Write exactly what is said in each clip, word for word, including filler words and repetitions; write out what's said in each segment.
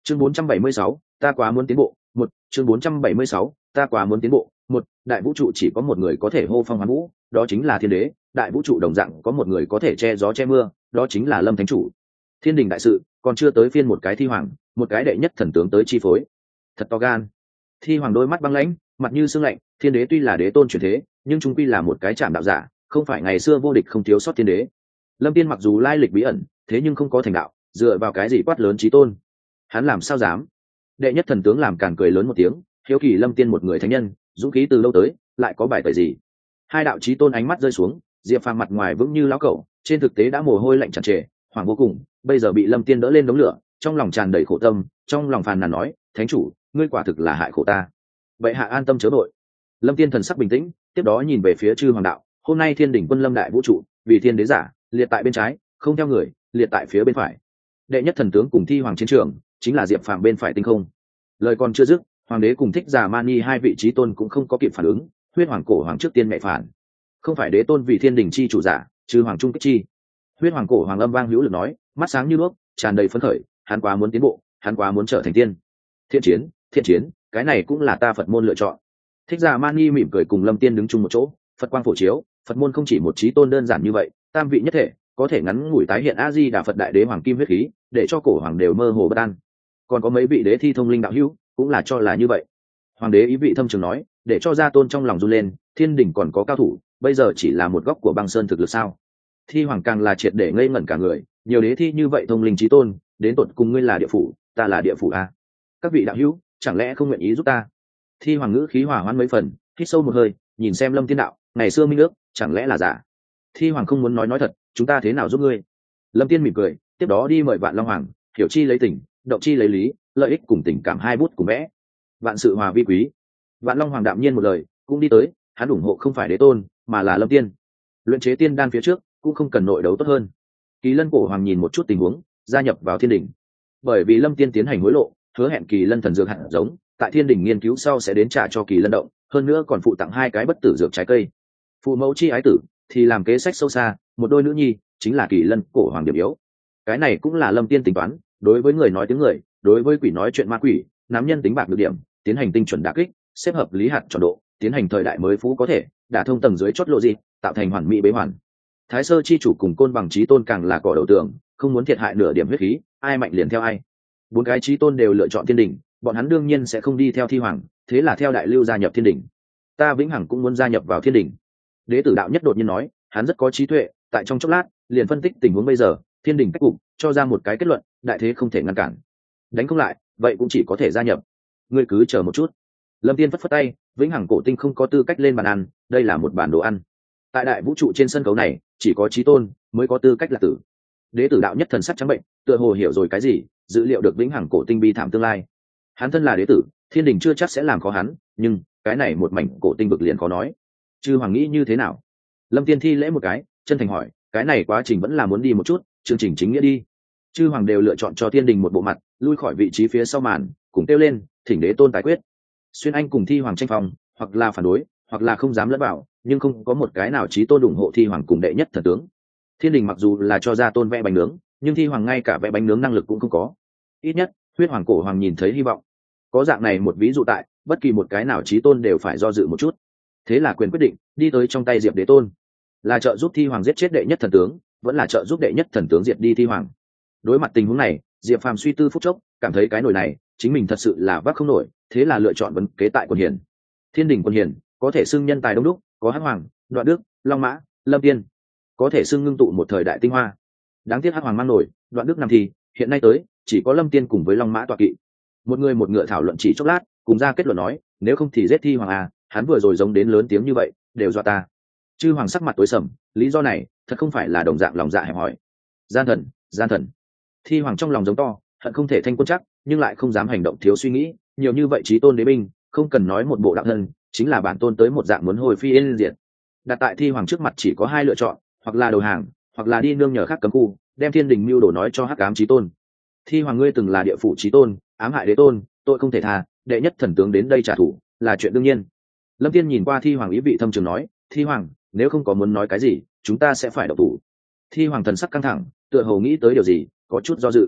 chương bốn trăm bảy mươi sáu, ta quá muốn tiến bộ. Một chương bốn trăm bảy mươi sáu, ta quá muốn tiến bộ. Một đại vũ trụ chỉ có một người có thể hô phong hoán vũ, đó chính là thiên đế. Đại vũ trụ đồng dạng có một người có thể che gió che mưa, đó chính là Lâm Thánh Chủ. Thiên đình đại sự còn chưa tới phiên một cái thi hoàng, một cái đệ nhất thần tướng tới chi phối. Thật to gan. Thi hoàng đôi mắt băng lãnh, mặt như sương lạnh. Thiên đế tuy là đế tôn chuyển thế, nhưng trung quy là một cái chạm đạo giả, không phải ngày xưa vô địch không thiếu sót thiên đế. Lâm Tiên mặc dù lai lịch bí ẩn, thế nhưng không có thành đạo, dựa vào cái gì quát lớn chí tôn? Hắn làm sao dám? Đệ nhất thần tướng làm càn cười lớn một tiếng, hiếu kỳ Lâm Tiên một người thánh nhân, dũng khí từ lâu tới, lại có bài tẩy gì? Hai đạo chí tôn ánh mắt rơi xuống, Diệp Phàm mặt ngoài vững như lão cẩu, trên thực tế đã mồ hôi lạnh tràn trề, hoảng vô cùng. Bây giờ bị Lâm Tiên đỡ lên đống lửa, trong lòng tràn đầy khổ tâm, trong lòng phàn nàn nói: Thánh chủ, ngươi quả thực là hại khổ ta. Vậy hạ an tâm chớ vội. Lâm Tiên thần sắc bình tĩnh, tiếp đó nhìn về phía chư hoàng đạo: hôm nay thiên đỉnh quân lâm đại vũ trụ, vì thiên đế giả, liệt tại bên trái, không theo người, liệt tại phía bên phải. Đệ nhất thần tướng cùng thi hoàng chiến trường, chính là Diệp Phàm bên phải tinh không. Lời còn chưa dứt, hoàng đế cùng thích giả mani hai vị trí tôn cũng không có kịp phản ứng, huyết hoàng cổ hoàng trước tiên mẹ phản. Không phải đế tôn vì thiên đình chi chủ giả, trừ hoàng trung kích chi. Huyết hoàng cổ hoàng âm vang hữu lực nói, mắt sáng như đuốc, tràn đầy phấn khởi, hắn quá muốn tiến bộ, hắn quá muốn trở thành tiên. Thiện chiến, thiện chiến, cái này cũng là ta Phật môn lựa chọn. Thích giả mani mỉm cười cùng Lâm Tiên đứng chung một chỗ, Phật quang phổ chiếu, Phật môn không chỉ một chí tôn đơn giản như vậy, tam vị nhất thể, có thể ngắn ngủi tái hiện a di đà Phật đại đế hoàng kim huyết khí, để cho cổ hoàng đều mơ hồ bất an. Còn có mấy vị đế thi thông linh đạo hữu cũng là cho là như vậy. Hoàng đế ý vị thâm trường nói, để cho gia tôn trong lòng run lên, thiên đình còn có cao thủ, bây giờ chỉ là một góc của băng sơn thực lực sao? Thi hoàng càng là triệt để ngây ngẩn cả người, nhiều đế thi như vậy thông linh chí tôn, đến tột cùng ngươi là địa phủ, ta là địa phủ a. Các vị đạo hữu, chẳng lẽ không nguyện ý giúp ta? Thi hoàng ngữ khí hòa hoãn mấy phần, hít sâu một hơi, nhìn xem Lâm Tiên đạo, ngày xưa minh ước, chẳng lẽ là giả? Thi hoàng không muốn nói nói thật, chúng ta thế nào giúp ngươi? Lâm Tiên mỉm cười, tiếp đó đi mời Vạn Long Hoàng, hiểu chi lấy tình, động chi lấy lý, lợi ích cùng tình cảm hai bút cùng vẽ. Vạn sự hòa vi quý. Vạn Long Hoàng đạm nhiên một lời, cũng đi tới, hắn ủng hộ không phải đế tôn, mà là Lâm Tiên. Luyện chế tiên đan phía trước, cũng không cần nội đấu tốt hơn. Kỳ Lân cổ hoàng nhìn một chút tình huống, gia nhập vào thiên đình. Bởi vì Lâm Tiên tiến hành hối lộ, hứa hẹn Kỳ Lân thần dược hạt giống, tại thiên đình nghiên cứu sau sẽ đến trả cho Kỳ Lân động, hơn nữa còn phụ tặng hai cái bất tử dược trái cây. Phụ mẫu chi ái tử, thì làm kế sách sâu xa, một đôi nữ nhi, chính là Kỳ Lân cổ hoàng điểm yếu. Cái này cũng là Lâm Tiên tính toán, đối với người nói tiếng người, đối với quỷ nói chuyện ma quỷ, nắm nhân tính bạc được điểm, tiến hành tinh chuẩn đả kích, xếp hợp lý hạt tròn độ, tiến hành thời đại mới phú có thể, đả thông tầng dưới chót lộ gì, tạo thành hoàn mỹ bế hoàn. Thái sơ chi chủ cùng côn bằng chí tôn càng là cỏ đầu tường, không muốn thiệt hại nửa điểm huyết khí, ai mạnh liền theo ai. Bốn cái chí tôn đều lựa chọn thiên đình, bọn hắn đương nhiên sẽ không đi theo thi hoàng, thế là theo đại lưu gia nhập thiên đình. Ta vĩnh hằng cũng muốn gia nhập vào thiên đình. Đế tử đạo nhất đột nhiên nói, hắn rất có trí tuệ, tại trong chốc lát liền phân tích tình huống bây giờ, thiên đình cách cục, cho ra một cái kết luận, đại thế không thể ngăn cản. Đánh không lại, vậy cũng chỉ có thể gia nhập. Ngươi cứ chờ một chút. Lâm Tiên phất phất tay, vĩnh hằng cổ tinh không có tư cách lên bàn ăn, đây là một bản đồ ăn. Tại đại vũ trụ trên sân khấu này, chỉ có chí tôn mới có tư cách là tử. Đế tử đạo nhất thần sắc trắng bệnh, tựa hồ hiểu rồi cái gì, dữ liệu được vĩnh hằng cổ tinh bi thảm tương lai. Hắn thân là đế tử, thiên đình chưa chắc sẽ làm khó hắn, nhưng cái này một mảnh cổ tinh vực liền khó nói. Chư hoàng nghĩ như thế nào? Lâm Tiên thi lễ một cái, chân thành hỏi, cái này quá trình vẫn là muốn đi một chút, chương trình chính nghĩa đi. Chư hoàng đều lựa chọn cho thiên đình một bộ mặt, lui khỏi vị trí phía sau màn, cùng kêu lên, thỉnh đế tôn tài quyết. Xuyên Anh cùng thi hoàng tranh phòng, hoặc là phản đối, hoặc là không dám lẫn vào, nhưng không có một cái nào chí tôn ủng hộ thi hoàng cùng đệ nhất thần tướng. Thiên đình mặc dù là cho ra tôn vẽ bánh nướng, nhưng thi hoàng ngay cả vẽ bánh nướng năng lực cũng không có. Ít nhất, huyết hoàng cổ hoàng nhìn thấy hy vọng. Có dạng này một ví dụ tại, bất kỳ một cái nào chí tôn đều phải do dự một chút. Thế là quyền quyết định đi tới trong tay Diệp đế tôn, là trợ giúp thi hoàng giết chết đệ nhất thần tướng, vẫn là trợ giúp đệ nhất thần tướng diệt đi thi hoàng. Đối mặt tình huống này, Diệp Phàm suy tư phút chốc, cảm thấy cái nồi này chính mình thật sự là vác không nổi, thế là lựa chọn vấn kế tại quân hiền. Thiên đình quân hiền có thể xưng nhân tài đông đúc, có hắc hoàng, đoạn đức, long mã, Lâm Tiên, có thể xưng ngưng tụ một thời đại tinh hoa. Đáng tiếc hắc hoàng mang nổi, đoạn đức nằm thì hiện nay tới chỉ có Lâm Tiên cùng với long mã tọa kỵ. Một người một ngựa thảo luận chỉ chốc lát, cùng ra kết luận nói, nếu không thì giết thi hoàng à, hắn vừa rồi giống đến lớn tiếng như vậy, đều do ta. Chư hoàng sắc mặt tối sầm, lý do này thật không phải là đồng dạng lòng dạ hẹp hòi. Gian thần, gian thần. Thi hoàng trong lòng giống to, hận không thể thanh quân chắc, nhưng lại không dám hành động thiếu suy nghĩ, nhiều như vậy chí tôn đế binh, không cần nói một bộ đạo thân, chính là bản tôn tới một dạng muốn hồi phi yên diệt. Đặt tại thi hoàng trước mặt chỉ có hai lựa chọn, hoặc là đầu hàng, hoặc là đi nương nhờ khác cấm khu, đem thiên đình mưu đồ nói cho hắc ám chí tôn. Thi hoàng ngươi từng là địa phủ chí tôn, ám hại đế tôn, tội không thể tha, đệ nhất thần tướng đến đây trả thù, là chuyện đương nhiên. Lâm Tiên nhìn qua thi hoàng ý vị thâm trường nói, thi hoàng, nếu không có muốn nói cái gì, chúng ta sẽ phải độc thủ. Thi hoàng thần sắc căng thẳng, tựa hồ nghĩ tới điều gì, có chút do dự.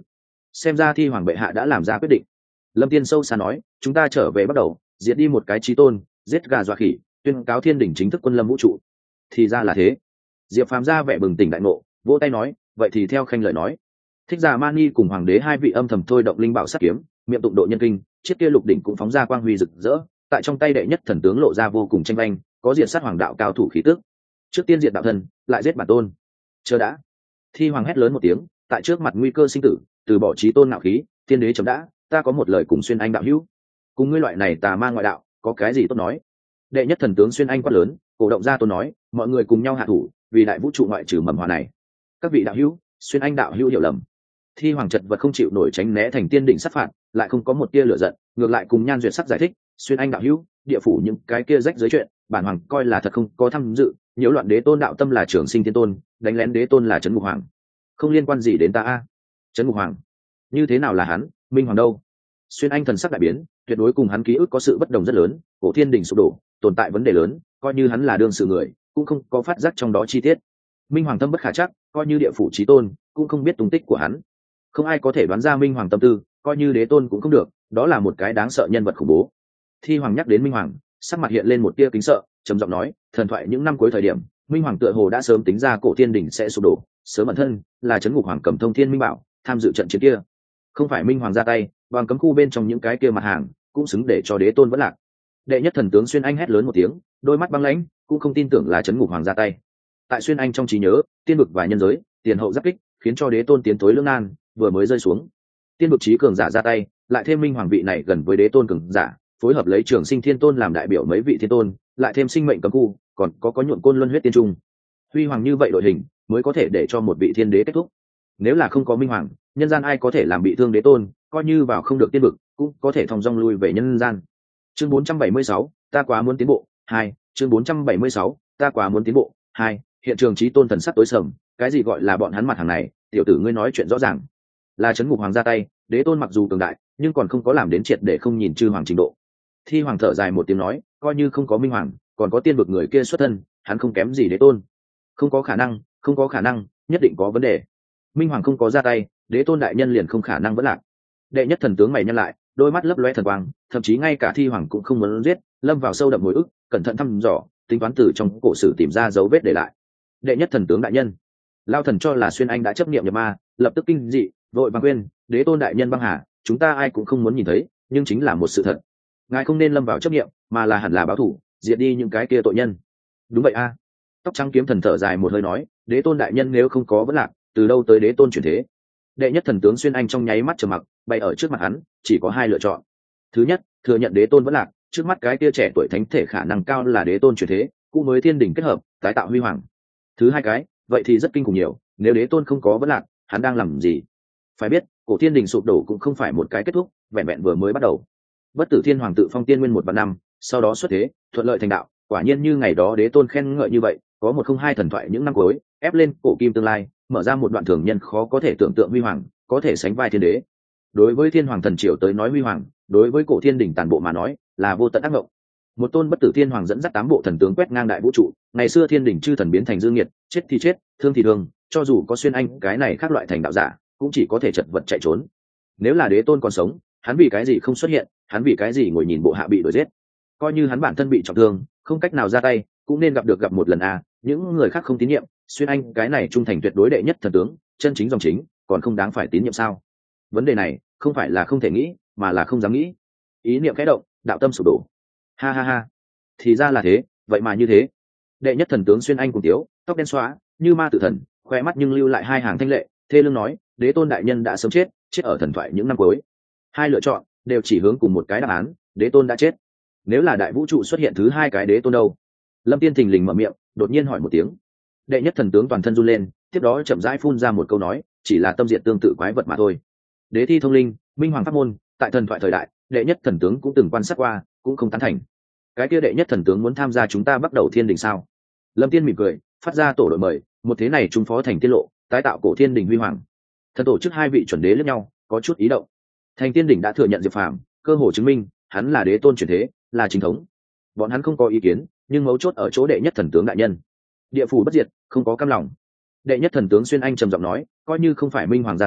xem ra thi hoàng bệ hạ đã làm ra quyết định. Lâm Tiên sâu xa nói, chúng ta trở về bắt đầu diệt đi một cái chí tôn, giết gà dọa khỉ, tuyên cáo thiên đình chính thức quân lâm vũ trụ. Thì ra là thế. Diệp Phàm ra vẻ bừng tỉnh đại ngộ, vỗ tay nói, vậy thì theo khanh lời nói. Thích Giả Mani cùng hoàng đế hai vị âm thầm thôi động linh bảo sát kiếm, miệng tụng độ nhân kinh, chiếc kia lục đỉnh cũng phóng ra quang huy rực rỡ, tại trong tay đệ nhất thần tướng lộ ra vô cùng tranh banh, có diệt sát hoàng đạo cao thủ khí tức. Trước tiên diệt đạo thân, lại giết bản tôn. Chờ đã. Thi hoàng hét lớn một tiếng, tại trước mặt nguy cơ sinh tử, từ bỏ chí tôn nạo khí, tiên đế chấm đã, ta có một lời cùng Xuyên Anh đạo hữu. Cùng ngươi loại này tà ma ngoại đạo, có cái gì tốt nói. Đệ nhất thần tướng Xuyên Anh quát lớn, cổ động ra tôn nói, mọi người cùng nhau hạ thủ, vì đại vũ trụ ngoại trừ mầm hòa này. Các vị đạo hữu, Xuyên Anh đạo hữu hiểu lầm. Thi hoàng chật vật không chịu nổi tránh né thành tiên đỉnh sát phạt, lại không có một tia lửa giận, ngược lại cùng Nhan Duyệt sắc giải thích, Xuyên Anh đạo hữu, địa phủ những cái kia rách dưới chuyện, bản hoàng coi là thật không có tham dự, nhiễu loạn đế tôn đạo tâm là trường sinh tiên tôn, đánh lén đế tôn là trấn ngục hoàng, không liên quan gì đến ta a. Trấn ngục hoàng, như thế nào là hắn, minh hoàng đâu? Xuyên Anh thần sắc đại biến, tuyệt đối cùng hắn ký ức có sự bất đồng rất lớn, cổ thiên đình sụp đổ, tồn tại vấn đề lớn, coi như hắn là đương sự người, cũng không có phát giác trong đó chi tiết. Minh hoàng tâm bất khả chắc, coi như địa phủ chí tôn, cũng không biết tung tích của hắn. Không ai có thể đoán ra minh hoàng tâm tư, coi như đế tôn cũng không được, đó là một cái đáng sợ nhân vật khủng bố. Thi hoàng nhắc đến minh hoàng, sắc mặt hiện lên một tia kính sợ, trầm giọng nói, thần thoại những năm cuối thời điểm, minh hoàng tựa hồ đã sớm tính ra cổ thiên đình sẽ sụp đổ, sớm bản thân là trấn ngục hoàng cầm thông thiên minh bảo, tham dự trận chiến kia. Không phải minh hoàng ra tay, bằng cấm khu bên trong những cái kia mặt hàng, cũng xứng để cho đế tôn vẫn lạc. Đệ nhất thần tướng Xuyên Anh hét lớn một tiếng, đôi mắt băng lãnh, cũng không tin tưởng là trấn ngục hoàng ra tay. Tại Xuyên Anh trong trí nhớ, tiên vực và nhân giới, tiền hậu giáp kích, khiến cho đế tôn tiến tối lưỡng nan, vừa mới rơi xuống. Tiên vực trí cường giả ra tay, lại thêm minh hoàng vị này gần với đế tôn cường giả, phối hợp lấy trường sinh thiên tôn làm đại biểu mấy vị thiên tôn, lại thêm sinh mệnh cấm khu, còn có có nhuộm côn luân huyết tiên trung. Huy hoàng như vậy đội hình, mới có thể để cho một vị thiên đế kết thúc. Nếu là không có minh hoàng, nhân gian ai có thể làm bị thương đế tôn, coi như vào không được tiên vực, cũng có thể thong dong lui về nhân gian. Chương bốn trăm bảy mươi sáu, ta quá muốn tiến bộ. Hai, chương bốn trăm bảy mươi sáu, ta quá muốn tiến bộ. Hai, hiện trường chí tôn thần sắc tối sầm, cái gì gọi là bọn hắn mặt hàng này, tiểu tử ngươi nói chuyện rõ ràng. Là trấn ngục hoàng ra tay, đế tôn mặc dù cường đại, nhưng còn không có làm đến triệt để không nhìn chư hoàng trình độ. Thi hoàng thở dài một tiếng nói, coi như không có minh hoàng, còn có tiên vực người kia xuất thân, hắn không kém gì đế tôn. Không có khả năng, không có khả năng, nhất định có vấn đề. Minh hoàng không có ra tay, đế tôn đại nhân liền không khả năng vẫn lạc. Đệ nhất thần tướng mày nhăn lại, đôi mắt lấp lóe thần quang, thậm chí ngay cả thi hoàng cũng không muốn giết, lâm vào sâu đậm hồi ức, cẩn thận thăm dò, tính toán từ trong cổ sử tìm ra dấu vết để lại. Đệ nhất thần tướng đại nhân, lao thần cho là Xuyên Anh đã chấp niệm nhập ma, lập tức kinh dị, vội vàng quên, đế tôn đại nhân băng hà, chúng ta ai cũng không muốn nhìn thấy, nhưng chính là một sự thật. Ngài không nên lâm vào chấp niệm, mà là hẳn là báo thủ, diệt đi những cái kia tội nhân. Đúng vậy a. Tóc trắng kiếm thần thở dài một hơi nói, đế tôn đại nhân nếu không có vấn lạc, từ đâu tới đế tôn chuyển thế? Đệ nhất thần tướng Xuyên Anh trong nháy mắt trầm mặc, bay ở trước mặt hắn, chỉ có hai lựa chọn. Thứ nhất, thừa nhận đế tôn vẫn lạc, trước mắt cái kia trẻ tuổi thánh thể khả năng cao là đế tôn chuyển thế, cũ mới thiên đỉnh kết hợp, tái tạo huy hoàng. Thứ hai cái, vậy thì rất kinh khủng nhiều, nếu đế tôn không có vẫn lạc, hắn đang làm gì? Phải biết, cổ thiên đình sụp đổ cũng không phải một cái kết thúc, vẹn vẹn vừa mới bắt đầu. Bất tử thiên hoàng tự phong tiên nguyên một vạn năm, sau đó xuất thế, thuận lợi thành đạo, quả nhiên như ngày đó đế tôn khen ngợi như vậy, có một không hai thần thoại những năm cuối, ép lên cổ kim tương lai, mở ra một đoạn thường nhân khó có thể tưởng tượng huy hoàng, có thể sánh vai thiên đế. Đối với thiên hoàng thần triều tới nói huy hoàng, đối với cổ thiên đỉnh tàn bộ mà nói là vô tận ác mộng. Một tôn bất tử thiên hoàng dẫn dắt tám bộ thần tướng quét ngang đại vũ trụ, ngày xưa thiên đỉnh chư thần biến thành dương nghiệt, chết thì chết, thương thì thương, cho dù có Xuyên Anh cái này khác loại thành đạo giả, cũng chỉ có thể chật vật chạy trốn. Nếu là đế tôn còn sống, hắn vì cái gì không xuất hiện, hắn vì cái gì ngồi nhìn bộ hạ bị đuổi giết? Coi như hắn bản thân bị trọng thương, không cách nào ra tay, cũng nên gặp được gặp một lần à, những người khác không tín nhiệm, Xuyên Anh cái này trung thành tuyệt đối đệ nhất thần tướng, chân chính dòng chính, còn không đáng phải tín nhiệm sao? Vấn đề này, không phải là không thể nghĩ, mà là không dám nghĩ. Ý niệm khẽ động, đạo tâm sụp đổ. Ha ha ha, thì ra là thế, vậy mà như thế. Đệ nhất thần tướng Xuyên Anh cùng tiếu, tóc đen xóa, như ma tử thần, khoe mắt nhưng lưu lại hai hàng thanh lệ, thê lương nói, đế tôn đại nhân đã sớm chết, chết ở thần thoại những năm cuối. Hai lựa chọn đều chỉ hướng cùng một cái đáp án, đế tôn đã chết. Nếu là đại vũ trụ xuất hiện thứ hai cái đế tôn đâu? Lâm Tiên thình lình mở miệng, đột nhiên hỏi một tiếng. Đệ nhất thần tướng toàn thân run lên, tiếp đó chậm rãi phun ra một câu nói, chỉ là tâm diệt tương tự quái vật mà thôi. Đế thi thông linh, minh hoàng pháp môn, tại thần thoại thời đại, đệ nhất thần tướng cũng từng quan sát qua, cũng không tán thành. Cái kia đệ nhất thần tướng muốn tham gia chúng ta bắt đầu thiên đình sao? Lâm Tiên mỉm cười, phát ra tổ đội mời, một thế này trung phó thành tiết lộ, tái tạo cổ thiên đình huy hoàng. Thần tổ chức hai vị chuẩn đế lẫn nhau, có chút ý động. Thành tiên đỉnh đã thừa nhận Diệp Phàm, cơ hồ chứng minh hắn là đế tôn chuyển thế, là chính thống. Bọn hắn không có ý kiến, nhưng mấu chốt ở chỗ đệ nhất thần tướng đại nhân. Địa phủ bất diệt, không có cam lòng. Đệ nhất thần tướng Xuyên Anh trầm giọng nói, coi như không phải minh hoàng ra tay,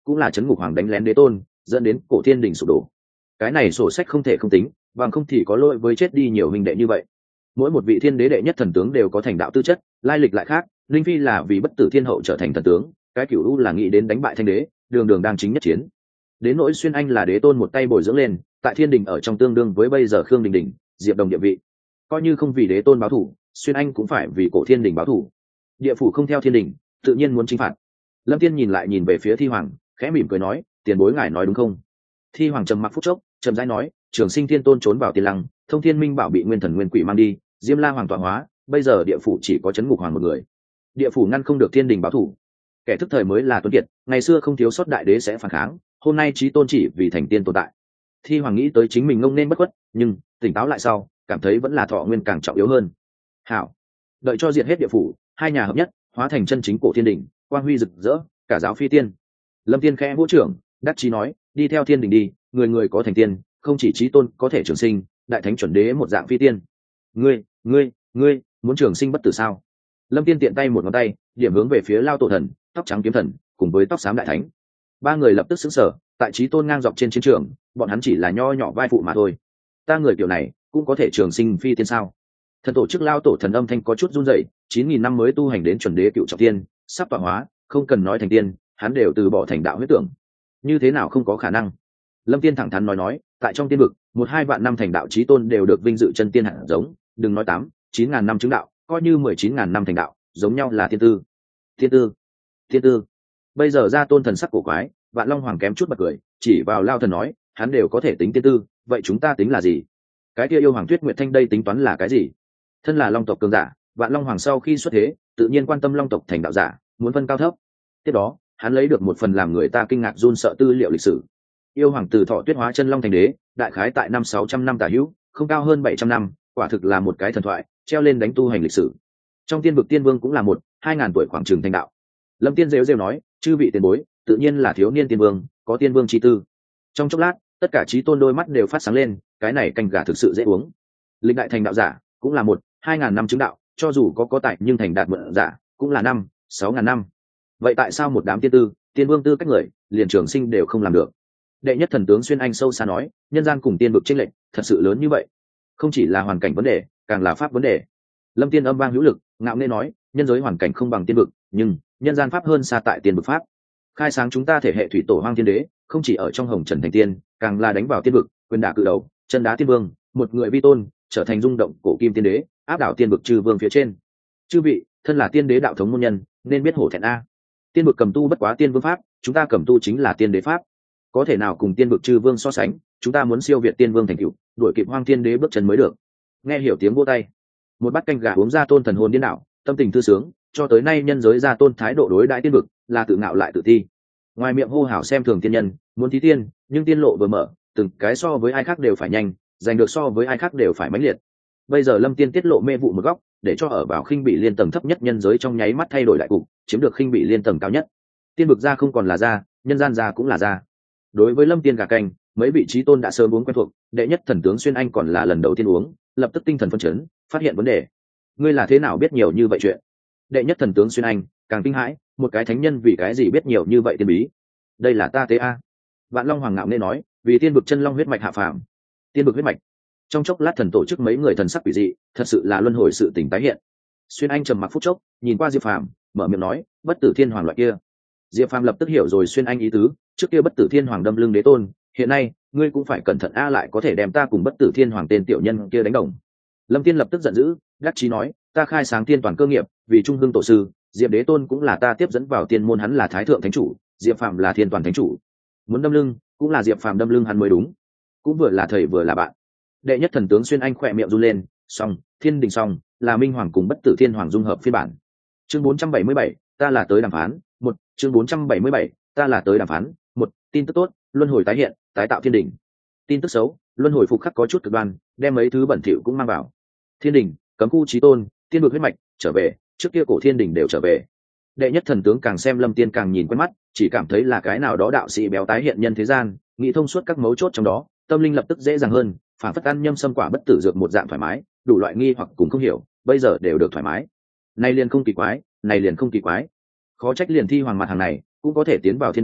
cũng là trấn ngục hoàng đánh lén đế tôn dẫn đến cổ thiên đình sụp đổ. Cái này sổ sách không thể không tính, bằng không thì có lỗi với chết đi nhiều huynh đệ như vậy. Mỗi một vị thiên đế đệ nhất thần tướng đều có thành đạo tư chất, lai lịch lại khác. Linh Phi là vì bất tử thiên hậu trở thành thần tướng, cái cửu u là nghĩ đến đánh bại thanh đế, đường đường đang chính nhất chiến. Đến nỗi Xuyên Anh là đế tôn một tay bồi dưỡng lên, tại thiên đình ở trong tương đương với bây giờ Khương Đình Đình, Diệp Đồng địa vị. Coi như không vì đế tôn báo thủ, Xuyên Anh cũng phải vì cổ thiên đình báo thủ. Địa phủ không theo thiên đình, tự nhiên muốn chinh phạt. Lâm Tiên nhìn lại nhìn về phía Thi Hoàng, khẽ mỉm cười nói, tiền bối ngài nói đúng không? Thi Hoàng trầm mặc phút chốc, trầm rãi nói, Trường Sinh Thiên Tôn trốn vào Tiên Lăng, Thông Thiên Minh Bảo bị Nguyên Thần Nguyên Quỷ mang đi, Diêm La Hoàng tọa hóa, bây giờ địa phủ chỉ có Trấn Ngục Hoàng một người. Địa phủ ngăn không được thiên đình báo thủ. Kẻ thức thời mới là tuấn kiệt, ngày xưa không thiếu sót đại đế sẽ phản kháng, hôm nay chí tôn chỉ vì thành tiên tồn tại. Thi Hoàng nghĩ tới chính mình ngông nên bất khuất, nhưng tỉnh táo lại sau, cảm thấy vẫn là thọ nguyên càng trọng yếu hơn. Hảo, đợi cho diệt hết địa phủ, hai nhà hợp nhất, hóa thành chân chính cổ thiên đình, quang huy rực rỡ, cả giáo phi tiên. Lâm Tiên khẽ hỗ trưởng, đắc chí nói, đi theo thiên đình đi, người người có thành tiên, không chỉ chí tôn có thể trường sinh, đại thánh chuẩn đế một dạng phi tiên. Ngươi, ngươi, ngươi muốn trường sinh bất tử sao? Lâm Tiên tiện tay một ngón tay, điểm hướng về phía Lao Tổ Thần, tóc trắng kiếm thần, cùng với tóc xám đại thánh. Ba người lập tức sững sờ, tại chí tôn ngang dọc trên chiến trường, bọn hắn chỉ là nho nhỏ vai phụ mà thôi. Ta người kiểu này cũng có thể trường sinh phi tiên sao? Thần tổ chức Lao Tổ Thần âm thanh có chút run rẩy, chín nghìn năm mới tu hành đến chuẩn đế cựu trọng tiên, sắp tọa hóa, không cần nói thành tiên, hắn đều từ bỏ thành đạo huyết tưởng. Như thế nào không có khả năng? Lâm Tiên thẳng thắn nói nói, tại trong tiên vực, một hai vạn năm thành đạo chí tôn đều được vinh dự chân tiên hạt giống, đừng nói tám, chín ngàn năm chứng đạo, coi như mười chín ngàn năm thành đạo, giống nhau là thiên tư. Thiên tư, thiên tư. Bây giờ ra tôn thần sắc cổ quái, Vạn Long Hoàng kém chút bật cười, chỉ vào Lao Thần nói, hắn đều có thể tính thiên tư, vậy chúng ta tính là gì? Cái kia yêu Hoàng Tuyết Nguyệt Thanh đây tính toán là cái gì? Thân là Long tộc cường giả, Vạn Long Hoàng sau khi xuất thế, tự nhiên quan tâm Long tộc thành đạo giả, muốn phân cao thấp. Tiếp đó, hắn lấy được một phần làm người ta kinh ngạc run sợ tư liệu lịch sử. Yêu Hoàng từ thọ tuyết hóa chân long thành đế, đại khái tại năm sáu trăm năm tả hữu, không cao hơn bảy trăm năm, quả thực là một cái thần thoại, treo lên đánh tu hành lịch sử. Trong tiên vực tiên vương cũng là một hai ngàn tuổi khoảng trường thành đạo. Lâm Tiên rêu rêu nói, chư vị tiền bối, tự nhiên là thiếu niên tiên vương, có tiên vương chi tư. Trong chốc lát, tất cả chí tôn đôi mắt đều phát sáng lên, cái này canh gà thực sự dễ uống. Lịch đại thành đạo giả cũng là một hai ngàn năm chứng đạo, cho dù có có tài nhưng thành đạt mượn giả cũng là năm sáu ngàn năm. Vậy tại sao một đám tiên tư tiên vương tư cách người liền trường sinh đều không làm được? Đệ nhất thần tướng Xuyên Anh sâu xa nói, nhân gian cùng tiên vực chênh lệch thật sự lớn như vậy, không chỉ là hoàn cảnh vấn đề, càng là pháp vấn đề. Lâm Tiên âm vang hữu lực, ngạo nghễ nói, nhân giới hoàn cảnh không bằng tiên vực, nhưng nhân gian pháp hơn xa tại tiên vực pháp. Khai sáng chúng ta thể hệ thủy tổ hoang thiên đế, không chỉ ở trong hồng trần thành tiên, càng là đánh vào tiên vực, quyền đả cự đầu, chân đá tiên vương, một người vi tôn, trở thành rung động cổ kim tiên đế, áp đảo tiên vực trừ vương phía trên. Chư vị, thân là tiên đế đạo thống môn nhân, nên biết hổ thẹn a. Tiên vực cầm tu bất quá tiên vương pháp, chúng ta cầm tu chính là tiên đế pháp, có thể nào cùng tiên vực trừ vương so sánh? Chúng ta muốn siêu việt tiên vương thành cựu, đuổi kịp hoang thiên đế bước chân mới được. Nghe hiểu tiếng vỗ tay, một bát canh gà uống ra tôn thần hồn điên đảo, tâm tình thư sướng. Cho tới nay nhân giới ra tôn thái độ đối đãi tiên vực là tự ngạo lại tự ti, ngoài miệng hô hào xem thường tiên nhân, muốn thí tiên, nhưng tiên lộ vừa mở, từng cái so với ai khác đều phải nhanh, giành được so với ai khác đều phải mãnh liệt. Bây giờ Lâm Tiên tiết lộ mê vụ một góc, để cho ở vào khinh bị liên tầng thấp nhất nhân giới trong nháy mắt thay đổi đại cục, chiếm được khinh bị liên tầng cao nhất. Tiên vực ra không còn là ra, nhân gian ra cũng là ra. Đối với Lâm Tiên gà canh, mấy vị trí tôn đã sớm uống quen thuộc, đệ nhất thần tướng Xuyên Anh còn là lần đầu tiên uống, lập tức tinh thần phân chấn, phát hiện vấn đề. Ngươi là thế nào biết nhiều như vậy chuyện? Đệ nhất thần tướng Xuyên Anh càng kinh hãi, một cái thánh nhân vì cái gì biết nhiều như vậy tiên bí? Đây là ta tế a. Vạn Long Hoàng ngạo nên nói, vì tiên vực chân long huyết mạch hạ phàm. Tiên vực huyết mạch. Trong chốc lát thần tổ chức mấy người thần sắc quỷ dị, thật sự là luân hồi sự tỉnh tái hiện. Xuyên Anh trầm mặc phút chốc, nhìn qua Diệp Phàm, mở miệng nói, bất tử thiên hoàng loại kia. Diệp Phàm lập tức hiểu rồi Xuyên Anh ý tứ, trước kia bất tử thiên hoàng đâm lưng đế tôn, hiện nay ngươi cũng phải cẩn thận a, lại có thể đem ta cùng bất tử thiên hoàng tên tiểu nhân kia đánh đồng. Lâm Tiên lập tức giận dữ, gắt chí nói, ta khai sáng tiên toàn cơ nghiệp, vì trung hưng tổ sư, Diệp đế tôn cũng là ta tiếp dẫn vào tiên môn, hắn là thái thượng thánh chủ, Diệp Phàm là thiên toàn thánh chủ, muốn đâm lưng cũng là Diệp Phàm đâm lưng hắn mới đúng, cũng vừa là thầy vừa là bạn. Đệ nhất thần tướng Xuyên Anh khỏe miệng run lên, xong, thiên đình xong, là minh hoàng cùng bất tử thiên hoàng dung hợp phiên bản. Chương bốn trăm bảy mươi bảy, ta là tới đàm phán, một, chương bốn trăm bảy mươi bảy, ta là tới đàm phán, một, tin tức tốt, luân hồi tái hiện, tái tạo thiên đình. Tin tức xấu, luân hồi phục khắc có chút cực đoan, đem mấy thứ bẩn thỉu cũng mang vào. Thiên đình, cấm khu chí tôn, tiên vực huyết mạch trở về, trước kia cổ thiên đình đều trở về. Đệ nhất thần tướng càng xem Lâm Tiên càng nhìn quen mắt, chỉ cảm thấy là cái nào đó đạo sĩ béo tái hiện nhân thế gian, nghĩ thông suốt các mấu chốt trong đó, tâm linh lập tức dễ dàng hơn, phản phất ăn nhâm xâm quả bất tử dược một dạng thoải mái, đủ loại nghi hoặc cũng không hiểu, bây giờ đều được thoải mái. Này liền không kỳ quái, này liền không kỳ quái. Khó trách liền thi hoàng mặt hàng này cũng có thể tiến vào thiên đình,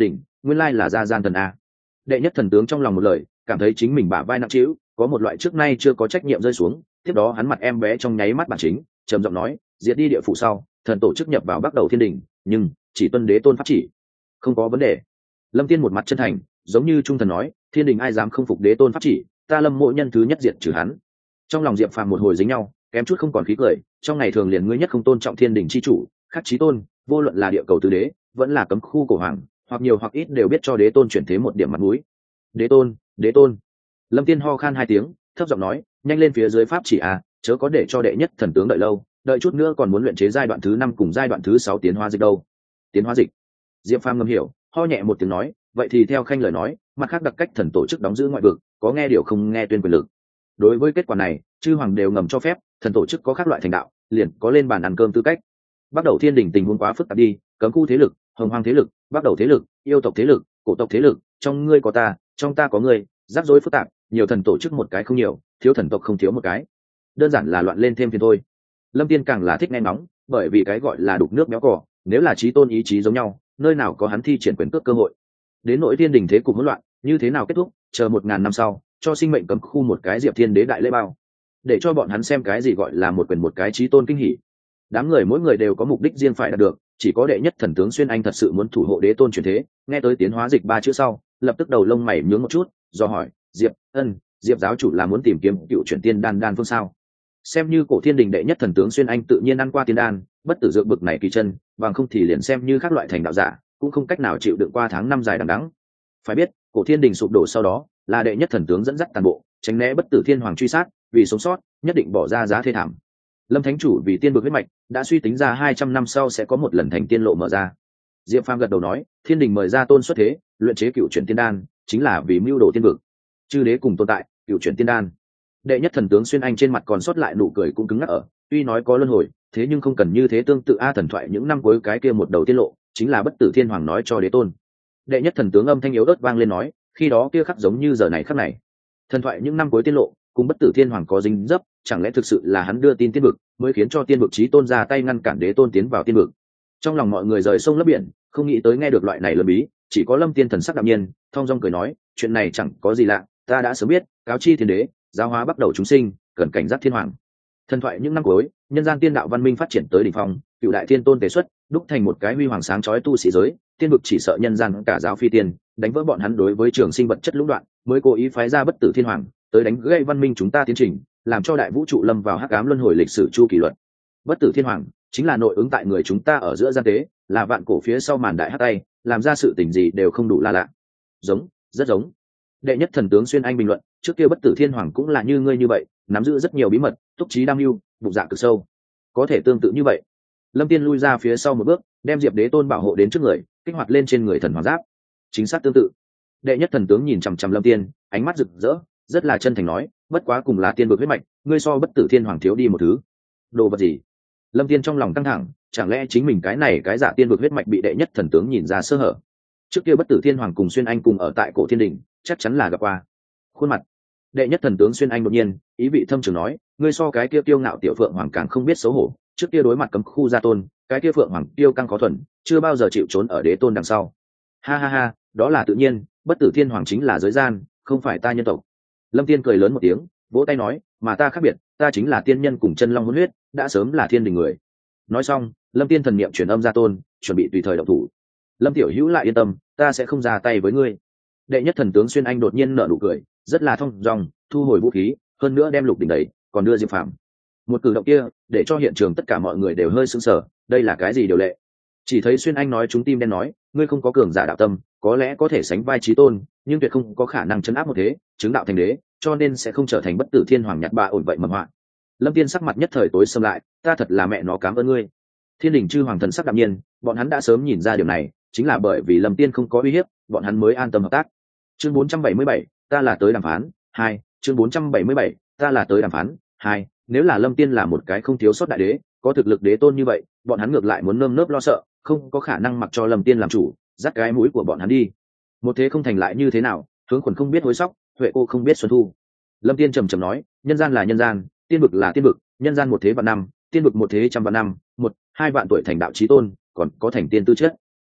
nguyên lai là gia gian thần a. Đệ nhất thần tướng trong lòng một lời, cảm thấy chính mình bả vai nặng trĩu, có một loại trước nay chưa có trách nhiệm rơi xuống. Tiếp đó hắn mặt em bé trong nháy mắt bản chính, trầm giọng nói, diệt đi địa phủ sau, thần tổ chức nhập vào bắt đầu thiên đình, nhưng chỉ tuân đế tôn pháp chỉ, không có vấn đề. Lâm Tiên một mặt chân thành, giống như trung thần nói, thiên đình ai dám không phục đế tôn pháp chỉ, ta Lâm Mộ nhân thứ nhất diệt trừ hắn. Trong lòng Diệp Phàm một hồi dính nhau, kém chút không còn khí cười. Trong ngày thường liền ngươi nhất không tôn trọng thiên đình chi chủ, khắc chí tôn, vô luận là địa cầu tứ đế, vẫn là cấm khu cổ hoàng, hoặc nhiều hoặc ít đều biết cho đế tôn chuyển thế một điểm mặt mũi. Đế tôn, đế tôn. Lâm Tiên ho khan hai tiếng, thấp giọng nói, nhanh lên phía dưới pháp chỉ à, chớ có để cho đệ nhất thần tướng đợi lâu, đợi chút nữa còn muốn luyện chế giai đoạn thứ năm cùng giai đoạn thứ sáu tiến hóa dịch đâu. Tiến hóa dịch. Diệp Phàm ngầm hiểu, ho nhẹ một tiếng nói, vậy thì theo khanh lời nói, mặt khác đặc cách thần tổ chức đóng giữ ngoại vực, có nghe điều không nghe tuyên quyền lực. Đối với kết quả này, chư hoàng đều ngầm cho phép, thần tổ chức có các loại thành đạo, liền có lên bàn ăn cơm tư cách. Bắt đầu thiên đình tình huống quá phức tạp đi, cấm khu thế lực, hồng hoang thế lực, bắt đầu thế lực, yêu tộc thế lực, cổ tộc thế lực, trong ngươi có ta, trong ta có ngươi, rắc rối phức tạp, nhiều thần tổ chức một cái không nhiều, thiếu thần tộc không thiếu một cái, đơn giản là loạn lên thêm phiền thôi. Lâm Tiên càng là thích nghe ngóng, bởi vì cái gọi là đục nước béo cỏ, nếu là chí tôn ý chí giống nhau, nơi nào có hắn thi triển quyền cước cơ hội. Đến nỗi thiên đình thế cục hỗn loạn, như thế nào kết thúc, chờ một ngàn năm sau, cho sinh mệnh cấm khu một cái diệp thiên đế đại lễ bao, để cho bọn hắn xem cái gì gọi là một quyền một cái chí tôn kinh hỉ. Đám người mỗi người đều có mục đích riêng phải đạt được, chỉ có đệ nhất thần tướng Xuyên Anh thật sự muốn thủ hộ đế tôn truyền thế. Nghe tới tiến hóa dịch ba chữ sau, lập tức đầu lông mày nhướng một chút, do hỏi, Diệp, ân, Diệp giáo chủ là muốn tìm kiếm cựu chuyển tiên đan đan phương sao? Xem như cổ thiên đình đệ nhất thần tướng Xuyên Anh tự nhiên ăn qua tiên đan, bất tử dược bực này kỳ chân, bằng không thì liền xem như các loại thành đạo giả, cũng không cách nào chịu đựng qua tháng năm dài đằng đẵng. Phải biết, cổ thiên đình sụp đổ sau đó, là đệ nhất thần tướng dẫn dắt toàn bộ, tránh né bất tử thiên hoàng truy sát, vì sống sót, nhất định bỏ ra giá thê thảm. Lâm Thánh chủ vì tiên vực huyết mạch, đã suy tính ra hai trăm năm sau sẽ có một lần thành tiên lộ mở ra. Diệp Phàm gật đầu nói, thiên đình mời ra tôn xuất thế, luyện chế cựu chuyển tiên đan, chính là vì mưu đồ tiên vực. Chư đế cùng tồn tại, cựu chuyển tiên đan. Đệ nhất thần tướng Xuyên Anh trên mặt còn sót lại nụ cười cũng cứng ngắc ở, tuy nói có luân hồi, thế nhưng không cần như thế tương tự a thần thoại những năm cuối cái kia một đầu tiên lộ, chính là bất tử thiên hoàng nói cho đế tôn. Đệ nhất thần tướng âm thanh yếu ớt vang lên nói, khi đó kia khắc giống như giờ này khắc này. Thần thoại những năm cuối tiên lộ, cùng bất tử thiên hoàng có dính dấp, chẳng lẽ thực sự là hắn đưa tin tiên vực, mới khiến cho tiên vực chí tôn ra tay ngăn cản đế tôn tiến vào tiên vực. Trong lòng mọi người rời sông lấp biển, không nghĩ tới nghe được loại này lớn bí, chỉ có Lâm Tiên thần sắc đạm nhiên, thong dong cười nói, chuyện này chẳng có gì lạ, ta đã sớm biết, cáo chi thiên đế, giáo hóa bắt đầu chúng sinh, cần cảnh giác thiên hoàng. Thần thoại những năm cuối, nhân gian tiên đạo văn minh phát triển tới đỉnh phong, cựu đại thiên tôn tế xuất, đúc thành một cái huy hoàng sáng chói tu sĩ giới, tiên vực chỉ sợ nhân gian cả giáo phi tiên, đánh vỡ bọn hắn đối với trường sinh vật chất lũng đoạn, mới cố ý phái ra bất tử thiên hoàng, tới đánh gãy văn minh chúng ta tiến trình, làm cho đại vũ trụ lâm vào hắc ám luân hồi lịch sử chu kỳ luật. Bất tử thiên hoàng chính là nội ứng tại người chúng ta ở giữa gian tế, là vạn cổ phía sau màn đại hắc tay, làm ra sự tình gì đều không đủ là lạ. Giống, rất giống. Đệ nhất thần tướng Xuyên Anh bình luận, trước kia bất tử thiên hoàng cũng là như ngươi như vậy, nắm giữ rất nhiều bí mật, túc trí đam mưu, bụng dạ cực sâu. Có thể tương tự như vậy. Lâm Tiên lui ra phía sau một bước, đem Diệp Đế Tôn bảo hộ đến trước người, kích hoạt lên trên người thần hoàng giáp. Chính xác tương tự. Đệ nhất thần tướng nhìn chằm chằm Lâm Tiên, ánh mắt rực rỡ, rất là chân thành nói, bất quá cùng là tiên vực huyết mạch, ngươi so bất tử thiên hoàng thiếu đi một thứ. Đồ vật gì? Lâm Tiên trong lòng căng thẳng, chẳng lẽ chính mình cái này cái giả tiên vực huyết mạch bị đệ nhất thần tướng nhìn ra sơ hở? Trước kia bất tử thiên hoàng cùng Xuyên Anh cùng ở tại cổ thiên đình, chắc chắn là gặp qua. Khuôn mặt đệ nhất thần tướng Xuyên Anh đột nhiên ý vị thâm trường nói, ngươi so cái kia kiêu ngạo tiểu phượng hoàng càng không biết xấu hổ. Trước kia đối mặt cấm khu gia tôn, cái kia phượng hoàng tiêu căng khó thuần, chưa bao giờ chịu trốn ở đế tôn đằng sau. Ha ha ha, đó là tự nhiên, bất tử thiên hoàng chính là giới gian, không phải ta nhân tộc. Lâm Tiên cười lớn một tiếng, vỗ tay nói, mà ta khác biệt, ta chính là tiên nhân cùng chân long hôn huyết, đã sớm là thiên đình người. Nói xong, Lâm Tiên thần niệm truyền âm ra tôn, chuẩn bị tùy thời động thủ. Lâm tiểu hữu lại yên tâm, ta sẽ không ra tay với ngươi. Đệ nhất thần tướng Xuyên Anh đột nhiên nở nụ cười, rất là thong dong, thu hồi vũ khí, hơn nữa đem lục đỉnh đẩy, còn đưa Diệp Phàm. Một cử động kia, để cho hiện trường tất cả mọi người đều hơi sững sờ, đây là cái gì điều lệ? Chỉ thấy Xuyên Anh nói chúng tim đen nói, ngươi không có cường giả đạo tâm, có lẽ có thể sánh vai chí tôn, nhưng tuyệt không có khả năng chấn áp một thế, chứng đạo thành đế, cho nên sẽ không trở thành bất tử thiên hoàng nhặt ba ổn vậy mầm họa. Lâm Tiên sắc mặt nhất thời tối sầm lại, ta thật là mẹ nó cảm ơn ngươi. Thiên đình chư hoàng thần sắc đạm nhiên, bọn hắn đã sớm nhìn ra điều này, chính là bởi vì Lâm Tiên không có uy hiếp, bọn hắn mới an tâm hợp tác. Chương bốn trăm bảy mươi bảy, ta là tới đàm phán, hai, chương bốn trăm bảy mươi bảy, ta là tới đàm phán, hai, nếu là Lâm Tiên là một cái không thiếu sót đại đế, có thực lực đế tôn như vậy, bọn hắn ngược lại muốn nơm nớp lo sợ, không có khả năng mặc cho Lâm Tiên làm chủ, dắt cái mũi của bọn hắn đi. Một thế không thành lại như thế nào, hướng quần không biết hối sóc, huệ cô không biết xuân thu. Lâm Tiên trầm trầm nói, nhân gian là nhân gian, tiên vực là tiên vực, nhân gian một thế vạn năm, tiên vực một thế trăm vạn năm, một hai vạn tuổi thành đạo chí tôn, còn có thành tiên tư chất.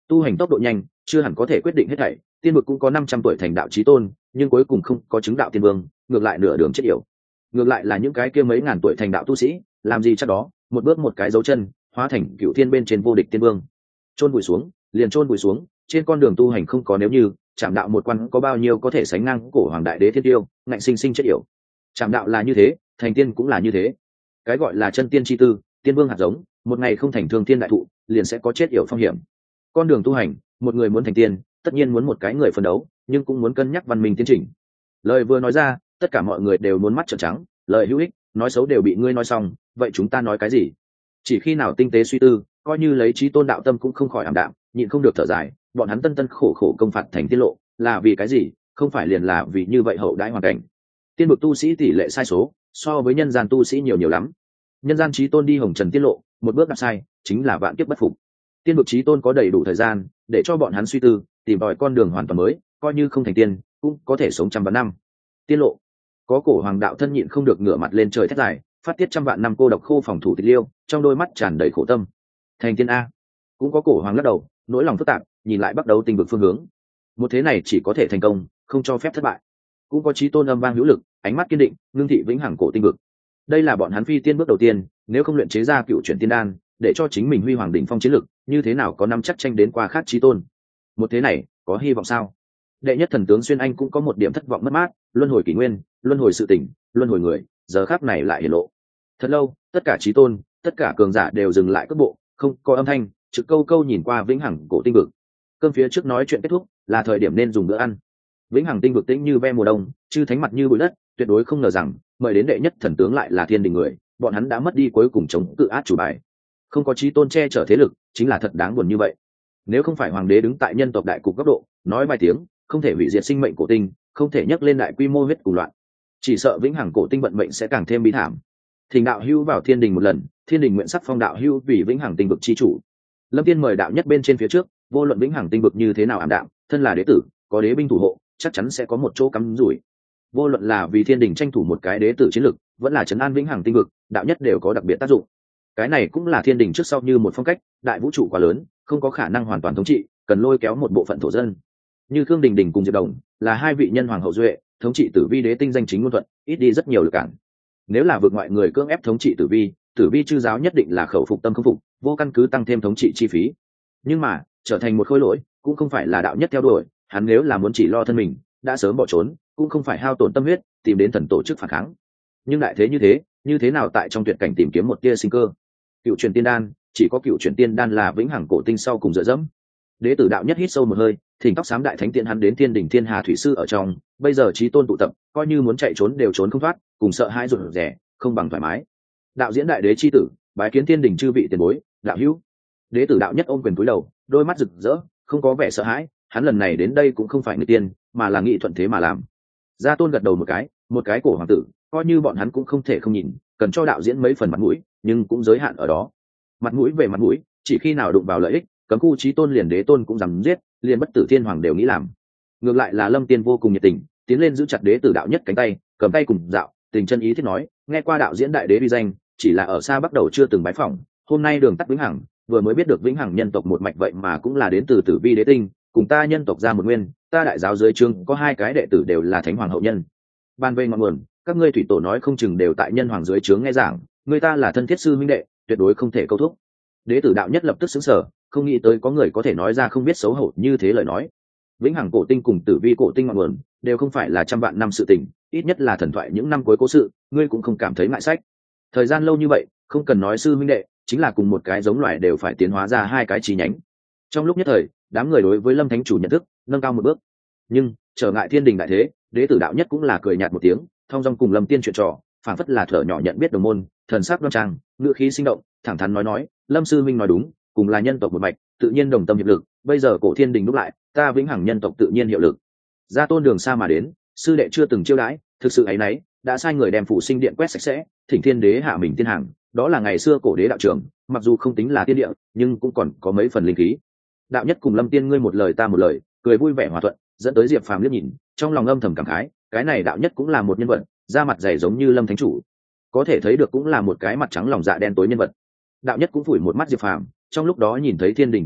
tu hành tốc độ nhanh chưa hẳn có thể quyết định hết thảy. Tiên vực cũng có năm trăm tuổi thành đạo chí tôn, nhưng cuối cùng không có chứng đạo tiên vương, ngược lại nửa đường chết yểu. Ngược lại là những cái kia mấy ngàn tuổi thành đạo tu sĩ, làm gì chắc đó, một bước một cái dấu chân, hóa thành cựu thiên bên trên vô địch tiên vương. Chôn vùi xuống, liền chôn vùi xuống, trên con đường tu hành không có nếu như, chạm đạo một quan có bao nhiêu có thể sánh ngang cổ hoàng đại đế thiên tiêu, ngạnh sinh sinh chết yểu. Chạm đạo là như thế, thành tiên cũng là như thế. Cái gọi là chân tiên chi tư, tiên vương hạt giống, một ngày không thành thương thiên đại thụ, liền sẽ có chết yểu phong hiểm. Con đường tu hành, một người muốn thành tiên, tất nhiên muốn một cái người phấn đấu, nhưng cũng muốn cân nhắc văn minh tiến trình. Lời vừa nói ra, tất cả mọi người đều muốn mắt trợn trắng, lời hữu ích, nói xấu đều bị ngươi nói xong, vậy chúng ta nói cái gì? Chỉ khi nào tinh tế suy tư, coi như lấy trí tôn đạo tâm cũng không khỏi ảm đạm, nhịn không được thở dài, bọn hắn tân tân khổ khổ công phạt thành tiết lộ, là vì cái gì? Không phải liền là vì như vậy hậu đãi hoàn cảnh. Tiên vực tu sĩ tỷ lệ sai số, so với nhân gian tu sĩ nhiều nhiều lắm. Nhân gian trí tôn đi hồng trần tiết lộ, một bước đạp sai, chính là vạn kiếp bất phục. Tiên vực trí tôn có đầy đủ thời gian để cho bọn hắn suy tư, tìm tòi con đường hoàn toàn mới, coi như không thành tiên, cũng có thể sống trăm vạn năm. Tiên lộ, có cổ hoàng đạo thân nhịn không được ngửa mặt lên trời thét dài, phát tiết trăm vạn năm cô độc khô phòng thủ tịch liêu, trong đôi mắt tràn đầy khổ tâm. Thành tiên a, cũng có cổ hoàng lắc đầu, nỗi lòng phức tạp, nhìn lại bắt đầu tình vực phương hướng. Một thế này chỉ có thể thành công, không cho phép thất bại. Cũng có chí tôn âm vang hữu lực, ánh mắt kiên định, ngưng thị vĩnh hằng cổ tinh vực. Đây là bọn hắn phi tiên bước đầu tiên, nếu không luyện chế ra cựu chuyển tiên đan, để cho chính mình huy hoàng đỉnh phong chiến lực, như thế nào có năm chắc tranh đến qua khác chí tôn. Một thế này, có hy vọng sao? Đệ nhất thần tướng Xuyên Anh cũng có một điểm thất vọng mất mát, luân hồi kỷ nguyên, luân hồi sự tỉnh, luân hồi người, giờ khắc này lại hiển lộ. Thật lâu, tất cả chí tôn, tất cả cường giả đều dừng lại cước bộ, không có âm thanh, trực câu câu nhìn qua vĩnh hằng cổ tinh vực. Cơm phía trước nói chuyện kết thúc, là thời điểm nên dùng bữa ăn. Vĩnh hằng tinh vực tĩnh như ve mùa đông, chư thánh mặt như bụi đất, tuyệt đối không ngờ rằng mời đến đệ nhất thần tướng lại là thiên đình người, bọn hắn đã mất đi cuối cùng chống cự át chủ bài. Không có chí tôn che chở thế lực, chính là thật đáng buồn như vậy. Nếu không phải hoàng đế đứng tại nhân tộc đại cục góc độ, nói vài tiếng, không thể hủy diệt sinh mệnh cổ tinh, không thể nhắc lên đại quy mô huyết cùng loạn, chỉ sợ vĩnh hằng cổ tinh vận mệnh sẽ càng thêm bi thảm. Thỉnh đạo hữu vào thiên đình một lần, thiên đình nguyện sắc phong đạo hữu vì vĩnh hằng tinh vực chi chủ. Lâm Tiên mời đạo nhất bên trên phía trước, vô luận vĩnh hằng tinh vực như thế nào ảm đạm, thân là đế tử, có đế binh thủ hộ, chắc chắn sẽ có một chỗ cắm rủi. Vô luận là vì thiên đình tranh thủ một cái đế tử chiến lực, vẫn là trấn an vĩnh hằng tinh vực, đạo nhất đều có đặc biệt tác dụng. Cái này cũng là thiên đình trước sau như một phong cách, đại vũ trụ quá lớn, không có khả năng hoàn toàn thống trị, cần lôi kéo một bộ phận thổ dân. Như Khương Đình Đình cùng Diệp Đồng là hai vị nhân hoàng hậu duệ, thống trị Tử Vi đế tinh danh chính ngôn thuận, ít đi rất nhiều lực cản. Nếu là vượt ngoại người cưỡng ép thống trị Tử Vi, Tử Vi chư giáo nhất định là khẩu phục tâm không phục, vô căn cứ tăng thêm thống trị chi phí. Nhưng mà trở thành một khối lỗi, cũng không phải là đạo nhất theo đuổi, hắn nếu là muốn chỉ lo thân mình, đã sớm bỏ trốn, cũng không phải hao tổn tâm huyết tìm đến thần tổ chức phản kháng. Nhưng đại thế như thế, như thế nào tại trong tuyệt cảnh tìm kiếm một tia sinh cơ? Cựu truyền tiên đan, chỉ có cựu truyền tiên đan là vĩnh hằng cổ tinh sau cùng dựa dẫm. Đế tử đạo nhất hít sâu một hơi, thỉnh tóc xám đại thánh tiện hắn đến thiên đỉnh thiên hà thủy sư ở trong, bây giờ chí tôn tụ tập, coi như muốn chạy trốn đều trốn không thoát, cùng sợ hãi rụt rè, không bằng thoải mái. Đạo diễn đại đế chi tử, bái kiến thiên đỉnh chư vị tiền bối, đạo hữu. Đế tử đạo nhất ôm quyền cúi đầu, đôi mắt rực rỡ, không có vẻ sợ hãi, hắn lần này đến đây cũng không phải người tiên, mà là nghị thuận thế mà làm. Gia Tôn gật đầu một cái, một cái cổ hoàng tử, coi như bọn hắn cũng không thể không nhìn, cần cho đạo diễn mấy phần mặt mũi, nhưng cũng giới hạn ở đó. Mặt mũi về mặt mũi, chỉ khi nào đụng vào lợi ích, cấm khu chí tôn liền đế tôn cũng dám giết, liền bất tử thiên hoàng đều nghĩ làm. Ngược lại là Lâm Tiên vô cùng nhiệt tình, tiến lên giữ chặt đế tử đạo nhất cánh tay, cầm tay cùng dạo, tình chân ý thiết nói, nghe qua đạo diễn đại đế uy danh, chỉ là ở xa bắt đầu chưa từng bái phỏng, hôm nay đường tắt vĩnh hằng, vừa mới biết được vĩnh hằng nhân tộc một mạch vậy mà cũng là đến từ Tử Vi đế tinh, cùng ta nhân tộc ra một nguyên, ta đại giáo dưới trương có hai cái đệ tử đều là thánh hoàng hậu nhân. Ban về ngọn nguồn, các ngươi thủy tổ nói không chừng đều tại nhân hoàng dưới trướng nghe giảng, người ta là thân thiết sư huynh đệ, tuyệt đối không thể câu thúc. Đế tử đạo nhất lập tức xứng sở, không nghĩ tới có người có thể nói ra không biết xấu hổ như thế lời nói. Vĩnh hằng cổ tinh cùng Tử Vi cổ tinh ngọn nguồn đều không phải là trăm vạn năm sự tình, ít nhất là thần thoại những năm cuối cố sự, ngươi cũng không cảm thấy ngại sách. Thời gian lâu như vậy, không cần nói sư huynh đệ, chính là cùng một cái giống loài đều phải tiến hóa ra hai cái chi nhánh. Trong lúc nhất thời, đám người đối với Lâm Thánh chủ nhận thức nâng cao một bước. Nhưng trở ngại thiên đình đại thế, đế tử đạo nhất cũng là cười nhạt một tiếng, thong dong cùng Lâm Tiên chuyện trò, phảng phất là thở nhỏ nhận biết đồng môn, thần sắc đoan trang, ngữ khí sinh động, thẳng thắn nói nói, Lâm sư minh nói đúng, cùng là nhân tộc một mạch, tự nhiên đồng tâm hiệp lực, bây giờ cổ thiên đình lúc lại, ta vĩnh hằng nhân tộc tự nhiên hiệu lực. Gia Tôn đường xa mà đến, sư đệ chưa từng chiêu đãi, thực sự ấy nấy, đã sai người đem phụ sinh điện quét sạch sẽ, thỉnh thiên đế hạ mình thiên hàng, đó là ngày xưa cổ đế đạo trưởng, mặc dù không tính là tiên địa, nhưng cũng còn có mấy phần linh khí. Đạo nhất cùng Lâm Tiên ngươi một lời ta một lời, cười vui vẻ hòa thuận, dẫn tới Diệp Phàm liếc nhìn, trong lòng âm thầm cảm khái, cái này đạo nhất cũng là một nhân vật, da mặt dày giống như Lâm Thánh chủ, có thể thấy được cũng là một cái mặt trắng lòng dạ đen tối nhân vật. Đạo nhất cũng phủi một mắt Diệp Phàm, trong lúc đó nhìn thấy thiên đình cách cục,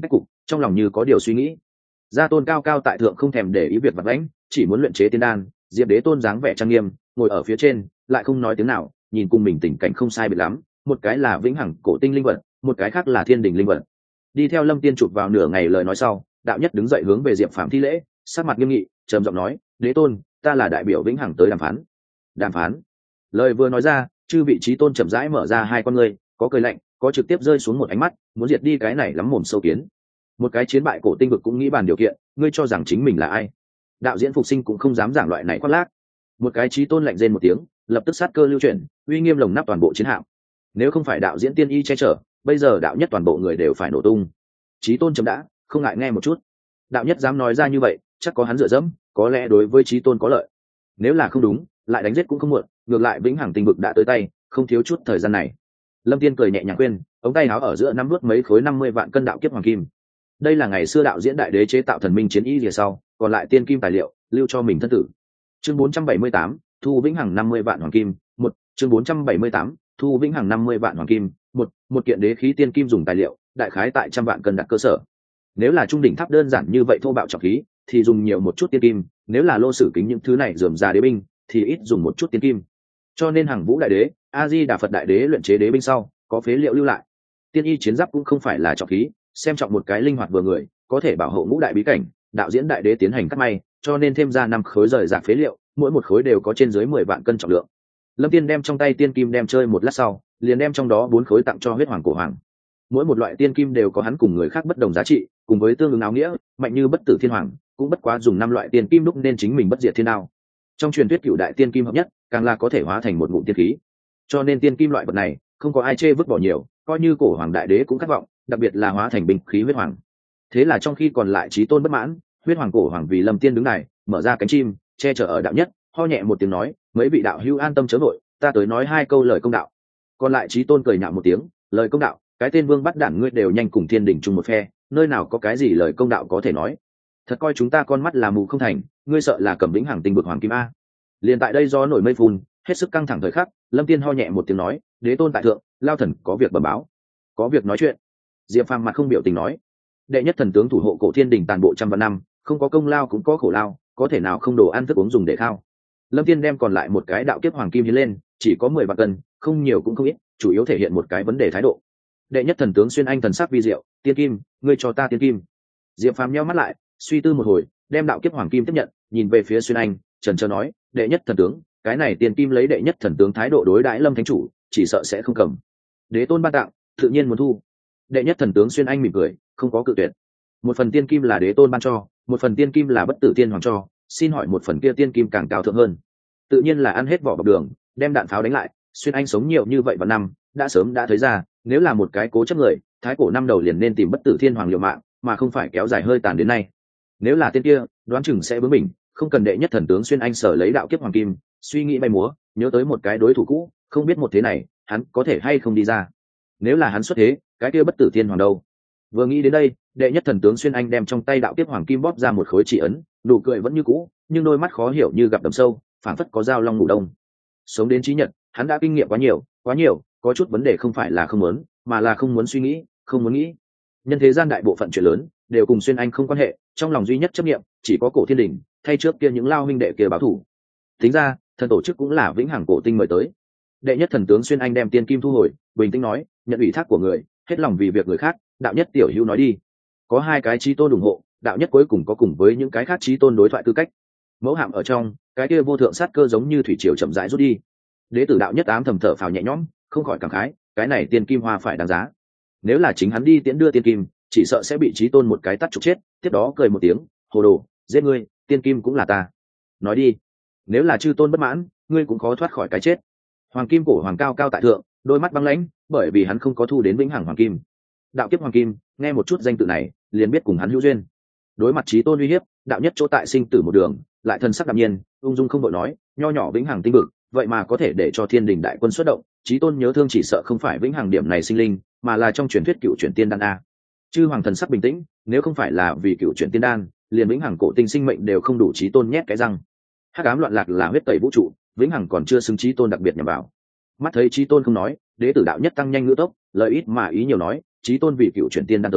trong lòng như có điều suy nghĩ. Gia tôn cao cao tại thượng không thèm để ý việc vặt vãnh, chỉ muốn luyện chế tiên đan. Diệp đế tôn dáng vẻ trang nghiêm ngồi ở phía trên, lại không nói tiếng nào, nhìn cùng mình tình cảnh không sai biệt lắm. Một cái là vĩnh hằng cổ tinh linh vật, một cái khác là thiên đình linh vật. Đi theo Lâm Tiên chụp vào nửa ngày lời nói sau, đạo nhất đứng dậy hướng về Diệp Phàm thi lễ, sắc mặt nghiêm nghị, trầm giọng nói: đế tôn, ta là đại biểu vĩnh hằng tới đàm phán. Đàm phán? Lời vừa nói ra, chư vị trí tôn chậm rãi mở ra hai con ngươi, có cười lạnh, có trực tiếp rơi xuống một ánh mắt, muốn diệt đi cái này lắm mồm sâu kiến. Một cái chiến bại cổ tinh vực cũng nghĩ bàn điều kiện, ngươi cho rằng chính mình là ai? Đạo diễn phục sinh cũng không dám giảng loại này khoác lác. Một cái trí tôn lạnh rên một tiếng, lập tức sát cơ lưu chuyển, uy nghiêm lồng nắp toàn bộ chiến hạm. Nếu không phải đạo diễn tiên y che chở, bây giờ đạo nhất toàn bộ người đều phải nổ tung. Trí tôn chấm đã, không ngại nghe một chút. Đạo nhất dám nói ra như vậy, chắc có hắn dựa dẫm, có lẽ đối với trí tôn có lợi. Nếu là không đúng, lại đánh giết cũng không muộn, ngược lại vĩnh hằng tinh vực đã tới tay, không thiếu chút thời gian này. Lâm Tiên cười nhẹ nhàng khuyên, ống tay áo ở giữa nắm nuốt mấy khối năm mươi vạn cân đạo kiếp hoàng kim. Đây là ngày xưa đạo diễn đại đế chế tạo thần minh chiến y về sau, còn lại tiên kim tài liệu lưu cho mình thân tử. Chương bốn trăm bảy mươi tám, thu vĩnh hằng năm mươi vạn hoàng kim. Một chương bốn trăm bảy mươi tám, thu vĩnh hằng năm mươi vạn hoàng kim. Một một kiện đế khí tiên kim dùng tài liệu, đại khái tại trăm vạn cân đặt cơ sở. Nếu là trung đỉnh tháp đơn giản như vậy thô bạo trọng khí, thì dùng nhiều một chút tiên kim, nếu là lô sử kính những thứ này rườm rà đế binh, thì ít dùng một chút tiên kim. Cho nên Hằng Vũ đại đế, A Di Đà Phật đại đế luyện chế đế binh sau, có phế liệu lưu lại. Tiên y chiến giáp cũng không phải là trọng khí, xem trọng một cái linh hoạt vừa người, có thể bảo hộ ngũ đại bí cảnh. Đạo diễn đại đế tiến hành cắt may, cho nên thêm ra năm khối rời rạc phế liệu, mỗi một khối đều có trên dưới mười vạn cân trọng lượng. Lâm Tiên đem trong tay tiên kim đem chơi một lát sau, liền đem trong đó bốn khối tặng cho huyết hoàng cổ hoàng. Mỗi một loại tiên kim đều có hắn cùng người khác bất đồng giá trị, cùng với tương ứng áo nghĩa, mạnh như bất tử thiên hoàng, cũng bất quá dùng năm loại tiên kim đúc nên chính mình bất diệt thiên đao. Trong truyền thuyết cửu đại tiên kim hợp nhất, càng là có thể hóa thành một ngụm tiên khí. Cho nên tiên kim loại vật này, không có ai chê vứt bỏ nhiều, coi như cổ hoàng đại đế cũng khát vọng, đặc biệt là hóa thành binh khí huyết hoàng. Thế là trong khi còn lại chí tôn bất mãn, huyết hoàng cổ hoàng vì Lâm Tiên đứng này, mở ra cánh chim, che chở ở đạo nhất, ho nhẹ một tiếng nói: mấy vị đạo hữu an tâm chớ vội, ta tới nói hai câu lời công đạo. Còn lại chí tôn cười nhạo một tiếng: lời công đạo, cái tên vương bắt đản ngươi đều nhanh cùng thiên đình chung một phe, nơi nào có cái gì lời công đạo có thể nói. Thật coi chúng ta con mắt là mù không thành, ngươi sợ là cầm vĩnh hằng tinh vực hoàng kim a. Liền tại đây do nổi mây phun, hết sức căng thẳng thời khắc, Lâm Tiên ho nhẹ một tiếng nói: đế tôn tại thượng, lao thần có việc bẩm báo. Có việc nói chuyện. Diệp Phàm mặt không biểu tình nói: đệ nhất thần tướng thủ hộ cổ thiên đình tàn bộ trăm vạn năm, không có công lao cũng có khổ lao, có thể nào không đồ ăn thức uống dùng để khao. Lâm Tiên đem còn lại một cái đạo kiếp hoàng kim hiến lên, chỉ có mười vạn cân, không nhiều cũng không ít, chủ yếu thể hiện một cái vấn đề thái độ. Đệ nhất thần tướng xuyên anh thần sắc vi diệu: tiên kim, ngươi cho ta tiên kim. Diệp Phàm nheo mắt lại, suy tư một hồi, đem đạo kiếp hoàng kim tiếp nhận, nhìn về phía xuyên anh, trần trờ nói: đệ nhất thần tướng, cái này tiên kim lấy đệ nhất thần tướng thái độ đối đãi Lâm thánh chủ, chỉ sợ sẽ không cầm. Đế tôn ban tặng, tự nhiên muốn thu. Đệ nhất thần tướng xuyên anh mỉm cười, không có cự tuyệt. Một phần tiên kim là đế tôn ban cho, một phần tiên kim là bất tử tiên hoàng cho, xin hỏi một phần kia tiên kim càng cao thượng hơn. Tự nhiên là ăn hết vỏ bọc đường, đem đạn pháo đánh lại. Xuyên anh sống nhiều như vậy vào năm, đã sớm đã thấy ra, nếu là một cái cố chấp người, thái cổ năm đầu liền nên tìm bất tử thiên hoàng liều mạng, mà không phải kéo dài hơi tàn đến nay. Nếu là tiên kia, đoán chừng sẽ bướng mình, không cần đệ nhất thần tướng xuyên anh sở lấy đạo kiếp hoàng kim, suy nghĩ bay múa, nhớ tới một cái đối thủ cũ, không biết một thế này, hắn có thể hay không đi ra. Nếu là hắn xuất thế, cái kia bất tử thiên hoàng đâu? Vừa nghĩ đến đây, đệ nhất thần tướng xuyên anh đem trong tay đạo kiếp hoàng kim bóp ra một khối chỉ ấn, nụ cười vẫn như cũ, nhưng đôi mắt khó hiểu như gặp đầm sâu, phảng phất có dao long ngủ đông. Sống đến trí nhật, hắn đã kinh nghiệm quá nhiều, quá nhiều, có chút vấn đề không phải là không muốn, mà là không muốn suy nghĩ, không muốn nghĩ. Nhân thế gian đại bộ phận chuyện lớn đều cùng xuyên anh không quan hệ, trong lòng duy nhất chấp niệm chỉ có cổ thiên đình, thay trước kia những lao huynh đệ kia báo thủ. Tính ra, thần tổ chức cũng là vĩnh hằng cổ tinh mời tới. Đệ nhất thần tướng xuyên anh đem tiên kim thu hồi, bình tĩnh nói: nhận ủy thác của người, hết lòng vì việc người khác, đạo nhất tiểu hữu nói đi. Có hai cái chí tôn ủng hộ, đạo nhất cuối cùng có cùng với những cái khác chí tôn đối thoại tư cách. Mẫu hạm ở trong, cái kia vô thượng sát cơ giống như thủy triều chậm rãi rút đi. Đế tử đạo nhất ám thầm thở phào nhẹ nhõm, không khỏi cảm khái, cái này tiên kim hoa phải đáng giá. Nếu là chính hắn đi tiễn đưa tiên kim, chỉ sợ sẽ bị chí tôn một cái tắt trục chết. Tiếp đó cười một tiếng: hồ đồ, giết ngươi, tiên kim cũng là ta. Nói đi, nếu là chư tôn bất mãn, ngươi cũng khó thoát khỏi cái chết. Hoàng kim cổ hoàng cao cao tại thượng, đôi mắt băng lãnh, bởi vì hắn không có thu đến vĩnh hằng hoàng kim. Đạo kiếp hoàng kim, nghe một chút danh tự này, liền biết cùng hắn hữu duyên. Đối mặt chí tôn uy hiếp, đạo nhất chỗ tại sinh tử một đường, lại thân sắc đạm nhiên, ung dung không đội nói: nho nhỏ vĩnh hằng tinh vực, vậy mà có thể để cho thiên đình đại quân xuất động. Chí tôn nhớ thương chỉ sợ không phải vĩnh hằng điểm này sinh linh, mà là trong truyền thuyết cựu chuyển tiên đan a. Chư hoàng thần sắc bình tĩnh, nếu không phải là vì cựu chuyển tiên đan, liền vĩnh hằng cổ tinh sinh mệnh đều không đủ chí tôn nhét cái răng. Hắc ám loạn lạc là huyết tẩy vũ trụ, vĩnh hằng còn chưa xứng chí tôn đặc biệt nhằm vào. Mắt thấy chí tôn không nói, đế tử đạo nhất tăng nhanh ngữ tốc, lời ít mà ý nhiều nói: chí tôn vì cựu chuyển tiên đan tới,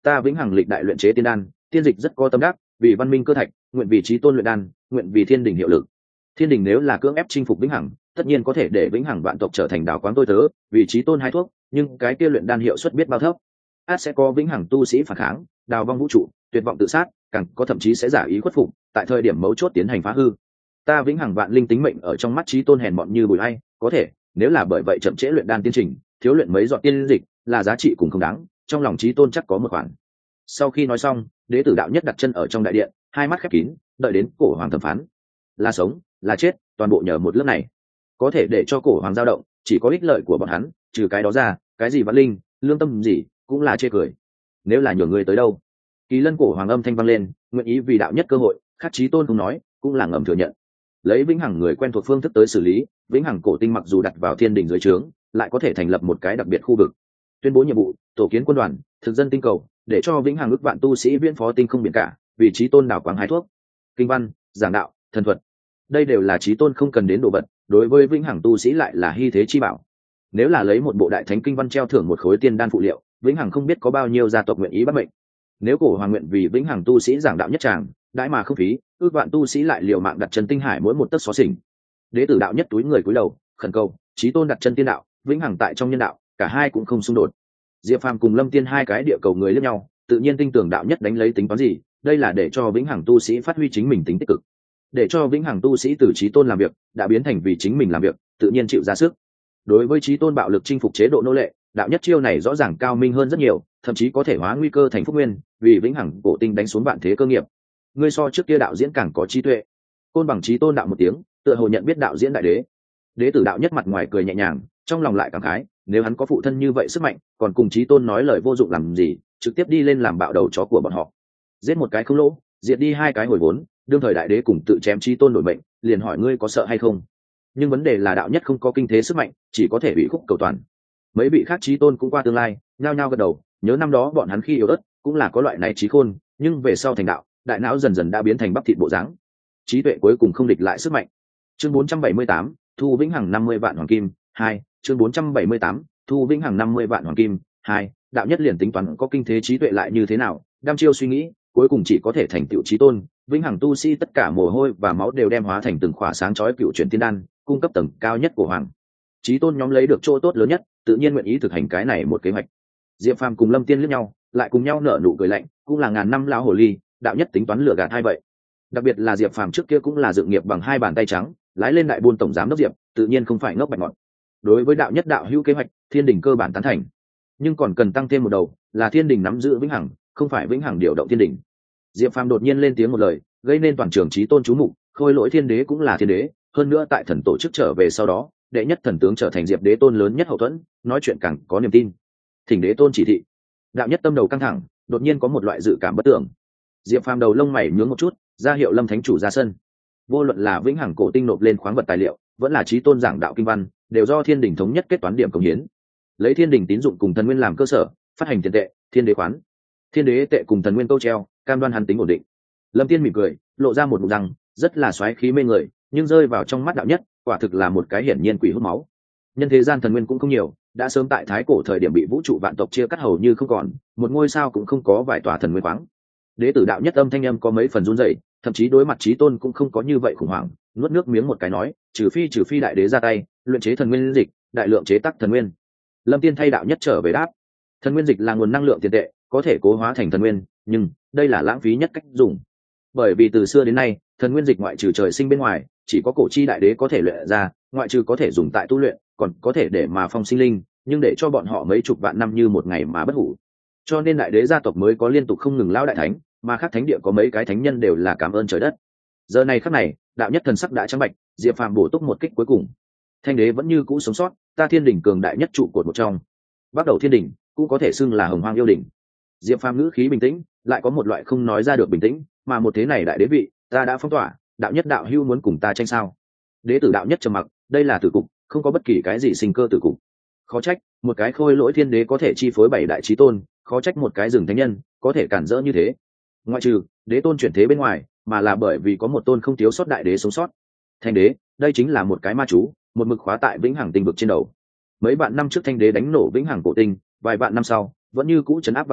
ta vĩnh hằng lịch đại luyện chế tiên đan, tiên dịch rất có tâm đắc, vì văn minh cơ thạch, nguyện vì chí tôn luyện đan, nguyện vì thiên đình hiệu lực. Thiên đình nếu là cưỡng ép chinh phục vĩnh hằng, tất nhiên có thể để vĩnh hằng vạn tộc trở thành đảo quáng tôi tớ, vì chí tôn hai thuốc, nhưng cái kia luyện đan hiệu suất biết bao thấp. Át sẽ có vĩnh hằng tu sĩ phản kháng, đào vong vũ trụ, tuyệt vọng tự sát, càng có thậm chí sẽ giả ý khuất phục, tại thời điểm mấu chốt tiến hành phá hư. Ta vĩnh hằng vạn linh tính mệnh ở trong mắt chí tôn hèn mọn như bụi ai, có thể, nếu là bởi vậy chậm trễ luyện đan tiến trình, thiếu luyện mấy giọt tiên dịch, là giá trị cũng không đáng, trong lòng chí tôn chắc có một khoản. Sau khi nói xong, đế tử đạo nhất đặt chân ở trong đại điện, hai mắt khép kín, đợi đến cổ hoàng thẩm phán. Là sống, là chết, toàn bộ nhờ một lớp này. Có thể để cho cổ hoàng dao động, chỉ có ích lợi của bọn hắn, trừ cái đó ra, cái gì vạn linh, lương tâm gì, cũng là chê cười. Nếu là nhường người tới đâu? Kỳ lân cổ hoàng âm thanh vang lên, nguyện ý vì đạo nhất cơ hội, khắc chí tôn không nói, cũng là ngầm thừa nhận. Lấy vĩnh hằng người quen thuộc phương thức tới xử lý, vĩnh hằng cổ tinh mặc dù đặt vào thiên đình dưới trướng, lại có thể thành lập một cái đặc biệt khu vực. Tuyên bố nhiệm vụ, tổ kiến quân đoàn, thực dân tinh cầu, để cho vĩnh hằng ước vạn tu sĩ viễn phó tinh không biển cả, vì chí tôn đảo quáng hái thuốc, kinh văn, giảng đạo, thần thuật. Đây đều là chí tôn không cần đến đồ vật, đối với vĩnh hằng tu sĩ lại là hy thế chi bảo. Nếu là lấy một bộ đại thánh kinh văn treo thưởng một khối tiên đan phụ liệu, vĩnh hằng không biết có bao nhiêu gia tộc nguyện ý bắt mệnh. Nếu cổ hoàng nguyện vì vĩnh hằng tu sĩ giảng đạo nhất tràng, đãi mà không phí, ước vạn tu sĩ lại liều mạng đặt chân tinh hải mỗi một tấc xó xỉnh. Đế tử đạo nhất túi người cúi đầu, khẩn cầu, chí tôn đặt chân tiên đạo, vĩnh hằng tại trong nhân đạo, cả hai cũng không xung đột. Diệp Phàm cùng Lâm Tiên hai cái địa cầu người liếc nhau, tự nhiên tin tưởng đạo nhất đánh lấy tính toán gì, đây là để cho vĩnh hằng tu sĩ phát huy chính mình tính tích cực, để cho vĩnh hằng tu sĩ từ chí tôn làm việc đã biến thành vì chính mình làm việc, tự nhiên chịu ra sức. Đối với chí tôn bạo lực chinh phục chế độ nô lệ, đạo nhất chiêu này rõ ràng cao minh hơn rất nhiều, thậm chí có thể hóa nguy cơ thành phúc nguyên, vì vĩnh hằng cổ tinh đánh xuống vạn thế cơ nghiệp. Ngươi so trước kia đạo diễn càng có trí tuệ. Côn bằng chí tôn đạo một tiếng, tựa hồ nhận biết đạo diễn đại đế. Đế tử đạo nhất mặt ngoài cười nhẹ nhàng, trong lòng lại cảm khái, nếu hắn có phụ thân như vậy sức mạnh, còn cùng chí tôn nói lời vô dụng làm gì, trực tiếp đi lên làm bạo đầu chó của bọn họ. Giết một cái không lỗ, diệt đi hai cái hồi vốn, đương thời đại đế cùng tự chém chí tôn đổi mệnh, liền hỏi ngươi có sợ hay không? Nhưng vấn đề là đạo nhất không có kinh thế sức mạnh, chỉ có thể bị khúc cầu toàn. Mấy vị khác chí tôn cũng qua tương lai, nhao nhao gật đầu, nhớ năm đó bọn hắn khi yếu ớt, cũng là có loại này trí khôn, nhưng về sau thành đạo, đại não dần dần đã biến thành bắp thịt bộ dáng. Trí tuệ cuối cùng không địch lại sức mạnh. Chương bốn trăm bảy mươi tám, thu vĩnh hằng năm mươi vạn hoàng kim, hai, chương bốn trăm bảy mươi tám, thu vĩnh hằng năm mươi vạn hoàng kim, hai, đạo nhất liền tính toán có kinh thế trí tuệ lại như thế nào, đăm chiêu suy nghĩ, cuối cùng chỉ có thể thành tựu chí tôn, vĩnh hằng tu sĩ tất cả mồ hôi và máu đều đem hóa thành từng khỏa sáng chói cựu chuyển tiên đan, cung cấp tầng cao nhất của hoàng. Chí tôn nhóm lấy được chỗ tốt lớn nhất, tự nhiên nguyện ý thực hành cái này một kế hoạch. Diệp Phàm cùng Lâm Tiên liếc nhau, lại cùng nhau nở nụ cười lạnh, cũng là ngàn năm lão hồ ly, đạo nhất tính toán lừa gạt hai vậy. Đặc biệt là Diệp Phàm trước kia cũng là dự nghiệp bằng hai bàn tay trắng, lái lên đại buôn tổng giám đốc Diệp, tự nhiên không phải ngốc bạch ngọn. Đối với đạo nhất đạo hữu kế hoạch, thiên đình cơ bản tán thành, nhưng còn cần tăng thêm một đầu, là thiên đình nắm giữ vĩnh hằng, không phải vĩnh hằng điều động thiên đình. Diệp Phàm đột nhiên lên tiếng một lời, gây nên toàn trường chí tôn chú mục, khôi lỗi thiên đế cũng là thiên đế, hơn nữa tại thần tổ chức trở về sau đó, đệ nhất thần tướng trở thành Diệp đế tôn lớn nhất hậu thuẫn, nói chuyện càng có niềm tin. Thỉnh đế tôn chỉ thị. Đạo nhất tâm đầu căng thẳng, đột nhiên có một loại dự cảm bất tưởng. Diệp Phàm đầu lông mày nhướng một chút, ra hiệu Lâm thánh chủ ra sân. Vô luận là vĩnh hằng cổ tinh nộp lên khoáng vật tài liệu, vẫn là chí tôn giảng đạo kinh văn, đều do thiên đình thống nhất kết toán điểm công hiến. Lấy thiên đình tín dụng cùng thần nguyên làm cơ sở, phát hành tiền tệ, thiên đế khoán, thiên đế tệ cùng thần nguyên câu treo, cam đoan hắn tính ổn định. Lâm Tiên mỉm cười, lộ ra một nụ răng, rất là xoáy khí mê người, nhưng rơi vào trong mắt đạo nhất, quả thực là một cái hiển nhiên quỷ hút máu. Nhân thế gian thần nguyên cũng không nhiều, đã sớm tại thái cổ thời điểm bị vũ trụ vạn tộc chia cắt hầu như không còn, một ngôi sao cũng không có vài tòa thần nguyên khoáng. Đế tử đạo nhất âm thanh âm có mấy phần run rẩy, thậm chí đối mặt chí tôn cũng không có như vậy khủng hoảng, nuốt nước miếng một cái nói, trừ phi trừ phi đại đế ra tay, luyện chế thần nguyên dịch, đại lượng chế tác thần nguyên. Lâm Tiên thay đạo nhất trở về đáp, thần nguyên dịch là nguồn năng lượng tiền tệ, có thể cố hóa thành thần nguyên, nhưng đây là lãng phí nhất cách dùng. Bởi vì từ xưa đến nay, thần nguyên dịch ngoại trừ trời sinh bên ngoài, chỉ có cổ chi đại đế có thể luyện ra, ngoại trừ có thể dùng tại tu luyện, còn có thể để mà phong sinh linh, nhưng để cho bọn họ mấy chục vạn năm như một ngày mà bất hủ. Cho nên đại đế gia tộc mới có liên tục không ngừng lao đại thánh, mà khác thánh địa có mấy cái thánh nhân đều là cảm ơn trời đất. Giờ này khắc này, đạo nhất thần sắc đã trắng bạch, Diệp Phàm bổ túc một kích cuối cùng. Thanh đế vẫn như cũ sống sót, ta thiên đình cường đại nhất trụ cột một trong. Bắt đầu thiên đình, cũng có thể xưng là hồng hoang yêu đình. Diệp Phàm ngữ khí bình tĩnh, lại có một loại không nói ra được bình tĩnh, mà một thế này đại đế vị, ta đã phong tỏa, đạo nhất đạo hưu muốn cùng ta tranh sao? Đế tử đạo nhất trầm mặc, đây là tử cục, không có bất kỳ cái gì sinh cơ tử cục. Khó trách, một cái khôi lỗi thiên đế có thể chi phối bảy đại chí tôn, khó trách một cái rừng thánh nhân có thể cản rỡ như thế. Ngoại trừ đế tôn chuyển thế bên ngoài, mà là bởi vì có một tôn không thiếu sót đại đế sống sót. Thanh đế, đây chính là một cái ma chú, một mực khóa tại vĩnh hằng tinh vực trên đầu. Mấy vạn năm trước thanh đế đánh nổ vĩnh hằng cổ tinh, vài vạn năm sau vẫn như cũ trấn áp vạn cổ,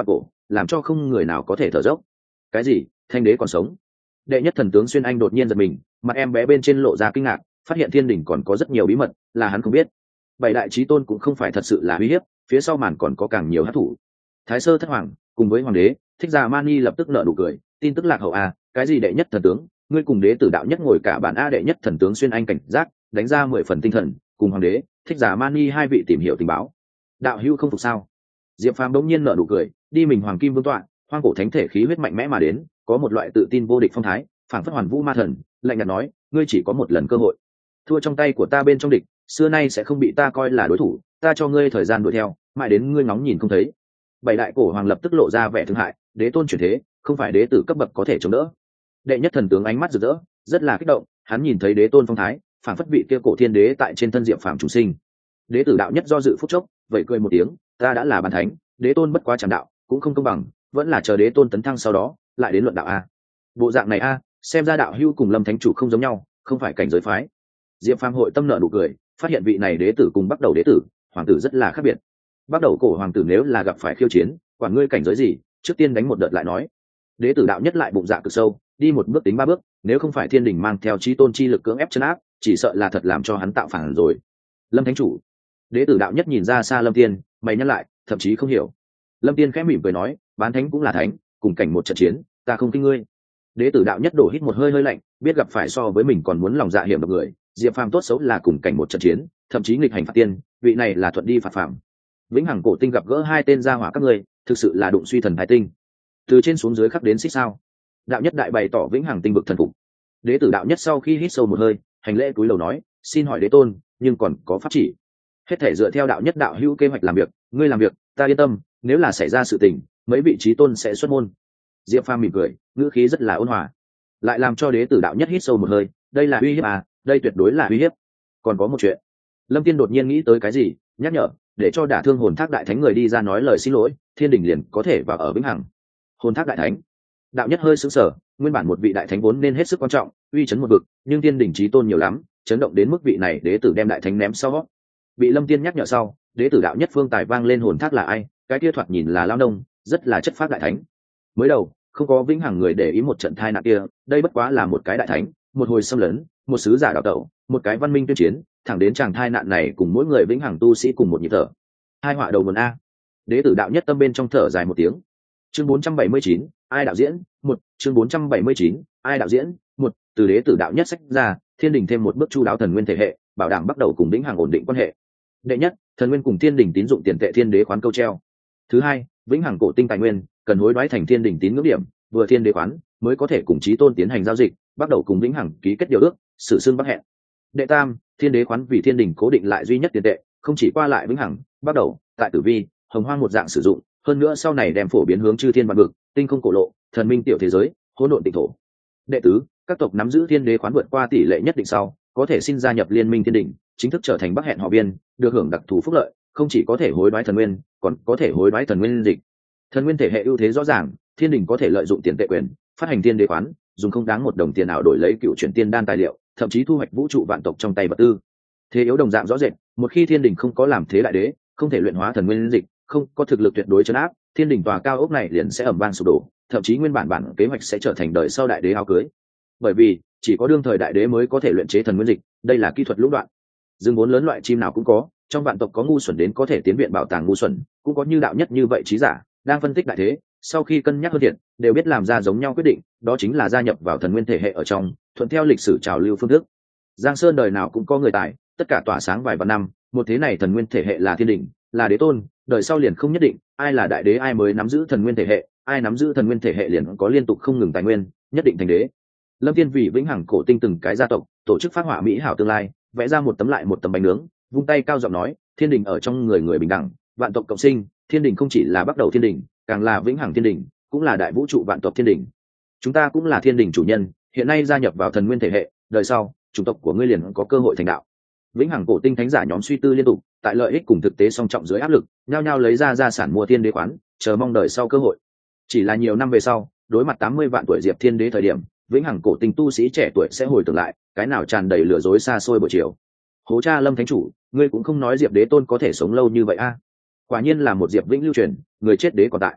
làm cho không người nào có thể thở dốc. Cái gì? Thanh đế còn sống? Đệ nhất thần tướng Xuyên Anh đột nhiên giật mình, mặt em bé bên trên lộ ra kinh ngạc, phát hiện thiên đình còn có rất nhiều bí mật là hắn không biết. Bảy đại chí tôn cũng không phải thật sự là uy hiếp, phía sau màn còn có càng nhiều hắc thủ. Thái sơ thất hoàng cùng với hoàng đế Thích Giả Mani lập tức nở nụ cười, tin tức lạc hậu a, cái gì đệ nhất thần tướng, ngươi cùng đế tử đạo nhất ngồi cả bản a. Đệ nhất thần tướng Xuyên Anh cảnh giác đánh ra mười phần tinh thần, cùng hoàng đế Thích Giả Mani hai vị tìm hiểu tình báo. Đạo hữu không phục sao? Diệp Phàm đống nhiên nở nụ cười, đi mình hoàng kim vương tọa, hoang cổ thánh thể khí huyết mạnh mẽ mà đến, có một loại tự tin vô địch phong thái, phảng phất hoàn vũ ma thần, lạnh nhạt nói, ngươi chỉ có một lần cơ hội, thua trong tay của ta bên trong địch, xưa nay sẽ không bị ta coi là đối thủ, ta cho ngươi thời gian đuổi theo, mãi đến ngươi ngóng nhìn không thấy. Bảy đại cổ hoàng lập tức lộ ra vẻ thương hại, đế tôn chuyển thế, không phải đế tử cấp bậc có thể chống đỡ. Đệ nhất thần tướng ánh mắt rực rỡ, rất là kích động, hắn nhìn thấy đế tôn phong thái, phảng phất vị kia cổ thiên đế tại trên thân Diệp Phàm chủ sinh. Đế tử đạo nhất do dự phút chốc, vậy cười một tiếng, ta đã là bàn thánh, đế tôn bất quá chẳng đạo, cũng không công bằng, vẫn là chờ đế tôn tấn thăng sau đó, lại đến luận đạo a. Bộ dạng này a, xem ra đạo hưu cùng Lâm thánh chủ không giống nhau, không phải cảnh giới phái. Diệp Phàm hội tâm nợ nụ cười, phát hiện vị này đế tử cùng bắt đầu đế tử, hoàng tử rất là khác biệt. Bắt đầu cổ hoàng tử nếu là gặp phải khiêu chiến, quản ngươi cảnh giới gì, trước tiên đánh một đợt lại nói. Đế tử đạo nhất lại bụng dạ cực sâu, đi một bước tính ba bước, nếu không phải thiên đình mang theo chí tôn chi lực cưỡng ép chân áp, chỉ sợ là thật làm cho hắn tạo phản rồi. Lâm thánh chủ. Đế tử đạo nhất nhìn ra xa Lâm Tiên, mày nhắc lại, thậm chí không hiểu. Lâm Tiên khẽ mỉm cười nói, bán thánh cũng là thánh, cùng cảnh một trận chiến, ta không kinh ngươi. Đế tử đạo nhất đổ hít một hơi hơi lạnh, biết gặp phải so với mình còn muốn lòng dạ hiểm độc người, Diệp Phàm tốt xấu là cùng cảnh một trận chiến, thậm chí nghịch hành phạt tiên, vị này là thuận đi phạt phạm. Vĩnh hằng cổ tinh gặp gỡ hai tên gia hỏa các ngươi, thực sự là đụng suy thần thái tinh. Từ trên xuống dưới khắc đến xích sao. Đạo nhất đại bày tỏ vĩnh hằng tinh vực thần phục. Đế tử đạo nhất sau khi hít sâu một hơi, hành lễ cúi đầu nói, xin hỏi đế tôn, nhưng còn có pháp chỉ. Hết thể dựa theo đạo nhất đạo hữu kế hoạch làm việc, ngươi làm việc, ta yên tâm, nếu là xảy ra sự tình, mấy vị trí tôn sẽ xuất môn. Diệp Phàm mỉm cười, ngữ khí rất là ôn hòa, lại làm cho đế tử đạo nhất hít sâu một hơi, đây là uy hiếp à, đây tuyệt đối là uy hiếp. Còn có một chuyện. Lâm Tiên đột nhiên nghĩ tới cái gì, nhắc nhở, để cho đả thương hồn thác đại thánh người đi ra nói lời xin lỗi, thiên đình liền có thể vào ở vĩnh hằng. Hồn thác đại thánh. Đạo nhất hơi sững sờ, nguyên bản một vị đại thánh vốn nên hết sức quan trọng, uy chấn một vực, nhưng thiên đình chí tôn nhiều lắm, chấn động đến mức vị này đế tử đem đại thánh ném sau. Bị Lâm Tiên nhắc nhở sau, đế tử đạo nhất phương tài vang lên hồn thác là ai, cái kia thoạt nhìn là lao nông, rất là chất phác đại thánh. Mới đầu không có vĩnh hằng người để ý một trận thai nạn kia, đây bất quá là một cái đại thánh, một hồi xâm lấn, một sứ giả đạo tẩu, một cái văn minh tuyên chiến, thẳng đến chàng thai nạn này cùng mỗi người vĩnh hằng tu sĩ cùng một nhịp thở. Hai họa đầu nguồn a. Đế tử đạo nhất tâm bên trong thở dài một tiếng. Chương bốn trăm bảy mươi chín, ai đạo diễn? Một. Chương bốn trăm bảy mươi chín, ai đạo diễn? Một. Từ đế tử đạo nhất sách ra, thiên đình thêm một bước chu đáo thần nguyên thể hệ, bảo đảm bắt đầu cùng vĩnh hằng ổn định quan hệ. Đệ nhất, thần nguyên cùng thiên đình tín dụng tiền tệ thiên đế khoán câu treo. Thứ hai, vĩnh hằng cổ tinh tài nguyên cần hối đoái thành thiên đình tín ngưỡng điểm, vừa thiên đế khoán mới có thể cùng chí tôn tiến hành giao dịch, bắt đầu cùng vĩnh hằng ký kết điều ước, sử xương bắc hẹn. Đệ tam, thiên đế khoán vì thiên đình cố định lại duy nhất tiền tệ, không chỉ qua lại vĩnh hằng, bắt đầu tại tử vi, hồng hoang một dạng sử dụng, hơn nữa sau này đem phổ biến hướng chư thiên vạn vực, tinh không cổ lộ, thần minh tiểu thế giới, hỗn độn tịnh thổ. Đệ tứ, các tộc nắm giữ thiên đế khoán vượt qua tỷ lệ nhất định sau, có thể xin gia nhập liên minh thiên đình, chính thức trở thành bắc hẹn họ viên, được hưởng đặc thù phúc lợi, không chỉ có thể hối đoái thần nguyên, còn có thể hối đoái thần nguyên dịch. Thần nguyên thể hệ ưu thế rõ ràng, thiên đình có thể lợi dụng tiền tệ quyền, phát hành thiên đế khoán, dùng không đáng một đồng tiền nào đổi lấy cựu chuyển tiên đan tài liệu, thậm chí thu hoạch vũ trụ vạn tộc trong tay vật tư. Thế yếu đồng dạng rõ rệt, một khi thiên đình không có làm thế đại đế, không thể luyện hóa thần nguyên dịch, không có thực lực tuyệt đối trấn áp, thiên đình tòa cao ốc này liền sẽ ầm vang sụp đổ, thậm chí nguyên bản bản kế hoạch sẽ trở thành đời sau đại đế áo cưới. Bởi vì chỉ có đương thời đại đế mới có thể luyện chế thần nguyên dịch, đây là kỹ thuật lũng đoạn. Dương vốn lớn loại chim nào cũng có, trong vạn tộc có ngu xuẩn đến có thể tiến viện bảo tàng ngu xuẩn, cũng có như đạo nhất như vậy trí giả, đang phân tích đại thế, sau khi cân nhắc hơn thiện, đều biết làm ra giống nhau quyết định, đó chính là gia nhập vào thần nguyên thể hệ ở trong, thuận theo lịch sử trào lưu phương thức. Giang Sơn đời nào cũng có người tài, tất cả tỏa sáng vài vạn năm, một thế này thần nguyên thể hệ là thiên đình, là đế tôn, đời sau liền không nhất định, ai là đại đế ai mới nắm giữ thần nguyên thể hệ, ai nắm giữ thần nguyên thể hệ liền có liên tục không ngừng tài nguyên, nhất định thành đế. Lâm Thiên vì vĩnh hằng cổ tinh từng cái gia tộc, tổ chức phát họa mỹ hảo tương lai, vẽ ra một tấm lại một tấm bánh nướng, vung tay cao giọng nói, thiên đình ở trong người người bình đẳng, vạn tộc cộng sinh, thiên đình không chỉ là bắt đầu thiên đình, càng là vĩnh hằng thiên đình, cũng là đại vũ trụ vạn tộc thiên đình. Chúng ta cũng là thiên đình chủ nhân, hiện nay gia nhập vào thần nguyên thể hệ, đời sau, chủng tộc của ngươi liền có cơ hội thành đạo. Vĩnh hằng cổ tinh thánh giả nhóm suy tư liên tục, tại lợi ích cùng thực tế song trọng dưới áp lực, nhao nhao lấy ra gia sản mua thiên đế khoán, chờ mong đời sau cơ hội. Chỉ là nhiều năm về sau, đối mặt tám mươi vạn tuổi diệp thiên đế thời điểm, vĩnh hằng cổ tinh tu sĩ trẻ tuổi sẽ hồi tưởng lại, cái nào tràn đầy lừa dối xa xôi buổi chiều. Hố cha Lâm thánh chủ, ngươi cũng không nói diệp đế tôn có thể sống lâu như vậy a? Quả nhiên là một diệp vĩnh lưu truyền, người chết đế còn tại.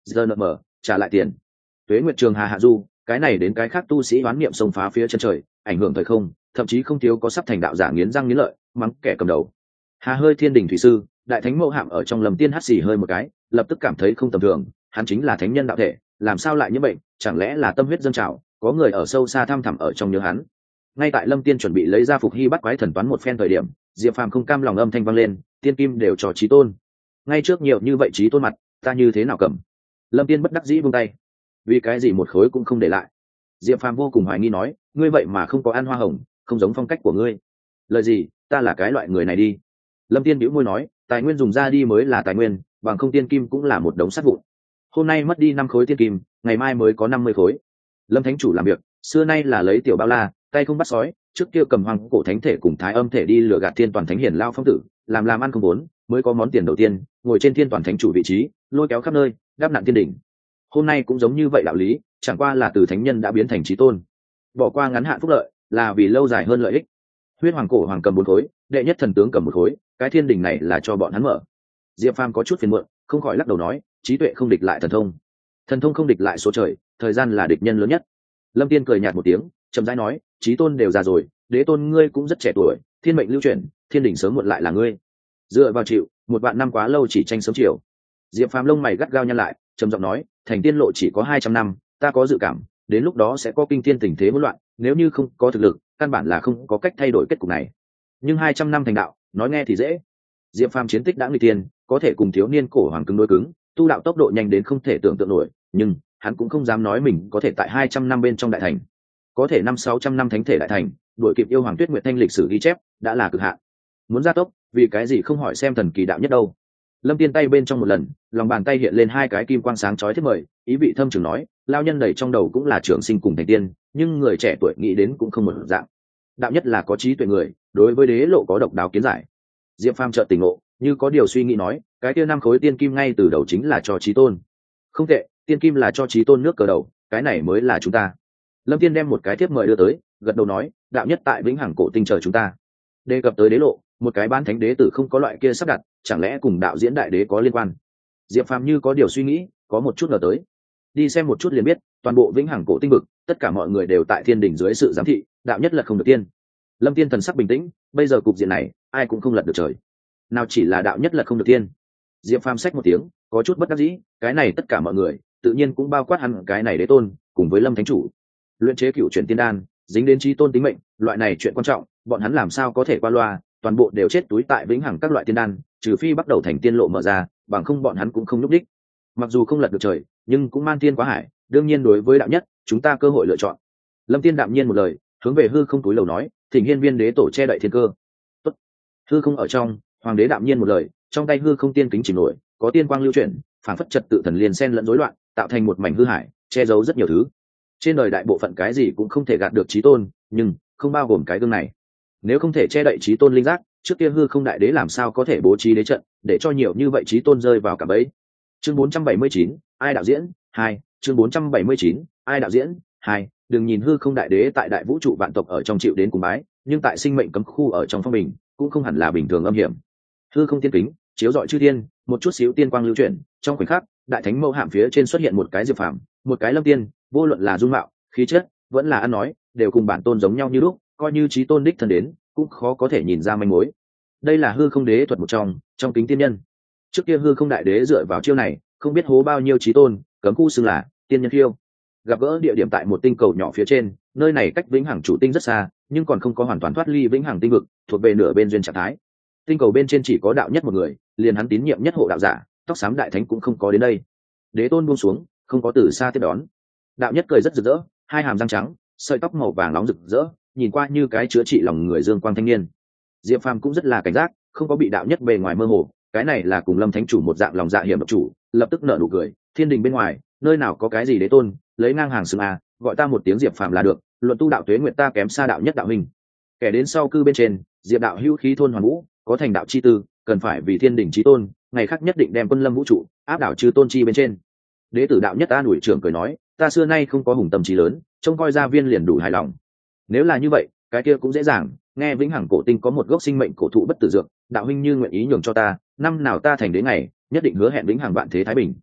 giờ nợ mở trả lại tiền. Tuế Nguyệt Trường Hà hạ du, cái này đến cái khác tu sĩ oán niệm xông phá phía chân trời, ảnh hưởng thời không, thậm chí không thiếu có sắp thành đạo giả nghiến răng nghiến lợi, mắng kẻ cầm đầu. Hà hơi thiên đình thủy sư, đại thánh mẫu hạm ở trong lầm tiên hắt xì hơi một cái, lập tức cảm thấy không tầm thường, hắn chính là thánh nhân đạo thể, làm sao lại như bệnh, chẳng lẽ là tâm huyết dâng trào, có người ở sâu xa thăm thẳm ở trong nhớ hắn. Ngay tại Lâm Tiên chuẩn bị lấy ra phục hy bắt quái thần toán một phen thời điểm, Diệp Phàm không cam lòng âm thanh vang lên, tiên kim đều cho chí tôn. Ngay trước nhiều như vậy chí tôn mặt, ta như thế nào cầm? Lâm Tiên bất đắc dĩ buông tay. Vì cái gì một khối cũng không để lại? Diệp Phàm vô cùng hoài nghi nói, ngươi vậy mà không có ăn hoa hồng, không giống phong cách của ngươi. Lời gì, ta là cái loại người này đi. Lâm Tiên bĩu môi nói, tài nguyên dùng ra đi mới là tài nguyên, bằng không tiên kim cũng là một đống sắt vụn. Hôm nay mất đi năm khối tiên kim, ngày mai mới có năm mươi khối. Lâm Thánh chủ làm việc, xưa nay là lấy tiểu bao la, tay không bắt sói, trước kia cầm hoàng cổ thánh thể cùng thái âm thể đi lừa gạt thiên toàn thánh hiển lao phong tử, làm làm ăn không vốn, mới có món tiền đầu tiên, ngồi trên thiên toàn thánh chủ vị trí, lôi kéo khắp nơi, đáp nạn tiên đỉnh. Hôm nay cũng giống như vậy đạo lý, chẳng qua là từ thánh nhân đã biến thành chí tôn. Bỏ qua ngắn hạn phúc lợi, là vì lâu dài hơn lợi ích. Huyết hoàng cổ hoàng cầm bốn khối, đệ nhất thần tướng cầm một khối, cái thiên đỉnh này là cho bọn hắn mở. Diệp Phàm có chút phiền muộn, không khỏi lắc đầu nói, trí tuệ không địch lại thần thông, thần thông không địch lại số trời, thời gian là địch nhân lớn nhất. Lâm Tiên cười nhạt một tiếng, chậm rãi nói, chí tôn đều già rồi, đế tôn ngươi cũng rất trẻ tuổi, thiên mệnh lưu chuyển, thiên đỉnh sớm muộn lại là ngươi. Dựa vào chịu, một vạn năm quá lâu chỉ tranh sớm chiều. Diệp Phàm lông mày gắt gao nhăn lại, trầm giọng nói, thành tiên lộ chỉ có hai trăm năm, ta có dự cảm, đến lúc đó sẽ có kinh thiên tình thế hỗn loạn, nếu như không có thực lực, căn bản là không có cách thay đổi kết cục này. Nhưng hai trăm năm thành đạo, nói nghe thì dễ. Diệp Phàm chiến tích đã nguy tiên, có thể cùng thiếu niên cổ hoàng cứng đối cứng, tu đạo tốc độ nhanh đến không thể tưởng tượng nổi, nhưng hắn cũng không dám nói mình có thể tại hai trăm năm bên trong đại thành. Có thể năm sáu trăm năm thánh thể đại thành, đuổi kịp yêu hoàng Tuyết Nguyệt Thanh lịch sử ghi chép, đã là cực hạn. Muốn gia tốc, vì cái gì không hỏi xem thần kỳ đạo nhất đâu? Lâm Tiên tay bên trong một lần, lòng bàn tay hiện lên hai cái kim quang sáng chói thiết mời, ý vị thâm trường nói, lao nhân đầy trong đầu cũng là trưởng sinh cùng thành tiên, nhưng người trẻ tuổi nghĩ đến cũng không một dạng. Đạo nhất là có trí tuệ người, đối với đế lộ có độc đáo kiến giải. Diệp Phàm chợt tỉnh ngộ, như có điều suy nghĩ nói, cái kia năm khối tiên kim ngay từ đầu chính là cho chí tôn. Không tệ, tiên kim là cho chí tôn nước cờ đầu, cái này mới là chúng ta. Lâm Tiên đem một cái thiếp mời đưa tới, gật đầu nói, đạo nhất tại vĩnh hằng cổ tinh chờ chúng ta. Đề cập tới đế lộ, một cái bán thánh đế tử không có loại kia sắp đặt, chẳng lẽ cùng đạo diễn đại đế có liên quan? Diệp Phàm như có điều suy nghĩ, có một chút ngờ tới. Đi xem một chút liền biết, toàn bộ vĩnh hằng cổ tinh vực, tất cả mọi người đều tại thiên đỉnh dưới sự giám thị, đạo nhất lật không được tiên. Lâm Tiên thần sắc bình tĩnh, bây giờ cục diện này, ai cũng không lật được trời. Nào chỉ là đạo nhất lật không được tiên. Diệp Phàm xách một tiếng, có chút bất đắc dĩ, cái này tất cả mọi người, tự nhiên cũng bao quát hắn cái này đế tôn, cùng với Lâm Thánh chủ. Luyện chế cựu chuyển tiên đan, dính đến chí tôn tính mệnh, loại này chuyện quan trọng, bọn hắn làm sao có thể qua loa, toàn bộ đều chết túi tại vĩnh hằng các loại tiên đan, trừ phi bắt đầu thành tiên lộ mở ra, bằng không bọn hắn cũng không lúc đích. Mặc dù không lật được trời, nhưng cũng man tiên quá hải, đương nhiên đối với đạo nhất, chúng ta cơ hội lựa chọn. Lâm Tiên đạm nhiên một lời, hướng về hư không túi lầu nói, thỉnh hiên viên đế tổ che đậy thiên cơ. Tốt. Hư không ở trong, hoàng đế đạm nhiên một lời, trong tay hư không tiên kính chìm nổi, có tiên quang lưu chuyển, phảng phất trật tự thần liên xen lẫn rối loạn, tạo thành một mảnh hư hải, che giấu rất nhiều thứ. Trên đời đại bộ phận cái gì cũng không thể gạt được chí tôn, nhưng không bao gồm cái gương này. Nếu không thể che đậy chí tôn linh giác, trước kia hư không đại đế làm sao có thể bố trí đế trận, để cho nhiều như vậy chí tôn rơi vào cả bẫy. Chương bốn trăm bảy mươi chín, ai đạo diễn? hai. Chương bốn trăm bảy mươi chín, ai đạo diễn? hai. Đừng nhìn hư không đại đế tại đại vũ trụ vạn tộc ở trong chịu đến cùng bái, nhưng tại sinh mệnh cấm khu ở trong phong bình, cũng không hẳn là bình thường âm hiểm. Hư không tiên kính, chiếu rọi chư thiên, một chút xíu tiên quang lưu chuyển, trong khoảnh khắc, đại thánh mẫu hạm phía trên xuất hiện một cái Diệp Phàm, một cái Lâm Tiên, vô luận là dung mạo, khí chất, vẫn là ăn nói, đều cùng bản tôn giống nhau như lúc, coi như chí tôn đích thân đến, cũng khó có thể nhìn ra manh mối. Đây là hư không đế thuật một trong, trong kính tiên nhân. Trước kia hư không đại đế dựa vào chiêu này, không biết hố bao nhiêu chí tôn, cấm khu xưng là tiên nhân khiêu. Gặp gỡ địa điểm tại một tinh cầu nhỏ phía trên, nơi này cách vĩnh hằng chủ tinh rất xa, nhưng còn không có hoàn toàn thoát ly vĩnh hằng tinh vực, thuộc về nửa bên duyên trạng thái. Tinh cầu bên trên chỉ có đạo nhất một người, liền hắn tín nhiệm nhất hộ đạo giả, tóc xám đại thánh cũng không có đến đây. Đế tôn buông xuống, không có từ xa tiếp đón. Đạo nhất cười rất rực rỡ, hai hàm răng trắng, sợi tóc màu vàng nóng rực rỡ, nhìn qua như cái chữa trị lòng người dương quang thanh niên. Diệp Phàm cũng rất là cảnh giác, không có bị đạo nhất bề ngoài mơ hồ, cái này là cùng Lâm Thánh chủ một dạng lòng dạ hiểm độc chủ, lập tức nở nụ cười, thiên đình bên ngoài, nơi nào có cái gì đế tôn, lấy ngang hàng xưng a, gọi ta một tiếng Diệp Phàm là được, luận tu đạo tuế nguyện ta kém xa đạo nhất đạo huynh. Kẻ đến sau cư bên trên, Diệp đạo hữu khí thôn hoàn vũ, có thành đạo chi tư, cần phải vì thiên đình chí tôn, ngày khác nhất định đem quân lâm vũ trụ, áp đảo chư tôn chi bên trên. Đế tử đạo nhất an ủi trưởng cười nói, ta xưa nay không có hùng tâm trí lớn, trông coi gia viên liền đủ hài lòng. Nếu là như vậy, cái kia cũng dễ dàng, nghe vĩnh hằng cổ tinh có một gốc sinh mệnh cổ thụ bất tử dược, đạo huynh như nguyện ý nhường cho ta, năm nào ta thành đế ngày, nhất định hứa hẹn vĩnh hằng vạn thế thái bình.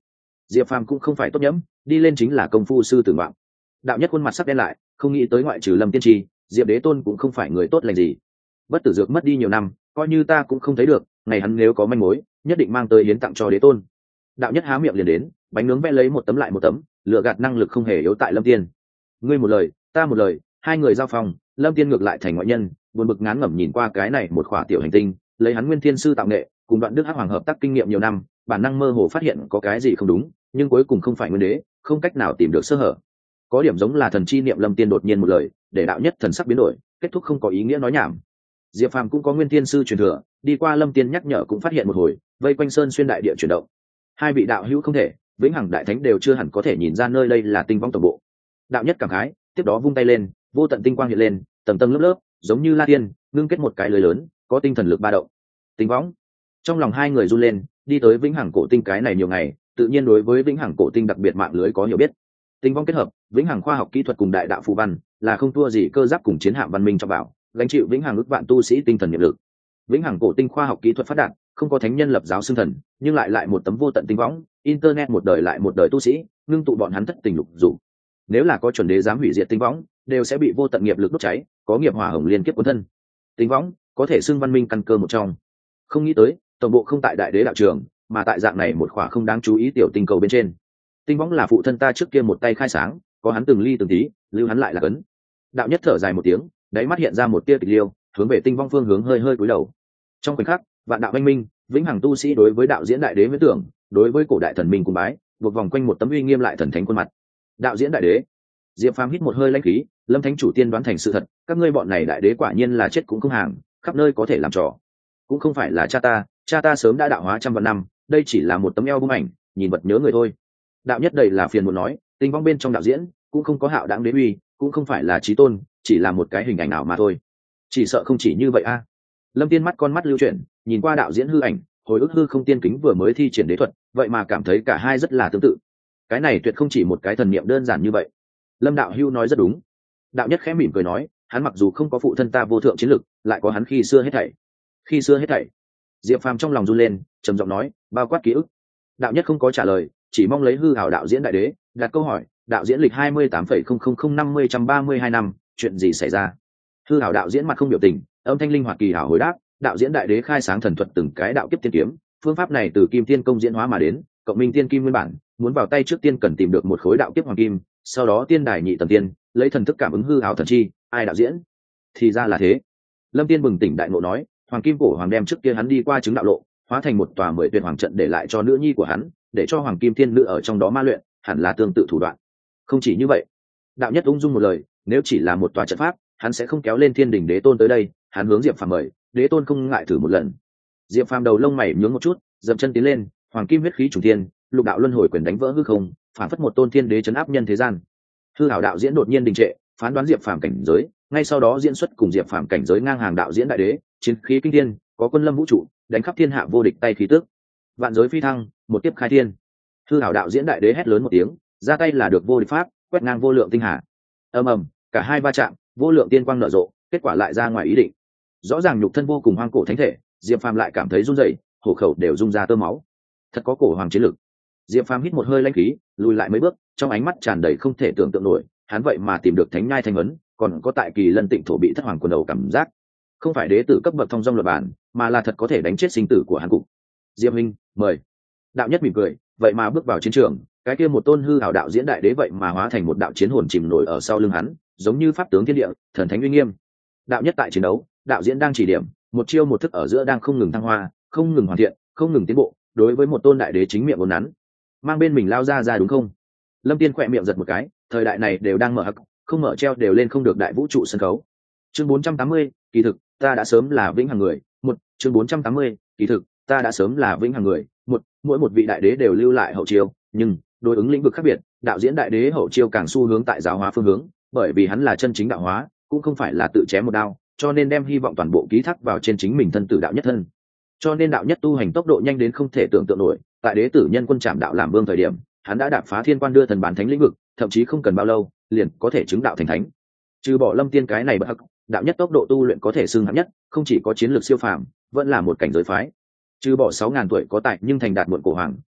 Diệp Phàm cũng không phải tốt nhẫm, đi lên chính là công phu sư tử ngoạn. Đạo nhất khuôn mặt sắc đen lại, không nghĩ tới ngoại trừ Lâm Tiên Tri, Diệp Đế Tôn cũng không phải người tốt lành gì. Bất tử dược mất đi nhiều năm, coi như ta cũng không thấy được, ngày hắn nếu có manh mối, nhất định mang tới hiến tặng cho Đế Tôn. Đạo nhất há miệng liền đến, bánh nướng vẽ lấy một tấm lại một tấm, lựa gạt năng lực không hề yếu tại Lâm Tiên. Ngươi một lời, ta một lời, hai người giao phòng, Lâm Tiên ngược lại thành ngoại nhân, buồn bực ngán ngẩm nhìn qua cái này một khỏa tiểu hành tinh, lấy hắn nguyên thiên sư tạo nghệ, cùng đoạn đức hắc hoàng hợp tác kinh nghiệm nhiều năm, bản năng mơ hồ phát hiện có cái gì không đúng, nhưng cuối cùng không phải nguyên đế, không cách nào tìm được sơ hở. Có điểm giống là thần chi niệm Lâm Tiên đột nhiên một lời, để đạo nhất thần sắc biến đổi, kết thúc không có ý nghĩa nói nhảm. Diệp Phàm cũng có nguyên thiên sư truyền thừa, đi qua Lâm Tiên nhắc nhở cũng phát hiện một hồi, vây quanh sơn xuyên đại địa chuyển động. Hai vị đạo hữu không thể, vĩnh hằng đại thánh đều chưa hẳn có thể nhìn ra nơi đây là tinh vong tổng bộ. Đạo nhất cảm khái, tiếp đó vung tay lên, vô tận tinh quang hiện lên, tầng tầng lớp lớp, giống như la tiên, ngưng kết một cái lưới lớn, có tinh thần lực ba động. Tinh võng. Trong lòng hai người run lên, đi tới vĩnh hằng cổ tinh cái này nhiều ngày, tự nhiên đối với vĩnh hằng cổ tinh đặc biệt mạng lưới có hiểu biết. Tinh võng kết hợp vĩnh hằng khoa học kỹ thuật cùng đại đạo phù văn, là không thua gì cơ giáp cùng chiến hạm văn minh cho bảo, gánh chịu vĩnh hằng ước vạn tu sĩ tinh thần nhiệm lực. Vĩnh hằng cổ tinh khoa học kỹ thuật phát đạt, không có thánh nhân lập giáo xưng thần, nhưng lại lại một tấm vô tận tinh võng, internet một đời lại một đời tu sĩ, ngưng tụ bọn hắn thất tình lục dục. Nếu là có chuẩn đế dám hủy diệt tinh võng, đều sẽ bị vô tận nghiệp lực đốt cháy, có nghiệp hỏa hồng liên kiếp cuốn thân. Tinh võng có thể xưng văn minh căn cơ một trong. Không nghĩ tới tổng bộ không tại đại đế đạo trường, mà tại dạng này một khỏa không đáng chú ý tiểu tinh cầu bên trên. Tinh võng là phụ thân ta trước kia một tay khai sáng, có hắn từng ly từng tí, lưu hắn lại là cấn. Đạo nhất thở dài một tiếng, đáy mắt hiện ra một tia tịch liêu, hướng về tinh vong phương hướng hơi hơi cúi đầu. Trong khoảnh khắc, vạn đạo anh minh, vĩnh hằng tu sĩ đối với đạo diễn đại đế viễn tưởng, đối với cổ đại thần minh cung bái, buộc vòng quanh một tấm uy nghiêm lại thần thánh khuôn mặt. Đạo diễn đại đế. Diệp Phàm hít một hơi lãnh khí, Lâm Thánh chủ tiên đoán thành sự thật, các ngươi bọn này đại đế quả nhiên là chết cũng không hàng, khắp nơi có thể làm trò. Cũng không phải là cha ta, cha ta sớm đã đạo hóa trăm vạn năm, đây chỉ là một tấm eo bung ảnh, nhìn vật nhớ người thôi. Đạo nhất đầy là phiền muốn nói, tinh vong bên trong đạo diễn cũng không có hạo đáng đế uy, cũng không phải là chí tôn, chỉ là một cái hình ảnh ảo mà thôi. Chỉ sợ không chỉ như vậy a. Lâm Tiên mắt con mắt lưu chuyển, nhìn qua đạo diễn hư ảnh, hồi ức hư không tiên kính vừa mới thi triển đế thuật, vậy mà cảm thấy cả hai rất là tương tự. Cái này tuyệt không chỉ một cái thần niệm đơn giản như vậy. Lâm đạo hưu nói rất đúng. Đạo nhất khẽ mỉm cười nói, hắn mặc dù không có phụ thân ta vô thượng chiến lực, lại có hắn khi xưa hết thảy. Khi xưa hết thảy. Diệp Phàm trong lòng run lên, trầm giọng nói, bao quát ký ức. Đạo nhất không có trả lời, chỉ mong lấy hư hảo đạo diễn đại đế đặt câu hỏi, đạo diễn lịch hai mươi tám phẩy không không không năm mươi trăm ba mươi hai năm, chuyện gì xảy ra? Hư hảo đạo diễn mặt không biểu tình, âm thanh linh hoạt kỳ hảo hồi đáp, đạo diễn đại đế khai sáng thần thuật từng cái đạo kiếp tiên kiếm, phương pháp này từ kim tiên công diễn hóa mà đến, cộng minh tiên kim nguyên bản, muốn vào tay trước tiên cần tìm được một khối đạo kiếp hoàng kim, sau đó tiên đài nhị tầng tiên, lấy thần thức cảm ứng hư hảo thần chi, ai đạo diễn? Thì ra là thế. Lâm Tiên bừng tỉnh đại ngộ nói, hoàng kim cổ hoàng đem trước kia hắn đi qua chứng đạo lộ, hóa thành một tòa mười tuyệt hoàng trận để lại cho nữ nhi của hắn, để cho hoàng kim thiên nữ ở trong đó ma luyện, hẳn là tương tự thủ đoạn. Không chỉ như vậy, đạo nhất ung dung một lời, nếu chỉ là một tòa trận pháp, hắn sẽ không kéo lên thiên đình đế tôn tới đây, hắn hướng Diệp Phàm mời, đế tôn không ngại thử một lần. Diệp Phàm đầu lông mày nhướng một chút, dậm chân tiến lên, hoàng kim huyết khí trùng thiên, lục đạo luân hồi quyền đánh vỡ hư không, phản phất một tôn thiên đế chấn áp nhân thế gian. Hư hảo đạo diễn đột nhiên đình trệ, phán đoán Diệp Phàm cảnh giới, ngay sau đó diễn xuất cùng Diệp Phàm cảnh giới ngang hàng đạo diễn đại đế, chiến khí kinh thiên, có quân lâm vũ trụ, đánh khắp thiên hạ vô địch tay khí tức. Vạn giới phi thăng, một tiếp khai thiên. Hư hảo đạo diễn đại đế hét lớn một tiếng, ra tay là được vô địch pháp, quét ngang vô lượng tinh hà. Ầm ầm, cả hai va chạm, vô lượng tiên quang nở rộ, kết quả lại ra ngoài ý định. Rõ ràng nhục thân vô cùng hoang cổ thánh thể, Diệp Phàm lại cảm thấy run rẩy, hổ khẩu đều rung ra tơ máu. Thật có cổ hoàng chiến lực. Diệp Phàm hít một hơi lãnh khí, lùi lại mấy bước, trong ánh mắt tràn đầy không thể tưởng tượng nổi, hắn vậy mà tìm được thánh nhai thanh ấn, còn có tại kỳ lân tịnh thổ bị thất hoàng quần đầu cảm giác. Không phải đế tử cấp bậc thông dong luật bản, mà là thật có thể đánh chết sinh tử của hắn cục. Diệp Minh, mời. Đạo nhất mỉm cười, vậy mà bước vào chiến trường, cái kia một tôn hư hảo đạo diễn đại đế vậy mà hóa thành một đạo chiến hồn chìm nổi ở sau lưng hắn, giống như pháp tướng thiên địa, thần thánh uy nghiêm. Đạo nhất tại chiến đấu, đạo diễn đang chỉ điểm, một chiêu một thức ở giữa đang không ngừng thăng hoa, không ngừng hoàn thiện, không ngừng tiến bộ, đối với một tôn đại đế chính miệng vốn nắn. Mang bên mình lao ra ra đúng không? Lâm Tiên khỏe miệng giật một cái, thời đại này đều đang mở hắc, không mở treo đều lên không được đại vũ trụ sân khấu. Chương bốn trăm tám mươi, kỳ thực, ta đã sớm là vĩnh hằng người. Một, chương bốn trăm tám mươi, kỳ thực, ta đã sớm là vĩnh hằng người. Một, mỗi một vị đại đế đều lưu lại hậu chiêu, nhưng đối ứng lĩnh vực khác biệt, đạo diễn đại đế hậu chiêu càng xu hướng tại giáo hóa phương hướng, bởi vì hắn là chân chính đạo hóa, cũng không phải là tự chém một đao, cho nên đem hy vọng toàn bộ ký thác vào trên chính mình thân tử đạo nhất thân. Cho nên đạo nhất tu hành tốc độ nhanh đến không thể tưởng tượng nổi, tại đế tử nhân quân trảm đạo làm vương thời điểm, hắn đã đạp phá thiên quan đưa thần bán thánh lĩnh vực, thậm chí không cần bao lâu, liền có thể chứng đạo thành thánh. Trừ bỏ Lâm Tiên cái này bất hắc, đạo nhất tốc độ tu luyện có thể xưng hạng nhất, không chỉ có chiến lược siêu phàm, vẫn là một cảnh giới phái. Trừ bỏ sáu ngàn tuổi có tài nhưng thành đạt muộn cổ hoàng,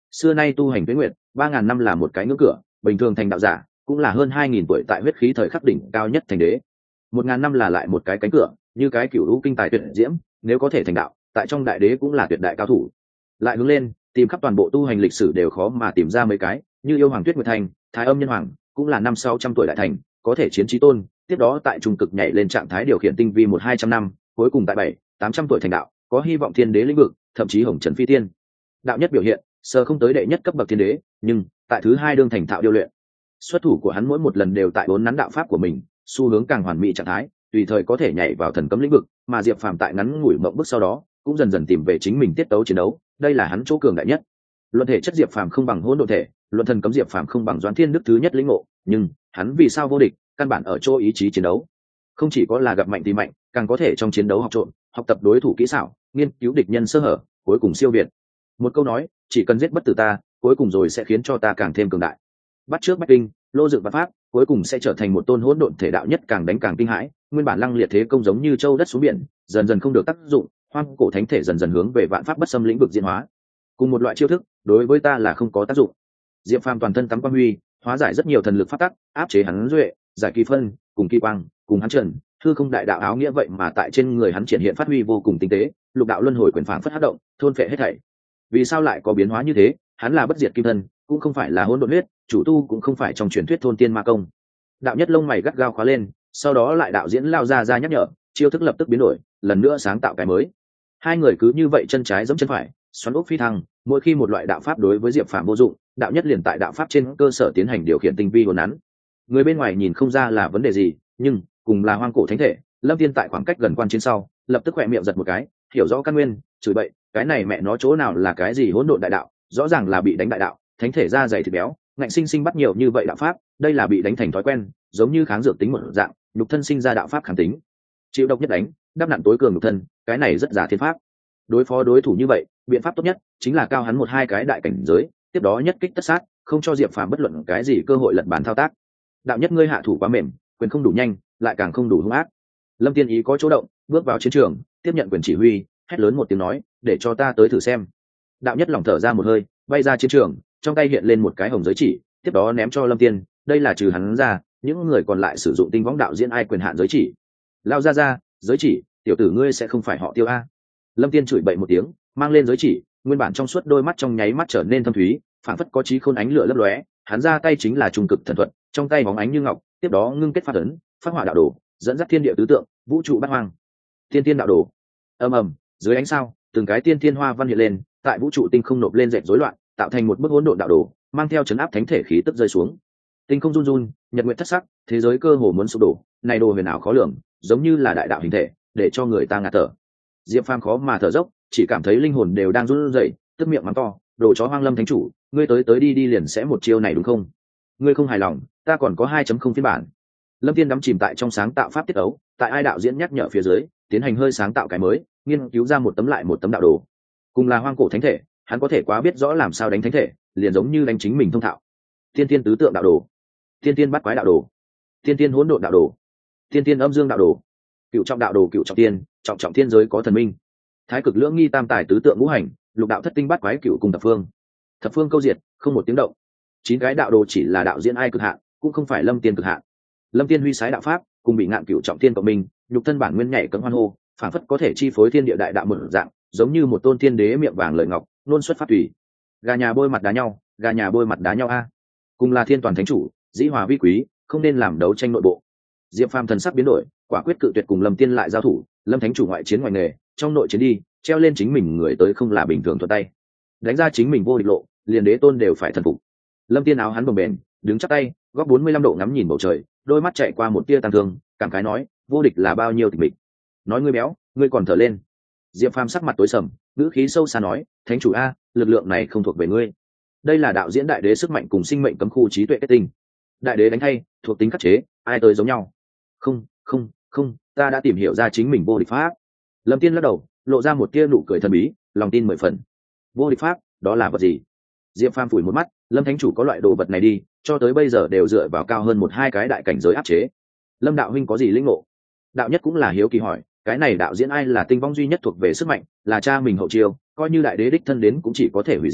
xưa nay tu hành tuế nguyện ba ngàn năm là một cái ngưỡng cửa, bình thường thành đạo giả cũng là hơn hai nghìn tuổi tại huyết khí thời khắc đỉnh cao nhất thành đế. Một ngàn năm là lại một cái cánh cửa, như cái cửu hữu kinh tài tuyệt diễm, nếu có thể thành đạo, tại trong đại đế cũng là tuyệt đại cao thủ. Lại hướng lên, tìm khắp toàn bộ tu hành lịch sử đều khó mà tìm ra mấy cái, như yêu hoàng Tuyết Nguyệt Thành, Thái Âm Nhân Hoàng, cũng là năm sáu trăm tuổi đại thành, có thể chiến chí tôn, tiếp đó tại trung cực nhảy lên trạng thái điều khiển tinh vi một hai trăm năm, cuối cùng tại bảy tám trăm tuổi thành đạo, có hy vọng thiên đế lĩnh vực, thậm chí hồng trần phi tiên. Đạo nhất biểu hiện, sơ không tới đệ nhất cấp bậc thiên đế, nhưng tại thứ hai đương thành thạo điều luyện. Xuất thủ của hắn mỗi một lần đều tại bốn nắn đạo pháp của mình, xu hướng càng hoàn mỹ trạng thái, tùy thời có thể nhảy vào thần cấm lĩnh vực, mà Diệp Phàm tại ngắn ngủi mộng bước sau đó, cũng dần dần tìm về chính mình tiết tấu chiến đấu, đây là hắn chỗ cường đại nhất. Luận thể chất Diệp Phàm không bằng hỗn độn thể, luận thần cấm Diệp Phàm không bằng Doãn Thiên Đức thứ nhất lĩnh ngộ, nhưng hắn vì sao vô địch, căn bản ở chỗ ý chí chiến đấu. Không chỉ có là gặp mạnh thì mạnh, càng có thể trong chiến đấu học trộn, học tập đối thủ kỹ xảo, nghiên cứu địch nhân sơ hở, cuối cùng siêu việt. Một câu nói, chỉ cần giết bất tử ta, cuối cùng rồi sẽ khiến cho ta càng thêm cường đại. Bắt trước bách kinh, lô dựng và pháp, cuối cùng sẽ trở thành một tôn hỗn độn thể đạo nhất, càng đánh càng kinh hãi, nguyên bản lăng liệt thế công giống như châu đất xuống biển, dần dần không được tác dụng, hoang cổ thánh thể dần dần hướng về vạn pháp bất xâm lĩnh vực diễn hóa. Cùng một loại chiêu thức, đối với ta là không có tác dụng. Diệp Phàm toàn thân tắm quang huy, hóa giải rất nhiều thần lực pháp tắc, áp chế hắn duệ, giải kỳ phân, cùng kỳ quang, cùng hắn trần, hư không đại đạo áo nghĩa vậy mà tại trên người hắn triển hiện phát huy vô cùng tinh tế, lục đạo luân hồi quyền phảng phất hất động, thôn phệ hết thảy. Vì sao lại có biến hóa như thế? Hắn là bất diệt kim thân, cũng không phải là hỗn độn huyết, chủ tu cũng không phải trong truyền thuyết thôn tiên ma công. Đạo nhất lông mày gắt gao khóa lên, sau đó lại đạo diễn lao ra ra nhắc nhở, chiêu thức lập tức biến đổi, lần nữa sáng tạo cái mới. Hai người cứ như vậy chân trái giẫm chân phải, xoắn ốc phi thăng, mỗi khi một loại đạo pháp đối với Diệp Phàm vô dụng, đạo nhất liền tại đạo pháp trên cơ sở tiến hành điều khiển tinh vi hồn nắn. Người bên ngoài nhìn không ra là vấn đề gì, nhưng cùng là hoang cổ thánh thể, Lâm Tiên tại khoảng cách gần quan chiến sau, lập tức khỏe miệng giật một cái, hiểu rõ căn nguyên, chửi bậy, cái này mẹ nó chỗ nào là cái gì hỗn độn đại đạo, rõ ràng là bị đánh đại đạo, thánh thể da dày thịt béo, ngạnh sinh sinh bắt nhiều như vậy đạo pháp, đây là bị đánh thành thói quen, giống như kháng dược tính một dạng, nhục thân sinh ra đạo pháp kháng tính. Chịu độc nhất đánh, đắp nặn tối cường nhục thân, cái này rất giả thiên pháp. Đối phó đối thủ như vậy, biện pháp tốt nhất chính là cao hắn một hai cái đại cảnh giới, tiếp đó nhất kích tất sát, không cho Diệp Phàm bất luận cái gì cơ hội lật bàn thao tác. Đạo nhất ngươi hạ thủ quá mềm, quyền không đủ nhanh, lại càng không đủ hung ác. Lâm Tiên ý có chỗ động, bước vào chiến trường, tiếp nhận quyền chỉ huy, hét lớn một tiếng nói, để cho ta tới thử xem. Đạo nhất lỏng thở ra một hơi, bay ra chiến trường, trong tay hiện lên một cái hồng giới chỉ, tiếp đó ném cho Lâm Tiên, đây là trừ hắn ra, những người còn lại sử dụng tinh võng đạo diễn ai quyền hạn giới chỉ. Lao ra ra, giới chỉ, tiểu tử ngươi sẽ không phải họ Tiêu a. Lâm Tiên chửi bậy một tiếng, mang lên giới chỉ, nguyên bản trong suốt đôi mắt trong nháy mắt trở nên thâm thúy, phảng phất có trí khôn ánh lửa lấp lóe, hắn ra tay chính là trung cực thần thuật, trong tay bóng ánh như ngọc, tiếp đó ngưng kết phát ấn, phát hỏa đạo đồ, dẫn dắt thiên địa tứ tượng, vũ trụ bát hoang. Tiên tiên đạo đồ. Ầm ầm, dưới ánh sao, từng cái tiên tiên hoa văn hiện lên, tại vũ trụ tinh không nộp lên dệt rối loạn, tạo thành một bức hỗn độn đạo đồ, mang theo chấn áp thánh thể khí tức rơi xuống. Tinh không run run, nhật nguyệt thất sắc, thế giới cơ hồ muốn sụp đổ, này đồ huyền ảo khó lường, giống như là đại đạo hình thể, để cho người ta ngạt thở. Diệp Phàm khó mà thở dốc, chỉ cảm thấy linh hồn đều đang run rẩy, tức miệng mắng to, đồ chó hoang lâm thánh chủ, ngươi tới tới đi đi liền sẽ một chiêu này đúng không? Ngươi không hài lòng, ta còn có hai chấm không phiên bản. Lâm Tiên đắm chìm tại trong sáng tạo pháp tiết ấu, tại ai đạo diễn nhắc nhở phía dưới, tiến hành hơi sáng tạo cái mới, nghiên cứu ra một tấm lại một tấm đạo đồ. Cùng là hoang cổ thánh thể, hắn có thể quá biết rõ làm sao đánh thánh thể, liền giống như đánh chính mình thông thạo. Tiên tiên tứ tượng đạo đồ, tiên tiên bắt quái đạo đồ, tiên tiên hỗn độn đạo đồ, tiên tiên âm dương đạo đồ, cựu trọng đạo đồ cựu trọng tiên, trọng trọng thiên giới có thần minh, thái cực lưỡng nghi tam tài tứ tượng ngũ hành, lục đạo thất tinh bắt quái cựu cùng thập phương. Thập phương câu diệt, không một tiếng động. Chín cái đạo đồ chỉ là đạo diễn ai cực hạn, cũng không phải Lâm Tiên cực hạn. Lâm Tiên huy sái đạo pháp, cùng bị ngạn cựu trọng thiên cộng minh, nhục thân bản nguyên nhảy cấm hoan hô, phản phất có thể chi phối thiên địa đại đạo một dạng, giống như một tôn thiên đế miệng vàng lời ngọc, luôn xuất phát tùy. Gà nhà bôi mặt đá nhau, gà nhà bôi mặt đá nhau a. Cùng là thiên toàn thánh chủ, dĩ hòa vi quý, không nên làm đấu tranh nội bộ. Diệp Phàm thần sắc biến đổi, quả quyết cự tuyệt cùng Lâm Tiên lại giao thủ. Lâm thánh chủ ngoại chiến ngoài nghề, trong nội chiến đi, treo lên chính mình người tới không là bình thường thuận tay, đánh ra chính mình vô địch lộ, liền đế tôn đều phải thần phục. Lâm Tiên áo hắn bồng bềnh, đứng chắp tay, góc bốn mươi lăm độ ngắm nhìn bầu trời, đôi mắt chạy qua một tia tăng thương, cảm khái nói, vô địch là bao nhiêu tịch mịch. Nói ngươi béo, ngươi còn thở lên. Diệp Phàm sắc mặt tối sầm, ngữ khí sâu xa nói, thánh chủ a, lực lượng này không thuộc về ngươi. Đây là đạo diễn đại đế sức mạnh cùng sinh mệnh cấm khu trí tuệ kết tinh. Đại đế đánh thay, thuộc tính khắc chế, ai tới giống nhau. Không, không, không, ta đã tìm hiểu ra chính mình vô địch pháp. Lâm Tiên lắc đầu, lộ ra một tia nụ cười thần bí, lòng tin mười phần. Vô địch pháp, đó là vật gì? Diệp Phàm phủi một mắt, Lâm thánh chủ có loại đồ vật này đi, cho tới bây giờ đều dựa vào cao hơn một hai cái đại cảnh giới áp chế. Lâm đạo huynh có gì linh ngộ? Đạo nhất cũng là hiếu kỳ hỏi, cái này đạo diễn ai là tinh vong duy nhất thuộc về sức mạnh, là cha mình hậu chiêu, coi như đại đế đích thân đến cũng chỉ có thể hủy diệt,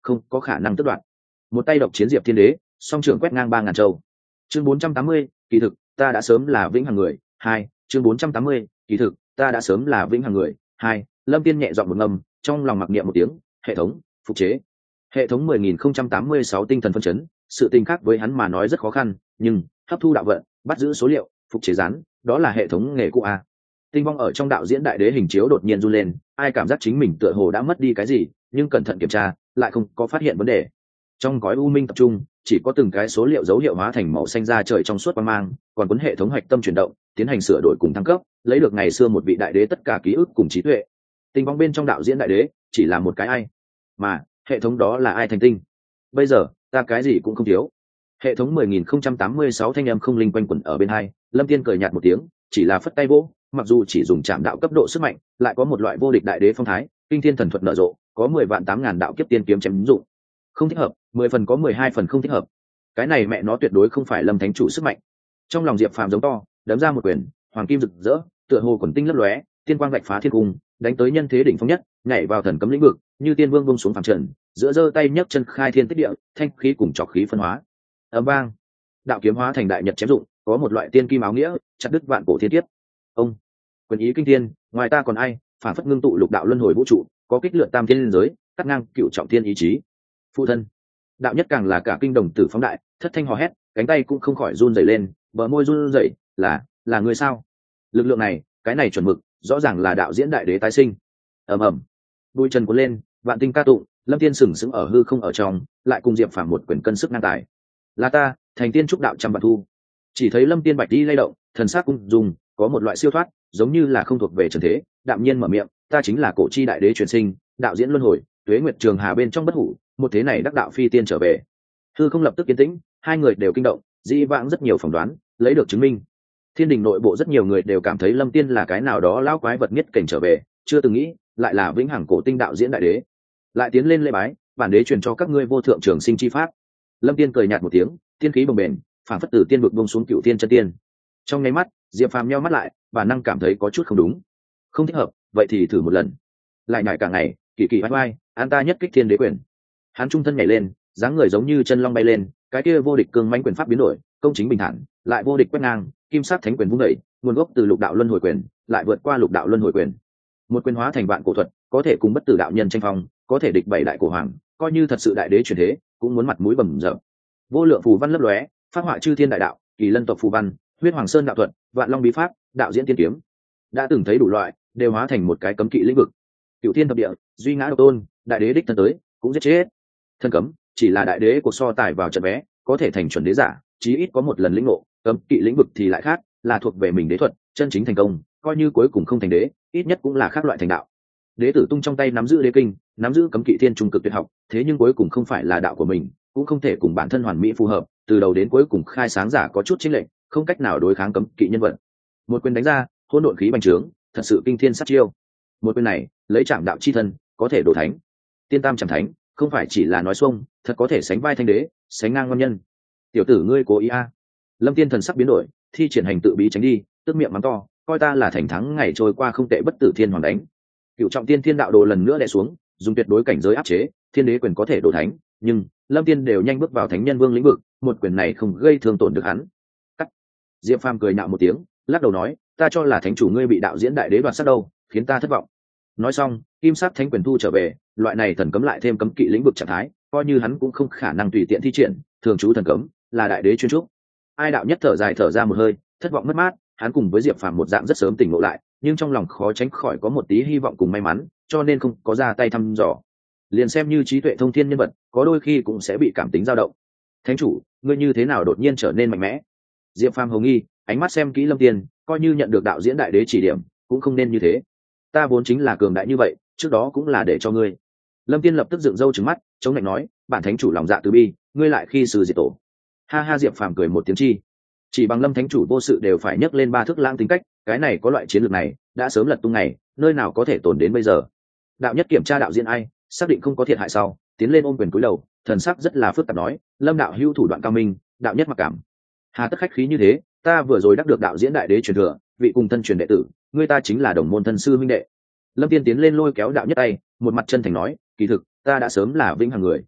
không có khả năng tước đoạt. Một tay độc chiến diệp thiên đế, song trường quét ngang ba ngàn châu. Chương bốn trăm tám mươi, kỳ thực ta đã sớm là vĩnh hằng người. Hai, chương bốn trăm tám mươi, kỳ thực ta đã sớm là vĩnh hằng người. Hai, Lâm Tiên nhẹ giọng một ngâm, trong lòng mặc niệm một tiếng, hệ thống phục chế. Hệ thống mười nghìn không trăm tám mươi sáu tinh thần phân chấn, sự tình khác với hắn mà nói rất khó khăn, nhưng hấp thu đạo vận, bắt giữ số liệu, phục chế rán, đó là hệ thống nghề cũ a. Tinh vong ở trong đạo diễn đại đế hình chiếu đột nhiên run lên, ai cảm giác chính mình tựa hồ đã mất đi cái gì, nhưng cẩn thận kiểm tra, lại không có phát hiện vấn đề. Trong gói u minh tập trung, chỉ có từng cái số liệu dấu hiệu hóa thành màu xanh ra trời trong suốt quang mang, còn cuốn hệ thống hạch tâm chuyển động, tiến hành sửa đổi cùng thăng cấp, lấy được ngày xưa một vị đại đế tất cả ký ức cùng trí tuệ. Tinh vong bên trong đạo diễn đại đế, chỉ là một cái ai, mà hệ thống đó là ai thành tinh. Bây giờ, ta cái gì cũng không thiếu. Hệ thống mười nghìn không trăm tám mươi sáu thanh âm không linh quanh quẩn ở bên hai, Lâm Tiên cười nhạt một tiếng, chỉ là phất tay vỗ, mặc dù chỉ dùng chạm đạo cấp độ sức mạnh, lại có một loại vô địch đại đế phong thái, kinh thiên thần thuật nở rộ, có mười vạn tám ngàn đạo kiếp tiên kiếm chém dụng. Không thích hợp, mười phần có mười hai phần không thích hợp. Cái này mẹ nó tuyệt đối không phải Lâm Thánh chủ sức mạnh. Trong lòng Diệp Phàm giống to, đấm ra một quyền, hoàng kim rực rỡ, tựa hồ quần tinh lấp lóe, tiên quang vạch phá thiên cung, đánh tới nhân thế đỉnh phong nhất, nhảy vào thần cấm lĩnh vực, như tiên vương buông xuống phàm trần, giữa giơ tay nhấc chân khai thiên tích địa, thanh khí cùng trọc khí phân hóa. Ầm vang, đạo kiếm hóa thành đại nhật chém dụng, có một loại tiên kim áo nghĩa, chặt đứt vạn cổ thiên kiếp. Ông, quyền ý kinh thiên, ngoài ta còn ai, phản phất ngưng tụ lục đạo luân hồi vũ trụ, có kích lượn tam thiên liên giới, cắt ngang cựu trọng thiên ý chí. Phụ thân, đạo nhất càng là cả kinh đồng tử phóng đại, thất thanh hò hét, cánh tay cũng không khỏi run rẩy lên, bờ môi run rẩy, là, là người sao? Lực lượng này, cái này chuẩn mực, rõ ràng là đạo diễn đại đế tái sinh. Ầm ầm, bụi trần cuốn lên, vạn tinh ca tụng, Lâm Tiên sừng sững ở hư không ở trong, lại cùng Diệp Phàm một quyền cân sức ngang tài. Là ta, thành tiên trúc đạo trăm vạn thu. Chỉ thấy Lâm Tiên bạch đi lay động, thần sắc cũng dùng, có một loại siêu thoát, giống như là không thuộc về trần thế, đạm nhiên mở miệng, ta chính là cổ chi đại đế truyền sinh, đạo diễn luân hồi, tuế nguyệt trường hà bên trong bất hủ, một thế này đắc đạo phi tiên trở về. Hư không lập tức yên tĩnh, hai người đều kinh động, dĩ vãng rất nhiều phỏng đoán, lấy được chứng minh. Thiên đình nội bộ rất nhiều người đều cảm thấy Lâm Tiên là cái nào đó lão quái vật nhất cảnh trở về, chưa từng nghĩ lại là vĩnh hằng cổ tinh đạo diễn đại đế. Lại tiến lên lễ bái, bản đế truyền cho các ngươi vô thượng trường sinh chi pháp. Lâm Tiên cười nhạt một tiếng, tiên khí bồng bềnh, phản phất từ tiên vực bông xuống cựu tiên chân tiên. Trong nháy mắt, Diệp Phàm nheo mắt lại, bản năng cảm thấy có chút không đúng, không thích hợp, vậy thì thử một lần. Lại nhảy cả ngày, kỳ kỳ vai vai, an ta nhất kích thiên đế quyền. Hắn trung thân nhảy lên, dáng người giống như chân long bay lên, cái kia vô địch cương mãnh quyền pháp biến đổi, công chính bình thản, lại vô địch quét ngang, kim sắc thánh quyền vung đẩy, nguồn gốc từ lục đạo luân hồi quyền, lại vượt qua lục đạo luân hồi quyền. Một quyền hóa thành vạn cổ thuật, có thể cùng bất tử đạo nhân tranh phong, có thể địch bảy đại cổ hoàng, coi như thật sự đại đế truyền thế, cũng muốn mặt mũi bầm dập. Vô lượng phù văn lấp lóe, phát họa chư thiên đại đạo, kỳ lân tộc phù văn, huyết hoàng sơn đạo thuật, vạn long bí pháp, đạo diễn tiên kiếm. Đã từng thấy đủ loại, đều hóa thành một cái cấm kỵ lĩnh vực. Cửu thiên thập địa, duy ngã độc tôn, đại đế đích thân tới, cũng giết chết. Thân cấm, chỉ là đại đế cuộc so tài vào trận vé, có thể thành chuẩn đế giả, chí ít có một lần lĩnh ngộ, cấm kỵ lĩnh vực thì lại khác, là thuộc về mình đế thuật, chân chính thành công, coi như cuối cùng không thành đế, ít nhất cũng là khác loại thành đạo. Đế tử tung trong tay nắm giữ đế kinh, nắm giữ cấm kỵ thiên trung cực tuyệt học, thế nhưng cuối cùng không phải là đạo của mình, cũng không thể cùng bản thân hoàn mỹ phù hợp, từ đầu đến cuối cùng khai sáng giả có chút chênh lệch, không cách nào đối kháng cấm kỵ nhân vật. Một quyền đánh ra, hỗn độn khí bành trướng, thật sự kinh thiên sát chiêu. Một quyền này, lấy Trảm đạo chi thân, có thể đổ thánh. Tiên tam chẳng thánh, không phải chỉ là nói xuông, thật có thể sánh vai thanh đế, sánh ngang ngon nhân. Tiểu tử ngươi cố ý a? À. Lâm Tiên thần sắc biến đổi, thi triển hành tự bí tránh đi, tức miệng mắng to, coi ta là thành thắng ngày trôi qua không tệ bất tử thiên hoàng đánh. Cựu trọng tiên thiên đạo đồ lần nữa đè xuống, dùng tuyệt đối cảnh giới áp chế, thiên đế quyền có thể đổ thánh, nhưng Lâm Tiên đều nhanh bước vào thánh nhân vương lĩnh vực, một quyền này không gây thương tổn được hắn. Cắt. Diệp Phàm cười nhạo một tiếng, lắc đầu nói, ta cho là thánh chủ ngươi bị đạo diễn đại đế đoạt sát đâu, khiến ta thất vọng. Nói xong, kim sắc thánh quyền thu trở về, loại này thần cấm lại thêm cấm kỵ lĩnh vực trạng thái, coi như hắn cũng không khả năng tùy tiện thi triển, thường trú thần cấm, là đại đế chuyên trúc. Ai đạo nhất thở dài thở ra một hơi, thất vọng mất mát, hắn cùng với Diệp Phàm một dạng rất sớm tỉnh ngộ lại, nhưng trong lòng khó tránh khỏi có một tí hy vọng cùng may mắn, cho nên không có ra tay thăm dò. Liền xem như trí tuệ thông thiên nhân vật, có đôi khi cũng sẽ bị cảm tính dao động. Thánh chủ, ngươi như thế nào đột nhiên trở nên mạnh mẽ? Diệp Phàm hồng nghi, ánh mắt xem kỹ Lâm Tiên, coi như nhận được đạo diễn đại đế chỉ điểm, cũng không nên như thế. Ta vốn chính là cường đại như vậy, trước đó cũng là để cho ngươi. Lâm Tiên lập tức dựng râu trừng mắt, chống lạnh nói, bản thánh chủ lòng dạ từ bi, ngươi lại khi sư diệt tổ. Ha ha, Diệp Phàm cười một tiếng chi. Chỉ bằng Lâm thánh chủ vô sự đều phải nhấc lên ba thước lãng tính cách, cái này có loại chiến lược này, đã sớm lật tung ngày, nơi nào có thể tồn đến bây giờ. Đạo nhất kiểm tra đạo diễn ai, xác định không có thiệt hại sau, tiến lên ôm quyền cúi đầu, thần sắc rất là phức tạp nói, Lâm đạo hữu thủ đoạn cao minh, đạo nhất mặc cảm. Hà tất khách khí như thế, ta vừa rồi đắc được đạo diễn đại đế truyền thừa, vị cùng thân truyền đệ tử, ngươi ta chính là đồng môn thân sư minh đệ. Lâm Tiên tiến lên lôi kéo đạo nhất tay, một mặt chân thành nói, kỳ thực ta đã sớm là vĩnh hằng người.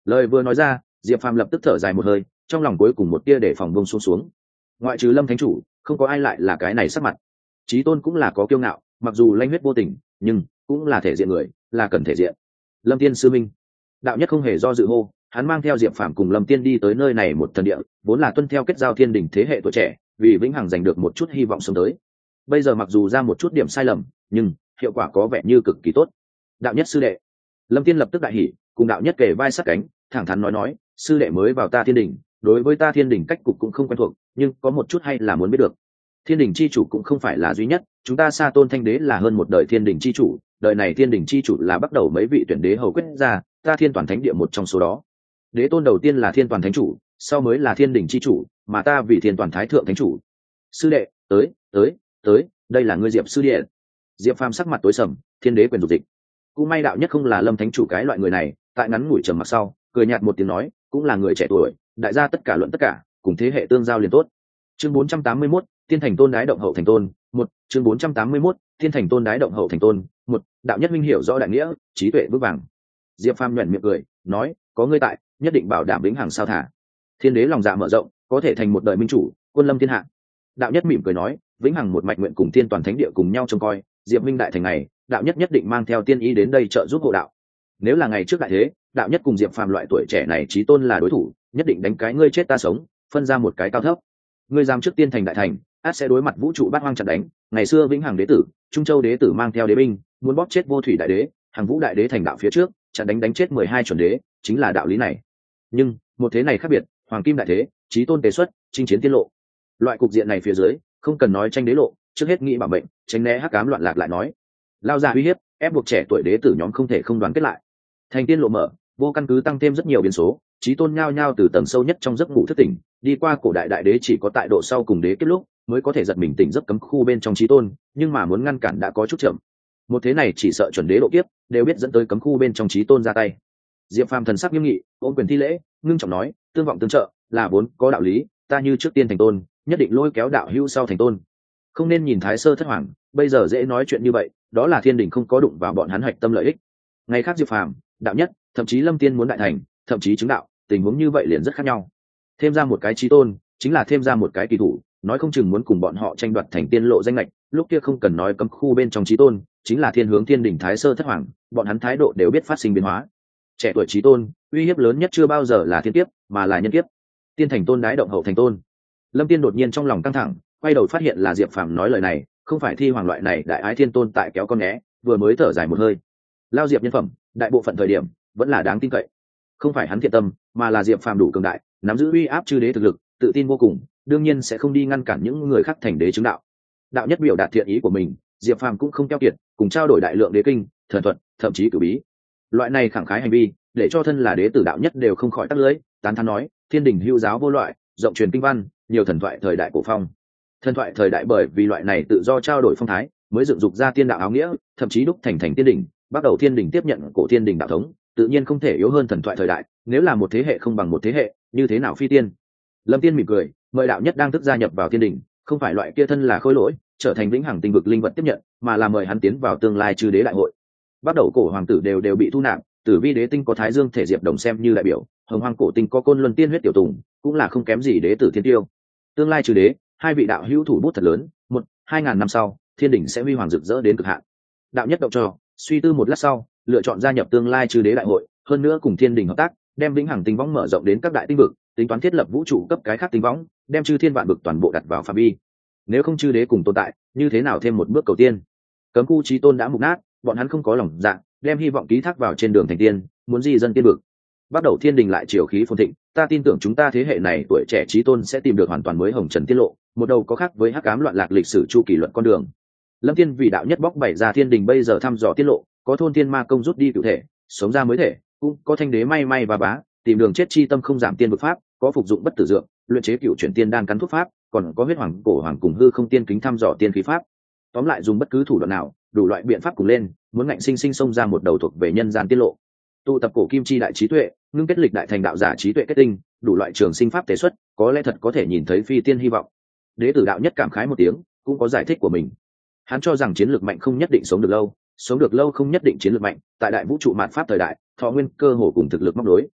Lời vừa nói ra, Diệp Phàm lập tức thở dài một hơi, trong lòng cuối cùng một tia để phòng bông xuống xuống. Ngoại trừ Lâm Thánh chủ, không có ai lại là cái này sắc mặt. Chí Tôn cũng là có kiêu ngạo, mặc dù lanh huyết vô tình, nhưng cũng là thể diện người, là cần thể diện. Lâm Tiên sư minh. Đạo nhất không hề do dự hô, hắn mang theo Diệp Phàm cùng Lâm Tiên đi tới nơi này một thần địa, vốn là tuân theo kết giao thiên đình thế hệ tuổi trẻ, vì vĩnh hằng giành được một chút hy vọng sống tới. Bây giờ mặc dù ra một chút điểm sai lầm, nhưng hiệu quả có vẻ như cực kỳ tốt. Đạo nhất sư đệ. Lâm Tiên lập tức đại hỉ, cùng đạo nhất kề vai sát cánh, thẳng thắn nói nói, sư đệ mới vào ta thiên đình, đối với ta thiên đình cách cục cũng không quen thuộc, nhưng có một chút hay là muốn biết được. Thiên đình chi chủ cũng không phải là duy nhất, chúng ta Sa Tôn Thanh Đế là hơn một đời thiên đình chi chủ, đời này thiên đình chi chủ là bắt đầu mấy vị tuyển đế hầu quyết ra, ta Thiên Toàn Thánh Địa một trong số đó. Đế tôn đầu tiên là Thiên Toàn Thánh chủ, sau mới là thiên đình chi chủ, mà ta vì Thiên Toàn Thái Thượng Thánh chủ. Sư đệ, tới, tới, tới, đây là ngươi Diệp sư đệ. Diệp Phàm sắc mặt tối sầm, thiên đế quyền dục dịch. Cũng may đạo nhất không là Lâm Thánh chủ cái loại người này, tại ngắn ngủi trầm mặc sau, cười nhạt một tiếng nói, cũng là người trẻ tuổi, đại gia tất cả luận tất cả, cùng thế hệ tương giao liền tốt. Chương bốn trăm tám mươi mốt, Thiên Thành Tôn đái động hậu thành tôn, một, chương bốn trăm tám mươi mốt, Thiên Thành Tôn đái động hậu thành tôn, một, đạo nhất minh hiểu rõ đại nghĩa, trí tuệ vững vàng. Diệp Phàm nhuyễn miệng cười, nói, có ngươi tại, nhất định bảo đảm vĩnh hằng sao thả. Thiên đế lòng dạ mở rộng, có thể thành một đời minh chủ, quân lâm thiên hạ. Đạo nhất mỉm cười nói, vĩnh hằng một mạch nguyện cùng Thiên Toàn Thánh Địa cùng nhau trông coi, Diệp minh đại thành này, đạo nhất nhất định mang theo tiên ý đến đây trợ giúp hộ đạo. Nếu là ngày trước đại thế, đạo nhất cùng Diệp Phàm loại tuổi trẻ này chí tôn là đối thủ, nhất định đánh cái ngươi chết ta sống, phân ra một cái cao thấp. Ngươi dám trước tiên thành đại thành, át sẽ đối mặt vũ trụ bát hoang chặn đánh. Ngày xưa vĩnh hằng đế tử, trung châu đế tử mang theo đế binh, muốn bóp chết vô thủy đại đế, hàng vũ đại đế thành đạo phía trước, chặn đánh đánh chết mười hai chuẩn đế, chính là đạo lý này. Nhưng một thế này khác biệt, hoàng kim đại thế, chí tôn tế xuất, chinh chiến tiên lộ. Loại cục diện này phía dưới, không cần nói tranh đế lộ, trước hết nghĩ bảo mệnh, tránh né hắc ám loạn lạc lại nói. Lao ra uy hiếp, ép buộc trẻ tuổi đế tử nhóm không thể không đoàn kết lại. Thành tiên lộ mở, vô căn cứ tăng thêm rất nhiều biến số, chí tôn nhao nhao từ tầng sâu nhất trong giấc ngủ thức tỉnh, đi qua cổ đại đại đế chỉ có tại độ sau cùng đế kết lúc mới có thể giật mình tỉnh giấc cấm khu bên trong chí tôn, nhưng mà muốn ngăn cản đã có chút chậm. Một thế này chỉ sợ chuẩn đế độ kiếp đều biết dẫn tới cấm khu bên trong chí tôn ra tay. Diệp Phàm thần sắc nghiêm nghị, ôm quyền thi lễ, ngưng trọng nói, tương vọng tương trợ là vốn có đạo lý, ta như trước tiên thành tôn, nhất định lôi kéo đạo hữu sau thành tôn. Không nên nhìn thái sơ thất hoàng, bây giờ dễ nói chuyện như vậy, đó là thiên đình không có đụng vào bọn hắn hạch tâm lợi ích. Ngày khác Diệp Phàm, đạo nhất, thậm chí Lâm Tiên muốn đại thành, thậm chí chứng đạo, tình huống như vậy liền rất khác nhau. Thêm ra một cái chí tôn, chính là thêm ra một cái kỳ thủ, nói không chừng muốn cùng bọn họ tranh đoạt thành tiên lộ danh lệch, lúc kia không cần nói cấm khu bên trong chí tôn, chính là thiên hướng thiên đỉnh thái sơ thất hoàng, bọn hắn thái độ đều biết phát sinh biến hóa. Trẻ tuổi chí tôn, uy hiếp lớn nhất chưa bao giờ là thiên kiếp, mà là nhân kiếp. Tiên thành tôn đái động hậu thành tôn. Lâm Tiên đột nhiên trong lòng căng thẳng, quay đầu phát hiện là Diệp Phàm nói lời này, không phải thi hoàng loại này đại ái thiên tôn tại kéo con né, vừa mới thở dài một hơi. Lao Diệp nhân phẩm, đại bộ phận thời điểm vẫn là đáng tin cậy. Không phải hắn thiện tâm, mà là Diệp Phàm đủ cường đại, nắm giữ uy áp chư đế thực lực, tự tin vô cùng, đương nhiên sẽ không đi ngăn cản những người khác thành đế chứng đạo. Đạo nhất biểu đạt thiện ý của mình, Diệp Phàm cũng không keo kiệt, cùng trao đổi đại lượng đế kinh, thần thuật, thậm chí cử bí. Loại này khẳng khái hành vi, để cho thân là đế tử đạo nhất đều không khỏi tắt lưỡi, tán thán nói, thiên đình hữu giáo vô loại, rộng truyền kinh văn, nhiều thần thoại thời đại cổ phong. Thần thoại thời đại bởi vì loại này tự do trao đổi phong thái, mới dựng dục ra tiên đạo áo nghĩa, thậm chí đúc thành thành tiên đỉnh, bắt đầu thiên đình tiếp nhận cổ thiên đình đạo thống, tự nhiên không thể yếu hơn thần thoại thời đại, nếu là một thế hệ không bằng một thế hệ, như thế nào phi tiên. Lâm Tiên mỉm cười, mời đạo nhất đang thức gia nhập vào thiên đình, không phải loại kia thân là khôi lỗi, trở thành vĩnh hằng tinh vực linh vật tiếp nhận, mà là mời hắn tiến vào tương lai chư đế đại hội. Bắt đầu cổ hoàng tử đều đều bị thu nạp, Tử Vi đế tinh có Thái Dương thể Diệp Đồng xem như đại biểu, Hồng Hoang cổ tinh có Côn Luân tiên huyết tiểu tùng, cũng là không kém gì đế tử thiên tiêu. Tương lai chư đế, hai vị đạo hữu thủ bút thật lớn, một, hai ngàn năm sau, thiên đình sẽ huy hoàng rực rỡ đến cực hạn. Đạo nhất động cho, suy tư một lát sau, lựa chọn gia nhập tương lai chư đế đại hội, hơn nữa cùng thiên đình hợp tác, đem vĩnh hằng tinh võng mở rộng đến các đại tinh vực, tính toán thiết lập vũ trụ cấp cái khác tinh võng, đem chư thiên vạn vực toàn bộ đặt vào phạm vi. Nếu không chư đế cùng tồn tại, như thế nào thêm một bước cầu tiên? Cấm khu chí tôn đã mục nát, bọn hắn không có lòng dạ, đem hy vọng ký thác vào trên đường thành tiên, muốn di dân tiên vực. Bắt đầu thiên đình lại triều khí phồn thịnh, ta tin tưởng chúng ta thế hệ này tuổi trẻ chí tôn sẽ tìm được hoàn toàn mới hồng trần tiết lộ, một đầu có khác với hắc ám loạn lạc lịch sử chu kỳ luận con đường. Lâm Tiên vì đạo nhất bóc bày ra thiên đình bây giờ thăm dò tiết lộ, có thôn thiên ma công rút đi cựu thể, sống ra mới thể, cũng có thanh đế may may và bá, tìm đường chết chi tâm không giảm tiên vực pháp, có phục dụng bất tử dược, luyện chế cựu chuyển tiên đan cắn thuốc pháp, còn có huyết hoàng cổ hoàng cùng hư không tiên kính thăm dò tiên khí pháp. Tóm lại dùng bất cứ thủ đoạn nào, đủ loại biện pháp cùng lên, muốn ngạnh sinh sinh xông ra một đầu thuộc về nhân gian tiết lộ. Tụ tập cổ kim chi đại trí tuệ, ngưng kết lịch đại thành đạo giả trí tuệ kết tinh, đủ loại trường sinh pháp tế xuất, có lẽ thật có thể nhìn thấy phi tiên hy vọng. Đế tử đạo nhất cảm khái một tiếng, cũng có giải thích của mình. Hắn cho rằng chiến lược mạnh không nhất định sống được lâu, sống được lâu không nhất định chiến lược mạnh, tại đại vũ trụ mạt pháp thời đại, thọ nguyên cơ hồ cùng thực lực móc đối.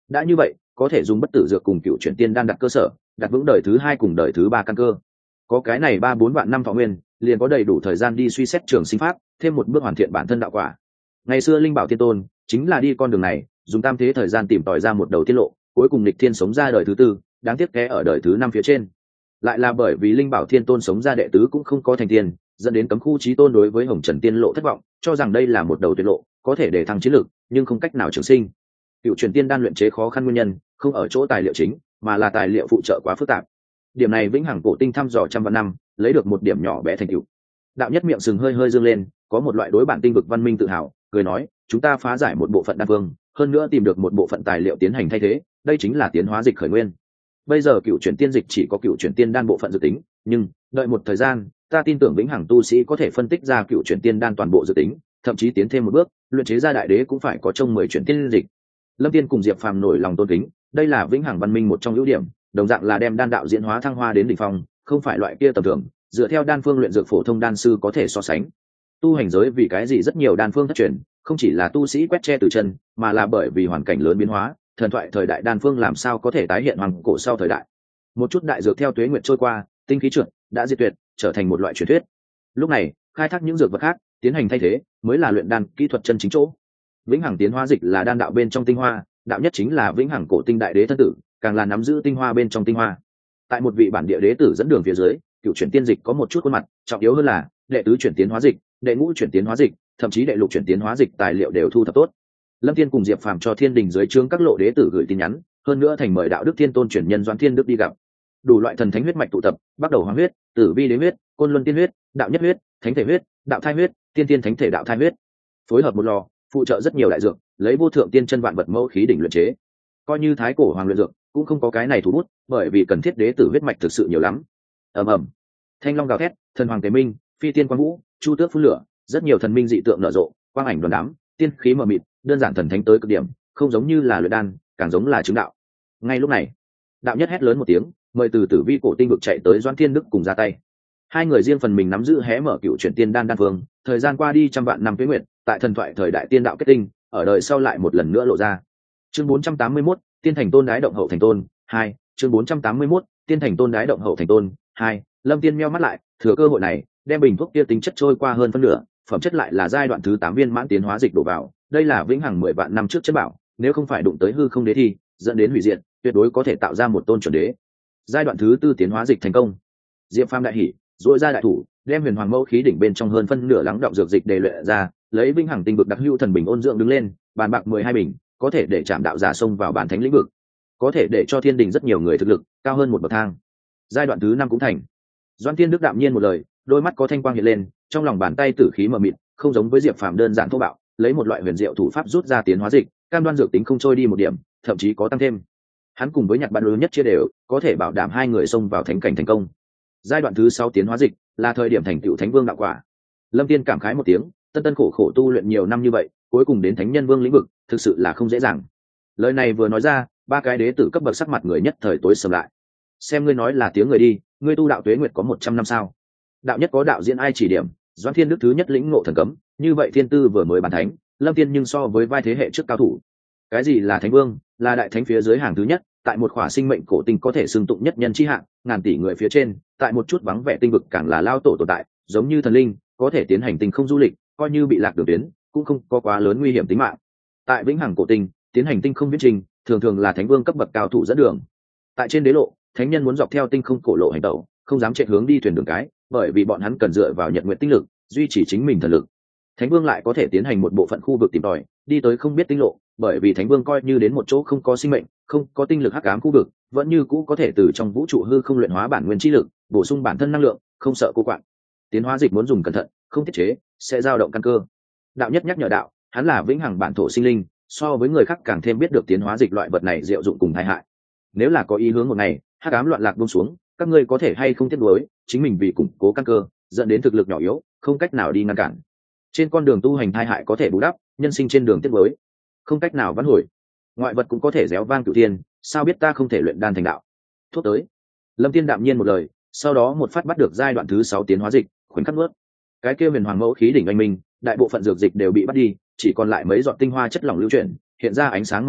đã như vậy có thể dùng bất tử dược cùng cựu chuyển tiên đan đặt cơ sở, đặt vững đời thứ hai cùng đời thứ ba căn cơ. Có cái này ba bốn vạn năm thọ nguyên, liền có đầy đủ thời gian đi suy xét trường sinh pháp, thêm một bước hoàn thiện bản thân đạo quả. Ngày xưa linh bảo tiên tôn chính là đi con đường này, dùng tam thế thời gian tìm tòi ra một đầu tiết lộ, cuối cùng lịch thiên sống ra đời thứ tư, đáng tiếc té ở đời thứ năm phía trên. Lại là bởi vì linh bảo thiên tôn sống ra đệ tứ cũng không có thành tiên, dẫn đến cấm khu chí tôn đối với hồng trần tiên lộ thất vọng, cho rằng đây là một đầu tuyệt lộ, có thể để thăng chiến lực, nhưng không cách nào trường sinh. Cựu truyền tiên đan luyện chế khó khăn nguyên nhân không ở chỗ tài liệu chính, mà là tài liệu phụ trợ quá phức tạp. Điểm này vĩnh hằng cổ tinh thăm dò trăm vạn năm, lấy được một điểm nhỏ bé thành tựu. Đạo nhất miệng sừng hơi hơi dương lên, có một loại đối bản tinh vực văn minh tự hào, cười nói, chúng ta phá giải một bộ phận đan vương, hơn nữa tìm được một bộ phận tài liệu tiến hành thay thế, đây chính là tiến hóa dịch khởi nguyên. Bây giờ cựu chuyển tiên dịch chỉ có cựu chuyển tiên đan bộ phận dự tính, nhưng đợi một thời gian, ta tin tưởng vĩnh hằng tu sĩ có thể phân tích ra cựu chuyển tiên đan toàn bộ dự tính, thậm chí tiến thêm một bước, luyện chế ra đại đế cũng phải có trong mười chuyển tiên dịch. Lâm Tiên cùng Diệp Phàm nổi lòng tôn kính, đây là vĩnh hằng văn minh một trong ưu điểm, đồng dạng là đem đan đạo diễn hóa thăng hoa đến đỉnh phong, không phải loại kia tầm thường, dựa theo đan phương luyện dược phổ thông đan sư có thể so sánh. Tu hành giới vì cái gì rất nhiều đan phương thất truyền, không chỉ là tu sĩ quét che từ chân, mà là bởi vì hoàn cảnh lớn biến hóa, thần thoại thời đại đan phương làm sao có thể tái hiện hoàng cổ sau thời đại. Một chút đại dược theo tuế nguyệt trôi qua, tinh khí trượt đã diệt tuyệt, trở thành một loại truyền thuyết. Lúc này, khai thác những dược vật khác, tiến hành thay thế, mới là luyện đan kỹ thuật chân chính chỗ. Vĩnh hằng tiến hóa dịch là đan đạo bên trong tinh hoa, đạo nhất chính là vĩnh hằng cổ tinh đại đế thân tử, càng là nắm giữ tinh hoa bên trong tinh hoa. Tại một vị bản địa đế tử dẫn đường phía dưới, cựu chuyển tiên dịch có một chút khuôn mặt, trọng yếu hơn là đệ tứ chuyển tiến hóa dịch, đệ ngũ chuyển tiến hóa dịch, thậm chí đệ lục chuyển tiến hóa dịch tài liệu đều thu thập tốt. Lâm Thiên cùng Diệp Phàm cho thiên đình dưới trướng các lộ đế tử gửi tin nhắn, hơn nữa thành mời đạo đức thiên tôn chuyển nhân Doãn Thiên Đức đi gặp. Đủ loại thần thánh huyết mạch tụ tập, bắt đầu hoàng huyết, tử vi đế huyết, côn luân tiên huyết, đạo nhất huyết, thánh thể huyết, đạo thai huyết, tiên tiên thánh thể đạo thai huyết, phối hợp một lò, phụ trợ rất nhiều đại dược, lấy vô thượng tiên chân vạn vật mẫu khí đỉnh luyện chế. Coi như thái cổ hoàng luyện dược, cũng không có cái này thủ bút, bởi vì cần thiết đế tử huyết mạch thực sự nhiều lắm. Ầm ầm, thanh long gào thét, thần hoàng tế minh, phi tiên quang vũ, chu tước phun lửa, rất nhiều thần minh dị tượng nở rộ, quang ảnh đoàn đám, tiên khí mờ mịt, đơn giản thần thánh tới cực điểm, không giống như là luyện đan, càng giống là chứng đạo. Ngay lúc này, đạo nhất hét lớn một tiếng, mời từ tử vi cổ tinh vực chạy tới Doãn Thiên Đức cùng ra tay. Hai người riêng phần mình nắm giữ hé mở cựu chuyển tiên đan đan phương, thời gian qua đi trăm vạn năm tuế nguyệt, tại thần thoại thời đại tiên đạo kết tinh, ở đời sau lại một lần nữa lộ ra. Chương bốn trăm tám mươi mốt, tiên thành tôn đái động hậu thành tôn hai. Chương bốn trăm tám mươi mốt, tiên thành tôn đái động hậu thành tôn hai. Lâm Tiên meo mắt lại, thừa cơ hội này, đem bình thuốc kia tính chất trôi qua hơn phân nửa, phẩm chất lại là giai đoạn thứ tám viên mãn tiến hóa dịch đổ vào, đây là vĩnh hằng mười vạn năm trước chất bảo, nếu không phải đụng tới hư không đế thi, dẫn đến hủy diệt, tuyệt đối có thể tạo ra một tôn chuẩn đế. Giai đoạn thứ tư tiến hóa dịch thành công. Diệp Phàm đại hỉ, duỗi ra đại thủ, đem huyền hoàng mẫu khí đỉnh bên trong hơn phân nửa lắng động dược dịch đề luyện ra, lấy vĩnh hằng tinh vực đặc hữu thần bình ôn dưỡng đứng lên, bàn bạc mười hai bình, có thể để chạm đạo giả xông vào bản thánh lĩnh vực, có thể để cho thiên đình rất nhiều người thực lực cao hơn một bậc thang. Giai đoạn thứ năm cũng thành. Doãn Thiên Đức đạm nhiên một lời, đôi mắt có thanh quang hiện lên, trong lòng bàn tay tử khí mờ mịt, không giống với Diệp Phàm đơn giản thô bạo, lấy một loại huyền diệu thủ pháp rút ra tiến hóa dịch, cam đoan dược tính không trôi đi một điểm, thậm chí có tăng thêm. Hắn cùng với nhặt bạn lớn nhất chia đều, có thể bảo đảm hai người xông vào thánh cảnh thành công. Giai đoạn thứ sáu tiến hóa dịch là thời điểm thành tựu thánh vương đạo quả. Lâm Tiên cảm khái một tiếng, tân tân khổ khổ tu luyện nhiều năm như vậy, cuối cùng đến thánh nhân vương lĩnh vực, thực sự là không dễ dàng. Lời này vừa nói ra, ba cái đế tử cấp bậc sắc mặt người nhất thời tối sầm lại. Xem ngươi nói là tiếng người đi, ngươi tu đạo tuế nguyệt có một trăm năm sao? Đạo nhất có đạo diễn ai chỉ điểm, Doãn Thiên Đức thứ nhất lĩnh ngộ thần cấm, như vậy thiên tư vừa mới bàn thánh, Lâm Tiên nhưng so với vai thế hệ trước cao thủ. Cái gì là thánh vương, là đại thánh phía dưới hàng thứ nhất, tại một khỏa sinh mệnh cổ tinh có thể xưng tụng nhất nhân chi hạng, ngàn tỷ người phía trên, tại một chút vắng vẻ tinh vực càng là lao tổ tồn tại, giống như thần linh, có thể tiến hành tinh không du lịch, coi như bị lạc đường tuyến, cũng không có quá lớn nguy hiểm tính mạng. Tại vĩnh hằng cổ tinh, tiến hành tinh không viễn trình, thường thường là thánh vương cấp bậc cao thủ dẫn đường. Tại trên đế lộ, thánh nhân muốn dọc theo tinh không cổ lộ hành tẩu, không dám chạy hướng đi thuyền đường cái, bởi vì bọn hắn cần dựa vào nhật nguyện tinh lực, duy trì chính mình thần lực. Thánh vương lại có thể tiến hành một bộ phận khu vực tìm tòi, đi tới không biết tinh lộ, bởi vì thánh vương coi như đến một chỗ không có sinh mệnh, không có tinh lực hắc ám khu vực, vẫn như cũ có thể từ trong vũ trụ hư không luyện hóa bản nguyên chi lực, bổ sung bản thân năng lượng, không sợ cô quạng. Tiến hóa dịch muốn dùng cẩn thận, không tiết chế, sẽ dao động căn cơ. Đạo nhất nhắc nhở đạo, hắn là vĩnh hằng bản thổ sinh linh, so với người khác càng thêm biết được tiến hóa dịch loại vật này diệu dụng cùng tai hại. Nếu là có ý hướng một ngày, hắc ám loạn lạc buông xuống, các ngươi có thể hay không tiếc nuối, chính mình vì củng cố căn cơ, dẫn đến thực lực nhỏ yếu, không cách nào đi ngăn cản. Trên con đường tu hành tai hại có thể bù đắp, nhân sinh trên đường tiếc nuối, không cách nào vãn hồi. Ngoại vật cũng có thể réo vang cửu thiên, sao biết ta không thể luyện đan thành đạo. Thuốc tới. Lâm Tiên đạm nhiên một lời, sau đó một phát bắt được giai đoạn thứ sáu tiến hóa dịch, khoảnh khắc nuốt. Cái kia huyền hoàng mẫu khí đỉnh anh minh, đại bộ phận dược dịch đều bị bắt đi, chỉ còn lại mấy giọt tinh hoa chất lỏng lưu chuyển, hiện ra ánh sáng màu bạc,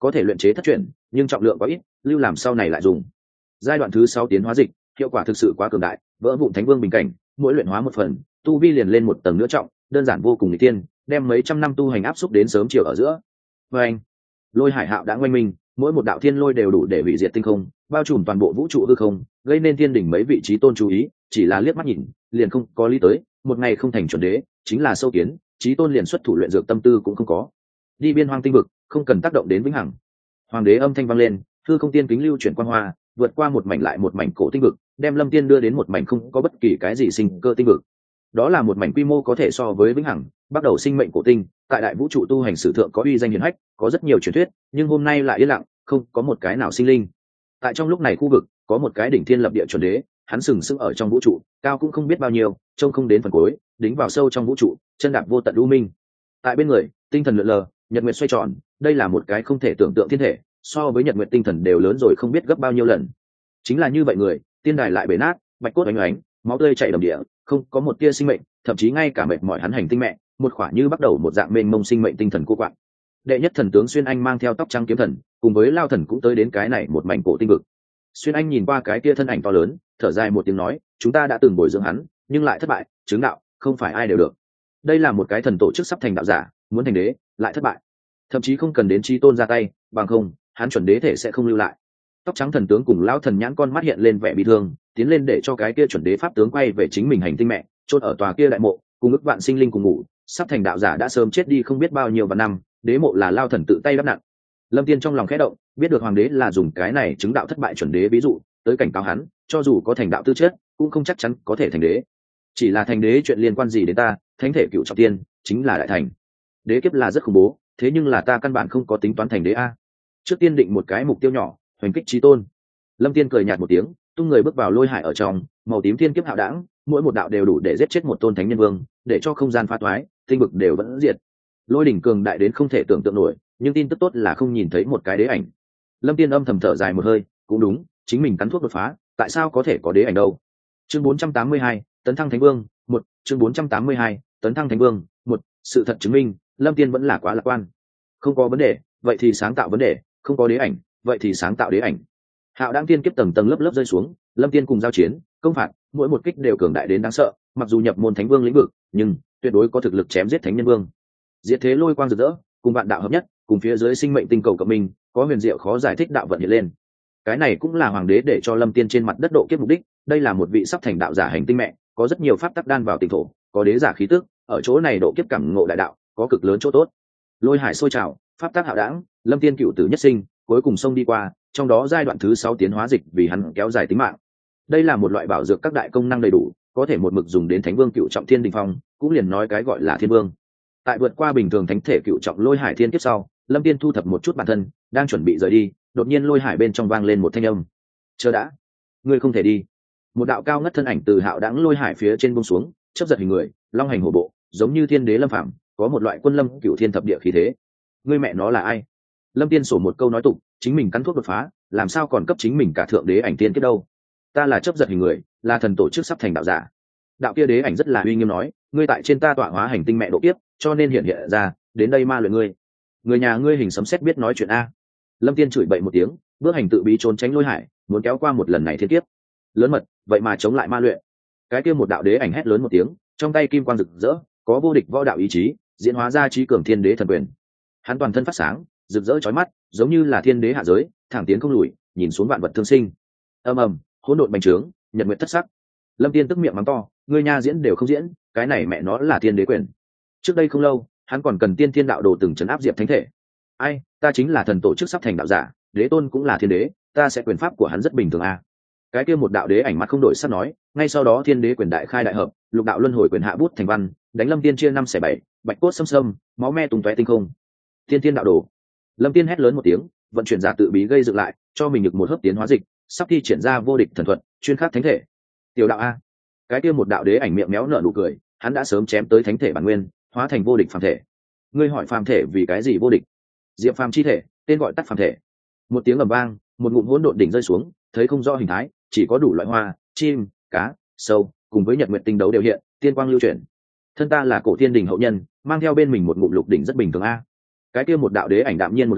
có thể luyện chế thất truyền, nhưng trọng lượng quá ít, lưu làm sau này lại dùng. Giai đoạn thứ sáu tiến hóa dịch, hiệu quả thực sự quá cường đại, vỡ vụn thánh vương bình cảnh, mỗi luyện hóa một phần, tu vi liền lên một tầng nữa trọng, đơn giản vô cùng nghịch tiên, đem mấy trăm năm tu hành áp xúc đến sớm chiều ở giữa. Và anh, lôi hải hạo đã ngoanh minh, mỗi một đạo thiên lôi đều đủ để hủy diệt tinh không, bao trùm toàn bộ vũ trụ hư không, gây nên thiên đỉnh mấy vị trí tôn chú ý, chỉ là liếc mắt nhìn, liền không có lý tới, một ngày không thành chuẩn đế, chính là sâu kiến, trí tôn liền xuất thủ luyện dược tâm tư cũng không có. Đi biên hoang tinh vực, không cần tác động đến vĩnh hằng. Hoàng đế âm thanh vang lên, hư không tiên kính lưu chuyển quang hoa, vượt qua một mảnh lại một mảnh cổ tinh vực, đem Lâm Tiên đưa đến một mảnh không có bất kỳ cái gì sinh cơ tinh vực. Đó là một mảnh quy mô có thể so với vĩnh hằng, bắt đầu sinh mệnh cổ tinh, tại đại vũ trụ tu hành sử thượng có uy danh hiển hách, có rất nhiều truyền thuyết, nhưng hôm nay lại yên lặng, không có một cái nào sinh linh. Tại trong lúc này khu vực, có một cái đỉnh thiên lập địa chuẩn đế, hắn sừng sững ở trong vũ trụ, cao cũng không biết bao nhiêu, trông không đến phần cuối, đính vào sâu trong vũ trụ, chân đạp vô tận u minh. Tại bên người, tinh thần lượn lờ, nhật nguyệt xoay tròn, đây là một cái không thể tưởng tượng thiên thể, so với nhật nguyệt tinh thần đều lớn rồi không biết gấp bao nhiêu lần. Chính là như vậy người, tiên đài lại bể nát, bạch cốt oánh oánh, máu tươi chảy đầm địa, không có một tia sinh mệnh, thậm chí ngay cả mệt mỏi hắn hành tinh mẹ, một khỏa như bắt đầu một dạng mênh mông sinh mệnh tinh thần cô quạng. Đệ nhất thần tướng Xuyên Anh mang theo tóc trắng kiếm thần, cùng với Lao thần cũng tới đến cái này một mảnh cổ tinh vực. Xuyên Anh nhìn qua cái kia thân ảnh to lớn, thở dài một tiếng nói, chúng ta đã từng bồi dưỡng hắn, nhưng lại thất bại, chứng đạo, không phải ai đều được. Đây là một cái thần tổ chức sắp thành đạo giả, muốn thành đế, lại thất bại. Thậm chí không cần đến chí tôn ra tay, bằng không, hắn chuẩn đế thể sẽ không lưu lại. Tóc trắng thần tướng cùng Lão thần nhãn con mắt hiện lên vẻ bi thương, tiến lên để cho cái kia chuẩn đế pháp tướng quay về chính mình hành tinh mẹ, chôn ở tòa kia đại mộ, cùng ức vạn sinh linh cùng ngủ, sắp thành đạo giả đã sớm chết đi không biết bao nhiêu vạn năm, đế mộ là Lao thần tự tay đắp nặng. Lâm Tiên trong lòng khẽ động, biết được hoàng đế là dùng cái này chứng đạo thất bại chuẩn đế ví dụ tới cảnh cáo hắn, cho dù có thành đạo tư chất, cũng không chắc chắn có thể thành đế. Chỉ là thành đế chuyện liên quan gì đến ta, thánh thể cựu trọng tiên chính là đại thành. Đế kiếp là rất khủng bố, thế nhưng là ta căn bản không có tính toán thành đế a. Trước tiên định một cái mục tiêu nhỏ, hoành kích chí tôn. Lâm Tiên cười nhạt một tiếng, tung người bước vào lôi hải ở trong, màu tím thiên kiếp hạo đãng, mỗi một đạo đều đủ để giết chết một tôn thánh nhân vương, để cho không gian phá toái, tinh vực đều vẫn diệt. Lôi đỉnh cường đại đến không thể tưởng tượng nổi, nhưng tin tức tốt là không nhìn thấy một cái đế ảnh. Lâm Tiên âm thầm thở dài một hơi, cũng đúng, chính mình cắn thuốc đột phá, tại sao có thể có đế ảnh đâu. Chương bốn trăm tám mươi hai, tấn thăng thánh vương, một, chương bốn trăm tám mươi hai, tấn thăng thánh vương, một, sự thật chứng minh, Lâm Tiên vẫn là quá lạc quan. Không có vấn đề, vậy thì sáng tạo vấn đề, không có đế ảnh, vậy thì sáng tạo đế ảnh. Hạo đang tiên kiếp tầng tầng lớp lớp rơi xuống, Lâm Tiên cùng giao chiến, công phạt, mỗi một kích đều cường đại đến đáng sợ, mặc dù nhập môn thánh vương lĩnh vực, nhưng tuyệt đối có thực lực chém giết thánh nhân vương. Diệt thế lôi quang rực rỡ, cùng vạn đạo hợp nhất, cùng phía dưới sinh mệnh tinh cầu cộng minh, có huyền diệu khó giải thích đạo vận hiện lên. Cái này cũng là hoàng đế để cho Lâm Tiên trên mặt đất độ kiếp mục đích, đây là một vị sắp thành đạo giả hành tinh mẹ, có rất nhiều pháp tắc đan vào tinh thổ, có đế giả khí tức, ở chỗ này độ kiếp cảm ngộ đại đạo, có cực lớn chỗ tốt. Lôi hải sôi trào, pháp tắc hạo đãng, Lâm Tiên cựu tử nhất sinh, cuối cùng sông đi qua, trong đó giai đoạn thứ sáu tiến hóa dịch vì hắn kéo dài tính mạng. Đây là một loại bảo dược các đại công năng đầy đủ, có thể một mực dùng đến thánh vương cựu trọng thiên đình phong, cũng liền nói cái gọi là thiên vương. Tại vượt qua bình thường thánh thể cựu trọng lôi hải thiên kiếp sau, Lâm Tiên thu thập một chút bản thân, đang chuẩn bị rời đi, đột nhiên lôi hải bên trong vang lên một thanh âm. Chờ đã, ngươi không thể đi. Một đạo cao ngất thân ảnh từ hạo đãng lôi hải phía trên buông xuống, chớp giật hình người, long hành hổ bộ, giống như thiên đế lâm phạm, có một loại quân lâm cựu thiên thập địa khí thế. Ngươi mẹ nó là ai? Lâm Tiên sổ một câu nói tục, chính mình cắn thuốc đột phá, làm sao còn cấp chính mình cả thượng đế ảnh tiên kiếp đâu? Ta là chớp giật hình người, là thần tổ chức sắp thành đạo giả. Đạo kia đế ảnh rất là uy nghiêm nói, ngươi tại trên ta tọa hóa hành tinh mẹ độ kiếp, cho nên hiện hiện ra, đến đây ma luyện ngươi. Người nhà ngươi hình sấm sét biết nói chuyện a. Lâm Tiên chửi bậy một tiếng, bước hành tự bí trốn tránh lôi hải, muốn kéo qua một lần này thiên kiếp. Lớn mật, vậy mà chống lại ma luyện. Cái kia một đạo đế ảnh hét lớn một tiếng, trong tay kim quang rực rỡ, có vô địch võ đạo ý chí, diễn hóa ra trí cường thiên đế thần quyền. Hắn toàn thân phát sáng, rực rỡ chói mắt, giống như là thiên đế hạ giới, thẳng tiến không lùi, nhìn xuống vạn vật thương sinh. Ầm ầm, hỗn độn bành trướng, nhật nguyệt thất sắc. Lâm Tiên tức miệng mắng to, ngươi nha diễn đều không diễn, cái này mẹ nó là thiên đế quyền. Trước đây không lâu, hắn còn cần tiên thiên đạo đồ từng trấn áp diệp thánh thể. Ai, ta chính là thần tổ chức sắp thành đạo giả, đế tôn cũng là thiên đế, ta sẽ quyền pháp của hắn rất bình thường a. Cái kia một đạo đế ảnh mắt không đổi sắc nói, ngay sau đó thiên đế quyền đại khai đại hợp, lục đạo luân hồi quyền hạ bút thành văn, đánh Lâm Tiên chia năm xẻ bảy, bạch cốt xâm xâm, máu me tung tóe tinh không. Tiên thiên đạo đồ. Lâm Tiên hét lớn một tiếng, vận chuyển giả tự bí gây dựng lại, cho mình được một hớp tiến hóa dịch, sắp thi triển ra vô địch thần thuật, chuyên khắc thánh thể. Tiểu đạo a. Cái kia một đạo đế ảnh miệng méo nở nụ cười, hắn đã sớm chém tới thánh thể bản nguyên, hóa thành vô địch phàm thể. Ngươi hỏi phàm thể vì cái gì vô địch? Diệp phàm chi thể, tên gọi tắt phàm thể. Một tiếng ầm vang, một ngụm hỗn độn đỉnh rơi xuống, thấy không rõ hình thái, chỉ có đủ loại hoa, chim, cá, sâu, cùng với nhật nguyệt tinh đấu đều hiện, tiên quang lưu chuyển. Thân ta là cổ thiên đỉnh hậu nhân, mang theo bên mình một ngụm lục đỉnh rất bình thường a. Cái kia một đạo đế ảnh đạm nhiên một lời,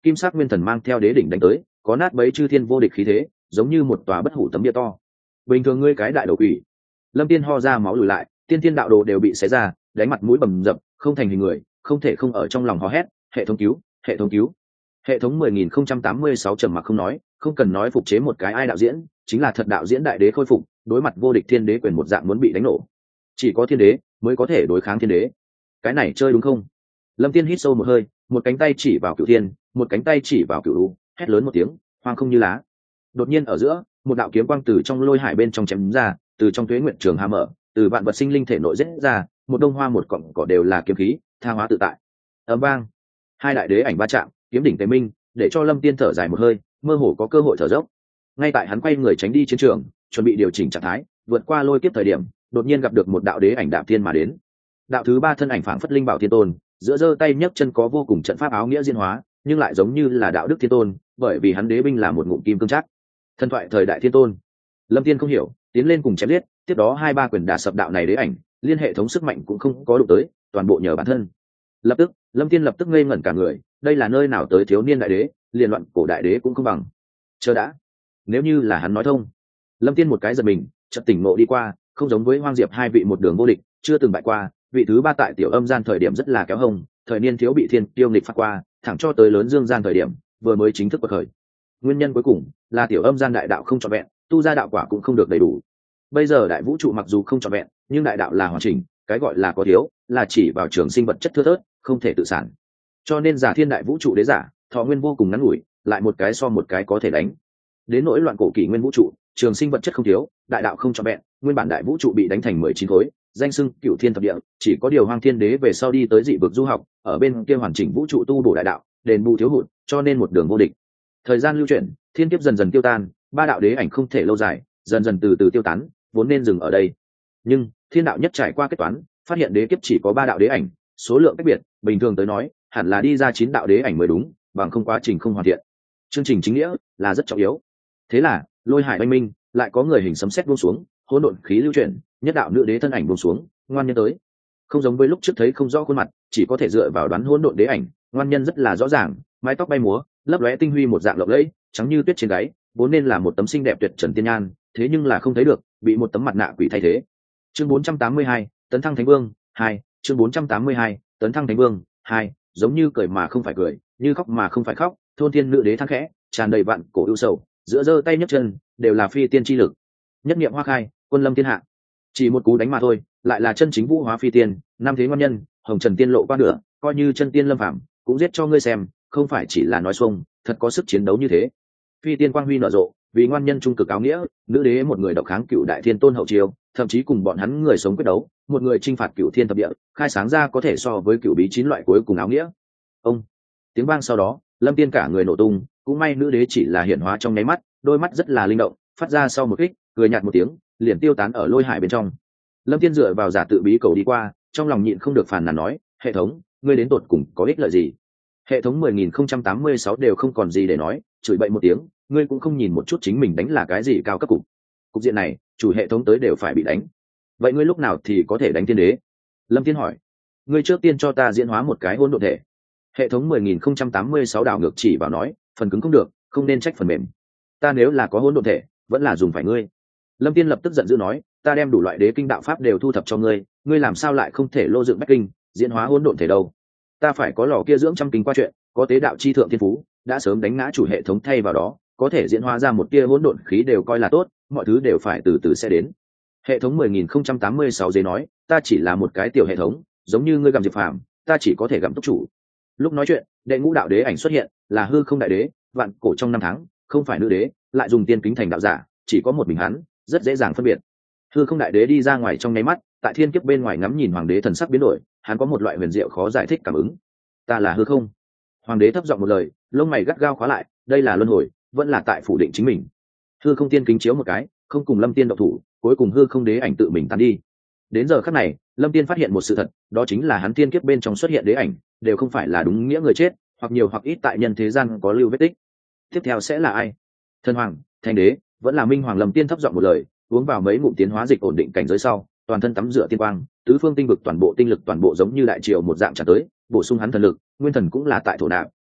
kim sắc nguyên thần mang theo đế đỉnh đánh tới, có nát bấy chư thiên vô địch khí thế, giống như một tòa bất hủ tấm bia to. Bình thường ngươi cái đại đầu quỷ. Lâm Tiên ho ra máu lùi lại, tiên thiên đạo đồ đều bị xé ra, đánh mặt mũi bầm dập, không thành hình người, không thể không ở trong lòng hò hét, hệ thống cứu, hệ thống cứu. Hệ thống mười nghìn không trăm tám mươi sáu trầm mặc không nói, không cần nói phục chế một cái ai đạo diễn, chính là thật đạo diễn đại đế khôi phục, đối mặt vô địch thiên đế quyền một dạng muốn bị đánh nổ. Chỉ có thiên đế mới có thể đối kháng thiên đế. Cái này chơi đúng không? Lâm Tiên hít sâu một hơi, một cánh tay chỉ vào Cửu Thiên, một cánh tay chỉ vào Cửu U, hét lớn một tiếng, hoang không như lá. Đột nhiên ở giữa, một đạo kiếm quang từ trong lôi hải bên trong chém ra, từ trong tuế nguyện trường hà mở, từ vạn vật sinh linh thể nội rết ra, một đông hoa một cọng cỏ đều là kiếm khí, tha hóa tự tại. Ầm vang, hai đại đế ảnh va chạm, kiếm đỉnh tề minh, để cho Lâm Tiên thở dài một hơi, mơ hồ có cơ hội thở dốc. Ngay tại hắn quay người tránh đi chiến trường, chuẩn bị điều chỉnh trạng thái, vượt qua lôi kiếp thời điểm, đột nhiên gặp được một đạo đế ảnh đạp thiên mà đến. Đạo thứ ba thân ảnh phảng phất linh bảo thiên tôn, giữa giơ tay nhấc chân có vô cùng trận pháp áo nghĩa diễn hóa, nhưng lại giống như là đạo đức thiên tôn, bởi vì hắn đế binh là một ngụm kim cương chắc. Thần thoại thời đại thiên tôn. Lâm Tiên không hiểu, tiến lên cùng chém giết, tiếp đó hai ba quyền đả sập đạo này đế ảnh, liên hệ thống sức mạnh cũng không có đụng tới, toàn bộ nhờ bản thân. Lập tức, Lâm Tiên lập tức ngây ngẩn cả người, đây là nơi nào tới thiếu niên đại đế, liền loạn cổ đại đế cũng không bằng. Chờ đã, nếu như là hắn nói thông. Lâm Tiên một cái giật mình, chợt tỉnh ngộ đi qua, không giống với Hoang Diệp hai vị một đường vô địch, chưa từng bại qua, vị thứ ba tại tiểu âm gian thời điểm rất là kéo hông, thời niên thiếu bị thiên tiêu nghịch phạt qua, thẳng cho tới lớn dương gian thời điểm, vừa mới chính thức bộc khởi. Nguyên nhân cuối cùng là tiểu âm gian đại đạo không trọn vẹn, tu ra đạo quả cũng không được đầy đủ. Bây giờ đại vũ trụ mặc dù không trọn vẹn, nhưng đại đạo là hoàn chỉnh, cái gọi là có thiếu, là chỉ vào trường sinh vật chất thưa thớt, không thể tự sản. Cho nên giả thiên đại vũ trụ đế giả, thọ nguyên vô cùng ngắn ngủi, lại một cái so một cái có thể đánh. Đến nỗi loạn cổ kỷ nguyên vũ trụ, trường sinh vật chất không thiếu, đại đạo không trọn vẹn, nguyên bản đại vũ trụ bị đánh thành mười chín khối, danh xưng cựu thiên thập địa, chỉ có điều Hoang Thiên Đế về sau đi tới dị vực du học, ở bên kia hoàn chỉnh vũ trụ tu bổ đại đạo, đền bù thiếu hụt, cho nên một đường vô địch. Thời gian lưu chuyển, thiên kiếp dần dần tiêu tan, ba đạo đế ảnh không thể lâu dài, dần dần từ từ tiêu tán, vốn nên dừng ở đây. Nhưng thiên đạo nhất trải qua kết toán, phát hiện đế kiếp chỉ có ba đạo đế ảnh, số lượng cách biệt, bình thường tới nói, hẳn là đi ra chín đạo đế ảnh mới đúng, bằng không quá trình không hoàn thiện. Chương trình chính nghĩa là rất trọng yếu. Thế là, lôi hải oanh minh, lại có người hình sấm sét buông xuống, hỗn độn khí lưu chuyển, nhất đạo nữ đế thân ảnh buông xuống, ngoan nhân tới. Không giống với lúc trước thấy không rõ khuôn mặt, chỉ có thể dựa vào đoán hỗn độn đế ảnh, ngoan nhân rất là rõ ràng, mái tóc bay múa, lấp lóe tinh huy một dạng lộng lẫy, trắng như tuyết trên gáy, vốn nên là một tấm xinh đẹp tuyệt trần tiên nhan, thế nhưng là không thấy được, bị một tấm mặt nạ quỷ thay thế. Chương bốn trăm tám mươi hai, tấn thăng thánh vương hai, chương bốn trăm tám mươi hai, tấn thăng thánh vương hai, giống như cười mà không phải cười, như khóc mà không phải khóc, thôn thiên nữ đế than khẽ, tràn đầy vạn cổ ưu sầu, giữa giơ tay nhấc chân đều là phi tiên chi lực. Nhất niệm hoa khai, quân lâm thiên hạ. Chỉ một cú đánh mà thôi, lại là chân chính vũ hóa phi tiên, năm thế ngoan nhân, hồng trần tiên lộ qua nửa, coi như chân tiên lâm phạm, cũng giết cho ngươi xem, không phải chỉ là nói xuông, thật có sức chiến đấu như thế. Phi tiên quang huy nở rộ, vì ngoan nhân trung cực áo nghĩa, nữ đế một người độc kháng cựu đại thiên tôn hậu triều, thậm chí cùng bọn hắn người sống quyết đấu, một người chinh phạt cựu thiên thập địa, khai sáng ra có thể so với cựu bí chín loại cuối cùng áo nghĩa. Ông tiếng vang sau đó, lâm tiên cả người nổ tung, cũng may nữ đế chỉ là hiện hóa trong nháy mắt, đôi mắt rất là linh động, phát ra sau một kích, cười nhạt một tiếng, liền tiêu tán ở lôi hải bên trong. Lâm tiên dựa vào giả tự bí cầu đi qua, trong lòng nhịn không được phàn nàn nói, hệ thống, ngươi đến tột cùng có ích lợi gì? Hệ thống mười nghìn không trăm tám mươi sáu đều không còn gì để nói, chửi bậy một tiếng, ngươi cũng không nhìn một chút chính mình đánh là cái gì cao cấp cục. Cục diện này, chủ hệ thống tới đều phải bị đánh. Vậy ngươi lúc nào thì có thể đánh tiên đế? Lâm tiên hỏi. Ngươi trước tiên cho ta diễn hóa một cái hỗn độn thể. Hệ thống mười nghìn không trăm tám mươi sáu đảo ngược chỉ vào nói, phần cứng không được, không nên trách phần mềm. Ta nếu là có hỗn độn thể, vẫn là dùng phải ngươi. Lâm tiên lập tức giận dữ nói, ta đem đủ loại đế kinh đạo pháp đều thu thập cho ngươi, ngươi làm sao lại không thể lô dựng bách kinh, diễn hóa hỗn độn thể đâu? Ta phải có lò kia dưỡng trăm kinh qua chuyện, có tế đạo chi thượng thiên phú, đã sớm đánh ngã chủ hệ thống thay vào đó, có thể diễn hóa ra một tia hỗn độn khí đều coi là tốt, mọi thứ đều phải từ từ sẽ đến. Hệ thống mười nghìn không trăm tám mươi sáu giấy nói, ta chỉ là một cái tiểu hệ thống, giống như ngươi gặm diệp phàm, ta chỉ có thể gặm túc chủ. Lúc nói chuyện, đệ ngũ đạo đế ảnh xuất hiện, là hư không đại đế, vạn cổ trong năm tháng, không phải nữ đế, lại dùng tiên kính thành đạo giả, chỉ có một mình hắn, rất dễ dàng phân biệt. Hư không đại đế đi ra ngoài trong nháy mắt, tại thiên kiếp bên ngoài ngắm nhìn hoàng đế thần sắc biến đổi, hắn có một loại huyền diệu khó giải thích cảm ứng. Ta là hư không. Hoàng đế thấp giọng một lời, lông mày gắt gao khóa lại, đây là luân hồi, vẫn là tại phủ định chính mình. Hư không tiên kính chiếu một cái, không cùng lâm tiên độc thủ, cuối cùng hư không đế ảnh tự mình tan đi. Đến giờ khắc này, lâm tiên phát hiện một sự thật, đó chính là hắn tiên kiếp bên trong xuất hiện đế ảnh, đều không phải là đúng nghĩa người chết, hoặc nhiều hoặc ít tại nhân thế gian có lưu vết tích. Tiếp theo sẽ là ai? Thần hoàng, thanh đế, vẫn là minh hoàng? Lâm tiên thấp giọng một lời, uống vào mấy ngụm tiến hóa dịch ổn định cảnh giới sau, toàn thân tắm rửa tiên quang, tứ phương tinh vực toàn bộ tinh lực toàn bộ giống như đại triều một dạng tràn tới, bổ sung hắn thần lực, nguyên thần cũng là tại thổ nạp,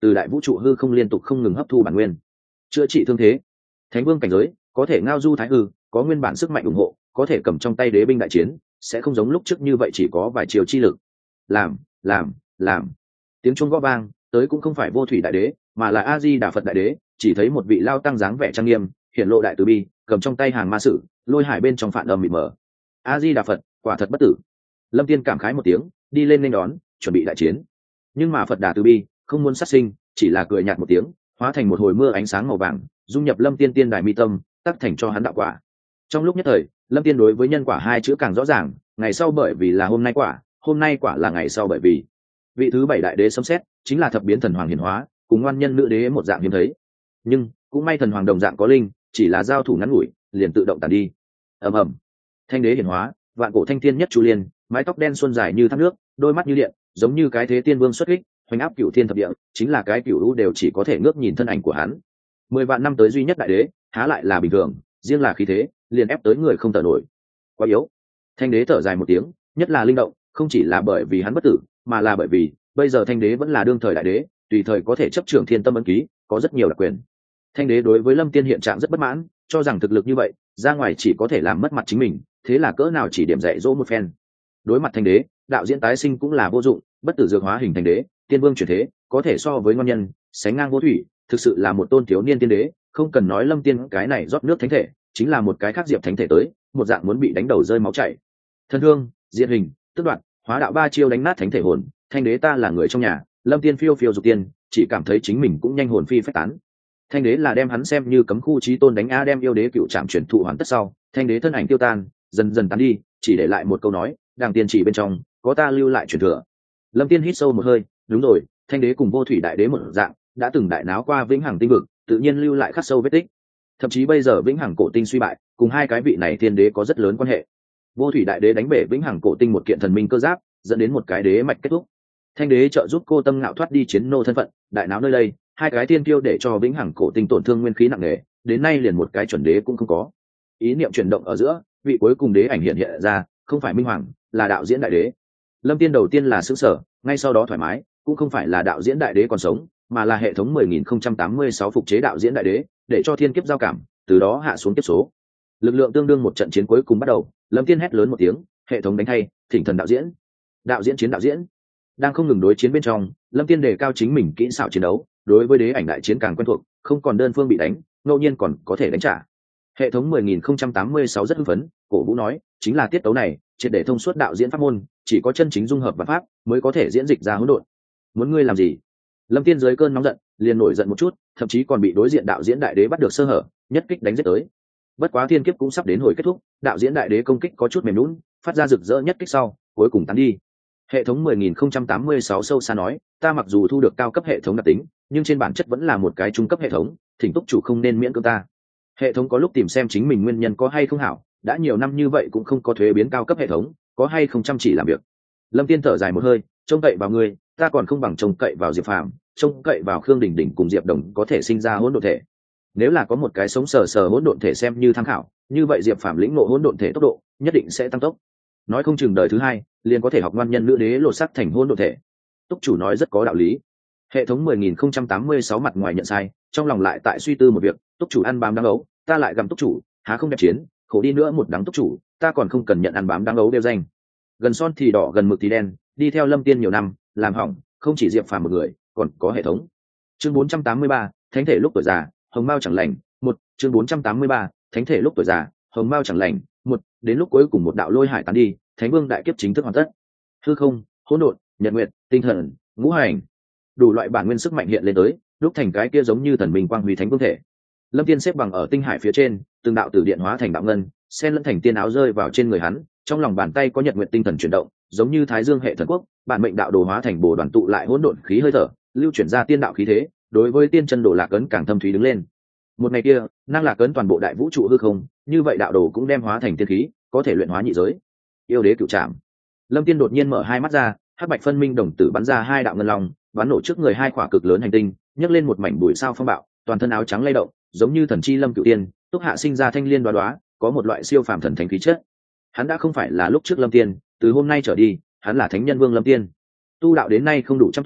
từ đại vũ trụ hư không liên tục không ngừng hấp thu bản nguyên, chữa trị thương thế. Thánh vương cảnh giới có thể ngao du thái hư, có nguyên bản sức mạnh ủng hộ, có thể cầm trong tay đế binh đại chiến, sẽ không giống lúc trước như vậy chỉ có vài chiều chi lực. Làm, làm, làm. Tiếng chuông gõ vang, tới cũng không phải Vô Thủy đại đế, mà là A Di Đà Phật đại đế, chỉ thấy một vị lao tăng dáng vẻ trang nghiêm, hiển lộ đại từ bi, cầm trong tay hàng ma sử, lôi hải bên trong phản âm mịt mờ. A Di Đà Phật, quả thật bất tử. Lâm Tiên cảm khái một tiếng, đi lên nên đón, chuẩn bị đại chiến. Nhưng mà Phật Đà từ bi không muốn sát sinh, chỉ là cười nhạt một tiếng, hóa thành một hồi mưa ánh sáng màu vàng, dung nhập Lâm Tiên tiên đài mi tâm, tác thành cho hắn đạo quả. Trong lúc nhất thời, Lâm Tiên đối với nhân quả hai chữ càng rõ ràng, ngày sau bởi vì là hôm nay quả, hôm nay quả là ngày sau bởi vì. Vị thứ bảy đại đế xâm xét chính là thập biến thần hoàng hiển hóa, cùng ngoan nhân nữ đế một dạng hiếm thấy. Nhưng cũng may thần hoàng đồng dạng có linh, chỉ là giao thủ ngắn ngủi, liền tự động tàn đi. Ầm ầm. Thanh đế hiển hóa, vạn cổ thanh thiên nhất chu liên, mái tóc đen xuân dài như thác nước, đôi mắt như điện, giống như cái thế tiên vương xuất kích, hoành áp cửu thiên thập địa, chính là cái cửu lũ đều chỉ có thể ngước nhìn thân ảnh của hắn. Mười vạn năm tới duy nhất đại đế, há lại là bình thường, riêng là khí thế, liền ép tới người không thở nổi. Quá yếu. Thanh đế thở dài một tiếng, nhất là linh động, không chỉ là bởi vì hắn bất tử, mà là bởi vì bây giờ thanh đế vẫn là đương thời đại đế, tùy thời có thể chấp trưởng thiên tâm ấn ký, có rất nhiều đặc quyền. Thanh đế đối với Lâm Tiên hiện trạng rất bất mãn, cho rằng thực lực như vậy, ra ngoài chỉ có thể làm mất mặt chính mình, thế là cỡ nào chỉ điểm dạy dỗ một phen. Đối mặt thanh đế, đạo diễn tái sinh cũng là vô dụng, bất tử dược hóa hình thành đế, tiên vương chuyển thế, có thể so với ngon nhân, sánh ngang Vô Thủy, thực sự là một tôn thiếu niên tiên đế, không cần nói Lâm Tiên cái này rót nước thánh thể, chính là một cái khác diệp thánh thể tới, một dạng muốn bị đánh đầu rơi máu chảy. Thân thương, diệt hình, tức đoạn, hóa đạo ba chiêu đánh nát thánh thể hồn, thanh đế ta là người trong nhà, Lâm Tiên phiêu phiêu dục tiên, chỉ cảm thấy chính mình cũng nhanh hồn phi phách tán. Thanh đế là đem hắn xem như cấm khu chí tôn đánh a đem yêu đế cựu trảm truyền thụ hoàn tất sau, thanh đế thân ảnh tiêu tan, dần dần tán đi, chỉ để lại một câu nói, đàng tiên chỉ bên trong, có ta lưu lại truyền thừa. Lâm Tiên hít sâu một hơi, đúng rồi, thanh đế cùng Vô Thủy đại đế một dạng, đã từng đại náo qua vĩnh hằng tinh vực, tự nhiên lưu lại khắc sâu vết tích. Thậm chí bây giờ vĩnh hằng cổ tinh suy bại, cùng hai cái vị này thiên đế có rất lớn quan hệ. Vô Thủy đại đế đánh bể vĩnh hằng cổ tinh một kiện thần minh cơ giáp, dẫn đến một cái đế mạch kết thúc. Thanh đế trợ giúp cô tâm ngạo thoát đi chiến nô thân phận, đại náo nơi đây, hai cái thiên kiêu để cho vĩnh hằng cổ tinh tổn thương nguyên khí nặng nề, đến nay liền một cái chuẩn đế cũng không có. Ý niệm chuyển động ở giữa, vị cuối cùng đế ảnh hiện hiện ra, không phải minh hoàng, là đạo diễn đại đế. Lâm Tiên đầu tiên là sững sờ, ngay sau đó thoải mái, cũng không phải là đạo diễn đại đế còn sống, mà là hệ thống mười nghìn không trăm tám mươi sáu phục chế đạo diễn đại đế, để cho thiên kiếp giao cảm, từ đó hạ xuống kiếp số. Lực lượng tương đương một trận chiến cuối cùng bắt đầu, Lâm Tiên hét lớn một tiếng, hệ thống đánh thay, thỉnh thần đạo diễn. Đạo diễn chiến đạo diễn. Đang không ngừng đối chiến bên trong, Lâm Tiên đề cao chính mình kỹ xảo chiến đấu, đối với đế ảnh đại chiến càng quen thuộc, không còn đơn phương bị đánh, ngẫu nhiên còn có thể đánh trả. Hệ thống mười nghìn không trăm tám mươi sáu rất hưng phấn, cổ vũ nói, chính là tiết tấu này, triệt để thông suốt đạo diễn pháp môn, chỉ có chân chính dung hợp và pháp mới có thể diễn dịch ra hỗn độn. Muốn ngươi làm gì? Lâm Tiên dưới cơn nóng giận, liền nổi giận một chút, thậm chí còn bị đối diện đạo diễn đại đế bắt được sơ hở, nhất kích đánh giết tới. Bất quá thiên kiếp cũng sắp đến hồi kết thúc, đạo diễn đại đế công kích có chút mềm lún, phát ra rực rỡ nhất kích sau, cuối cùng tán đi. Hệ thống mười nghìn không trăm tám mươi sáu sâu xa nói, ta mặc dù thu được cao cấp hệ thống đặc tính, nhưng trên bản chất vẫn là một cái trung cấp hệ thống, thỉnh túc chủ không nên miễn cưỡng ta. Hệ thống có lúc tìm xem chính mình nguyên nhân có hay không hảo, đã nhiều năm như vậy cũng không có thuế biến cao cấp hệ thống, có hay không chăm chỉ làm việc. Lâm Tiên thở dài một hơi, trông cậy vào ngươi, ta còn không bằng trông cậy vào Diệp Phàm, trông cậy vào Khương Đình Đình cùng Diệp Đồng có thể sinh ra hỗn độn thể. Nếu là có một cái sống sờ sờ hỗn độn thể xem như tham khảo, như vậy Diệp Phàm lĩnh ngộ hỗn độn thể tốc độ nhất định sẽ tăng tốc. Nói không chừng đời thứ hai liền có thể học ngoan nhân nữ đế lột sắc thành hỗn độn thể. Túc chủ nói rất có đạo lý. Hệ thống mười nghìn không trăm tám mươi sáu mặt ngoài nhận sai, trong lòng lại tại suy tư một việc, túc chủ ăn bám đáng ấu, ta lại gặm túc chủ, há không đẹp chiến, khổ đi nữa một đắng túc chủ, ta còn không cần nhận ăn bám đáng ấu đeo danh. Gần son thì đỏ gần mực thì đen, đi theo Lâm Tiên nhiều năm, làm hỏng, không chỉ Diệp Phàm một người, còn có hệ thống. Chương bốn trăm tám mươi ba, thánh thể lúc tuổi già, hồng mao chẳng lành, một, chương bốn trăm tám mươi ba, thánh thể lúc tuổi già, hồng mao chẳng lành, một, đến lúc cuối cùng một đạo lôi hải tán đi, thánh vương đại kiếp chính thức hoàn tất. Hư không, hỗn độn, nhật nguyệt, tinh thần, ngũ hành, đủ loại bản nguyên sức mạnh hiện lên tới, lúc thành cái kia giống như thần minh quang huy thánh vương thể. Lâm Tiên xếp bằng ở tinh hải phía trên, từng đạo tử điện hóa thành đạo ngân, xen lẫn thành tiên áo rơi vào trên người hắn, trong lòng bàn tay có nhật nguyệt tinh thần chuyển động, giống như thái dương hệ thần quốc, bản mệnh đạo đồ hóa thành bồ đoàn tụ lại hỗn độn khí hơi thở, lưu chuyển ra tiên đạo khí thế, đối với tiên chân đồ lạc ấn càng thâm thúy đứng lên. Một ngày kia, năng lạc ấn toàn bộ đại vũ trụ hư không, như vậy đạo đồ cũng đem hóa thành tiên khí, có thể luyện hóa nhị giới. Yêu đế cửu trảm. Lâm Tiên đột nhiên mở hai mắt ra, hắc bạch phân minh đồng tử bắn ra hai đạo ngân long, bắn nổ trước người hai quả cực lớn hành tinh, nhấc lên một mảnh bụi sao phong bạo, toàn thân áo trắng lay động, giống như thần chi lâm cửu tiên, túc hạ sinh ra thanh liên đoá đoá, có một loại siêu phàm thần thánh khí chất. Hắn đã không phải là lúc trước Lâm Tiên, từ hôm nay trở đi, hắn là thánh nhân vương Lâm Tiên. Tu đạo đến nay không đủ trăm tuổi,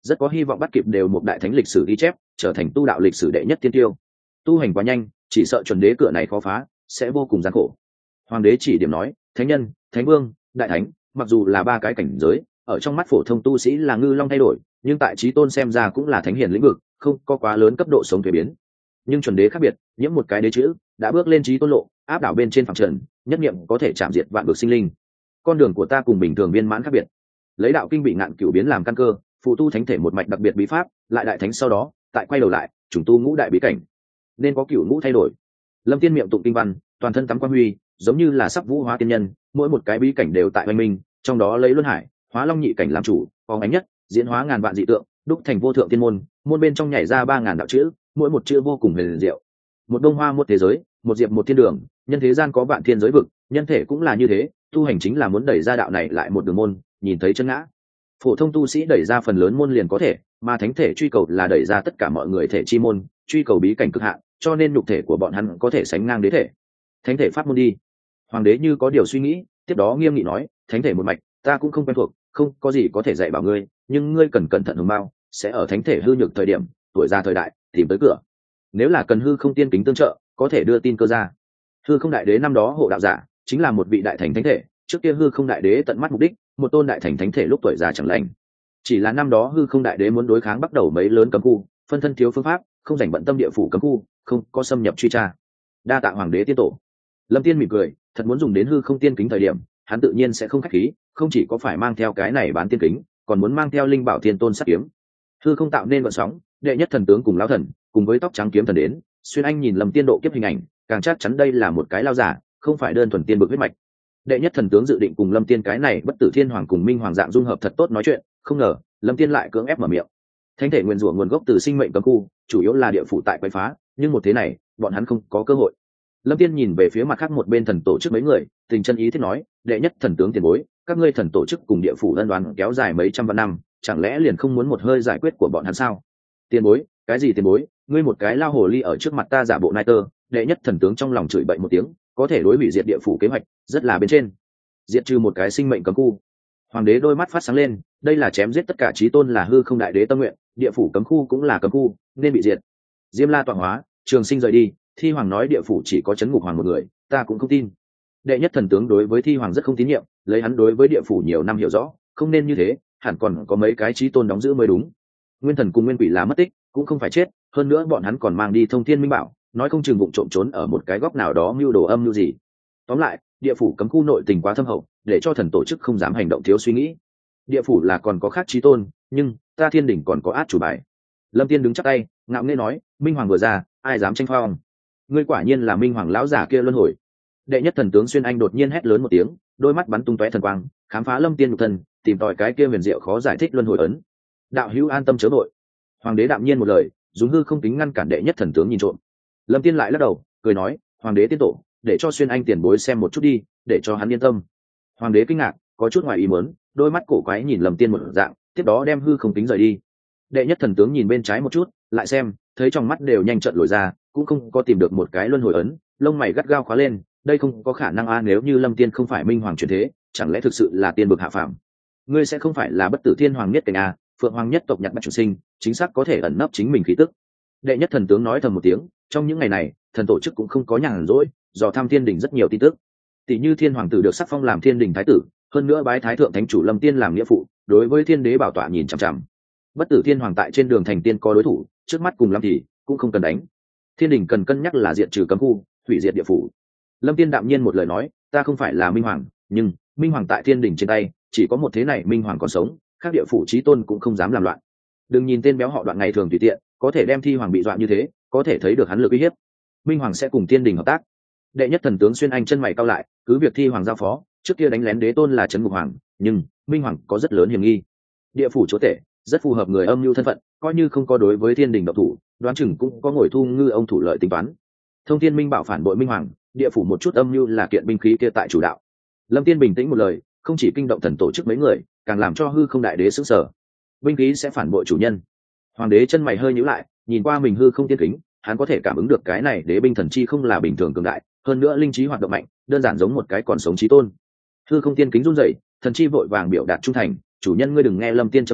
rất có hy vọng bắt kịp đều một đại thánh lịch sử ghi chép, trở thành tu đạo lịch sử đệ nhất tiên tiêu. Tu hành quá nhanh, chỉ sợ chuẩn đế cửa này khó phá, sẽ vô cùng gian khổ. Hoàng đế chỉ điểm nói, thánh nhân, thánh vương, đại thánh, mặc dù là ba cái cảnh giới, ở trong mắt phổ thông tu sĩ là ngư long thay đổi, nhưng tại chí tôn xem ra cũng là thánh hiền lĩnh vực, không có quá lớn cấp độ sống thuế biến. Nhưng chuẩn đế khác biệt, nhiễm một cái đế chữ, đã bước lên chí tôn lộ, áp đảo bên trên phẳng trần, nhất niệm có thể chạm diệt vạn vực sinh linh. Con đường của ta cùng bình thường viên mãn khác biệt. Lấy đạo kinh bị ngạn cửu biến làm căn cơ, phụ tu thánh thể một mạch đặc biệt bí pháp, lại đại thánh sau đó, tại quay đầu lại, trùng tu ngũ đại bí cảnh. Nên có cửu ngũ thay đổi. Lâm Tiên miệng tụng kinh văn, toàn thân tắm quang huy, giống như là sắp vũ hóa tiên nhân, mỗi một cái bí cảnh đều tại oanh minh, trong đó lấy luân hải, hóa long nhị cảnh làm chủ, phóng ánh nhất, diễn hóa ngàn vạn dị tượng, đúc thành vô thượng tiên môn, môn bên trong nhảy ra ba ngàn đạo chữ, mỗi một chữ vô cùng huyền diệu. Một đông hoa một thế giới, một diệp một thiên đường, nhân thế gian có vạn thiên giới vực, nhân thể cũng là như thế, tu hành chính là muốn đẩy ra đạo này lại một đường môn, nhìn thấy chân ngã. Phổ thông tu sĩ đẩy ra phần lớn môn liền có thể, mà thánh thể truy cầu là đẩy ra tất cả mọi người thể chi môn, truy cầu bí cảnh cực hạn, cho nên nhục thể của bọn hắn có thể sánh ngang đế thể. Thánh thể pháp môn đi. Hoàng đế như có điều suy nghĩ, tiếp đó nghiêm nghị nói, thánh thể một mạch, ta cũng không quen thuộc, không có gì có thể dạy bảo ngươi, nhưng ngươi cần cẩn thận hùng bao, sẽ ở thánh thể hư nhược thời điểm, tuổi già thời đại, tìm tới cửa. Nếu là cần hư không tiên kính tương trợ, có thể đưa tin cơ ra. Hư không đại đế năm đó hộ đạo giả, chính là một vị đại thành thánh thể, trước kia hư không đại đế tận mắt mục đích, một tôn đại thành thánh thể lúc tuổi già chẳng lành. Chỉ là năm đó hư không đại đế muốn đối kháng bắt đầu mấy lớn cấm khu, phân thân thiếu phương pháp, không dành bận tâm địa phủ cấm khu, không có xâm nhập truy tra. Đa tạ hoàng đế tiên tổ. Lâm Tiên mỉm cười, thật muốn dùng đến hư không tiên kính thời điểm, hắn tự nhiên sẽ không khách khí, không chỉ có phải mang theo cái này bán tiên kính, còn muốn mang theo linh bảo thiên tôn sát kiếm. Hư không tạo nên vận sóng, đệ nhất thần tướng cùng lão thần, cùng với tóc trắng kiếm thần đến, xuyên anh nhìn Lâm Tiên độ kiếp hình ảnh, càng chắc chắn đây là một cái lao giả, không phải đơn thuần tiên bực huyết mạch. Đệ nhất thần tướng dự định cùng Lâm Tiên cái này bất tử thiên hoàng cùng minh hoàng dạng dung hợp thật tốt nói chuyện, không ngờ Lâm Tiên lại cưỡng ép mở miệng. Thánh thể nguyên rủa nguồn gốc từ sinh mệnh cấm khu, chủ yếu là địa phủ tại quấy phá, nhưng một thế này, bọn hắn không có cơ hội. Lâm Tiên nhìn về phía mặt khác một bên thần tổ chức mấy người, tình chân ý thiết nói, đệ nhất thần tướng tiền bối, các ngươi thần tổ chức cùng địa phủ ân đoán kéo dài mấy trăm vạn năm, chẳng lẽ liền không muốn một hơi giải quyết của bọn hắn sao? Tiền bối, cái gì tiền bối, ngươi một cái lao hồ ly ở trước mặt ta giả bộ nai tơ. Đệ nhất thần tướng trong lòng chửi bậy một tiếng, có thể đối hủy diệt địa phủ kế hoạch, rất là bên trên. Diệt trừ một cái sinh mệnh cấm khu. Hoàng đế đôi mắt phát sáng lên, đây là chém giết tất cả chí tôn là hư không đại đế tâm nguyện, địa phủ cấm khu cũng là cấm khu, nên bị diệt. Diêm La tọa hóa, Trường Sinh rời đi, Thi Hoàng nói địa phủ chỉ có chấn ngục hoàng một người, ta cũng không tin. Đệ nhất thần tướng đối với Thi Hoàng rất không tín nhiệm, lấy hắn đối với địa phủ nhiều năm hiểu rõ, không nên như thế, hẳn còn có mấy cái chí tôn đóng giữ mới đúng. Nguyên thần cùng nguyên quỷ là mất tích, cũng không phải chết, hơn nữa bọn hắn còn mang đi thông thiên minh bảo, nói không chừng vụng trộm trốn ở một cái góc nào đó mưu đồ âm mưu gì. Tóm lại, địa phủ cấm khu nội tình quá thâm hậu, để cho thần tổ chức không dám hành động thiếu suy nghĩ. Địa phủ là còn có khác chí tôn, nhưng ta thiên đỉnh còn có át chủ bài. Lâm Tiên đứng chắc tay, ngạo nghễ nói, minh hoàng vừa ra, ai dám tranh phong? Ngươi quả nhiên là minh hoàng lão giả kia luân hồi. Đệ nhất thần tướng xuyên anh đột nhiên hét lớn một tiếng, đôi mắt bắn tung tóe thần quang, khám phá Lâm Tiên nhục thân, tìm tòi cái kia huyền diệu khó giải thích luân hồi ấn. Đạo hữu an tâm chớ vội. Hoàng đế đạm nhiên một lời, dùng hư không tính ngăn cản đệ nhất thần tướng nhìn trộm. Lâm Tiên lại lắc đầu, cười nói, hoàng đế tiên tổ, để cho xuyên anh tiền bối xem một chút đi, để cho hắn yên tâm. Hoàng đế kinh ngạc, có chút ngoài ý muốn, đôi mắt cổ quái nhìn Lâm Tiên một dạng, tiếp đó đem hư không tính rời đi. Đệ nhất thần tướng nhìn bên trái một chút, lại xem, thấy trong mắt đều nhanh trợn lồi ra, cũng không có tìm được một cái luân hồi ấn, lông mày gắt gao khóa lên, đây không có khả năng a, nếu như Lâm Tiên không phải minh hoàng chuyển thế, chẳng lẽ thực sự là tiên bực hạ phàm? Ngươi sẽ không phải là bất tử thiên hoàng nhất cảnh a, phượng hoàng nhất tộc nhặt bạch chủ sinh, chính xác có thể ẩn nấp chính mình khí tức. Đệ nhất thần tướng nói thầm một tiếng, trong những ngày này, thần tổ chức cũng không có nhàn rỗi, dò thăm thiên đình rất nhiều tin tức. Tỷ như thiên hoàng tử được sắc phong làm thiên đình thái tử, hơn nữa bái thái thượng thánh chủ Lâm Tiên làm nghĩa phụ, đối với thiên đế bảo tọa nhìn chằm chằm. Bất tử thiên hoàng tại trên đường thành tiên có đối thủ, trước mắt cùng lắm thì cũng không cần đánh. Thiên đình cần cân nhắc là diệt trừ cấm khu, hủy diệt địa phủ. Lâm Tiên đạm nhiên một lời nói, ta không phải là minh hoàng, nhưng minh hoàng tại thiên đình trên tay, chỉ có một thế này minh hoàng còn sống, các địa phủ chí tôn cũng không dám làm loạn. Đừng nhìn tên béo họ Đoạn ngày thường tùy tiện, có thể đem thi hoàng bị dọa như thế, có thể thấy được hắn lực uy hiếp. Minh hoàng sẽ cùng thiên đình hợp tác. Đệ nhất thần tướng xuyên anh chân mày cau lại, cứ việc thi hoàng giao phó, trước kia đánh lén đế tôn là trấn ngục hoàng, nhưng minh hoàng có rất lớn hiểm nghi. Địa phủ chúa tể rất phù hợp người âm mưu thân phận, coi như không có đối với thiên đình độc thủ, đoán chừng cũng có ngồi thu ngư ông thủ lợi tính toán. Thông thiên minh bảo phản bội minh hoàng, địa phủ một chút âm mưu là kiện binh khí kia tại chủ đạo. Lâm Tiên bình tĩnh một lời, không chỉ kinh động thần tổ chức mấy người, càng làm cho hư không đại đế sững sờ. Binh khí sẽ phản bội chủ nhân. Hoàng đế chân mày hơi nhíu lại, nhìn qua mình hư không tiên kính, hắn có thể cảm ứng được cái này đế binh thần chi không là bình thường cường đại, hơn nữa linh trí hoạt động mạnh, đơn giản giống một cái còn sống chí tôn. Hư không tiên kính run rẩy, thần chi vội vàng biểu đạt trung thành, chủ nhân ngươi đừng nghe Lâm Tiên châm ngòi,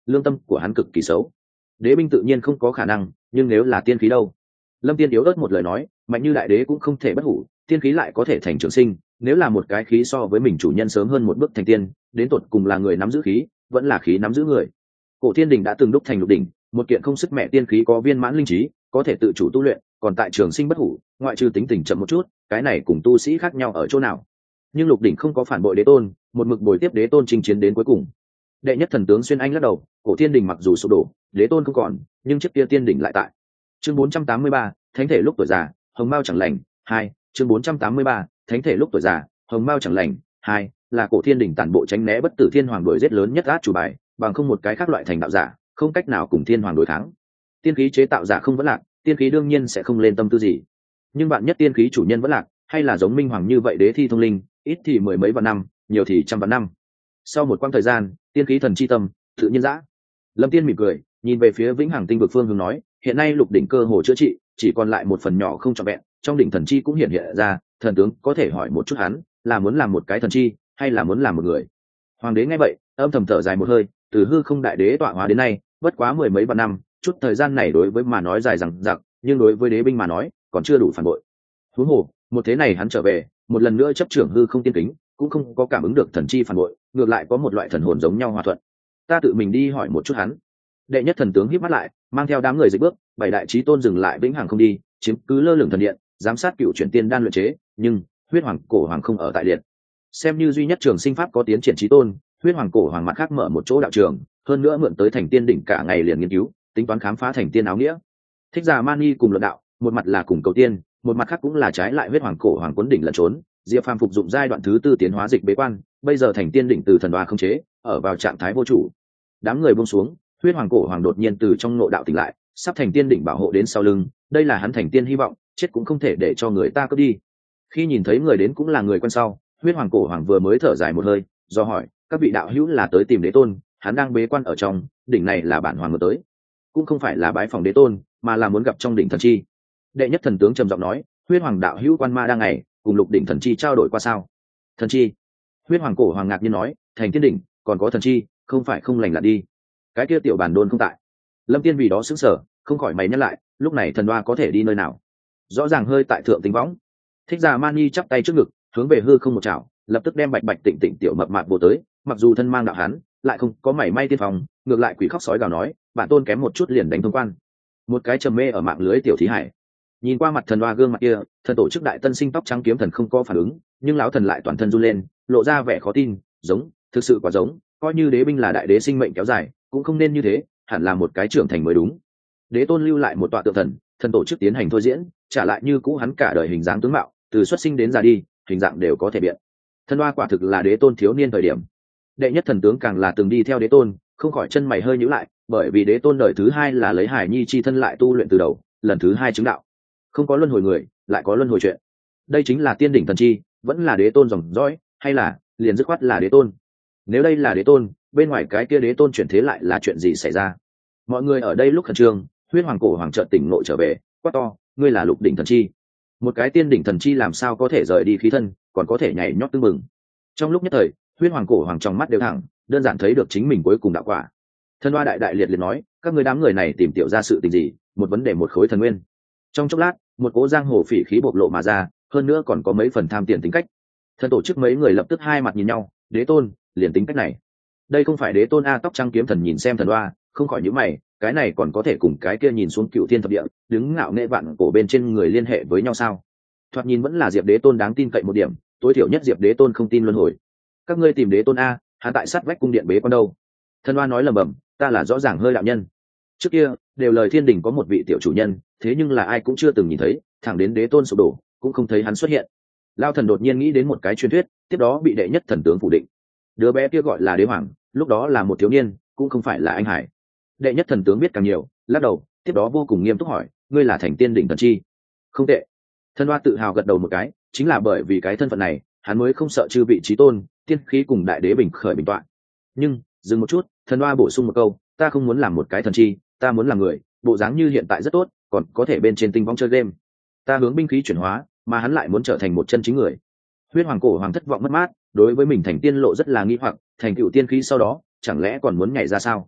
lương tâm của hắn cực kỳ xấu. Đế binh tự nhiên không có khả năng, nhưng nếu là tiên khí đâu? Lâm Tiên yếu ớt một lời nói, mạnh như đại đế cũng không thể bất hủ, tiên khí lại có thể thành trường sinh, nếu là một cái khí so với mình chủ nhân sớm hơn một bước thành tiên, đến tột cùng là người nắm giữ khí, vẫn là khí nắm giữ người. Cổ Thiên Đình đã từng đúc thành lục đỉnh, một kiện không sức mẹ tiên khí có viên mãn linh trí, có thể tự chủ tu luyện, còn tại trường sinh bất hủ, ngoại trừ tính tình chậm một chút, cái này cùng tu sĩ khác nhau ở chỗ nào? Nhưng lục đỉnh không có phản bội đế tôn, một mực bồi tiếp đế tôn chinh chiến đến cuối cùng. Đệ nhất thần tướng xuyên anh lắc đầu, Cổ Thiên Đình mặc dù sụp đổ, đế tôn không còn, nhưng chiếc kia tiên đỉnh lại tại. Chương bốn trăm tám mươi ba, thánh thể lúc tuổi già, hồng mao chẳng lành. Hai, chương bốn trăm tám mươi ba, thánh thể lúc tuổi già, hồng mao chẳng lành. Hai, là Cổ Thiên Đình tản bộ tránh né bất tử thiên hoàng đuổi giết lớn nhất át chủ bài, bằng không một cái khác loại thành đạo giả, không cách nào cùng thiên hoàng đối kháng. Tiên khí chế tạo giả không vẫn lạc, tiên khí đương nhiên sẽ không lên tâm tư gì. Nhưng bạn nhất tiên khí chủ nhân vẫn lạc, hay là giống minh hoàng như vậy đế thi thông linh, ít thì mười mấy vạn năm, nhiều thì trăm vạn năm. Sau một quãng thời gian, tiên khí thần chi tâm tự nhiên dã. Lâm Tiên mỉm cười, nhìn về phía vĩnh hằng tinh vực phương hướng nói, hiện nay lục đỉnh cơ hồ chữa trị, chỉ còn lại một phần nhỏ không trọn vẹn, trong đỉnh thần chi cũng hiện hiện ra, thần tướng có thể hỏi một chút hắn, là muốn làm một cái thần chi, hay là muốn làm một người? Hoàng đế nghe vậy, âm thầm thở dài một hơi, từ hư không đại đế tọa hóa đến nay, bất quá mười mấy vạn năm, chút thời gian này đối với mà nói dài dằng dặc, nhưng đối với đế binh mà nói, còn chưa đủ phản bội. Huống hồ, một thế này hắn trở về, một lần nữa chấp trưởng hư không tiên kính, cũng không có cảm ứng được thần chi phản bội, ngược lại có một loại thần hồn giống nhau hòa thuận. Ta tự mình đi hỏi một chút hắn. Đệ nhất thần tướng híp mắt lại, mang theo đám người dịch bước, bảy đại chí tôn dừng lại vĩnh hằng không đi, chiếm cứ lơ lửng thần điện, giám sát cựu chuyển tiên đan luyện chế, nhưng huyết hoàng cổ hoàng không ở tại điện. Xem như duy nhất trường sinh pháp có tiến triển chí tôn, huyết hoàng cổ hoàng mặt khác mở một chỗ đạo trường, hơn nữa mượn tới thành tiên đỉnh cả ngày liền nghiên cứu, tính toán khám phá thành tiên áo nghĩa. Thích Giả Mani cùng luận đạo, một mặt là cùng cầu tiên, một mặt khác cũng là trái lại huyết hoàng cổ hoàng cuốn đỉnh lẩn trốn. Diệp Phàm phục dụng giai đoạn thứ tư tiến hóa dịch bế quan, bây giờ thành tiên đỉnh từ thần đoa không chế, ở vào trạng thái vô chủ. Đám người buông xuống, huyết hoàng cổ hoàng đột nhiên từ trong nội đạo tỉnh lại, sắp thành tiên đỉnh bảo hộ đến sau lưng, đây là hắn thành tiên hy vọng, chết cũng không thể để cho người ta cướp đi. Khi nhìn thấy người đến cũng là người quen sau, huyết hoàng cổ hoàng vừa mới thở dài một hơi, do hỏi, các vị đạo hữu là tới tìm đế tôn, hắn đang bế quan ở trong, đỉnh này là bản hoàng mới tới, cũng không phải là bái phòng đế tôn, mà là muốn gặp trong đỉnh thần chi. Đệ nhất thần tướng trầm giọng nói, huyết hoàng đạo hữu quan ma đang ngày, cùng lục đỉnh thần chi trao đổi qua sao? Thần chi? Huyết hoàng cổ hoàng ngạc nhiên nói, thành tiên đỉnh còn có thần chi, không phải không lành lặn đi. Cái kia tiểu bản đôn không tại. Lâm Tiên vì đó sững sờ, không khỏi mày nhắc lại, lúc này thần đoa có thể đi nơi nào? Rõ ràng hơi tại thượng tính võng. Thích Giả Mani chắp tay trước ngực, hướng về hư không một chảo, lập tức đem bạch bạch tịnh tịnh tiểu mập mạp vô tới, mặc dù thân mang đạo hán, lại không có mảy may tiên phòng, ngược lại quỷ khóc sói gào nói, bản tôn kém một chút liền đánh thông quan. Một cái trầm mê ở mạng lưới tiểu thí hải. Nhìn qua mặt thần đoa gương mặt kia, thần tổ chức đại tân sinh tóc trắng kiếm thần không có phản ứng, nhưng lão thần lại toàn thân run lên, lộ ra vẻ khó tin, giống, thực sự quá giống, coi như đế binh là đại đế sinh mệnh kéo dài, cũng không nên như thế, hẳn là một cái trưởng thành mới đúng. Đế tôn lưu lại một tọa tượng thần, thần tổ chức tiến hành thôi diễn, trả lại như cũ hắn cả đời hình dáng tướng mạo, từ xuất sinh đến già đi, hình dạng đều có thể biện. Thần đoa quả thực là đế tôn thiếu niên thời điểm. Đệ nhất thần tướng càng là từng đi theo đế tôn, không khỏi chân mày hơi nhíu lại, bởi vì đế tôn đời thứ hai là lấy hải nhi chi thân lại tu luyện từ đầu, lần thứ hai chứng đạo. Không có luân hồi người, lại có luân hồi chuyện. Đây chính là tiên đỉnh thần chi, vẫn là đế tôn dòng dõi, hay là liền dứt khoát là đế tôn? Nếu đây là đế tôn, bên ngoài cái kia đế tôn chuyển thế lại là chuyện gì xảy ra? Mọi người ở đây lúc khẩn trương, huyết hoàng cổ hoàng chợt tỉnh ngộ trở về, quát to, ngươi là lục đỉnh thần chi. Một cái tiên đỉnh thần chi làm sao có thể rời đi khí thân, còn có thể nhảy nhót tưng mừng. Trong lúc nhất thời, huyết hoàng cổ hoàng trong mắt đều thẳng, đơn giản thấy được chính mình cuối cùng đạo quả. Thân Hoa đại đại liệt liệt nói, các ngươi đám người này tìm tiểu ra sự tình gì, một vấn đề một khối thần nguyên. Trong chốc lát, một cố giang hồ phỉ khí bộc lộ mà ra, hơn nữa còn có mấy phần tham tiền tính cách. Thân tổ chức mấy người lập tức hai mặt nhìn nhau, đế tôn liền tính cách này, đây không phải đế tôn a? Tóc trắng kiếm thần nhìn xem thần Hoa, không khỏi nhíu mày, cái này còn có thể cùng cái kia nhìn xuống cựu thiên thập địa đứng ngạo nghệ vạn cổ bên trên người liên hệ với nhau sao? Thoạt nhìn vẫn là diệp đế tôn đáng tin cậy một điểm, tối thiểu nhất diệp đế tôn không tin luân hồi. Các ngươi tìm đế tôn a, hắn tại sát vách cung điện bế quan đâu? Thần Hoa nói lầm bầm, ta là rõ ràng hơi đạo nhân. Trước kia đều lời thiên đình có một vị tiểu chủ nhân, thế nhưng là ai cũng chưa từng nhìn thấy, thẳng đến đế tôn sụp đổ cũng không thấy hắn xuất hiện. Lao thần đột nhiên nghĩ đến một cái truyền thuyết, tiếp đó bị đệ nhất thần tướng phủ định. Đứa bé kia gọi là đế hoàng, lúc đó là một thiếu niên, cũng không phải là anh hải. Đệ nhất thần tướng biết càng nhiều, lắc đầu, tiếp đó vô cùng nghiêm túc hỏi, ngươi là thành tiên đỉnh thần chi? Không tệ. Thần Hoa tự hào gật đầu một cái, chính là bởi vì cái thân phận này, hắn mới không sợ chư vị trí tôn, tiên khí cùng đại đế bình khởi bình tọa. Nhưng dừng một chút, Thần Hoa bổ sung một câu, ta không muốn làm một cái thần chi, ta muốn làm người, bộ dáng như hiện tại rất tốt, còn có thể bên trên tinh vong chơi game. Ta hướng binh khí chuyển hóa, mà hắn lại muốn trở thành một chân chính người. Huyết hoàng cổ hoàng thất vọng mất mát, đối với mình thành tiên lộ rất là nghi hoặc, thành cựu tiên khí sau đó chẳng lẽ còn muốn nhảy ra sao?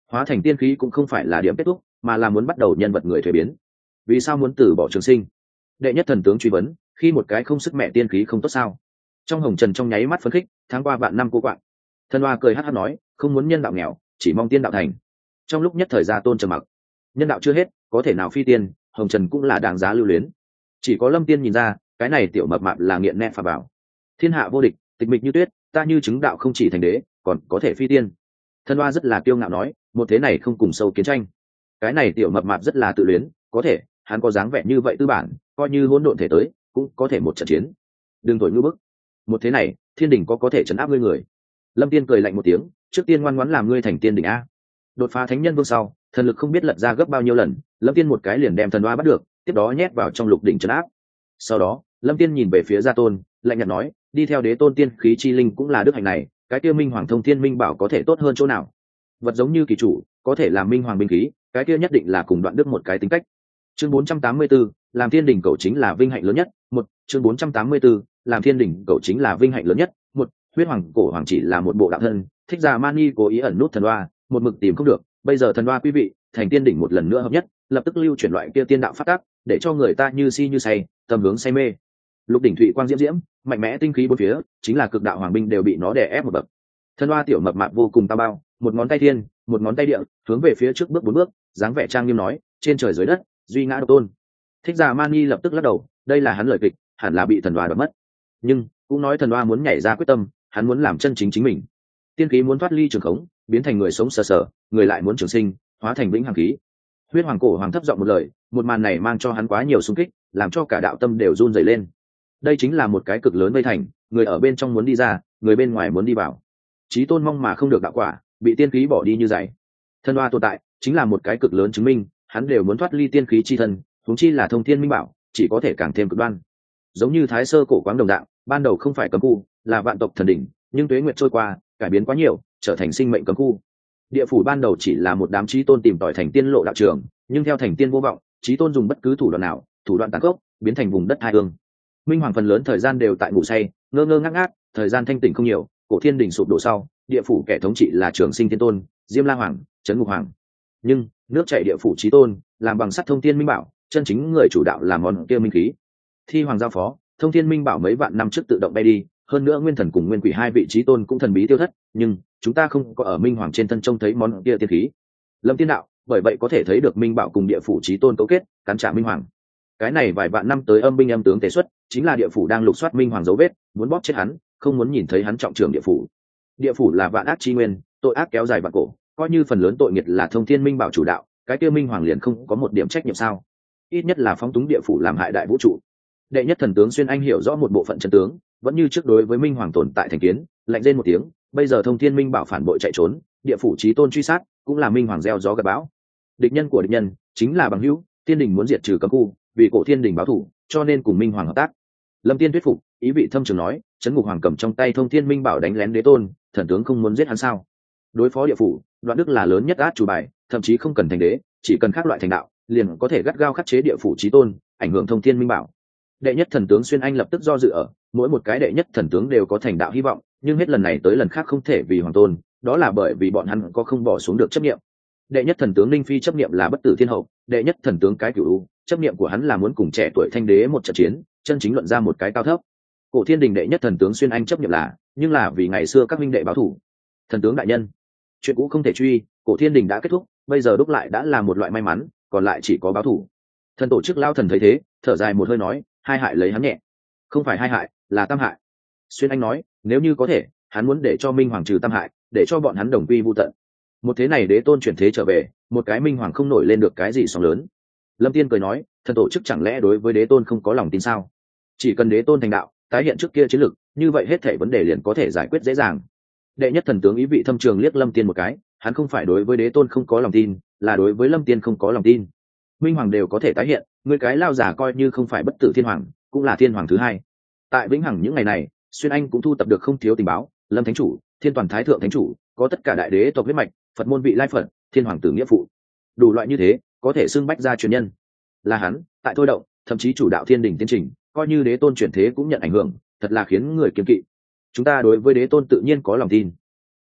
hóa thành tiên khí cũng không phải là điểm kết thúc, mà là muốn bắt đầu nhân vật người thuế biến. Vì sao muốn từ bỏ trường sinh? Đệ nhất thần tướng truy vấn. Khi một cái không sức mẹ tiên khí không tốt sao? Trong hồng trần trong nháy mắt phấn khích, tháng qua vạn năm cô quạng. Thân Hoa cười hát hát nói, không muốn nhân đạo nghèo, chỉ mong tiên đạo thành. Trong lúc nhất thời gia tôn trầm mặc. Nhân đạo chưa hết, có thể nào phi tiên, hồng trần cũng là đáng giá lưu luyến. Chỉ có Lâm Tiên nhìn ra, cái này tiểu mập mạp là nghiện nét phà bảo. Thiên hạ vô địch, tịch mịch như tuyết, ta như chứng đạo không chỉ thành đế, còn có thể phi tiên. Thân Hoa rất là kiêu ngạo nói, một thế này không cùng sâu kiến tranh. Cái này tiểu mập mạp rất là tự luyến, có thể, hắn có dáng vẻ như vậy tư bản, coi như hỗn độn thể tới, cũng có thể một trận chiến. Đừng thổi ngư bức. Một thế này, thiên đình có có thể trấn áp ngươi người. Lâm Tiên cười lạnh một tiếng, trước tiên ngoan ngoãn làm ngươi thành tiên đỉnh a. Đột phá thánh nhân vương sau, thần lực không biết lật ra gấp bao nhiêu lần, Lâm Tiên một cái liền đem thần Hoa bắt được, tiếp đó nhét vào trong lục đỉnh trấn áp. Sau đó, Lâm Tiên nhìn về phía Gia Tôn, lạnh nhạt nói, đi theo đế tôn tiên khí chi linh cũng là đức hạnh này, cái kia minh hoàng thông thiên minh bảo có thể tốt hơn chỗ nào? Vật giống như kỳ chủ, có thể làm minh hoàng binh khí, cái kia nhất định là cùng đoạn đức một cái tính cách. Chương bốn trăm tám mươi 4, làm thiên đỉnh cậu chính là vinh hạnh lớn nhất. Một, chương bốn trăm tám mươi 4, làm thiên đỉnh cậu chính là vinh hạnh lớn nhất. Một, huyết hoàng cổ hoàng chỉ là một bộ đạo thân, thích giả mani cố ý ẩn nút thần Hoa, một mực tìm không được, bây giờ thần Hoa quý vị, thành tiên đỉnh một lần nữa hợp nhất, lập tức lưu chuyển loại kia tiên đạo phát tác, để cho người ta như si như say, tâm hướng say mê. Lục đỉnh thụy quang diễm diễm, mạnh mẽ tinh khí bốn phía, chính là cực đạo hoàng binh đều bị nó đè ép một bậc. Thần Hoa tiểu mập mạp vô cùng tao bao, một ngón tay thiên, một ngón tay địa, hướng về phía trước bước bốn bước, dáng vẻ trang nghiêm nói, trên trời dưới đất, duy ngã độc tôn. Thích giả mani lập tức lắc đầu, đây là hắn lời kịch, hẳn là bị thần Hoa đoạt mất. Nhưng cũng nói thần Hoa muốn nhảy ra quyết tâm, hắn muốn làm chân chính chính mình. Tiên khí muốn thoát ly trường khống, biến thành người sống sờ sờ, người lại muốn trường sinh, hóa thành vĩnh hằng khí. Huyết hoàng cổ hoàng thấp giọng một lời, một màn này mang cho hắn quá nhiều xung kích, làm cho cả đạo tâm đều run rẩy lên. Đây chính là một cái cực lớn vây thành, người ở bên trong muốn đi ra, người bên ngoài muốn đi vào. Chí tôn mong mà không được đạo quả, bị tiên khí bỏ đi như giày. Thần Hoa tồn tại chính là một cái cực lớn chứng minh, hắn đều muốn thoát ly tiên khí chi thân, huống chi là thông thiên minh bảo, chỉ có thể càng thêm cực đoan. Giống như Thái Sơ cổ quáng đồng dạng, ban đầu không phải cấm khu, là vạn tộc thần đỉnh, nhưng tuế nguyệt trôi qua, cải biến quá nhiều, trở thành sinh mệnh cấm khu. Địa phủ ban đầu chỉ là một đám chí tôn tìm tòi thành tiên lộ đạo trường, nhưng theo thành tiên vô vọng, chí tôn dùng bất cứ thủ đoạn nào, thủ đoạn tàn khốc, biến thành vùng đất hai hương. Minh hoàng phần lớn thời gian đều tại ngủ say, ngơ ngơ ngác ngác, thời gian thanh tỉnh không nhiều. Cổ thiên đỉnh sụp đổ sau, địa phủ kẻ thống trị là Trường Sinh Thiên Tôn, Diêm La Hoàng, Trấn Ngục Hoàng. Nhưng nước chảy địa phủ chí tôn, làm bằng sắt thông thiên minh bảo, chân chính người chủ đạo là món kia minh khí. Thi hoàng giao phó, thông thiên minh bảo mấy vạn năm trước tự động bay đi, hơn nữa nguyên thần cùng nguyên quỷ hai vị chí tôn cũng thần bí tiêu thất, nhưng chúng ta không có ở minh hoàng trên thân trông thấy món kia tiên khí. Lâm Tiên đạo, bởi vậy có thể thấy được minh bảo cùng địa phủ chí tôn cấu kết, cắn trả minh hoàng. Cái này vài vạn năm tới âm binh âm tướng tế xuất, chính là địa phủ đang lục soát minh hoàng dấu vết, muốn bóp chết hắn, không muốn nhìn thấy hắn trọng trưởng địa phủ. Địa phủ là vạn ác chi nguyên, tội ác kéo dài vạn cổ, coi như phần lớn tội nghiệt là thông thiên minh bảo chủ đạo, cái kia minh hoàng liền không có một điểm trách nhiệm sao? Ít nhất là phóng túng địa phủ làm hại đại vũ trụ. Đệ nhất thần tướng Xuyên Anh hiểu rõ một bộ phận chân tướng, vẫn như trước đối với minh hoàng tồn tại thành kiến, lạnh rên một tiếng, bây giờ thông thiên minh bảo phản bội chạy trốn, địa phủ chí tôn truy sát, cũng là minh hoàng gieo gió gặt bão. Địch nhân của địch nhân chính là bằng hữu, thiên đình muốn diệt trừ cấm khu, vì cổ thiên đình báo thù, cho nên cùng minh hoàng hợp tác. Lâm Tiên thuyết phục, ý vị thâm trường nói, Trấn Ngục Hoàng cầm trong tay thông thiên minh bảo đánh lén đế tôn, thần tướng không muốn giết hắn sao? Đối phó địa phủ, đoạn đức là lớn nhất át chủ bài, thậm chí không cần thành đế, chỉ cần khác loại thành đạo, liền có thể gắt gao khắc chế địa phủ chí tôn, ảnh hưởng thông thiên minh bảo. Đệ nhất thần tướng Xuyên Anh lập tức do dự ở, mỗi một cái đệ nhất thần tướng đều có thành đạo hy vọng, nhưng hết lần này tới lần khác không thể vì hoàng tôn, đó là bởi vì bọn hắn có không bỏ xuống được chấp niệm. Đệ nhất thần tướng Ninh Phi chấp niệm là bất tử thiên hậu, đệ nhất thần tướng cái cửu u, chấp niệm của hắn là muốn cùng trẻ tuổi thanh đế một trận chiến, chân chính luận ra một cái cao thấp. Cổ thiên đình đệ nhất thần tướng Xuyên Anh chấp niệm là, nhưng là vì ngày xưa các minh đệ báo thủ. Thần tướng đại nhân, chuyện cũ không thể truy, cổ thiên đình đã kết thúc, bây giờ đúc lại đã là một loại may mắn, còn lại chỉ có báo thủ. Thần tổ chức lao thần thấy thế, thở dài một hơi nói, hai hại lấy hắn nhẹ, không phải hai hại, là tam hại. Xuyên Anh nói, nếu như có thể, hắn muốn để cho minh hoàng trừ tam hại, để cho bọn hắn đồng quy vu tận. Một thế này đế tôn chuyển thế trở về, một cái minh hoàng không nổi lên được cái gì sóng lớn. Lâm Tiên cười nói, thần tổ chức chẳng lẽ đối với đế tôn không có lòng tin sao? Chỉ cần đế tôn thành đạo, tái hiện trước kia chiến lực, như vậy hết thảy vấn đề liền có thể giải quyết dễ dàng. Đệ nhất thần tướng ý vị thâm trường liếc Lâm Tiên một cái, hắn không phải đối với đế tôn không có lòng tin, là đối với Lâm Tiên không có lòng tin. Minh hoàng đều có thể tái hiện, người cái lao giả coi như không phải bất tử thiên hoàng, cũng là thiên hoàng thứ hai. Tại vĩnh hằng những ngày này, Xuyên Anh cũng thu tập được không thiếu tình báo, Lâm thánh chủ, thiên toàn thái thượng thánh chủ, có tất cả đại đế tộc huyết mạch, Phật môn vị lai Phật, thiên hoàng tử nghĩa phụ, đủ loại như thế, có thể xưng bách gia truyền nhân. Là hắn, tại thôi động, thậm chí chủ đạo thiên đình tiến trình, coi như đế tôn chuyển thế cũng nhận ảnh hưởng, thật là khiến người kiêng kỵ. Chúng ta đối với đế tôn tự nhiên có lòng tin.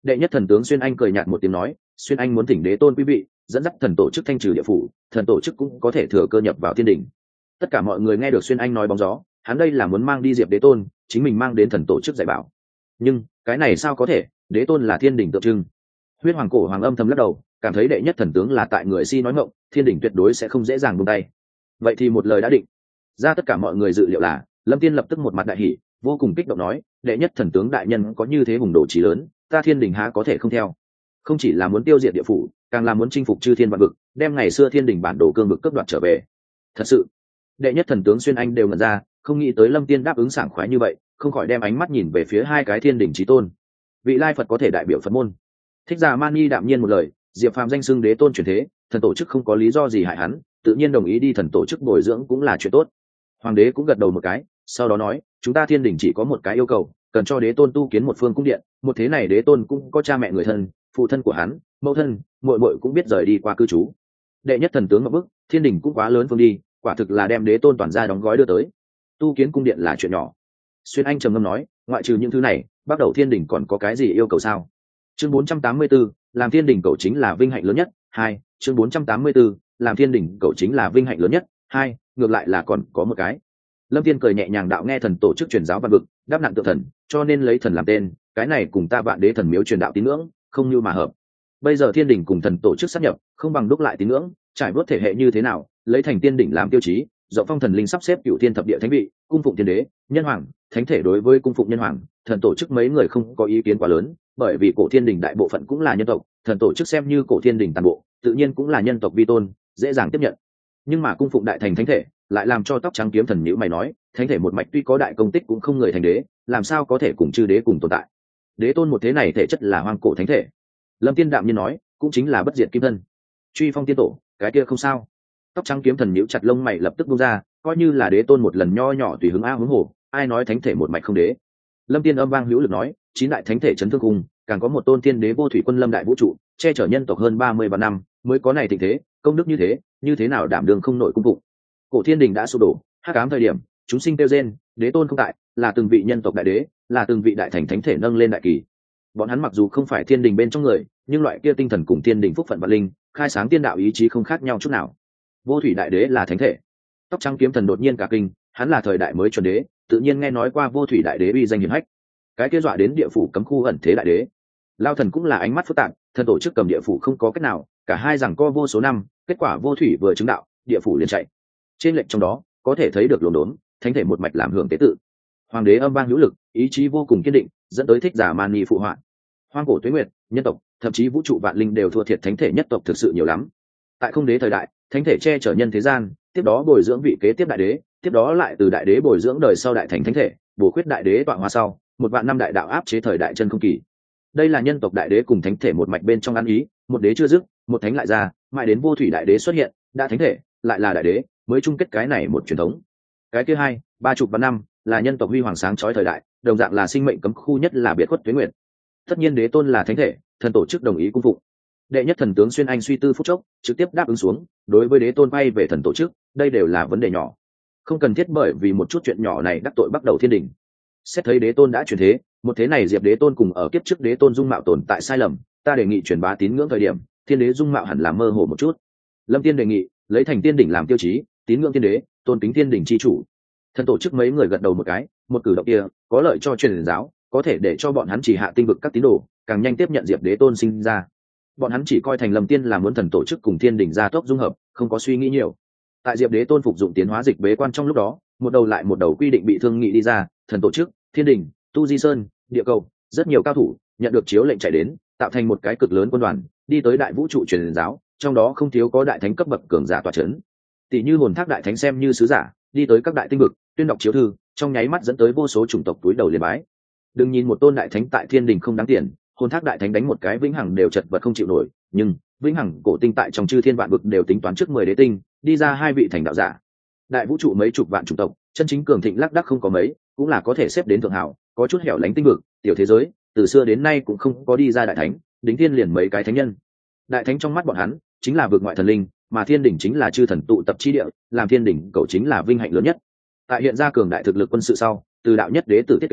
Đệ nhất thần tướng Xuyên Anh cười nhạt một tiếng nói, Xuyên Anh muốn thỉnh đế tôn quý vị dẫn dắt thần tổ chức thanh trừ địa phủ, thần tổ chức cũng có thể thừa cơ nhập vào thiên đình. Tất cả mọi người nghe được Xuyên Anh nói bóng gió, hắn đây là muốn mang đi diệp đế tôn, chính mình mang đến thần tổ chức dạy bảo. Nhưng cái này sao có thể, đế tôn là thiên đình tượng trưng. Huyết Hoàng Cổ Hoàng âm thầm lắc đầu, cảm thấy đệ nhất thần tướng là tại người si nói ngọng, thiên đình tuyệt đối sẽ không dễ dàng buông tay. Vậy thì một lời đã định. Ra tất cả mọi người dự liệu là, Lâm Tiên lập tức một mặt đại hỉ, vô cùng kích động nói, đệ nhất thần tướng đại nhân có như thế hùng đồ chí lớn, ta thiên đình há có thể không theo. Không chỉ là muốn tiêu diệt địa phủ, càng là muốn chinh phục chư thiên vạn vực, đem ngày xưa thiên đình bản đồ cương vực cướp đoạt trở về. Thật sự, đệ nhất thần tướng Xuyên Anh đều ngẩn ra, không nghĩ tới Lâm Tiên đáp ứng sảng khoái như vậy, không khỏi đem ánh mắt nhìn về phía hai cái thiên đình chí tôn. Vị lai Phật có thể đại biểu Phật môn. Thích Giả Mani đạm nhiên một lời, Diệp Phàm danh xưng đế tôn chuyển thế, thần tổ chức không có lý do gì hại hắn, tự nhiên đồng ý đi thần tổ chức bồi dưỡng cũng là chuyện tốt. Hoàng đế cũng gật đầu một cái, sau đó nói, chúng ta thiên đình chỉ có một cái yêu cầu, cần cho đế tôn tu kiến một phương cung điện, một thế này đế tôn cũng có cha mẹ người thân, phụ thân của hắn, mẫu thân, muội muội cũng biết rời đi qua cư trú. Đệ nhất thần tướng ngập bức, thiên đình cũng quá lớn phương đi, quả thực là đem đế tôn toàn ra đóng gói đưa tới. Tu kiến cung điện là chuyện nhỏ. Xuyên Anh trầm ngâm nói, ngoại trừ những thứ này, bắt đầu thiên đình còn có cái gì yêu cầu sao? Chương bốn trăm tám mươi 4, làm thiên đình cầu chính là vinh hạnh lớn nhất. Hai, chương bốn trăm tám mươi 4, làm thiên đình cầu chính là vinh hạnh lớn nhất. Hai, ngược lại là còn có một cái. Lâm Thiên cười nhẹ nhàng đạo, nghe thần tổ chức truyền giáo vạn vực, đáp nặng tự thần, cho nên lấy thần làm tên, cái này cùng ta vạn đế thần miếu truyền đạo tín ngưỡng, không như mà hợp. Bây giờ thiên đình cùng thần tổ chức sát nhập, không bằng đúc lại tín ngưỡng, trải bớt thể hệ như thế nào, lấy thành tiên đỉnh làm tiêu chí, rộng phong thần linh sắp xếp cửu thiên thập địa thánh vị, cung phụng thiên đế, nhân hoàng, thánh thể. Đối với cung phụng nhân hoàng, thần tổ chức mấy người không có ý kiến quá lớn, bởi vì cổ thiên đình đại bộ phận cũng là nhân tộc, thần tổ chức xem như cổ thiên đình toàn bộ, tự nhiên cũng là nhân tộc vi tôn, dễ dàng tiếp nhận. Nhưng mà cung phụng đại thành thánh thể, lại làm cho tóc trắng kiếm thần nhữ mày nói, thánh thể một mạch tuy có đại công tích cũng không người thành đế, làm sao có thể cùng chư đế cùng tồn tại. Đế tôn một thế này thể chất là hoang cổ thánh thể. Lâm Tiên đạm nhiên nói, cũng chính là bất diệt kim thân, truy phong tiên tổ, cái kia không sao. Tóc trắng kiếm thần nhíu chặt lông mày lập tức buông ra, coi như là đế tôn một lần nho nhỏ tùy hứng a hướng hồ, ai nói thánh thể một mạch không đế. Lâm Tiên âm vang hữu lực nói, chín đại thánh thể chấn thương cùng, càng có một tôn tiên đế vô thủy quân lâm đại vũ trụ, che chở nhân tộc hơn ba mươi vạn năm, mới có này thịnh thế, công đức như thế, như thế nào đảm đương không nổi cung phụng. Cổ thiên đình đã sụp đổ, hắc ám thời điểm, chúng sinh tiêu gen, đế tôn không tại, là từng vị nhân tộc đại đế, là từng vị đại thành thánh thể nâng lên đại kỳ. Bọn hắn mặc dù không phải thiên đình bên trong người, nhưng loại kia tinh thần cùng thiên đình phúc phận và linh, khai sáng tiên đạo ý chí không khác nhau chút nào. Vô thủy đại đế là thánh thể. Tóc trắng kiếm thần đột nhiên cả kinh, hắn là thời đại mới chuẩn đế, tự nhiên nghe nói qua vô thủy đại đế uy danh hiển hách. Cái kia dọa đến địa phủ cấm khu ẩn thế đại đế. Lao thần cũng là ánh mắt phức tạp, thần tổ chức cầm địa phủ không có cách nào, cả hai rằng co vô số năm, kết quả vô thủy vừa chứng đạo, địa phủ liền chạy. Trên lệnh trong đó, có thể thấy được lồn đốn, thánh thể một mạch làm hưởng tế tự. Hoàng đế âm vang hữu lực, ý chí vô cùng kiên định, dẫn tới Thích Giả Mani phụ họa. Hoang cổ tuế nguyệt, nhân tộc, thậm chí vũ trụ vạn linh đều thua thiệt thánh thể nhất tộc thực sự nhiều lắm. Tại không đế thời đại, thánh thể che chở nhân thế gian, tiếp đó bồi dưỡng vị kế tiếp đại đế, tiếp đó lại từ đại đế bồi dưỡng đời sau đại thành thánh thể, bổ khuyết đại đế tọa hóa sau, một vạn năm đại đạo áp chế thời đại chân không kỳ. Đây là nhân tộc đại đế cùng thánh thể một mạch bên trong ăn ý, một đế chưa dứt, một thánh lại ra, mãi đến vô thủy đại đế xuất hiện, đã thánh thể, lại là đại đế, mới chung kết cái này một truyền thống. Cái thứ hai, ba chục vạn năm, là nhân tộc huy hoàng sáng chói thời đại, đồng dạng là sinh mệnh cấm khu nhất là biệt khuất tuế nguyệt. Tất nhiên đế tôn là thánh thể, thần tổ chức đồng ý cung phụng. Đệ nhất thần tướng Xuyên Anh suy tư phút chốc, trực tiếp đáp ứng xuống, đối với đế tôn bay về thần tổ chức, đây đều là vấn đề nhỏ, không cần thiết bởi vì một chút chuyện nhỏ này đắc tội bắt đầu thiên đình. Xét thấy đế tôn đã chuyển thế, một thế này diệp đế tôn cùng ở kiếp trước đế tôn dung mạo tồn tại sai lầm, ta đề nghị truyền bá tín ngưỡng thời điểm, thiên đế dung mạo hẳn là mơ hồ một chút. Lâm Tiên đề nghị lấy thành tiên đỉnh làm tiêu chí, tín ngưỡng thiên đế, tôn kính thiên đỉnh chi chủ. Thần tổ chức mấy người gật đầu một cái, một cử động kia có lợi cho truyền giáo, có thể để cho bọn hắn chỉ hạ tinh vực các tín đồ càng nhanh tiếp nhận diệp đế tôn sinh ra. Bọn hắn chỉ coi thành Lâm Tiên là muốn thần tổ chức cùng thiên đỉnh gia tốc dung hợp, không có suy nghĩ nhiều. Tại diệp đế tôn phục dụng tiến hóa dịch bế quan trong lúc đó, một đầu lại một đầu quy định bị thương nghị đi ra, thần tổ chức, thiên đình, tu di sơn, địa cầu, rất nhiều cao thủ nhận được chiếu lệnh chạy đến, tạo thành một cái cực lớn quân đoàn, đi tới đại vũ trụ truyền giáo, trong đó không thiếu có đại thánh cấp bậc cường giả tọa chấn. Tỷ như hồn thác đại thánh xem như sứ giả, đi tới các đại tinh vực, tuyên đọc chiếu thư, trong nháy mắt dẫn tới vô số chủng tộc túi đầu liên bái. Đừng nhìn một tôn đại thánh tại thiên đình không đáng tiền, hồn thác đại thánh đánh một cái vĩnh hằng đều chật vật không chịu nổi, nhưng vĩnh hằng cổ tinh tại trong chư thiên vạn vực đều tính toán trước mười đế tinh, đi ra hai vị thành đạo giả. Đại vũ trụ mấy chục vạn chủng tộc, chân chính cường thịnh lác đác không có mấy, cũng là có thể xếp đến thượng hảo, có chút hẻo lánh tinh vực, tiểu thế giới, từ xưa đến nay cũng không có đi ra đại thánh, đính thiên liền mấy cái thánh nhân. Đại thánh trong mắt bọn hắn chính là vượt ngoại thần linh, mà thiên đỉnh chính là chư thần tụ tập chi địa, làm thiên đỉnh cầu chính là vinh hạnh lớn nhất. Tại hiện ra cường đại thực lực quân sự sau, từ đạo nhất đế tử thiết kế,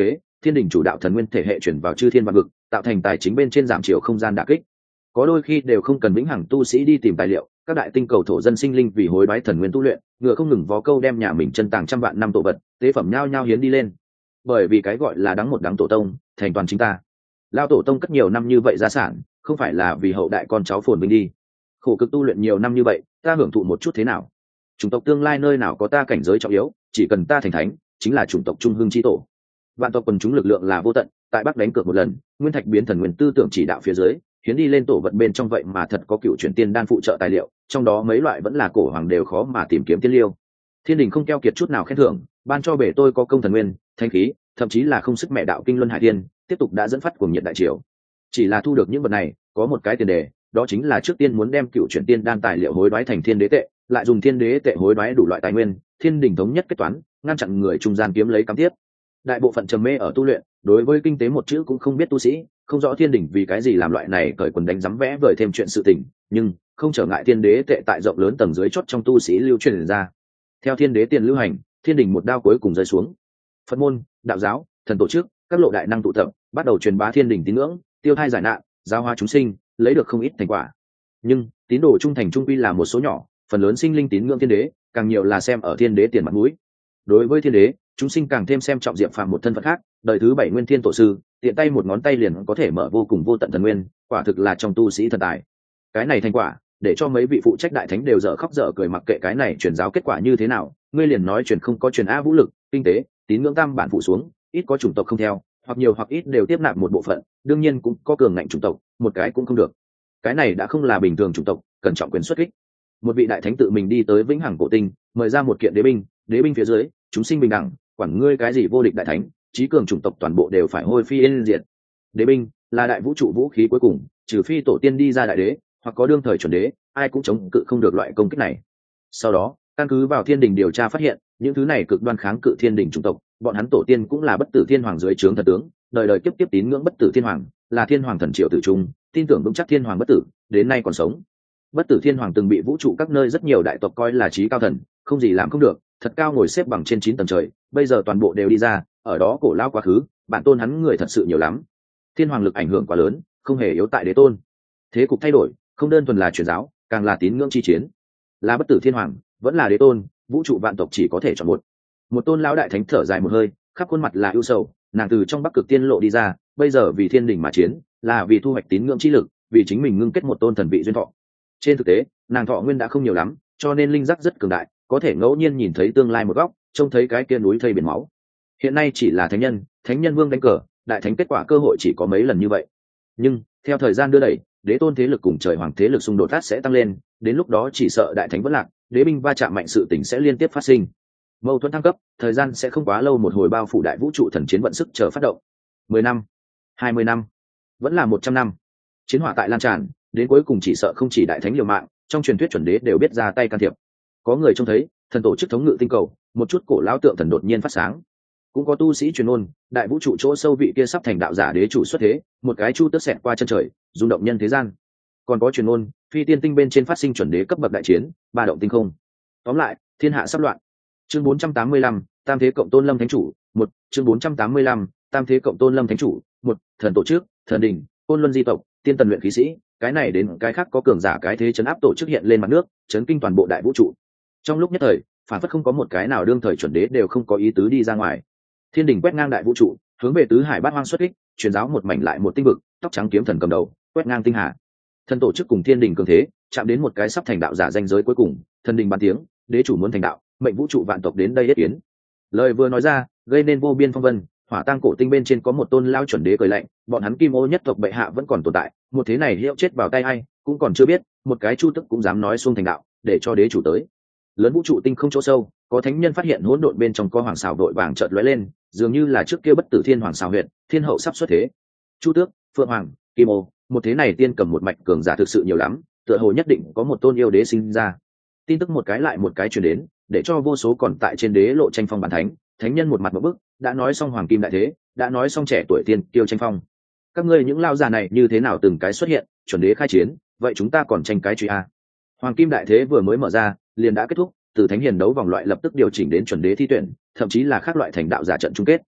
thiên đình chủ đạo thần nguyên thể hệ chuyển vào chư thiên vạn vực, tạo thành tài chính bên trên giảm chiều không gian đả kích. Có đôi khi đều không cần vĩnh hằng tu sĩ đi tìm tài liệu, các đại tinh cầu thổ dân sinh linh vì hối đoái thần nguyên tu luyện, ngựa không ngừng vó câu đem nhà mình chân tàng trăm vạn năm tổ vật, tế phẩm nhao nhao hiến đi lên. Bởi vì cái gọi là đắng một đắng tổ tông, thành toàn chính ta. Lao tổ tông cất nhiều năm như vậy gia sản, không phải là vì hậu đại con cháu phồn vinh đi. Khổ cực tu luyện nhiều năm như vậy, ta hưởng thụ một chút thế nào? Chủng tộc tương lai nơi nào có ta cảnh giới trọng yếu, chỉ cần ta thành thánh, chính là chủng tộc trung hưng chi tổ. Vạn tộc quần chúng lực lượng là vô tận, tại Bắc đánh cược một lần, nguyên thạch biến thần nguyên tư tưởng chỉ đạo phía dưới, hiến đi lên tổ vật bên trong vậy mà thật có cựu chuyển tiên đan phụ trợ tài liệu, trong đó mấy loại vẫn là cổ hoàng đều khó mà tìm kiếm tiên liêu. Thiên đình không keo kiệt chút nào khen thưởng, ban cho bể tôi có công thần nguyên, thanh khí, thậm chí là không sức mẹ đạo kinh luân hải thiên, tiếp tục đã dẫn phát cuồng nhiệt đại triều. Chỉ là thu được những vật này, có một cái tiền đề, đó chính là trước tiên muốn đem cựu chuyển tiên đan tài liệu hối đoái thành thiên đế tệ, lại dùng thiên đế tệ hối đoái đủ loại tài nguyên, thiên đình thống nhất kết toán, ngăn chặn người trung gian kiếm lấy cắm tiếp. Đại bộ phận trầm mê ở tu luyện, đối với kinh tế một chữ cũng không biết tu sĩ, không rõ thiên đình vì cái gì làm loại này cởi quần đánh rắm vẽ vời thêm chuyện sự tình, nhưng không trở ngại thiên đế tệ tại rộng lớn tầng dưới chót trong tu sĩ lưu truyền ra. Theo thiên đế tiền lưu hành, thiên đình một đao cuối cùng rơi xuống. Phật môn, đạo giáo, thần tổ chức, các lộ đại năng tụ tập, bắt đầu truyền bá thiên đình tín ngưỡng, tiêu thai giải nạn, giáo hóa chúng sinh, lấy được không ít thành quả. Nhưng tín đồ trung thành trung quy là một số nhỏ, phần lớn sinh linh tín ngưỡng thiên đế, càng nhiều là xem ở thiên đế tiền mặt mũi. Đối với thiên đế, chúng sinh càng thêm xem trọng diệp phàm một thân phận khác, đời thứ bảy nguyên thiên tổ sư, tiện tay một ngón tay liền có thể mở vô cùng vô tận thần nguyên, quả thực là trong tu sĩ thần tài. Cái này thành quả, để cho mấy vị phụ trách đại thánh đều dở khóc dở cười, mặc kệ cái này truyền giáo kết quả như thế nào, ngươi liền nói truyền không có truyền a vũ lực, kinh tế, tín ngưỡng tam bản phụ xuống, ít có chủng tộc không theo, hoặc nhiều hoặc ít đều tiếp nạp một bộ phận, đương nhiên cũng có cường ngạnh chủng tộc, một cái cũng không được. Cái này đã không là bình thường chủng tộc, cần trọng quyền xuất kích. Một vị đại thánh tự mình đi tới vĩnh hằng cổ tinh, mời ra một kiện đế binh, đế binh phía dưới, chúng sinh bình đẳng, quản ngươi cái gì vô địch đại thánh, trí cường chủng tộc toàn bộ đều phải hôi phi yên diệt. Đế binh là đại vũ trụ vũ khí cuối cùng, trừ phi tổ tiên đi ra đại đế, hoặc có đương thời chuẩn đế, ai cũng chống cự không được loại công kích này. Sau đó, căn cứ vào thiên đình điều tra phát hiện, những thứ này cực đoan kháng cự thiên đình chủng tộc, bọn hắn tổ tiên cũng là bất tử thiên hoàng dưới trướng thần tướng, đời đời kiếp tiếp tín ngưỡng bất tử thiên hoàng, là thiên hoàng thần triệu tử trung, tin tưởng vững chắc thiên hoàng bất tử, đến nay còn sống. Bất tử thiên hoàng từng bị vũ trụ các nơi rất nhiều đại tộc coi là trí cao thần, không gì làm không được, thật cao ngồi xếp bằng trên chín tầng trời, bây giờ toàn bộ đều đi ra, ở đó cổ lao quá khứ, bản tôn hắn người thật sự nhiều lắm. Thiên hoàng lực ảnh hưởng quá lớn, không hề yếu tại đế tôn. Thế cục thay đổi, không đơn thuần là truyền giáo, càng là tín ngưỡng chi chiến. Là bất tử thiên hoàng, vẫn là đế tôn, vũ trụ vạn tộc chỉ có thể chọn một. Một tôn lão đại thánh thở dài một hơi, khắp khuôn mặt là ưu sầu, nàng từ trong Bắc Cực tiên lộ đi ra, bây giờ vì thiên đình mà chiến, là vì thu hoạch tín ngưỡng chi lực, vì chính mình ngưng kết một tôn thần vị duyên thọ. Trên thực tế, nàng thọ nguyên đã không nhiều lắm, cho nên linh giác rất cường đại, có thể ngẫu nhiên nhìn thấy tương lai một góc, trông thấy cái kia núi thây biển máu. Hiện nay chỉ là thánh nhân, thánh nhân vương đánh cờ, đại thánh kết quả cơ hội chỉ có mấy lần như vậy. Nhưng theo thời gian đưa đẩy, đế tôn thế lực cùng trời hoàng thế lực xung đột phát sẽ tăng lên, đến lúc đó chỉ sợ đại thánh vẫn lạc, đế binh va chạm mạnh, sự tình sẽ liên tiếp phát sinh. Mâu thuẫn thăng cấp, thời gian sẽ không quá lâu, một hồi bao phủ đại vũ trụ thần chiến vận sức chờ phát động. Mười năm, hai mươi năm, vẫn là một trăm năm. Chiến hỏa tại lan tràn, đến cuối cùng chỉ sợ không chỉ đại thánh liều mạng, trong truyền thuyết chuẩn đế đều biết ra tay can thiệp. Có người trông thấy thần tổ chức thống ngự tinh cầu, một chút cổ lão tượng thần đột nhiên phát sáng. Cũng có tu sĩ truyền ôn, đại vũ trụ chỗ sâu vị kia sắp thành đạo giả đế chủ xuất thế, một cái chu tước xẹt qua chân trời, rung động nhân thế gian. Còn có truyền ôn, phi tiên tinh bên trên phát sinh chuẩn đế cấp bậc đại chiến, ba động tinh không. Tóm lại, thiên hạ sắp loạn. Chương bốn trăm tám mươi lăm, tam thế cộng tôn lâm thánh chủ, một. Chương bốn trăm tám mươi lăm, tam thế cộng tôn lâm thánh chủ, một. Thần tổ chức, thần đình, côn luân di tộc, tiên tần luyện khí sĩ, cái này đến cái khác có cường giả cái thế chấn áp tổ chức hiện lên mặt nước, chấn kinh toàn bộ đại vũ trụ. Trong lúc nhất thời, phản phất không có một cái nào đương thời chuẩn đế đều không có ý tứ đi ra ngoài. Thiên đình quét ngang đại vũ trụ, hướng về tứ hải bát hoang xuất kích, truyền giáo một mảnh lại một tinh vực, tóc trắng kiếm thần cầm đầu, quét ngang tinh hà. Thần tổ chức cùng thiên đình cường thế, chạm đến một cái sắp thành đạo giả danh giới cuối cùng, thần đình bàn tiếng, đế chủ muốn thành đạo, mệnh vũ trụ vạn tộc đến đây yết yến. Lời vừa nói ra, gây nên vô biên phong vân, hỏa tang cổ tinh bên trên có một tôn lao chuẩn đế cười lạnh, bọn hắn kim ô nhất tộc bệ hạ vẫn còn tồn tại, một thế này hiệu chết vào tay ai cũng còn chưa biết, một cái chu tức cũng dám nói xuông thành đạo, để cho đế chủ tới. Lớn vũ trụ tinh không chỗ sâu, có thánh nhân phát hiện hỗn độn bên trong có hoàng xào vội vàng chợt lóe lên, dường như là trước kia bất tử thiên hoàng xào huyện, thiên hậu sắp xuất thế. Chu tước, phượng hoàng, kim ô, một thế này tiên cầm một mạch cường giả thực sự nhiều lắm, tựa hồ nhất định có một tôn yêu đế sinh ra. Tin tức một cái lại một cái truyền đến, để cho vô số còn tại trên đế lộ tranh phong bản thánh, thánh nhân một mặt một bức, đã nói xong hoàng kim đại thế, đã nói xong trẻ tuổi tiên kiêu tranh phong. Các ngươi những lao già này như thế nào từng cái xuất hiện, chuẩn đế khai chiến, vậy chúng ta còn tranh cái truy a? Hoàng kim đại thế vừa mới mở ra, liền đã kết thúc, từ thánh hiền đấu vòng loại lập tức điều chỉnh đến chuẩn đế thi tuyển, thậm chí là khác loại thành đạo giả trận chung kết.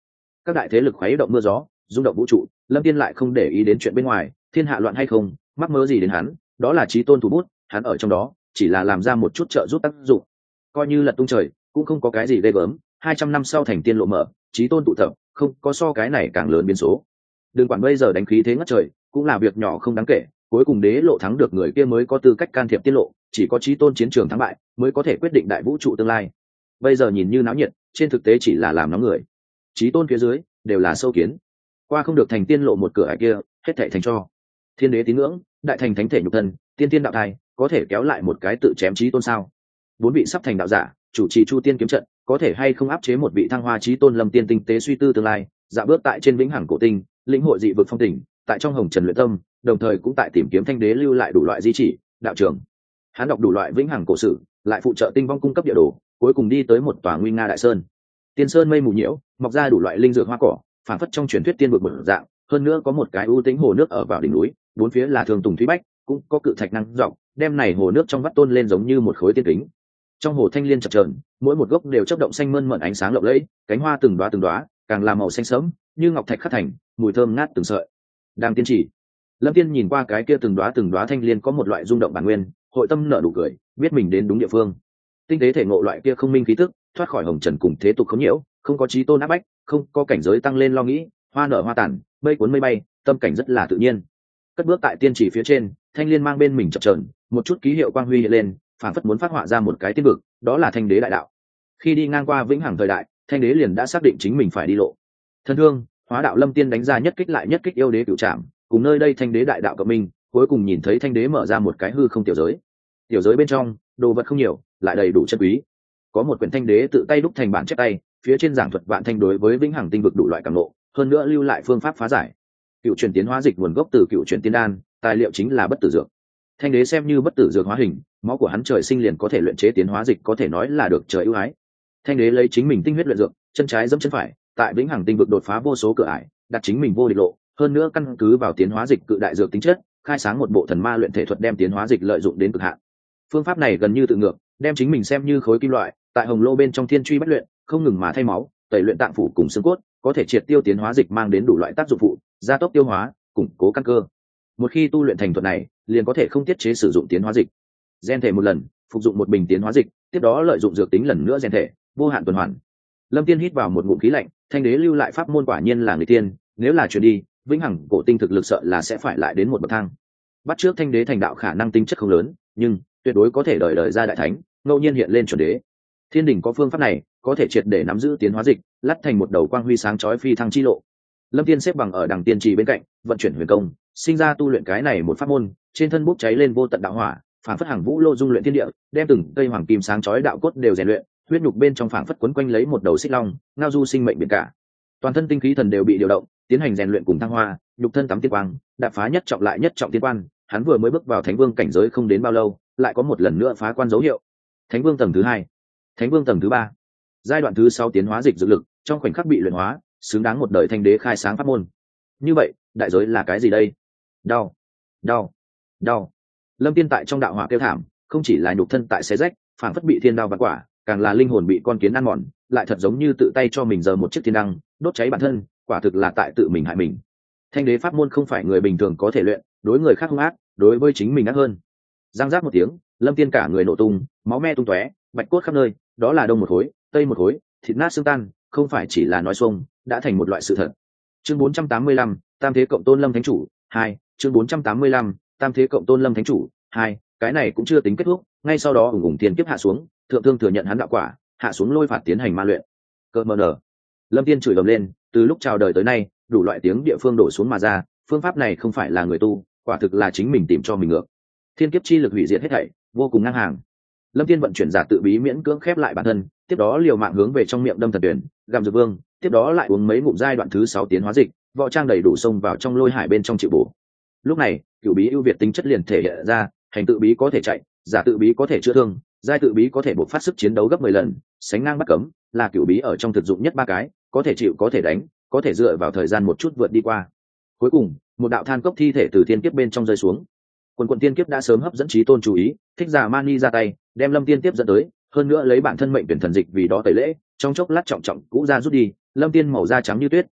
các đại thế lực khuấy động mưa gió, rung động vũ trụ, Lâm Tiên lại không để ý đến chuyện bên ngoài, thiên hạ loạn hay không mắc mớ gì đến hắn, đó là chí tôn thủ bút, hắn ở trong đó chỉ là làm ra một chút trợ giúp tác dụng, coi như lật tung trời cũng không có cái gì ghê gớm. Hai trăm năm sau thành tiên lộ mở, chí tôn tụ tập, không có so cái này càng lớn biến số. Đừng quản bây giờ đánh khí thế ngất trời, cũng là việc nhỏ không đáng kể, cuối cùng đế lộ thắng được người kia mới có tư cách can thiệp tiết lộ, chỉ có chí tôn chiến trường thắng bại mới có thể quyết định đại vũ trụ tương lai. Bây giờ nhìn như náo nhiệt, trên thực tế chỉ là làm nóng người. Chí tôn phía dưới đều là sâu kiến, qua không được thành tiên lộ một cửa ải kia, hết thảy thành cho. Thiên đế tín ngưỡng, đại thành thánh thể nhục thân, tiên tiên đạo thai, có thể kéo lại một cái tự chém chí tôn sao? Bốn vị sắp thành đạo giả, chủ trì chu tiên kiếm trận, có thể hay không áp chế một vị thăng hoa chí tôn? Lâm Tiên tinh tế suy tư tương lai, dạ bước tại trên vĩnh hằng cổ tinh, lĩnh hội dị vực phong tình, tại trong hồng trần luyện tâm, đồng thời cũng tại tìm kiếm thanh đế lưu lại đủ loại di chỉ, đạo trường. Hắn đọc đủ loại vĩnh hằng cổ sử, lại phụ trợ tinh vong cung cấp địa đồ, cuối cùng đi tới một tòa nguy nga đại sơn. Tiên sơn mây mù nhiễu, mọc ra đủ loại linh dược hoa cỏ, phản phất trong truyền thuyết tiên vực một dạng. Hơn nữa có một cái ưu tĩnh hồ nước ở vào đỉnh núi, bốn phía là thường tùng thúy bách, cũng có cự thạch năng rộng, đem này hồ nước trong vắt tôn lên giống như một khối tiên kính. Trong hồ thanh liên chập chờn, mỗi một gốc đều chớp động xanh mơn mởn ánh sáng lộng lẫy, cánh hoa từng đóa từng đóa, càng là màu xanh sẫm, như ngọc thạch khắc thành, mùi thơm ngát từng sợi. Đang tiên chỉ, Lâm Tiên nhìn qua cái kia từng đóa từng đóa thanh liên có một loại rung động bản nguyên, hội tâm nở nụ cười, biết mình đến đúng địa phương. Tinh tế thể ngộ loại kia không minh khí tức, thoát khỏi hồng trần cùng thế tục khống nhiễu, không có chí tôn áp bách, không có cảnh giới tăng lên lo nghĩ, hoa nở hoa tàn, mây cuốn mây bay, tâm cảnh rất là tự nhiên. Cất bước tại tiên chỉ phía trên, thanh liên mang bên mình chập chờn, một chút ký hiệu quang huy hiện lên, phản phất muốn phát họa ra một cái tiên vực, đó là thanh đế đại đạo. Khi đi ngang qua vĩnh hằng thời đại, thanh đế liền đã xác định chính mình phải đi lộ. Thân thương, hóa đạo Lâm Tiên đánh ra nhất kích lại nhất kích yêu đế cửu trảm, cùng nơi đây thanh đế đại đạo cộng minh, cuối cùng nhìn thấy thanh đế mở ra một cái hư không tiểu giới. Tiểu giới bên trong, đồ vật không nhiều, lại đầy đủ chân quý. Có một quyển thanh đế tự tay đúc thành bản chép tay, phía trên giảng thuật vạn thanh đối với vĩnh hằng tinh vực đủ loại cảm ngộ, hơn nữa lưu lại phương pháp phá giải. Cựu truyền tiến hóa dịch nguồn gốc từ cựu truyền tiên đan, tài liệu chính là bất tử dược. Thanh đế xem như bất tử dược hóa hình, máu của hắn trời sinh liền có thể luyện chế tiến hóa dịch, có thể nói là được trời ưu ái. Thanh đế lấy chính mình tinh huyết luyện dược, chân trái dẫm chân phải, tại vĩnh hằng tinh vực đột phá vô số cửa ải, đặt chính mình vô địch lộ, hơn nữa căn cứ vào tiến hóa dịch cự đại dược tính chất, khai sáng một bộ thần ma luyện thể thuật đem tiến hóa dịch lợi dụng đến cực hạn. Phương pháp này gần như tự ngược, đem chính mình xem như khối kim loại, tại hồng lô bên trong thiên truy bất luyện, không ngừng mà thay máu, tẩy luyện tạng phủ cùng xương cốt, có thể triệt tiêu tiến hóa dịch mang đến đủ loại tác dụng phụ, gia tốc tiêu hóa, củng cố căn cơ. Một khi tu luyện thành thuật này, liền có thể không tiết chế sử dụng tiến hóa dịch. Gen thể một lần, phục dụng một bình tiến hóa dịch, tiếp đó lợi dụng dược tính lần nữa gen thể, vô hạn tuần hoàn. Lâm Tiên hít vào một ngụm khí lạnh, thanh đế lưu lại pháp môn quả nhiên là người tiên, nếu là chuyển đi, vĩnh hằng cổ tinh thực lực sợ là sẽ phải lại đến một bậc thang. Bắt trước thanh đế thành đạo khả năng tính chất không lớn, nhưng tuyệt đối có thể đời đời ra đại thánh, ngẫu nhiên hiện lên chuẩn đế. Thiên đình có phương pháp này, có thể triệt để nắm giữ tiến hóa dịch, lắt thành một đầu quang huy sáng chói phi thăng chi lộ. Lâm Tiên xếp bằng ở đằng tiên trì bên cạnh, vận chuyển huyền công, sinh ra tu luyện cái này một pháp môn, trên thân bốc cháy lên vô tận đạo hỏa, phản phất hàng vũ lô dung luyện thiên địa, đem từng cây hoàng kim sáng chói đạo cốt đều rèn luyện, huyết nhục bên trong phản phất quấn quanh lấy một đầu xích long, ngao du sinh mệnh biển cả. Toàn thân tinh khí thần đều bị điều động, tiến hành rèn luyện cùng thăng hoa, nhục thân tắm tiên quang, đạp phá nhất trọng lại nhất trọng tiên quan, hắn vừa mới bước vào thánh vương cảnh giới không đến bao lâu, lại có một lần nữa phá quan dấu hiệu. Thánh vương tầng thứ hai, thánh vương tầng thứ ba, giai đoạn thứ sáu tiến hóa dịch dược lực, trong khoảnh khắc bị luyện hóa, xứng đáng một đời thanh đế khai sáng pháp môn. Như vậy, đại giới là cái gì đây? Đau, đau, đau. Lâm Tiên tại trong đạo hỏa kêu thảm, không chỉ là nhục thân tại xé rách, phản phất bị thiên đao vặt quả, càng là linh hồn bị con kiến ăn mòn, lại thật giống như tự tay cho mình giờ một chiếc thiên đăng, đốt cháy bản thân, quả thực là tại tự mình hại mình. Thanh đế pháp môn không phải người bình thường có thể luyện, đối người khác hung ác, đối với chính mình ác hơn. Giang giác một tiếng, Lâm Tiên cả người nổ tung, máu me tung tóe, bạch cốt khắp nơi, đó là đông một khối, tây một khối, thịt nát xương tan, không phải chỉ là nói xuông, đã thành một loại sự thật. Chương bốn trăm tám mươi lăm, Tam thế cộng tôn Lâm Thánh chủ hai, chương bốn trăm tám mươi lăm, Tam thế cộng tôn Lâm Thánh chủ hai, cái này cũng chưa tính kết thúc, ngay sau đó ủng ủng tiền kiếp hạ xuống, thượng thương thừa nhận hắn đạo quả, hạ xuống lôi phạt tiến hành ma luyện. Cơ mờ nở. Lâm Tiên chửi ầm lên, từ lúc chào đời tới nay, đủ loại tiếng địa phương đổ xuống mà ra, phương pháp này không phải là người tu, quả thực là chính mình tìm cho mình ngược. Thiên kiếp chi lực hủy diệt hết thảy, vô cùng ngang hàng. Lâm Tiên vận chuyển giả tự bí miễn cưỡng khép lại bản thân, tiếp đó liều mạng hướng về trong miệng đâm thần tuyển, gặm dược vương, tiếp đó lại uống mấy ngụm giai đoạn thứ sáu tiến hóa dịch, võ trang đầy đủ xông vào trong lôi hải bên trong chịu bổ. Lúc này, cửu bí ưu việt tính chất liền thể hiện ra, hành tự bí có thể chạy, giả tự bí có thể chữa thương, giai tự bí có thể bộc phát sức chiến đấu gấp mười lần, sánh ngang bắt cấm, là cửu bí ở trong thực dụng nhất ba cái, có thể chịu có thể đánh, có thể dựa vào thời gian một chút vượt đi qua. Cuối cùng, một đạo than cốc thi thể từ thiên kiếp bên trong rơi xuống. Quần quần tiên kiếp đã sớm hấp dẫn chí tôn chú ý, thích giả mani ra tay, đem Lâm Tiên tiếp dẫn tới, hơn nữa lấy bản thân mệnh tuyển thần dịch vì đó tẩy lễ, trong chốc lát trọng trọng cũ ra rút đi, Lâm Tiên màu da trắng như tuyết,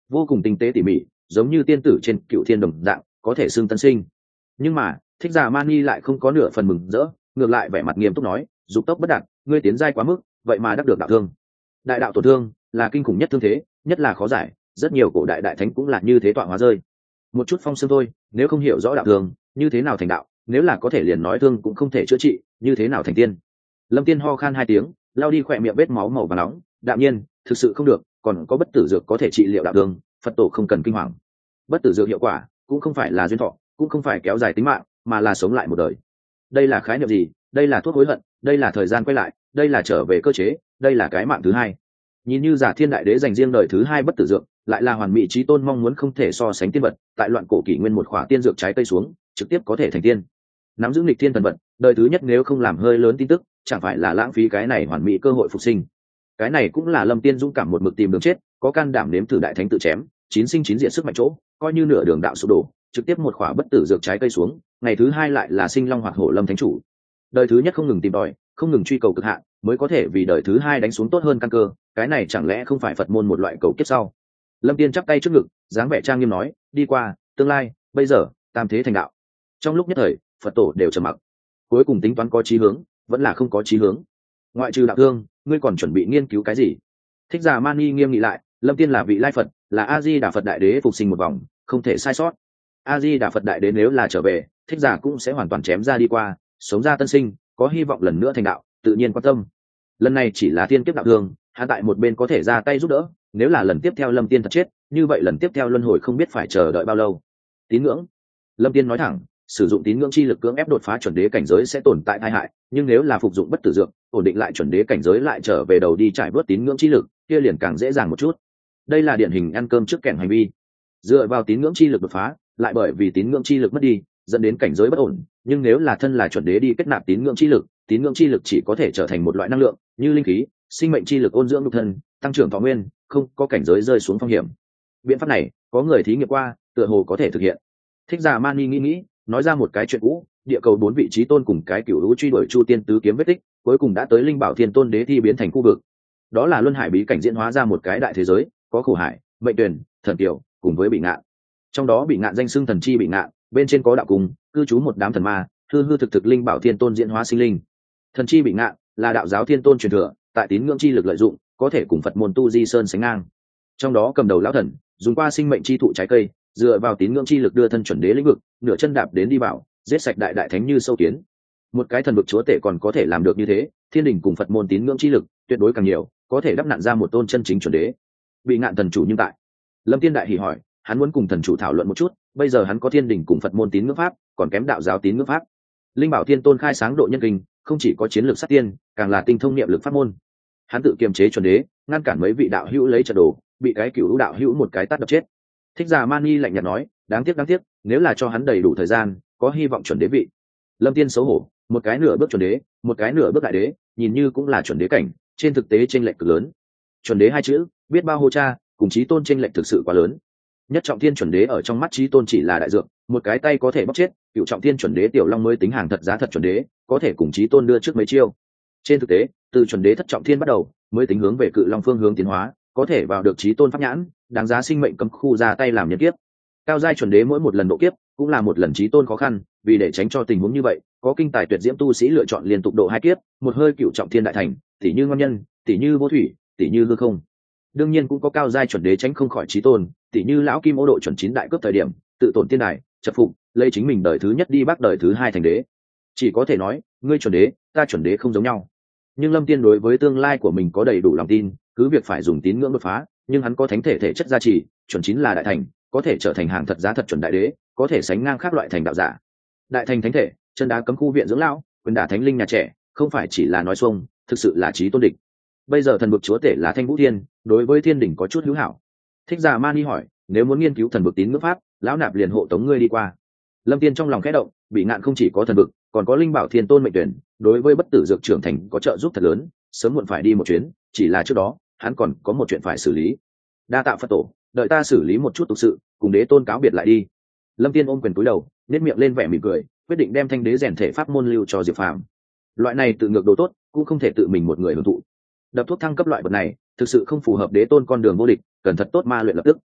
vô cùng tinh tế tỉ mỉ, giống như tiên tử trên cựu thiên đồng dạng, có thể xưng tân sinh. Nhưng mà thích giả mani lại không có nửa phần mừng rỡ, ngược lại vẻ mặt nghiêm túc nói, dục tốc bất đạt, ngươi tiến giai quá mức, vậy mà đắc được đạo thương. Đại đạo tổn thương là kinh khủng nhất thương thế, nhất là khó giải, rất nhiều cổ đại đại thánh cũng là như thế tọa hóa rơi. Một chút phong xương thôi, nếu không hiểu rõ đạo thương, như thế nào thành đạo, nếu là có thể liền nói thương cũng không thể chữa trị, như thế nào thành tiên. Lâm Tiên ho khan hai tiếng, lao đi khỏe miệng vết máu màu và nóng, đạm nhiên, thực sự không được, còn có bất tử dược có thể trị liệu đạo thương, Phật tổ không cần kinh hoàng. Bất tử dược hiệu quả cũng không phải là duyên thọ, cũng không phải kéo dài tính mạng, mà là sống lại một đời. Đây là khái niệm gì? Đây là thuốc hối hận, đây là thời gian quay lại, đây là trở về cơ chế, đây là cái mạng thứ hai. Nhìn như Giả Thiên Đại Đế dành riêng đời thứ hai bất tử dược, lại là hoàn mỹ chí tôn mong muốn không thể so sánh tiên vật, tại loạn cổ kỷ nguyên một khỏa tiên dược trái cây xuống, trực tiếp có thể thành tiên. Nắm giữ nghịch thiên thần vật, đời thứ nhất nếu không làm hơi lớn tin tức, chẳng phải là lãng phí cái này hoàn mỹ cơ hội phục sinh. Cái này cũng là Lâm Tiên dũng cảm một mực tìm đường chết, có can đảm nếm thử đại thánh tự chém, chín sinh chín diệt sức mạnh chỗ, coi như nửa đường đạo sụp đổ, trực tiếp một khỏa bất tử dược trái cây xuống, ngày thứ hai lại là sinh long hoạt hổ Lâm thánh chủ. Đời thứ nhất không ngừng tìm tòi, không ngừng truy cầu cực hạn, mới có thể vì đời thứ hai đánh xuống tốt hơn căn cơ, cái này chẳng lẽ không phải Phật môn một loại cầu kiếp sau? Lâm Tiên chắp tay trước ngực, dáng vẻ trang nghiêm nói, đi qua, tương lai, bây giờ, tam thế thành đạo. Trong lúc nhất thời, Phật tổ đều trầm mặc. Cuối cùng tính toán có chí hướng, vẫn là không có chí hướng. Ngoại trừ đạo thương, ngươi còn chuẩn bị nghiên cứu cái gì? Thích Giả Mani nghiêm nghị lại, Lâm Tiên là vị lai Phật, là A Di Đà Phật Đại Đế phục sinh một vòng, không thể sai sót. A Di Đà Phật Đại Đế nếu là trở về, Thích Giả cũng sẽ hoàn toàn chém ra đi qua, sống ra tân sinh, có hy vọng lần nữa thành đạo, tự nhiên quan tâm. Lần này chỉ là tiên kiếp đạo thương, hạ tại một bên có thể ra tay giúp đỡ, nếu là lần tiếp theo Lâm Tiên thật chết, như vậy lần tiếp theo luân hồi không biết phải chờ đợi bao lâu. Tín ngưỡng. Lâm Tiên nói thẳng, sử dụng tín ngưỡng chi lực cưỡng ép đột phá chuẩn đế cảnh giới sẽ tồn tại tai hại, nhưng nếu là phục dụng bất tử dược, ổn định lại chuẩn đế cảnh giới lại trở về đầu đi trải bớt tín ngưỡng chi lực, kia liền càng dễ dàng một chút. Đây là điển hình ăn cơm trước kẻn hành vi. Dựa vào tín ngưỡng chi lực đột phá, lại bởi vì tín ngưỡng chi lực mất đi, dẫn đến cảnh giới bất ổn, nhưng nếu là thân là chuẩn đế đi kết nạp tín ngưỡng chi lực, tín ngưỡng chi lực chỉ có thể trở thành một loại năng lượng, như linh khí, sinh mệnh chi lực ôn dưỡng nhục thân, tăng trưởng thọ nguyên, không có cảnh giới rơi xuống phong hiểm. Biện pháp này, có người thí nghiệm qua, tựa hồ có thể thực hiện. Thích Giả Mani nghĩ nghĩ, nói ra một cái chuyện cũ, địa cầu bốn vị trí tôn cùng cái cửu lũ truy đuổi chu tiên tứ kiếm vết tích, cuối cùng đã tới linh bảo thiên tôn đế thi biến thành khu vực. Đó là luân hải bí cảnh diễn hóa ra một cái đại thế giới, có khổ hải, mệnh tuyển, thần tiểu, cùng với bị ngạn. Trong đó bị ngạn danh xưng thần chi bị ngạn, bên trên có đạo cung, cư trú một đám thần ma, hư hư thực thực linh bảo thiên tôn diễn hóa sinh linh. Thần chi bị ngạn là đạo giáo thiên tôn truyền thừa, tại tín ngưỡng chi lực lợi dụng, có thể cùng Phật môn tu di sơn sánh ngang. Trong đó cầm đầu lão thần, dùng qua sinh mệnh chi thụ trái cây, dựa vào tín ngưỡng chi lực đưa thân chuẩn đế lĩnh vực, nửa chân đạp đến đi bảo, giết sạch đại đại thánh như sâu kiến. Một cái thần vực chúa tể còn có thể làm được như thế, thiên đình cùng Phật môn tín ngưỡng chi lực tuyệt đối càng nhiều, có thể đắp nặn ra một tôn chân chính chuẩn đế. Bị ngạn thần chủ nhưng tại Lâm Tiên đại hỉ hỏi, hắn muốn cùng thần chủ thảo luận một chút, bây giờ hắn có thiên đình cùng Phật môn tín ngưỡng pháp, còn kém đạo giáo tín ngưỡng pháp. Linh bảo thiên tôn khai sáng độ nhân kinh, không chỉ có chiến lược sát tiên, càng là tinh thông niệm lực pháp môn. Hắn tự kiềm chế chuẩn đế, ngăn cản mấy vị đạo hữu lấy trận đồ, bị cái cửu đạo hữu một cái tát đập chết. Thích Giả Mani lạnh nhạt nói, đáng tiếc đáng tiếc, nếu là cho hắn đầy đủ thời gian, có hy vọng chuẩn đế vị. Lâm Tiên xấu hổ, một cái nửa bước chuẩn đế, một cái nửa bước đại đế, nhìn như cũng là chuẩn đế cảnh, trên thực tế chênh lệch cực lớn. Chuẩn đế hai chữ, biết bao hô cha, cùng chí tôn chênh lệch thực sự quá lớn. Nhất trọng thiên chuẩn đế ở trong mắt chí tôn chỉ là đại dược, một cái tay có thể bóc chết, cửu trọng thiên chuẩn đế tiểu long mới tính hàng thật giá thật chuẩn đế, có thể cùng chí tôn đưa trước mấy chiêu. Trên thực tế, từ chuẩn đế thất trọng thiên bắt đầu, mới tính hướng về cự long phương hướng tiến hóa, có thể vào được chí tôn pháp nhãn, đáng giá sinh mệnh cấm khu ra tay làm nhân kiếp. Cao giai chuẩn đế mỗi một lần độ kiếp, cũng là một lần chí tôn khó khăn, vì để tránh cho tình huống như vậy, có kinh tài tuyệt diễm tu sĩ lựa chọn liên tục độ hai kiếp, một hơi cửu trọng thiên đại thành, tỷ như ngon nhân, tỷ như vô thủy, tỷ như hư không. Đương nhiên cũng có cao giai chuẩn đế tránh không khỏi chí tôn, tỷ như lão kim ô độ chuẩn chín đại cấp thời điểm, tự tổn tiên đài, chập phục, lấy chính mình đời thứ nhất đi bác đời thứ hai thành đế. Chỉ có thể nói, ngươi chuẩn đế, ta chuẩn đế không giống nhau. Nhưng Lâm Tiên đối với tương lai của mình có đầy đủ lòng tin, cứ việc phải dùng tín ngưỡng đột phá, nhưng hắn có thánh thể thể chất gia trì, chuẩn chín là đại thành, có thể trở thành hàng thật giá thật chuẩn đại đế, có thể sánh ngang các loại thành đạo giả. Đại thành thánh thể, chân đá cấm khu viện dưỡng lão, quyền đả thánh linh nhà trẻ, không phải chỉ là nói xuông, thực sự là chí tôn địch. Bây giờ thần vực chúa tể là Thanh Vũ Thiên, đối với thiên đỉnh có chút hữu hảo. Thích Giả Mani hỏi, nếu muốn nghiên cứu thần vực tín ngưỡng pháp, lão nạp liền hộ tống ngươi đi qua. Lâm Tiên trong lòng khẽ động, bị ngạn không chỉ có thần vực, còn có linh bảo thiên tôn mệnh tuyển, đối với bất tử dược trưởng thành có trợ giúp thật lớn, sớm muộn phải đi một chuyến, chỉ là trước đó hắn còn có một chuyện phải xử lý. Đa tạ Phật tổ, đợi ta xử lý một chút tục sự, cùng đế tôn cáo biệt lại đi. Lâm Tiên ôm quyền cúi đầu, nét miệng lên vẻ mỉm cười, quyết định đem thanh đế rèn thể pháp môn lưu cho Diệp Phàm. Loại này tự ngược đồ tốt, cũng không thể tự mình một người hưởng thụ. Đập thuốc thăng cấp loại vật này, thực sự không phù hợp đế tôn con đường vô địch, cần thật tốt ma luyện lập tức.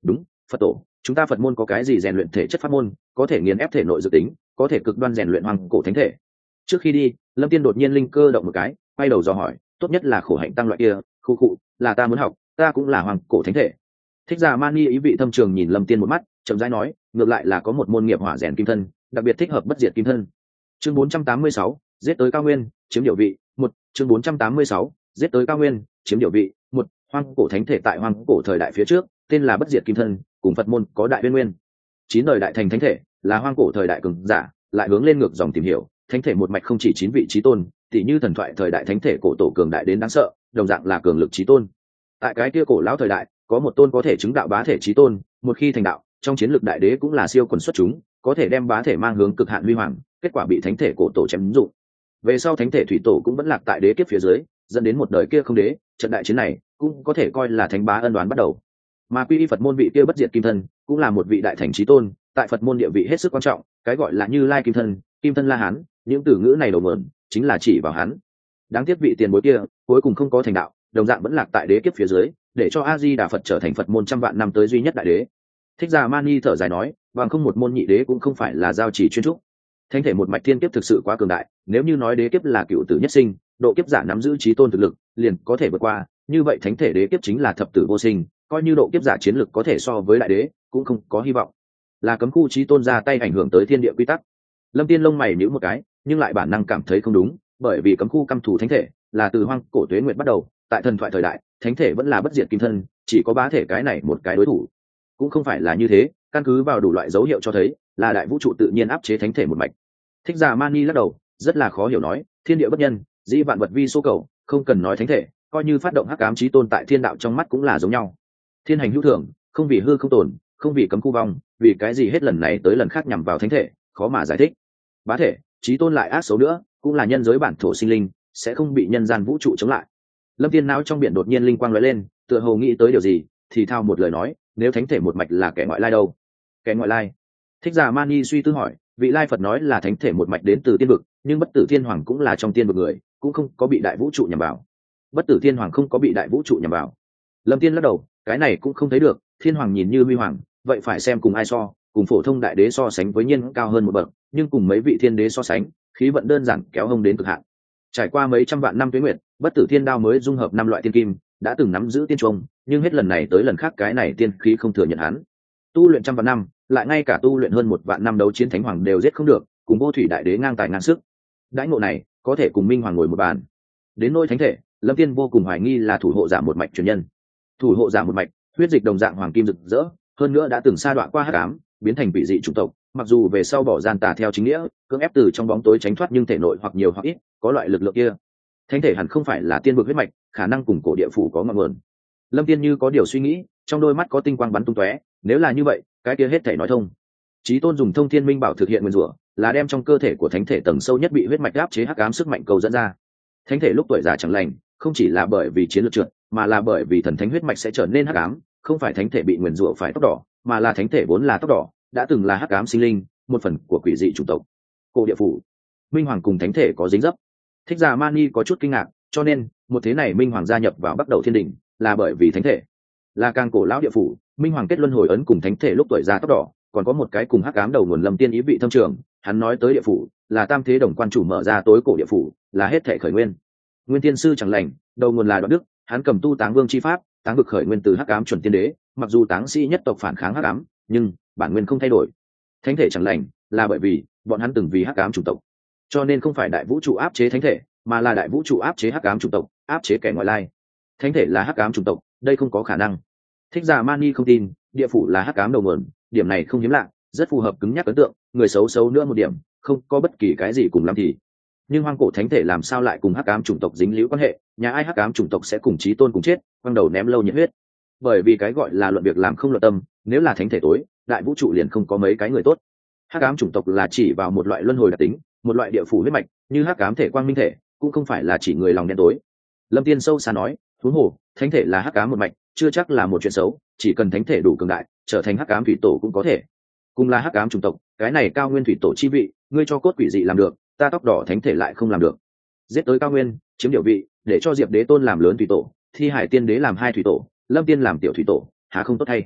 đúng, Phật tổ, chúng ta Phật môn có cái gì rèn luyện thể chất pháp môn, có thể nghiền ép thể nội dự tính, có thể cực đoan rèn luyện hoang cổ thánh thể. Trước khi đi, Lâm Tiên đột nhiên linh cơ động một cái, quay đầu dò hỏi, tốt nhất là khổ hạnh tăng loại kia, khu cụ, là ta muốn học, ta cũng là hoang cổ thánh thể. Thích Giả Mani ý vị thâm trường nhìn Lâm Tiên một mắt, chậm rãi nói, ngược lại là có một môn nghiệp hỏa rèn kim thân, đặc biệt thích hợp bất diệt kim thân. Chương bốn trăm tám mươi sáu, giết tới cao nguyên, chiếm điệu vị. Một, chương bốn trăm tám mươi sáu, giết tới cao nguyên, chiếm điệu vị. Một, hoang cổ thánh thể tại hoang cổ thời đại phía trước, tên là bất diệt kim thân, cùng Phật môn có đại uyên nguyên. Chín đời đại thành thánh thể, là hoang cổ thời đại cường giả, lại hướng lên ngược dòng tìm hiểu, thánh thể một mạch không chỉ chín vị chí tôn, tỉ như thần thoại thời đại thánh thể cổ tổ cường đại đến đáng sợ, đồng dạng là cường lực chí tôn. Tại cái kia cổ lão thời đại, có một tôn có thể chứng đạo bá thể chí tôn, một khi thành đạo, trong chiến lược đại đế cũng là siêu quần xuất chúng, có thể đem bá thể mang hướng cực hạn huy hoàng, kết quả bị thánh thể cổ tổ chém dụng. Về sau thánh thể thủy tổ cũng vẫn lạc tại đế kiếp phía dưới, dẫn đến một đời kia không đế, trận đại chiến này cũng có thể coi là thánh bá ân đoán bắt đầu. Mà quy y Phật môn vị kia bất diệt kim thân, cũng là một vị đại thành chí tôn, tại Phật môn địa vị hết sức quan trọng, cái gọi là Như Lai kim thân, kim thân La Hán, những từ ngữ này đầu mượn chính là chỉ vào hắn. Đáng tiếc vị tiền bối kia cuối cùng không có thành đạo, đồng dạng vẫn lạc tại đế kiếp phía dưới, để cho A Di Đà Phật trở thành Phật môn trăm vạn năm tới duy nhất đại đế. Thích Giả Mani thở dài nói, bằng không một môn nhị đế cũng không phải là giao chỉ chuyên trúc. Thánh thể một mạch thiên kiếp thực sự quá cường đại, nếu như nói đế kiếp là cựu tử nhất sinh, độ kiếp giả nắm giữ chí tôn thực lực, liền có thể vượt qua, như vậy thánh thể đế kiếp chính là thập tử vô sinh, coi như độ kiếp giả chiến lực có thể so với đại đế, cũng không có hy vọng. Là cấm khu chí tôn ra tay ảnh hưởng tới thiên địa quy tắc. Lâm Tiên lông mày nhíu một cái, nhưng lại bản năng cảm thấy không đúng, bởi vì cấm khu căm thù thánh thể là từ hoang cổ tuế nguyệt bắt đầu, tại thần thoại thời đại, thánh thể vẫn là bất diệt kim thân, chỉ có bá thể cái này một cái đối thủ. Cũng không phải là như thế, căn cứ vào đủ loại dấu hiệu cho thấy, là đại vũ trụ tự nhiên áp chế thánh thể một mạch. Thích Giả Mani lắc đầu, rất là khó hiểu nói, thiên địa bất nhân, dĩ vạn vật vi số cầu, không cần nói thánh thể, coi như phát động hắc ám chí tôn tại thiên đạo trong mắt cũng là giống nhau. Thiên hành hữu thường, không vì hư không tồn, không vì cấm khu vong, vì cái gì hết lần này tới lần khác nhằm vào thánh thể, khó mà giải thích. Bá thể, chí tôn lại ác xấu nữa, cũng là nhân giới bản thổ sinh linh, sẽ không bị nhân gian vũ trụ chống lại. Lâm Tiên não trong biển đột nhiên linh quang lóe lên, tựa hồ nghĩ tới điều gì, thì thao một lời nói, nếu thánh thể một mạch là kẻ ngoại lai đâu? Kẻ ngoại lai? Thích Giả Mani suy tư hỏi, vị lai Phật nói là thánh thể một mạch đến từ tiên vực, nhưng bất tử thiên hoàng cũng là trong tiên vực người, cũng không có bị đại vũ trụ nhằm vào. Bất tử thiên hoàng không có bị đại vũ trụ nhằm vào. Lâm Tiên lắc đầu, cái này cũng không thấy được, thiên hoàng nhìn như huy hoàng, vậy phải xem cùng ai so, cùng phổ thông đại đế so sánh với nhiên cao hơn một bậc, nhưng cùng mấy vị thiên đế so sánh, khí vận đơn giản kéo hông đến cực hạn. Trải qua mấy trăm vạn năm tuế nguyệt, bất tử thiên đao mới dung hợp năm loại tiên kim, đã từng nắm giữ tiên trung, nhưng hết lần này tới lần khác cái này tiên khí không thừa nhận hắn. Tu luyện trăm vạn năm, lại ngay cả tu luyện hơn một vạn năm đấu chiến thánh hoàng đều giết không được, cùng vô thủy đại đế ngang tài ngang sức. Đãi ngộ này, có thể cùng minh hoàng ngồi một bàn. Đến nôi thánh thể, Lâm Tiên vô cùng hoài nghi là thủ hộ giả một mạch truyền nhân. Thủ hộ giả một mạch, huyết dịch đồng dạng hoàng kim rực rỡ, hơn nữa đã từng sa đọa qua hắc ám, biến thành vị dị chủng tộc, mặc dù về sau bỏ gian tà theo chính nghĩa, cưỡng ép từ trong bóng tối tránh thoát, nhưng thể nội hoặc nhiều hoặc ít có loại lực lượng kia. Thánh thể hẳn không phải là tiên vực huyết mạch, khả năng cùng cổ địa phủ có ngọn nguồn. Lâm Tiên như có điều suy nghĩ, trong đôi mắt có tinh quang bắn tung tóe, nếu là như vậy, cái kia hết thể nói thông. Chí tôn dùng Thông Thiên Minh Bảo thực hiện nguyên rủa, là đem trong cơ thể của thánh thể tầng sâu nhất bị huyết mạch áp chế hắc ám sức mạnh cầu dẫn ra. Thánh thể lúc tuổi già chẳng lành, không chỉ là bởi vì chiến lược trượt, mà là bởi vì thần thánh huyết mạch sẽ trở nên hắc ám, không phải thánh thể bị nguyên rủa phải tóc đỏ, mà là thánh thể vốn là tóc đỏ, đã từng là hắc ám sinh linh, một phần của quỷ dị chủng tộc. Cổ địa phủ, Minh Hoàng cùng thánh thể có dính dấp. Thích Giả Mani có chút kinh ngạc, cho nên một thế này Minh Hoàng gia nhập vào bắt đầu thiên đình, là bởi vì thánh thể. Là càng cổ lão địa phủ, Minh Hoàng kết luân hồi ấn cùng thánh thể lúc tuổi già tóc đỏ, còn có một cái cùng hắc ám đầu nguồn Lâm Tiên ý vị thâm trường, hắn nói tới địa phủ, là tam thế đồng quan chủ mở ra tối cổ địa phủ, là hết thể khởi nguyên. Nguyên tiên sư chẳng lành, đầu nguồn là Đoạn Đức, hắn cầm tu Táng Vương chi pháp, táng vực khởi nguyên từ hắc ám chuẩn tiên đế, mặc dù táng sĩ nhất tộc phản kháng hắc ám, nhưng bản nguyên không thay đổi. Thánh thể chẳng lành, là bởi vì bọn hắn từng vì hắc ám chủng tộc, cho nên không phải đại vũ trụ áp chế thánh thể, mà là đại vũ trụ áp chế hắc ám chủng tộc, áp chế kẻ ngoại lai. Thánh thể là hắc ám chủng tộc, đây không có khả năng. Thích Giả Mani không tin, địa phủ là hắc ám đầu nguồn, điểm này không hiếm lạ, rất phù hợp cứng nhắc ấn tượng, người xấu xấu nữa một điểm, không có bất kỳ cái gì cùng lắm thì. Nhưng hoang cổ thánh thể làm sao lại cùng hắc ám chủng tộc dính líu quan hệ, nhà ai hắc ám chủng tộc sẽ cùng chí tôn cùng chết, quăng đầu ném lâu nhiệt huyết. Bởi vì cái gọi là luận việc làm không luận tâm, nếu là thánh thể tối, đại vũ trụ liền không có mấy cái người tốt. Hắc ám chủng tộc là chỉ vào một loại luân hồi đặc tính, một loại địa phủ huyết mạch, như hắc ám thể quang minh thể, cũng không phải là chỉ người lòng đen tối. Lâm Tiên sâu xa nói, huống hồ, thánh thể là hắc ám một mạch, chưa chắc là một chuyện xấu, chỉ cần thánh thể đủ cường đại, trở thành hắc ám thủy tổ cũng có thể. Cùng là hắc ám chủng tộc, cái này cao nguyên thủy tổ chi vị, ngươi cho cốt quỷ dị làm được, ta tóc đỏ thánh thể lại không làm được. Giết tới cao nguyên, chiếm điệu vị, để cho Diệp Đế Tôn làm lớn thủy tổ, Thi Hải Tiên Đế làm hai thủy tổ, Lâm Tiên làm tiểu thủy tổ, há không tốt hay?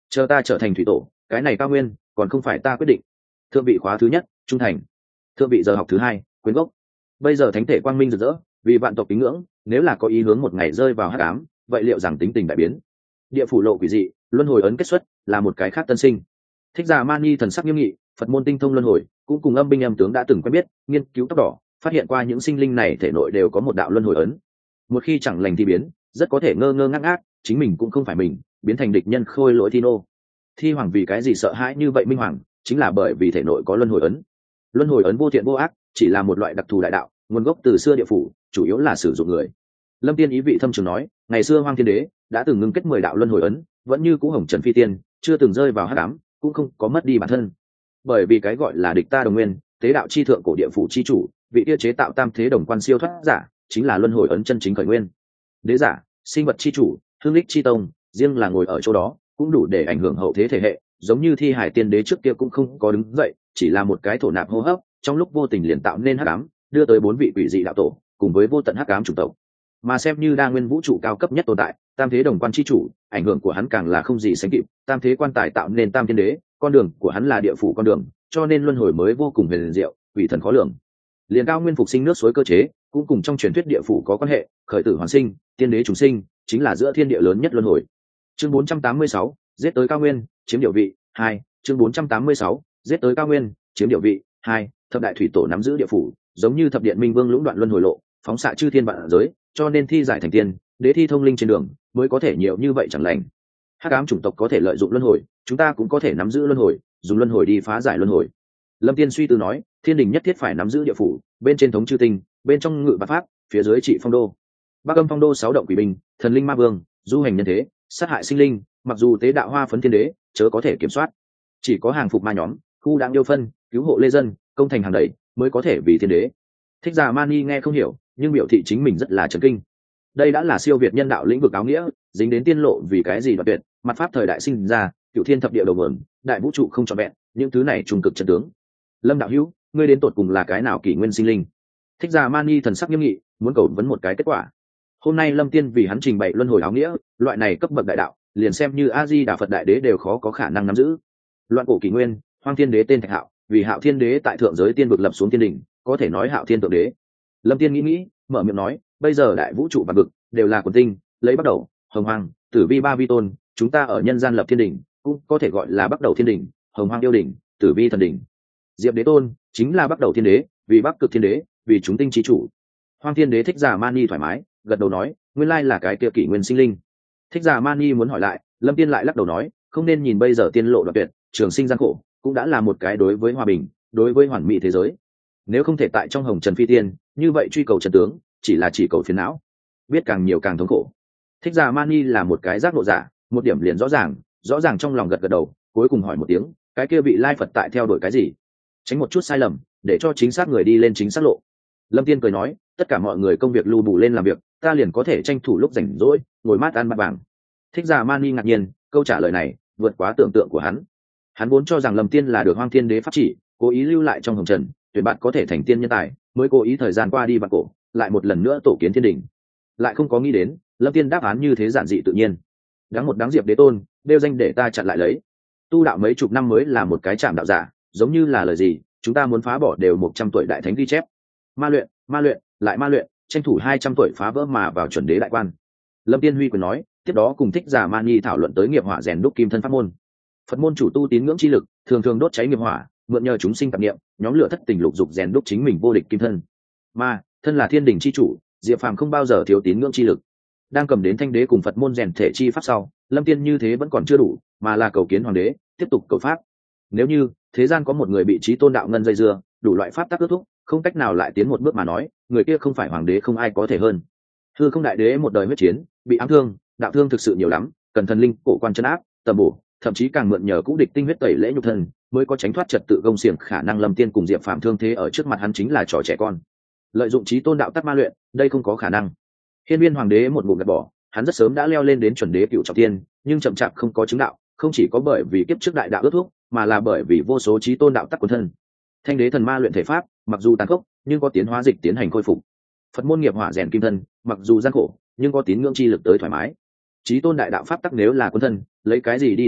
chờ ta trở thành thủy tổ, cái này cao nguyên còn không phải ta quyết định. Thượng vị khóa thứ nhất, trung thành. Thượng vị giờ học thứ hai, quyến gốc. Bây giờ thánh thể quang minh rực rỡ, vì vạn tộc kính ngưỡng, nếu là có ý hướng một ngày rơi vào hắc ám, vậy liệu rằng tính tình đại biến. Địa phủ lộ quỷ dị, luân hồi ấn kết xuất là một cái khác tân sinh. Thích Giả Mani thần sắc nghiêm nghị, Phật môn tinh thông luân hồi, cũng cùng âm binh âm tướng đã từng quen biết, nghiên cứu tóc đỏ, phát hiện qua những sinh linh này thể nội đều có một đạo luân hồi ấn. Một khi chẳng lành thì biến, rất có thể ngơ ngơ ngác ngác, chính mình cũng không phải mình, biến thành địch nhân khôi lỗi thi nô. Thi hoàng vì cái gì sợ hãi như vậy minh hoàng, chính là bởi vì thể nội có luân hồi ấn. Luân hồi ấn vô thiện vô ác, chỉ là một loại đặc thù đại đạo, nguồn gốc từ xưa địa phủ, chủ yếu là sử dụng người. Lâm Tiên ý vị thâm trường nói, ngày xưa Hoang Thiên Đế đã từng ngưng kết mười đạo luân hồi ấn, vẫn như cũ hồng trần phi tiên, chưa từng rơi vào hắc ám, cũng không có mất đi bản thân. Bởi vì cái gọi là địch ta đồng nguyên, tế đạo chi thượng cổ địa phủ chi chủ, vị kia chế tạo tam thế đồng quan siêu thoát giả, chính là luân hồi ấn chân chính khởi nguyên. Đế giả, sinh vật chi chủ, hương lích chi tông, riêng là ngồi ở chỗ đó, cũng đủ để ảnh hưởng hậu thế thể hệ, giống như Thi Hải Tiên Đế trước kia cũng không có đứng dậy, chỉ là một cái thổ nạp hô hấp, trong lúc vô tình liền tạo nên hắc ám, đưa tới bốn vị quỷ dị đạo tổ, cùng với vô tận hắc ám chủng tộc. Mà xem như đa nguyên vũ trụ cao cấp nhất tồn tại, tam thế đồng quan chi chủ, ảnh hưởng của hắn càng là không gì sánh kịp, tam thế quan tài tạo nên tam thiên đế, con đường của hắn là địa phủ con đường, cho nên luân hồi mới vô cùng huyền diệu, quỷ thần khó lường. Liền cao nguyên phục sinh nước suối cơ chế, cũng cùng trong truyền thuyết địa phủ có quan hệ, khởi tử hoàn sinh, tiên đế chúng sinh, chính là giữa thiên địa lớn nhất luân hồi. Chương bốn trăm tám mươi sáu, giết tới cao nguyên, chiếm địa vị, hai. Chương bốn trăm tám mươi sáu, giết tới cao nguyên, chiếm địa vị, hai. Thập đại thủy tổ nắm giữ địa phủ, giống như thập điện minh vương lũng đoạn luân hồi lộ, phóng xạ chư thiên vạn giới, cho nên thi giải thành tiên, đế thi thông linh trên đường, mới có thể nhiều như vậy chẳng lành. Hắc ám chủng tộc có thể lợi dụng luân hồi, chúng ta cũng có thể nắm giữ luân hồi, dùng luân hồi đi phá giải luân hồi. Lâm Tiên suy tư nói, thiên đình nhất thiết phải nắm giữ địa phủ, bên trên thống chư tinh, bên trong ngự bát pháp, phía dưới trị phong đô. Bắc âm phong đô sáu động quỷ binh, thần linh ma vương, du hành nhân thế, sát hại sinh linh, mặc dù tế đạo hoa phấn thiên đế, chớ có thể kiểm soát. Chỉ có hàng phục ma nhóm, khu đáng yêu phân, cứu hộ lê dân, công thành hàng đẩy, mới có thể vì thiên đế. Thích Giả Mani nghe không hiểu, nhưng biểu thị chính mình rất là chấn kinh. Đây đã là siêu việt nhân đạo lĩnh vực áo nghĩa, dính đến tiên lộ vì cái gì đoạt tuyệt, mặt pháp thời đại sinh ra, cửu thiên thập địa đầu nguồn, đại vũ trụ không trọn vẹn, những thứ này trùng cực chân tướng. Lâm đạo hữu, ngươi đến tột cùng là cái nào kỷ nguyên sinh linh? Thích Giả Mani thần sắc nghiêm nghị, muốn cầu vấn một cái kết quả. Hôm nay Lâm Tiên vì hắn trình bày luân hồi áo nghĩa, loại này cấp bậc đại đạo, liền xem như A Di Đà Phật đại đế đều khó có khả năng nắm giữ. Loạn cổ kỷ nguyên, Hoang Thiên Đế tên Thạch Hạo, vì Hạo Thiên Đế tại thượng giới tiên vực lập xuống tiên đỉnh, có thể nói Hạo Thiên tượng đế. Lâm Tiên nghĩ nghĩ, mở miệng nói, bây giờ đại vũ trụ và vực đều là quần tinh, lấy bắt đầu, hồng hoang, tử vi ba vi tôn, chúng ta ở nhân gian lập thiên đỉnh, cũng có thể gọi là bắt đầu thiên đỉnh, hồng hoang yêu đỉnh, tử vi thần đỉnh. Diệp Đế tôn chính là bắt đầu thiên đế, vì bắc cực thiên đế, vì chúng tinh chí chủ. Hoang Thiên Đế Thích Giả Mani thoải mái gật đầu nói, nguyên lai là cái kia kỷ nguyên sinh linh. Thích Giả Mani muốn hỏi lại, Lâm Tiên lại lắc đầu nói, không nên nhìn bây giờ tiên lộ đoạn tuyệt, trường sinh gian khổ, cũng đã là một cái đối với hòa bình, đối với hoàn mỹ thế giới. Nếu không thể tại trong hồng trần phi tiên, như vậy truy cầu trần tướng chỉ là chỉ cầu phiền não, biết càng nhiều càng thống khổ. Thích Giả Mani là một cái giác ngộ giả, một điểm liền rõ ràng, rõ ràng trong lòng gật gật đầu, cuối cùng hỏi một tiếng, cái kia vị lai Phật tại theo đuổi cái gì? Tránh một chút sai lầm, để cho chính xác người đi lên chính xác lộ. Lâm Tiên cười nói, tất cả mọi người công việc lưu bù lên làm việc, ta liền có thể tranh thủ lúc rảnh rỗi ngồi mát ăn bát vàng. Thích Giả Mani ngạc nhiên, câu trả lời này vượt quá tưởng tượng của hắn. Hắn vốn cho rằng Lâm Tiên là được Hoang Thiên Đế pháp chỉ, cố ý lưu lại trong hồng trần, tuyển bạn có thể thành tiên nhân tài, mới cố ý thời gian qua đi bạc cổ, lại một lần nữa tổ kiến thiên đình. Lại không có nghĩ đến, Lâm Tiên đáp án như thế giản dị tự nhiên. Đáng một đáng Diệp Đế tôn, đeo danh để ta chặn lại lấy. Tu đạo mấy chục năm mới là một cái chạm đạo giả, giống như là lời gì, chúng ta muốn phá bỏ đều một trăm tuổi đại thánh ghi chép. Ma luyện, ma luyện, lại ma luyện, tranh thủ hai trăm tuổi phá vỡ mà vào chuẩn đế đại quan. Lâm Tiên Huy quyền nói, tiếp đó cùng Thích Giả Mani thảo luận tới nghiệp hỏa rèn đúc kim thân pháp môn. Phật môn chủ tu tín ngưỡng chi lực, thường thường đốt cháy nghiệp hỏa, mượn nhờ chúng sinh tạp niệm, nhóm lửa thất tình lục dục rèn đúc chính mình vô địch kim thân. Mà, thân là thiên đình chi chủ, Diệp Phàm không bao giờ thiếu tín ngưỡng chi lực. Đang cầm đến thanh đế cùng Phật môn rèn thể chi pháp sau, Lâm Tiên như thế vẫn còn chưa đủ, mà là cầu kiến hoàng đế, tiếp tục cầu pháp. Nếu như thế gian có một người bị trí tôn đạo ngân dây dưa, đủ loại pháp tắc ước thúc, không cách nào lại tiến một bước mà nói, người kia không phải hoàng đế không ai có thể hơn. Hư Không đại đế một đời huyết chiến, bị ám thương, đạo thương thực sự nhiều lắm, cần thần linh cổ quan chân áp, tầm bổ, thậm chí càng mượn nhờ cũ địch tinh huyết tẩy lễ nhục thân, mới có tránh thoát trật tự gông xiềng khả năng. Lâm Tiên cùng Diệp Phàm thương thế ở trước mặt hắn chính là trò trẻ con. Lợi dụng trí tôn đạo tắc ma luyện, đây không có khả năng. Hiên Viên hoàng đế một ngụm gạt bỏ, hắn rất sớm đã leo lên đến chuẩn đế cựu trọng thiên, nhưng chậm chạp không có chứng đạo, không chỉ có bởi vì kiếp trước đại đạo ước thúc, mà là bởi vì vô số trí tôn đạo tắc của thân. Thanh đế thần ma luyện thể pháp, mặc dù tàn khốc, nhưng có tiến hóa dịch tiến hành khôi phục. Phật môn nghiệp hỏa rèn kim thân, mặc dù gian khổ, nhưng có tín ngưỡng chi lực tới thoải mái. Chí tôn đại đạo pháp tắc nếu là quân thân, lấy cái gì đi đánh vỡ,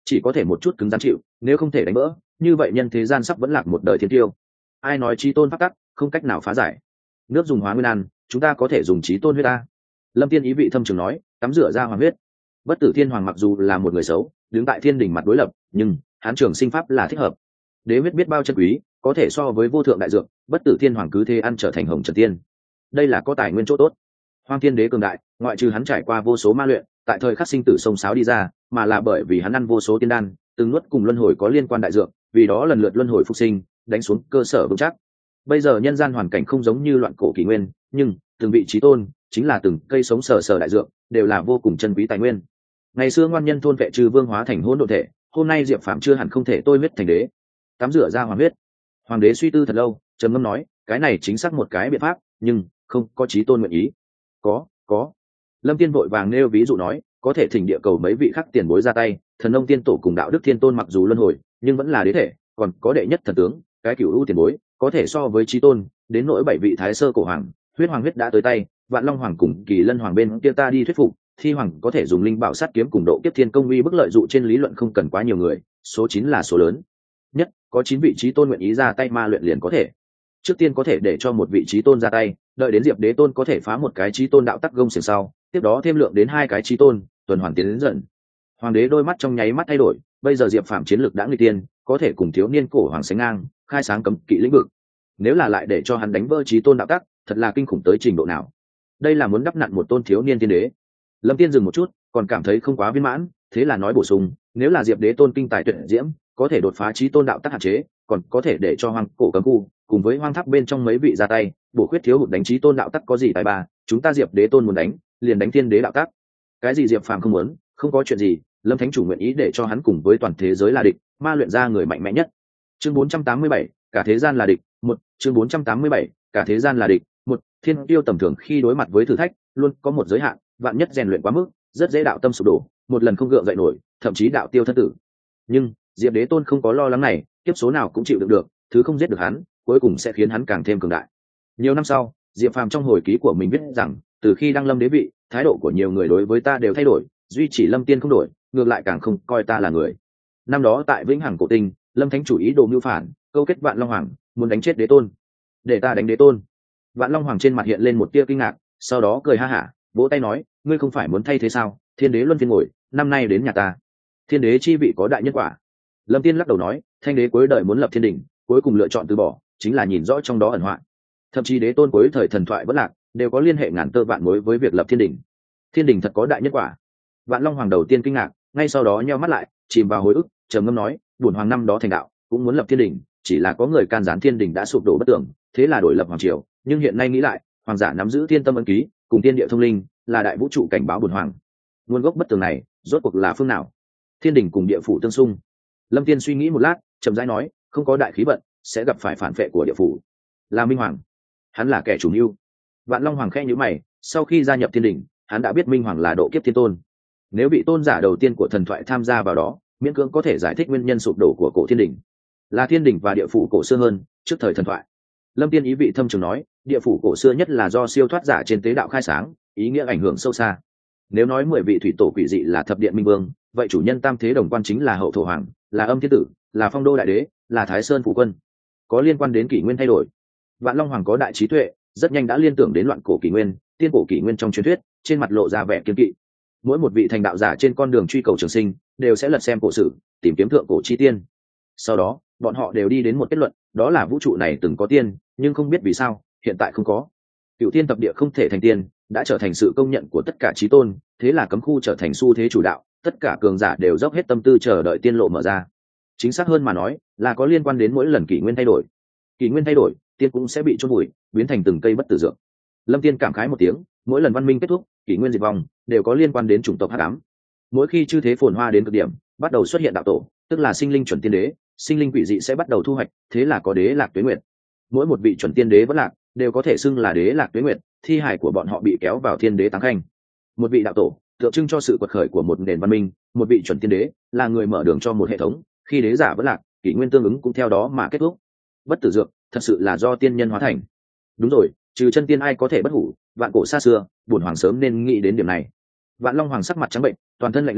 chỉ có thể một chút cứng rắn chịu, nếu không thể đánh vỡ, như vậy nhân thế gian sắp vẫn lạc một đời thiên tiêu. Ai nói chí tôn pháp tắc không cách nào phá giải? Nước dùng hóa nguyên ăn, chúng ta có thể dùng chí tôn huyết ta. Lâm Tiên ý vị thâm trường nói, tắm rửa ra hoàng huyết. Bất tử thiên hoàng mặc dù là một người xấu, đứng tại thiên đỉnh mặt đối lập, nhưng hán trường sinh pháp là thích hợp. Đế huyết biết bao chân quý, có thể so với vô thượng đại dược, bất tử thiên hoàng cứ thế ăn trở thành hồng trần tiên. Đây là có tài nguyên chỗ tốt. Hoang Thiên Đế cường đại, ngoại trừ hắn trải qua vô số ma luyện, tại thời khắc sinh tử sông sáo đi ra, mà là bởi vì hắn ăn vô số tiên đan, từng nuốt cùng luân hồi có liên quan đại dược, vì đó lần lượt luân hồi phục sinh, đánh xuống cơ sở vững chắc. Bây giờ nhân gian hoàn cảnh không giống như loạn cổ kỷ nguyên, nhưng từng vị chí tôn chính là từng cây sống sờ sờ đại dược, đều là vô cùng chân quý tài nguyên. Ngày xưa ngoan nhân thôn vệ trừ vương hóa thành hỗn độn thể, hôm nay Diệp Phàm chưa hẳn không thể tôi huyết thành đế. Tắm rửa ra hoàng huyết. Hoàng đế suy tư thật lâu, trầm ngâm nói, cái này chính xác một cái biện pháp, nhưng không có chí tôn nguyện ý. Có, có. Lâm Tiên vội vàng nêu ví dụ nói, có thể thỉnh địa cầu mấy vị khác tiền bối ra tay, thần nông tiên tổ cùng đạo đức thiên tôn mặc dù luân hồi, nhưng vẫn là đế thể, còn có đệ nhất thần tướng, cái cửu ưu tiền bối, có thể so với chí tôn, đến nỗi bảy vị thái sơ cổ hoàng, huyết hoàng huyết đã tới tay, vạn long hoàng cùng kỳ lân hoàng bên kia ta đi thuyết phục, thi hoàng có thể dùng linh bảo sát kiếm cùng độ kiếp thiên công uy bức lợi dụ trên lý luận không cần quá nhiều người, số chín là số lớn nhất, có chín vị chí tôn nguyện ý ra tay ma luyện liền có thể. Trước tiên có thể để cho một vị chí tôn ra tay, đợi đến Diệp Đế tôn có thể phá một cái chí tôn đạo tắc gông xiềng sau, tiếp đó thêm lượng đến hai cái chí tôn, tuần hoàn tiến đến dần. Hoàng đế đôi mắt trong nháy mắt thay đổi, bây giờ Diệp Phàm chiến lược đã nguy tiên, có thể cùng thiếu niên cổ hoàng sánh ngang, khai sáng cấm kỵ lĩnh vực. Nếu là lại để cho hắn đánh vỡ chí tôn đạo tắc, thật là kinh khủng tới trình độ nào. Đây là muốn đắp nặn một tôn thiếu niên tiên đế. Lâm Tiên dừng một chút, còn cảm thấy không quá viên mãn, thế là nói bổ sung, nếu là Diệp Đế tôn kinh tài tuyệt diễm, có thể đột phá chí tôn đạo tắc hạn chế, còn có thể để cho hoàng cổ cấm khu cùng với hoang tháp bên trong mấy vị ra tay, bổ khuyết thiếu hụt đánh chí tôn đạo tắc có gì tài ba, chúng ta Diệp Đế tôn muốn đánh, liền đánh thiên đế đạo tắc. Cái gì Diệp Phàm không muốn, không có chuyện gì, Lâm Thánh chủ nguyện ý để cho hắn cùng với toàn thế giới là địch, ma luyện ra người mạnh mẽ nhất. Chương bốn trăm tám mươi bảy, cả thế gian là địch, một, chương bốn trăm tám mươi bảy, cả thế gian là địch, một, thiên tiêu tầm thường khi đối mặt với thử thách, luôn có một giới hạn, vạn nhất rèn luyện quá mức, rất dễ đạo tâm sụp đổ, một lần không gượng dậy nổi, thậm chí đạo tiêu thân tử. Nhưng Diệp Đế tôn không có lo lắng này, tiếp số nào cũng chịu đựng được, thứ không giết được hắn, cuối cùng sẽ khiến hắn càng thêm cường đại. Nhiều năm sau, Diệp Phàm trong hồi ký của mình viết rằng, từ khi đăng lâm đế vị, thái độ của nhiều người đối với ta đều thay đổi, duy chỉ Lâm Tiên không đổi, ngược lại càng không coi ta là người. Năm đó tại Vĩnh Hằng cổ tinh, Lâm Thánh chủ ý đồ mưu phản, câu kết Vạn Long Hoàng, muốn đánh chết Đế tôn. Để ta đánh Đế tôn. Vạn Long Hoàng trên mặt hiện lên một tia kinh ngạc, sau đó cười ha hả, vỗ tay nói, ngươi không phải muốn thay thế sao? Thiên đế luân phiên ngồi, năm nay đến nhà ta. Thiên đế chi vị có đại nhân quả. Lâm Tiên lắc đầu nói, thanh đế cuối đời muốn lập thiên đình, cuối cùng lựa chọn từ bỏ, chính là nhìn rõ trong đó ẩn họa. Thậm chí đế tôn cuối thời thần thoại vẫn lạc, đều có liên hệ ngàn tơ vạn mối với việc lập thiên đình. Thiên đình thật có đại nhân quả. Vạn Long Hoàng đầu tiên kinh ngạc, ngay sau đó nheo mắt lại, chìm vào hồi ức, trầm ngâm nói, bổn hoàng năm đó thành đạo, cũng muốn lập thiên đình, chỉ là có người can gián thiên đình đã sụp đổ bất tưởng, thế là đổi lập hoàng triều, nhưng hiện nay nghĩ lại, hoàng giả nắm giữ thiên tâm ấn ký, cùng thiên địa thông linh, là đại vũ trụ cảnh báo bổn hoàng. Nguồn gốc bất tường này, rốt cuộc là phương nào? Thiên đình cùng địa phủ tương xung. Lâm Tiên suy nghĩ một lát, chậm rãi nói, không có đại khí vận, sẽ gặp phải phản vệ của địa phủ. Là Minh Hoàng, hắn là kẻ chủ mưu. Vạn Long Hoàng khẽ nhíu mày, sau khi gia nhập thiên đình, hắn đã biết Minh Hoàng là độ kiếp thiên tôn. Nếu bị tôn giả đầu tiên của thần thoại tham gia vào đó, miễn cưỡng có thể giải thích nguyên nhân sụp đổ của cổ thiên đình. Là thiên đình và địa phủ cổ xưa hơn, trước thời thần thoại. Lâm Tiên ý vị thâm trường nói, địa phủ cổ xưa nhất là do siêu thoát giả trên tế đạo khai sáng, ý nghĩa ảnh hưởng sâu xa. Nếu nói mười vị thủy tổ quỷ dị là thập điện minh vương, vậy chủ nhân tam thế đồng quan chính là hậu thổ hoàng, là âm thiên tử, là phong đô đại đế, là thái sơn phụ quân. Có liên quan đến kỷ nguyên thay đổi. Vạn Long Hoàng có đại trí tuệ, rất nhanh đã liên tưởng đến loạn cổ kỷ nguyên, tiên cổ kỷ nguyên trong truyền thuyết, trên mặt lộ ra vẻ kiên kỵ. Mỗi một vị thành đạo giả trên con đường truy cầu trường sinh, đều sẽ lật xem cổ sử, tìm kiếm thượng cổ chi tiên. Sau đó, bọn họ đều đi đến một kết luận, đó là vũ trụ này từng có tiên, nhưng không biết vì sao, hiện tại không có. Cửu tiên thập địa không thể thành tiên, đã trở thành sự công nhận của tất cả chí tôn, thế là cấm khu trở thành xu thế chủ đạo, tất cả cường giả đều dốc hết tâm tư chờ đợi tiên lộ mở ra. Chính xác hơn mà nói, là có liên quan đến mỗi lần kỷ nguyên thay đổi. Kỷ nguyên thay đổi, tiên cũng sẽ bị chôn vùi, biến thành từng cây bất tử dược. Lâm Tiên cảm khái một tiếng, mỗi lần văn minh kết thúc, kỷ nguyên diệt vong, đều có liên quan đến chủng tộc hắc ám. Mỗi khi chư thế phồn hoa đến cực điểm, bắt đầu xuất hiện đạo tổ, tức là sinh linh chuẩn tiên đế, sinh linh quỷ dị sẽ bắt đầu thu hoạch, thế là có đế lạc tuế nguyệt. Mỗi một vị chuẩn tiên đế vẫn lạc, đều có thể xưng là đế lạc tuế nguyệt, thi hài của bọn họ bị kéo vào thiên đế táng khanh. Một vị đạo tổ tượng trưng cho sự quật khởi của một nền văn minh, một vị chuẩn tiên đế là người mở đường cho một hệ thống, khi đế giả vẫn lạc, kỷ nguyên tương ứng cũng theo đó mà kết thúc. Bất tử dược thật sự là do tiên nhân hóa thành. Đúng rồi, trừ chân tiên ai có thể bất hủ, vạn cổ xa xưa, bổn hoàng sớm nên nghĩ đến điểm này. Vạn Long Hoàng sắc mặt trắng bệnh, toàn thân lạnh lẽo,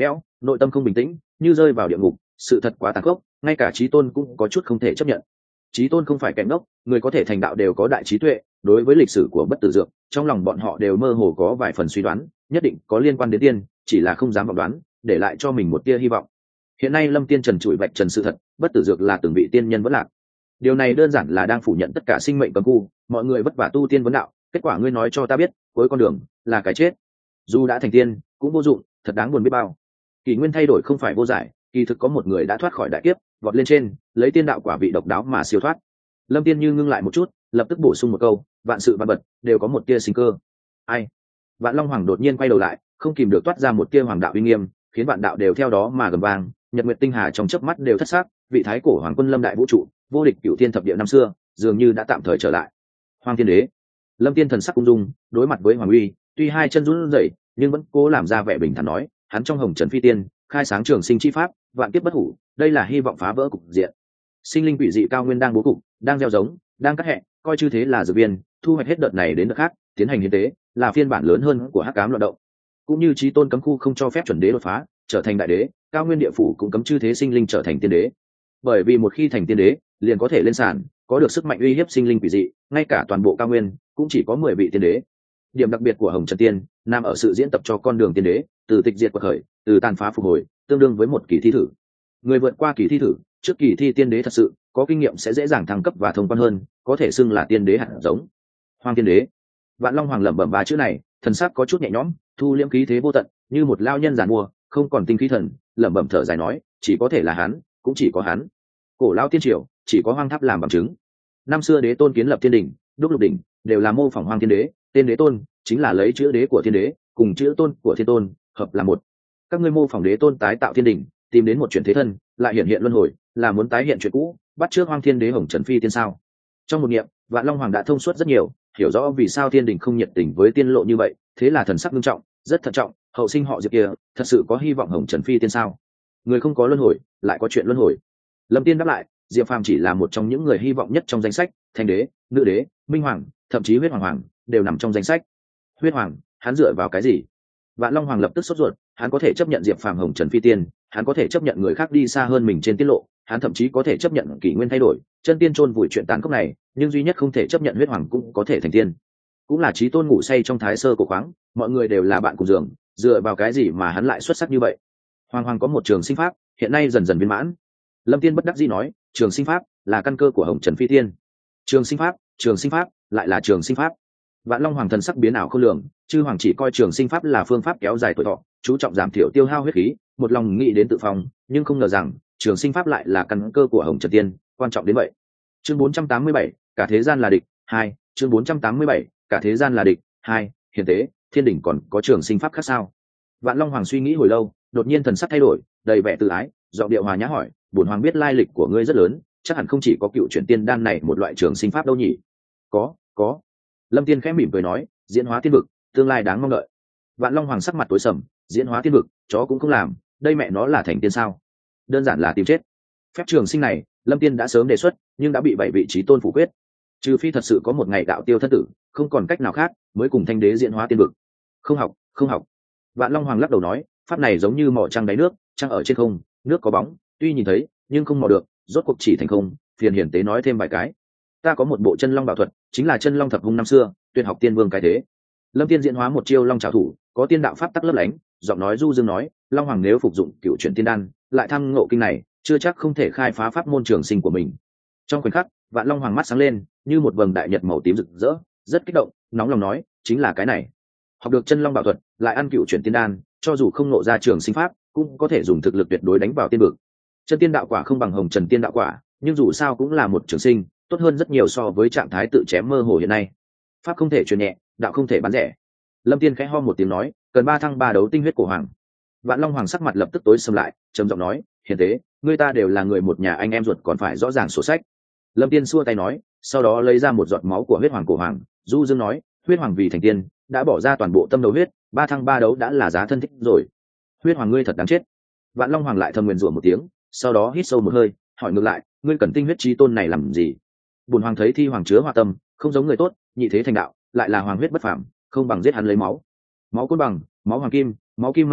nội tâm không bình tĩnh, như rơi vào địa ngục. Sự thật quá tàn khốc, ngay cả trí tôn cũng có chút không thể chấp nhận. Trí tôn không phải kẻ ngốc, người có thể thành đạo đều có đại trí tuệ. Đối với lịch sử của bất tử dược, trong lòng bọn họ đều mơ hồ có vài phần suy đoán, nhất định có liên quan đến tiên, chỉ là không dám vọng đoán, để lại cho mình một tia hy vọng. Hiện nay Lâm Tiên trần trụi vạch trần sự thật, bất tử dược là từng vị tiên nhân vẫn lạc. Điều này đơn giản là đang phủ nhận tất cả sinh mệnh cấm khu, mọi người vất vả tu tiên vấn đạo, kết quả ngươi nói cho ta biết, cuối con đường là cái chết. Dù đã thành tiên, cũng vô dụng, thật đáng buồn biết bao. Kỷ nguyên thay đổi không phải vô giải, kỳ thực có một người đã thoát khỏi đại kiếp, vọt lên trên, lấy tiên đạo quả vị độc đáo mà siêu thoát. Lâm Tiên Như ngưng lại một chút, lập tức bổ sung một câu, vạn sự vạn vật đều có một tia sinh cơ. Ai? Vạn Long Hoàng đột nhiên quay đầu lại, không kìm được toát ra một tia hoàng đạo uy nghiêm, khiến vạn đạo đều theo đó mà gầm vang, nhật nguyệt tinh hà trong chớp mắt đều thất sắc, vị thái cổ hoàng quân lâm đại vũ trụ, vô địch cửu thiên thập địa năm xưa, dường như đã tạm thời trở lại. Hoàng Thiên Đế. Lâm Tiên thần sắc cung dung, đối mặt với Hoàng Uy, tuy hai chân run rẩy, nhưng vẫn cố làm ra vẻ bình thản nói, hắn trong hồng trần phi tiên, khai sáng trường sinh chi pháp, vạn kiếp bất hủ, đây là hy vọng phá vỡ cục diện. Sinh linh quỷ dị cao nguyên đang bố cục, đang gieo giống, đang cắt hẹ, coi chư thế là dược viên, thu hoạch hết đợt này đến đợt khác, tiến hành hiến tế, là phiên bản lớn hơn của hắc ám loạn động. Cũng như chí tôn cấm khu không cho phép chuẩn đế đột phá, trở thành đại đế, cao nguyên địa phủ cũng cấm chư thế sinh linh trở thành tiên đế. Bởi vì một khi thành tiên đế, liền có thể lên sàn, có được sức mạnh uy hiếp sinh linh quỷ dị, ngay cả toàn bộ cao nguyên cũng chỉ có mười vị tiên đế. Điểm đặc biệt của Hồng Trần Tiên nằm ở sự diễn tập cho con đường tiên đế, từ tịch diệt quật khởi, từ tàn phá phục hồi, tương đương với một kỳ thi thử. Người vượt qua kỳ thi thử, trước kỳ thi tiên đế thật sự có kinh nghiệm sẽ dễ dàng thăng cấp và thông quan hơn, có thể xưng là tiên đế hạt giống. Hoàng tiên đế. Vạn Long Hoàng lẩm bẩm ba chữ này, thần sắc có chút nhẹ nhõm, thu liễm khí thế vô tận, như một lao nhân giàn mua, không còn tinh khí thần, lẩm bẩm thở dài nói, chỉ có thể là hắn, cũng chỉ có hắn. Cổ lao tiên triều, chỉ có Hoang Tháp làm bằng chứng. Năm xưa đế tôn kiến lập thiên đỉnh, đúc lục đỉnh, đều là mô phỏng Hoang Thiên Đế, tên đế tôn chính là lấy chữ đế của thiên đế cùng chữ tôn của thiên tôn hợp là một. Các ngươi mô phỏng đế tôn tái tạo thiên đỉnh, tìm đến một chuyển thế thân, lại hiện hiện luân hồi, là muốn tái hiện chuyện cũ, bắt trước Hoang Thiên Đế Hồng Trần Phi tiên sao? Trong một niệm, Vạn Long Hoàng đã thông suốt rất nhiều, hiểu rõ vì sao thiên đỉnh không nhiệt tình với tiên lộ như vậy, thế là thần sắc nghiêm trọng, rất thận trọng, hậu sinh họ Diệp kia, thật sự có hy vọng Hồng Trần Phi tiên sao? Người không có luân hồi, lại có chuyện luân hồi. Lâm Tiên đáp lại, Diệp Phàm chỉ là một trong những người hy vọng nhất trong danh sách, Thanh Đế, Nữ Đế, Minh Hoàng, thậm chí Huyết Hoàng Hoàng đều nằm trong danh sách. Huyết Hoàng, hắn dựa vào cái gì? Vạn Long Hoàng lập tức sốt ruột, hắn có thể chấp nhận Diệp Phàm Hồng Trần Phi tiên, hắn có thể chấp nhận người khác đi xa hơn mình trên tiết lộ, hắn thậm chí có thể chấp nhận kỷ nguyên thay đổi, chân tiên chôn vùi chuyện tàn khốc này, nhưng duy nhất không thể chấp nhận Huyết Hoàng cũng có thể thành tiên. Cũng là chí tôn ngủ say trong thái sơ cổ khoáng, mọi người đều là bạn cùng giường, dựa vào cái gì mà hắn lại xuất sắc như vậy? Hoàng Hoàng có một trường sinh pháp, hiện nay dần dần viên mãn. Lâm Tiên bất đắc dĩ nói, trường sinh pháp là căn cơ của Hồng Trần Phi tiên. Trường sinh pháp, trường sinh pháp, lại là trường sinh pháp. Vạn Long Hoàng thần sắc biến ảo không lường, chư hoàng chỉ coi trường sinh pháp là phương pháp kéo dài tuổi thọ, chú trọng giảm thiểu tiêu hao huyết khí, một lòng nghĩ đến tự phòng, nhưng không ngờ rằng trường sinh pháp lại là căn cơ của Hồng Trần Tiên, quan trọng đến vậy. Chương bốn trăm tám mươi bảy, cả thế gian là địch, hai, chương bốn trăm tám mươi bảy, cả thế gian là địch, hai, hiền tế, thiên đỉnh còn có trường sinh pháp khác sao? Vạn Long Hoàng suy nghĩ hồi lâu, đột nhiên thần sắc thay đổi, đầy vẻ tự ái, giọng điệu hòa nhã hỏi, bổn hoàng biết lai lịch của ngươi rất lớn, chắc hẳn không chỉ có cựu chuyển tiên đan này một loại trường sinh pháp đâu nhỉ? Có, có. Lâm Tiên khẽ mỉm cười nói, diễn hóa tiên vực, tương lai đáng mong đợi. Vạn Long Hoàng sắc mặt tối sầm, diễn hóa tiên vực, chó cũng không làm, đây mẹ nó là thành tiên sao? Đơn giản là tìm chết. Phép trường sinh này, Lâm Tiên đã sớm đề xuất, nhưng đã bị bảy vị trí tôn phủ quyết. Trừ phi thật sự có một ngày đạo tiêu thân tử, không còn cách nào khác, mới cùng Thanh Đế diễn hóa tiên vực. Không học, không học. Vạn Long Hoàng lắc đầu nói, pháp này giống như mỏ trăng đáy nước, trăng ở trên không, nước có bóng, tuy nhìn thấy, nhưng không mò được, rốt cuộc chỉ thành không. Phiền hiển tế nói thêm vài cái. Ta có một bộ chân long bảo thuật, chính là chân long thập hung năm xưa, tuyệt học tiên vương cái thế. Lâm Tiên diễn hóa một chiêu long trảo thủ, có tiên đạo pháp tắc lấp lánh, giọng nói du dương nói, Long Hoàng nếu phục dụng cựu chuyển tiên đan, lại thăng ngộ kinh này, chưa chắc không thể khai phá pháp môn trường sinh của mình. Trong khoảnh khắc, Vạn Long Hoàng mắt sáng lên, như một vầng đại nhật màu tím rực rỡ, rất kích động, nóng lòng nói, chính là cái này. Học được chân long bảo thuật, lại ăn cựu chuyển tiên đan, cho dù không ngộ ra trường sinh pháp, cũng có thể dùng thực lực tuyệt đối đánh vào tiên vực. Chân tiên đạo quả không bằng Hồng Trần tiên đạo quả, nhưng dù sao cũng là một trường sinh, tốt hơn rất nhiều so với trạng thái tự chém mơ hồ hiện nay. Pháp không thể truyền nhẹ, đạo không thể bán rẻ. Lâm Tiên khẽ ho một tiếng nói, cần ba thăng ba đấu tinh huyết cổ hoàng. Vạn Long Hoàng sắc mặt lập tức tối sầm lại, trầm giọng nói, hiền tế, người ta đều là người một nhà anh em ruột, còn phải rõ ràng sổ sách. Lâm Tiên xua tay nói, sau đó lấy ra một giọt máu của huyết hoàng cổ hoàng, du dương nói, huyết hoàng vì thành tiên, đã bỏ ra toàn bộ tâm đầu huyết, ba thăng ba đấu đã là giá thân thích rồi. Huyết hoàng ngươi thật đáng chết. Vạn Long Hoàng lại thầm nguyền rủa một tiếng, sau đó hít sâu một hơi, hỏi ngược lại, ngươi cần tinh huyết chí tôn này làm gì? Bổn hoàng thấy thi hoàng chứa hòa tâm, không giống người tốt, nhị thế thành đạo, lại là hoàng huyết bất phàm, không bằng giết hắn lấy máu. Máu côn bằng, máu hoàng kim, máu kim mao hống,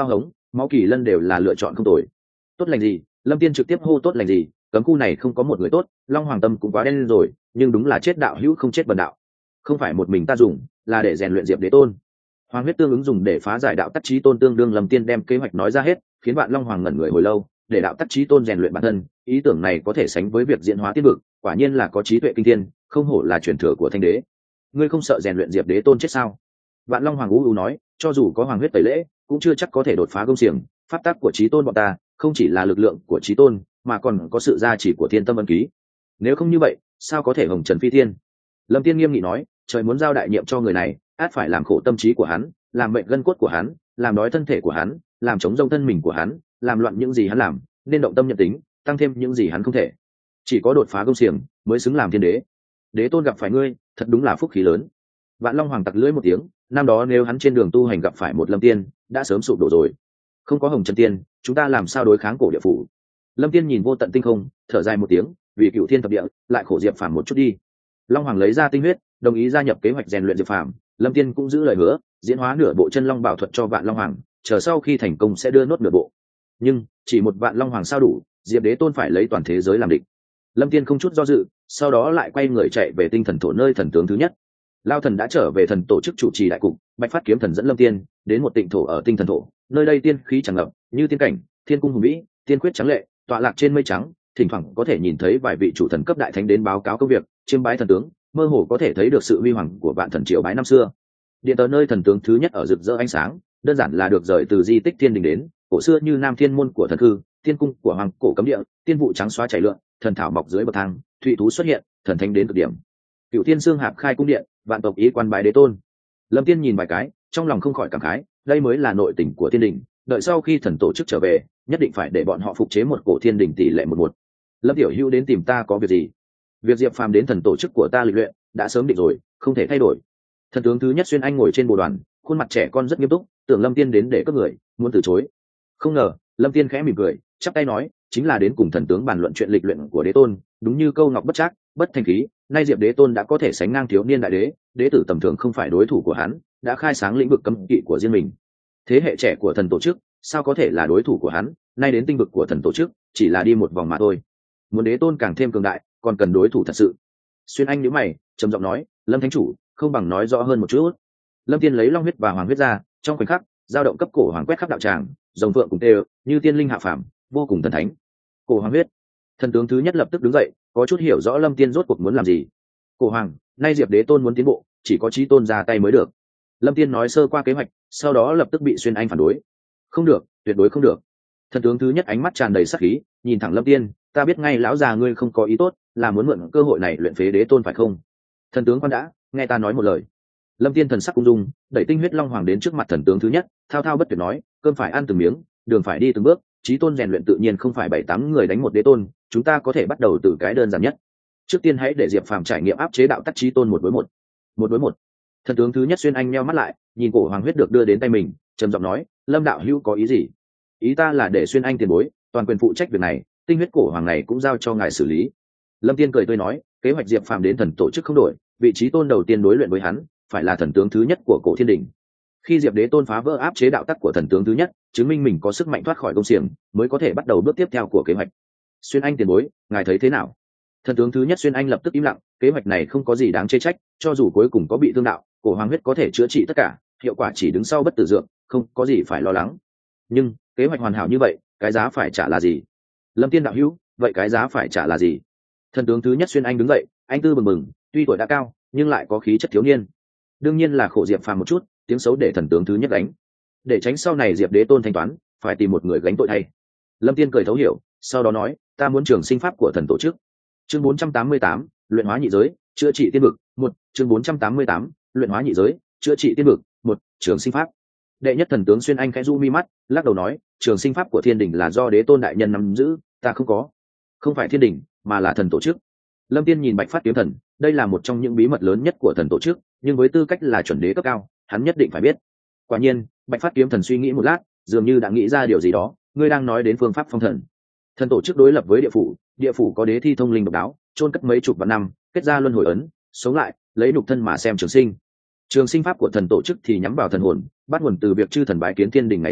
máu kỳ lân đều là lựa chọn không tồi. Tốt lành gì? Lâm Tiên trực tiếp hô tốt lành gì? Cấm khu này không có một người tốt, Long Hoàng Tâm cũng quá đen lên rồi, nhưng đúng là chết đạo hữu không chết bần đạo. Không phải một mình ta dùng, là để rèn luyện Diệp Đế Tôn. Hoàng huyết tương ứng dùng để phá giải đạo tắc chí tôn tương đương. Lâm Tiên đem kế hoạch nói ra hết, khiến Vạn Long Hoàng ngẩn người hồi lâu, để đạo tắc chí tôn rèn luyện bản thân, ý tưởng này có thể sánh với việc diễn hóa tiên vực, quả nhiên là có trí tuệ kinh thiên, không hổ là truyền thừa của Thanh Đế. Ngươi không sợ rèn luyện Diệp Đế Tôn chết sao? Vạn Long Hoàng u u nói, cho dù có hoàng huyết tẩy lễ, cũng chưa chắc có thể đột phá công xiềng. Pháp tắc của chí tôn bọn ta, không chỉ là lực lượng của chí tôn, mà còn có sự gia trì của thiên tâm ân ký. Nếu không như vậy, sao có thể hồng trần phi thiên? Lâm Tiên nghiêm nghị nói, trời muốn giao đại nhiệm cho người này, át phải làm khổ tâm trí của hắn, làm bệnh gân cốt của hắn, làm đói thân thể của hắn, làm chống rông thân mình của hắn, làm loạn những gì hắn làm, nên động tâm nhận tính, tăng thêm những gì hắn không thể. Chỉ có đột phá công xiềng mới xứng làm thiên đế. Đế Tôn gặp phải ngươi, thật đúng là phúc khí lớn. Vạn Long Hoàng tặc lưỡi một tiếng, năm đó nếu hắn trên đường tu hành gặp phải một Lâm Tiên, đã sớm sụp đổ rồi. Không có hồng trần tiên, chúng ta làm sao đối kháng cổ địa phủ? Lâm Tiên nhìn vô tận tinh không, thở dài một tiếng, vì cựu thiên thập địa, lại khổ Diệp Phàm một chút đi. Long Hoàng lấy ra tinh huyết, đồng ý gia nhập kế hoạch rèn luyện Diệp Phàm. Lâm Tiên cũng giữ lời hứa, diễn hóa nửa bộ chân long bảo thuật cho Vạn Long Hoàng, chờ sau khi thành công sẽ đưa nốt nửa bộ. Nhưng chỉ một Vạn Long Hoàng sao đủ, Diệp Đế Tôn phải lấy toàn thế giới làm địch. Lâm Tiên không chút do dự, sau đó lại quay người chạy về tinh thần thổ nơi thần tướng thứ nhất. Lao thần đã trở về thần tổ chức chủ trì đại cục, Bạch Phát kiếm thần dẫn Lâm Tiên đến một tịnh thổ ở tinh thần thổ, nơi đây tiên khí tràn ngập, như tiên cảnh, thiên cung hùng vĩ, tiên quyết trắng lệ, tọa lạc trên mây trắng, thỉnh thoảng có thể nhìn thấy vài vị chủ thần cấp đại thánh đến báo cáo công việc, chiêm bái thần tướng, mơ hồ có thể thấy được sự huy hoàng của vạn thần triều bái năm xưa. Điện tờ nơi thần tướng thứ nhất ở rực rỡ ánh sáng, đơn giản là được rời từ di tích thiên đình đến, cổ xưa như nam thiên môn của thần cư, tiên cung của hoàng cổ cấm địa, tiên vụ trắng xóa chảy lượn, thần thảo mọc dưới bậc thang, thụy thú xuất hiện, thần thánh đến cực điểm. Cựu Thiên Xương Hạp khai cung điện, vạn tộc ý quan bái Đế Tôn. Lâm Tiên nhìn vài cái, trong lòng không khỏi cảm khái, đây mới là nội tình của thiên đình, đợi sau khi thần tổ chức trở về, nhất định phải để bọn họ phục chế một cổ thiên đình tỷ lệ một một. Lâm Tiểu Hữu đến tìm ta có việc gì? Việc Diệp Phàm đến thần tổ chức của ta lịch luyện đã sớm định rồi, không thể thay đổi. Thần tướng thứ nhất Xuyên Anh ngồi trên bồ đoàn, khuôn mặt trẻ con rất nghiêm túc, tưởng Lâm Tiên đến để cướp người, muốn từ chối. Không ngờ, Lâm Tiên khẽ mỉm cười, chắp tay nói, chính là đến cùng thần tướng bàn luận chuyện lịch luyện của Đế Tôn, đúng như câu ngọc bất trác, bất thành khí, nay Diệp Đế Tôn đã có thể sánh ngang thiếu niên đại đế, đế tử tầm thường không phải đối thủ của hắn, đã khai sáng lĩnh vực cấm kỵ của riêng mình. Thế hệ trẻ của thần tổ chức, sao có thể là đối thủ của hắn, nay đến tinh vực của thần tổ chức, chỉ là đi một vòng mà thôi. Muốn Đế Tôn càng thêm cường đại, còn cần đối thủ thật sự. Xuyên Anh nhíu mày, trầm giọng nói, Lâm Thánh Chủ, không bằng nói rõ hơn một chút. Lâm Tiên lấy long huyết và hoàng huyết ra, trong khoảnh khắc, dao động cấp cổ hoàng quét khắp đạo tràng, rồng phượng cùng tê, như tiên linh hạ phàm, vô cùng thần thánh. Cổ hoàng huyết. Thần tướng thứ nhất lập tức đứng dậy, có chút hiểu rõ Lâm Tiên rốt cuộc muốn làm gì. Cổ hoàng, nay Diệp Đế Tôn muốn tiến bộ, chỉ có chí tôn ra tay mới được. Lâm Tiên nói sơ qua kế hoạch, sau đó lập tức bị Xuyên Anh phản đối. Không được, tuyệt đối không được. Thần tướng thứ nhất ánh mắt tràn đầy sát khí, nhìn thẳng Lâm Tiên, ta biết ngay lão già ngươi không có ý tốt, là muốn mượn cơ hội này luyện phế Đế Tôn phải không? Thần tướng quan đã, nghe ta nói một lời. Lâm Tiên thần sắc cung dung, đẩy tinh huyết long hoàng đến trước mặt thần tướng thứ nhất, thao thao bất tuyệt nói, cơm phải ăn từng miếng, đường phải đi từng bước, chí tôn rèn luyện tự nhiên không phải bảy tám người đánh một Đế Tôn, chúng ta có thể bắt đầu từ cái đơn giản nhất. Trước tiên hãy để Diệp Phàm trải nghiệm áp chế đạo tắc chí tôn một đối một. Một đối một. Thần tướng thứ nhất Xuyên Anh nheo mắt lại, nhìn cổ hoàng huyết được đưa đến tay mình, trầm giọng nói, Lâm đạo hữu có ý gì? Ý ta là để Xuyên Anh tiền bối, toàn quyền phụ trách việc này, tinh huyết cổ hoàng này cũng giao cho ngài xử lý. Lâm Tiên cười tươi nói, kế hoạch Diệp Phàm đến thần tổ chức không đổi, vị trí tôn đầu tiên đối luyện với hắn, phải là thần tướng thứ nhất của cổ thiên đình. Khi Diệp Đế Tôn phá vỡ áp chế đạo tắc của thần tướng thứ nhất, chứng minh mình có sức mạnh thoát khỏi công xiềng, mới có thể bắt đầu bước tiếp theo của kế hoạch. Xuyên Anh tiền bối, ngài thấy thế nào? Thần tướng thứ nhất Xuyên Anh lập tức im lặng, kế hoạch này không có gì đáng chê trách, cho dù cuối cùng có bị thương đạo, cổ hoàng huyết có thể chữa trị tất cả, hiệu quả chỉ đứng sau bất tử dược, không có gì phải lo lắng. Nhưng kế hoạch hoàn hảo như vậy, cái giá phải trả là gì? Lâm Tiên đạo hữu, vậy cái giá phải trả là gì? Thần tướng thứ nhất Xuyên Anh đứng dậy, anh tư bừng bừng, tuy tuổi đã cao, nhưng lại có khí chất thiếu niên. Đương nhiên là khổ Diệp Phàm một chút, tiếng xấu để thần tướng thứ nhất đánh. Để tránh sau này Diệp Đế Tôn thanh toán, phải tìm một người gánh tội thay. Lâm Tiên cười thấu hiểu, sau đó nói, ta muốn trường sinh pháp của thần tổ chức. Chương bốn trăm tám mươi tám, luyện hóa nhị giới, chữa trị tiên vực, một, chương bốn trăm tám mươi tám, luyện hóa nhị giới, chữa trị tiên vực, một, trường sinh pháp. Đệ nhất thần tướng Xuyên Anh khẽ du mi mắt, lắc đầu nói, trường sinh pháp của thiên đình là do Đế Tôn đại nhân nắm giữ, ta không có. Không phải thiên đình, mà là thần tổ chức. Lâm Tiên nhìn Bạch Phát kiếm thần, đây là một trong những bí mật lớn nhất của thần tổ chức, nhưng với tư cách là chuẩn đế cấp cao, hắn nhất định phải biết. Quả nhiên, Bạch Phát kiếm thần suy nghĩ một lát, dường như đã nghĩ ra điều gì đó, ngươi đang nói đến phương pháp phong thần. Thần tổ chức đối lập với địa phủ, địa phủ có đế thi thông linh độc đáo, chôn cất mấy chục vạn năm, kết ra luân hồi ấn, sống lại, lấy nhục thân mà xem trường sinh. Trường sinh pháp của thần tổ chức thì nhắm vào thần hồn, bắt nguồn từ việc chư thần bái kiến thiên đình ngày xưa,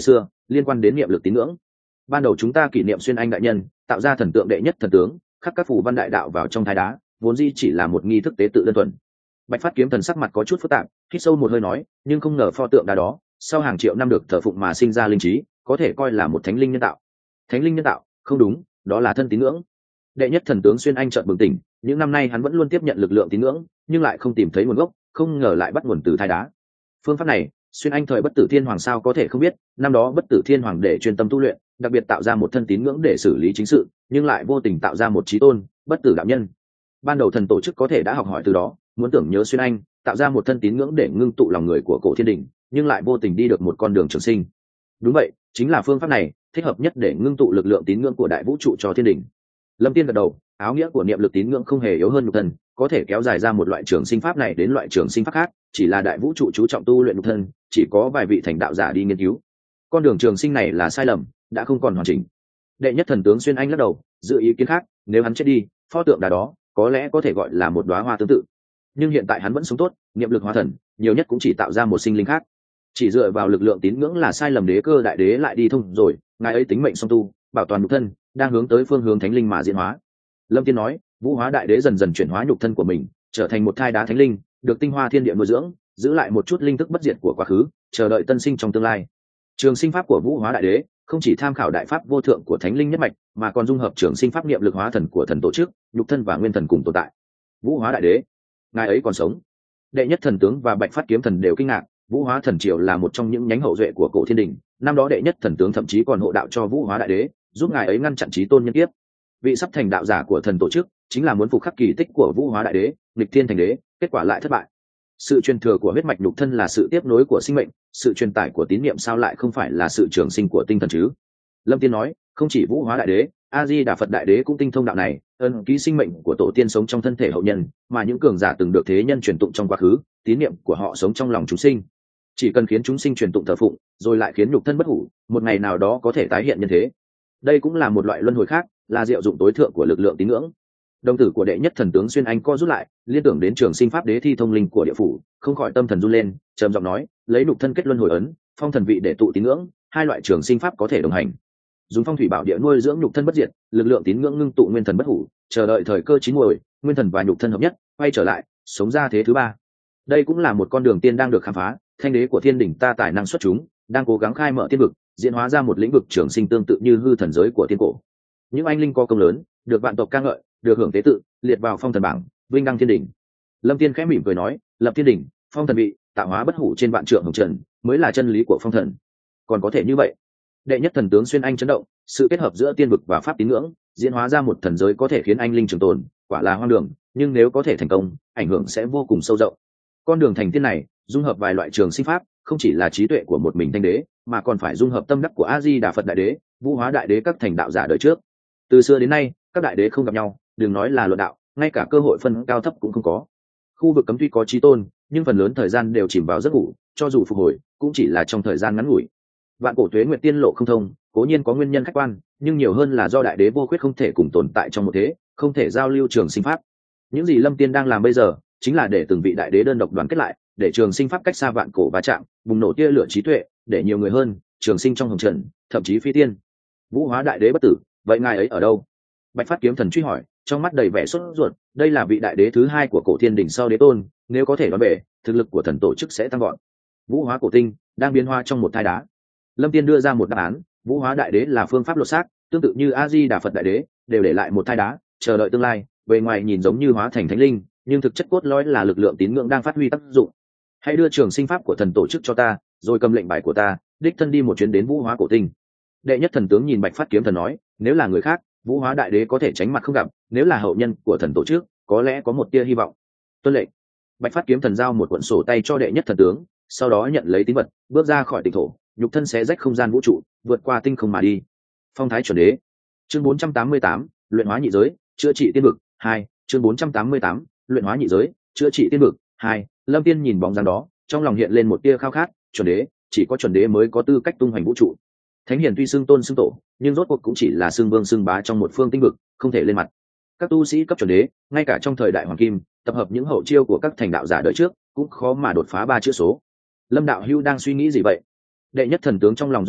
liên quan đến niệm lực tín ngưỡng. Ban đầu chúng ta kỷ niệm xuyên anh đại nhân tạo ra thần tượng đệ nhất thần tướng, khắc các phù văn đại đạo vào trong thái đá, vốn dĩ chỉ là một nghi thức tế tự đơn thuần. Bạch Phát Kiếm Thần sắc mặt có chút phức tạp, hít sâu một hơi nói, nhưng không ngờ pho tượng đá đó sau hàng triệu năm được thờ phụng mà sinh ra linh trí, có thể coi là một thánh linh nhân tạo. Thánh linh nhân tạo? Không đúng, đó là thân tín ngưỡng. Đệ nhất thần tướng xuyên anh chợt bừng tỉnh, những năm nay hắn vẫn luôn tiếp nhận lực lượng tín ngưỡng, nhưng lại không tìm thấy nguồn gốc, không ngờ lại bắt nguồn từ thái đá. Phương pháp này, xuyên anh thời bất tử thiên hoàng sao có thể không biết, năm đó bất tử thiên hoàng để chuyên tâm tu luyện, đặc biệt tạo ra một thân tín ngưỡng để xử lý chính sự, nhưng lại vô tình tạo ra một chí tôn, bất tử đạo nhân. Ban đầu thần tổ chức có thể đã học hỏi từ đó, muốn tưởng nhớ xuyên anh, tạo ra một thân tín ngưỡng để ngưng tụ lòng người của cổ thiên đình, nhưng lại vô tình đi được một con đường trường sinh. Đúng vậy, chính là phương pháp này thích hợp nhất để ngưng tụ lực lượng tín ngưỡng của đại vũ trụ cho thiên đình. Lâm Tiên gật đầu, áo nghĩa của niệm lực tín ngưỡng không hề yếu hơn nhục thân, có thể kéo dài ra một loại trường sinh pháp này đến loại trường sinh pháp khác, chỉ là đại vũ trụ chú trọng tu luyện nhục thân, chỉ có vài vị thành đạo giả đi nghiên cứu. Con đường trường sinh này là sai lầm, đã không còn hoàn chỉnh. Đệ nhất thần tướng xuyên anh lắc đầu, dự ý kiến khác, nếu hắn chết đi, pho tượng đá đó có lẽ có thể gọi là một đóa hoa tương tự. Nhưng hiện tại hắn vẫn sống tốt, niệm lực hóa thần, nhiều nhất cũng chỉ tạo ra một sinh linh khác. Chỉ dựa vào lực lượng tín ngưỡng là sai lầm, đế cơ đại đế lại đi thông rồi, ngài ấy tính mệnh song tu, bảo toàn nhục thân, đang hướng tới phương hướng thánh linh mà diễn hóa. Lâm Tiên nói, vũ hóa đại đế dần dần chuyển hóa nhục thân của mình, trở thành một thai đá thánh linh, được tinh hoa thiên địa nuôi dưỡng, giữ lại một chút linh thức bất diệt của quá khứ, chờ đợi tân sinh trong tương lai. Trường sinh pháp của vũ hóa đại đế không chỉ tham khảo đại pháp vô thượng của thánh linh nhất mạch, mà còn dung hợp trường sinh pháp niệm lực hóa thần của thần tổ chức, nhục thân và nguyên thần cùng tồn tại. Vũ hóa đại đế, ngài ấy còn sống? Đệ nhất thần tướng và Bạch Phát Kiếm Thần đều kinh ngạc. Vũ hóa thần triều là một trong những nhánh hậu duệ của cổ thiên đình, năm đó đệ nhất thần tướng thậm chí còn hộ đạo cho vũ hóa đại đế, giúp ngài ấy ngăn chặn chí tôn nhân kiếp. Vị sắp thành đạo giả của thần tổ chức chính là muốn phục khắc kỳ tích của vũ hóa đại đế, nghịch thiên thành đế, kết quả lại thất bại. Sự truyền thừa của huyết mạch nhục thân là sự tiếp nối của sinh mệnh, sự truyền tải của tín niệm sao lại không phải là sự trường sinh của tinh thần chứ? Lâm Tiên nói, không chỉ vũ hóa đại đế, A Di Đà Phật đại đế cũng tinh thông đạo này, ân ký sinh mệnh của tổ tiên sống trong thân thể hậu nhân, mà những cường giả từng được thế nhân truyền tụng trong quá khứ, tín niệm của họ sống trong lòng chúng sinh. Chỉ cần khiến chúng sinh truyền tụng thờ phụng, rồi lại khiến nhục thân bất hủ, một ngày nào đó có thể tái hiện nhân thế. Đây cũng là một loại luân hồi khác, là diệu dụng tối thượng của lực lượng tín ngưỡng. Đồng tử của đệ nhất thần tướng xuyên anh co rút lại, liên tưởng đến trường sinh pháp đế thi thông linh của địa phủ, không khỏi tâm thần run lên, trầm giọng nói, lấy nhục thân kết luân hồi ấn, phong thần vị để tụ tín ngưỡng, hai loại trường sinh pháp có thể đồng hành. Dùng phong thủy bảo địa nuôi dưỡng nhục thân bất diệt, lực lượng tín ngưỡng ngưng tụ nguyên thần bất hủ, chờ đợi thời cơ chín muồi, nguyên thần và nhục thân hợp nhất, quay trở lại, sống ra thế thứ ba. Đây cũng là một con đường tiên đang được khám phá. Thanh đế của thiên đỉnh ta tài năng xuất chúng, đang cố gắng khai mở thiên vực, diễn hóa ra một lĩnh vực trường sinh tương tự như hư thần giới của thiên cổ. Những anh linh có công lớn, được vạn tộc ca ngợi, được hưởng tế tự, liệt vào phong thần bảng, vinh đăng thiên đỉnh. Lâm Tiên khẽ mỉm cười nói, lập thiên đỉnh, phong thần vị, tạo hóa bất hủ trên vạn trượng hồng trần, mới là chân lý của phong thần. Còn có thể như vậy? Đệ nhất thần tướng xuyên anh chấn động, sự kết hợp giữa tiên vực và pháp tín ngưỡng, diễn hóa ra một thần giới có thể khiến anh linh trường tồn, quả là hoang đường, nhưng nếu có thể thành công, ảnh hưởng sẽ vô cùng sâu rộng. Con đường thành tiên này dung hợp vài loại trường sinh pháp, không chỉ là trí tuệ của một mình thanh đế, mà còn phải dung hợp tâm đắc của A Di Đà Phật đại đế, vũ hóa đại đế các thành đạo giả đời trước. Từ xưa đến nay, các đại đế không gặp nhau, đừng nói là luận đạo, ngay cả cơ hội phân cao thấp cũng không có. Khu vực cấm tuy có chí tôn, nhưng phần lớn thời gian đều chìm vào giấc ngủ, cho dù phục hồi, cũng chỉ là trong thời gian ngắn ngủi. Vạn cổ tuế nguyệt tiên lộ không thông, cố nhiên có nguyên nhân khách quan, nhưng nhiều hơn là do đại đế vô khuyết không thể cùng tồn tại trong một thế, không thể giao lưu trường sinh pháp. Những gì Lâm Tiên đang làm bây giờ, chính là để từng vị đại đế đơn độc đoàn kết lại, để trường sinh pháp cách xa vạn cổ va chạm, bùng nổ tia lửa trí tuệ, để nhiều người hơn trường sinh trong hồng trần, thậm chí phi tiên. Vũ hóa đại đế bất tử, vậy ngài ấy ở đâu? Bạch Phát Kiếm Thần truy hỏi, trong mắt đầy vẻ sốt ruột. Đây là vị đại đế thứ hai của cổ thiên đình sau đế tôn, nếu có thể đoán bể, thực lực của thần tổ chức sẽ tăng gọn. Vũ hóa cổ tinh đang biến hóa trong một thai đá. Lâm Tiên đưa ra một đáp án, vũ hóa đại đế là phương pháp lột xác, tương tự như A Di Đà Phật đại đế, đều để lại một thai đá, chờ đợi tương lai, bề ngoài nhìn giống như hóa thành thánh linh, nhưng thực chất cốt lõi là lực lượng tín ngưỡng đang phát huy tác dụng. Hãy đưa trường sinh pháp của thần tổ chức cho ta, rồi cầm lệnh bài của ta, đích thân đi một chuyến đến vũ hóa cổ tinh. Đệ nhất thần tướng nhìn Bạch Phát Kiếm Thần nói, nếu là người khác, vũ hóa đại đế có thể tránh mặt không gặp, nếu là hậu nhân của thần tổ chức, có lẽ có một tia hy vọng. Tuân lệnh. Bạch Phát Kiếm Thần giao một cuộn sổ tay cho đệ nhất thần tướng, sau đó nhận lấy tín vật, bước ra khỏi tịnh thổ, nhục thân xé rách không gian vũ trụ, vượt qua tinh không mà đi. Phong thái chuẩn đế. Chương bốn trăm tám mươi tám, luyện hóa nhị giới, chữa trị tiên vực hai. Chương bốn trăm tám mươi tám, luyện hóa nhị giới, chữa trị tiên vực hai. Lâm Tiên nhìn bóng dáng đó, trong lòng hiện lên một tia khao khát. Chuẩn đế, chỉ có chuẩn đế mới có tư cách tung hoành vũ trụ. Thánh hiền tuy xưng tôn xưng tổ, nhưng rốt cuộc cũng chỉ là xưng vương xưng bá trong một phương tinh vực, không thể lên mặt. Các tu sĩ cấp chuẩn đế, ngay cả trong thời đại hoàng kim, tập hợp những hậu chiêu của các thành đạo giả đời trước, cũng khó mà đột phá ba chữ số. Lâm đạo hưu đang suy nghĩ gì vậy? Đệ nhất thần tướng trong lòng run lên,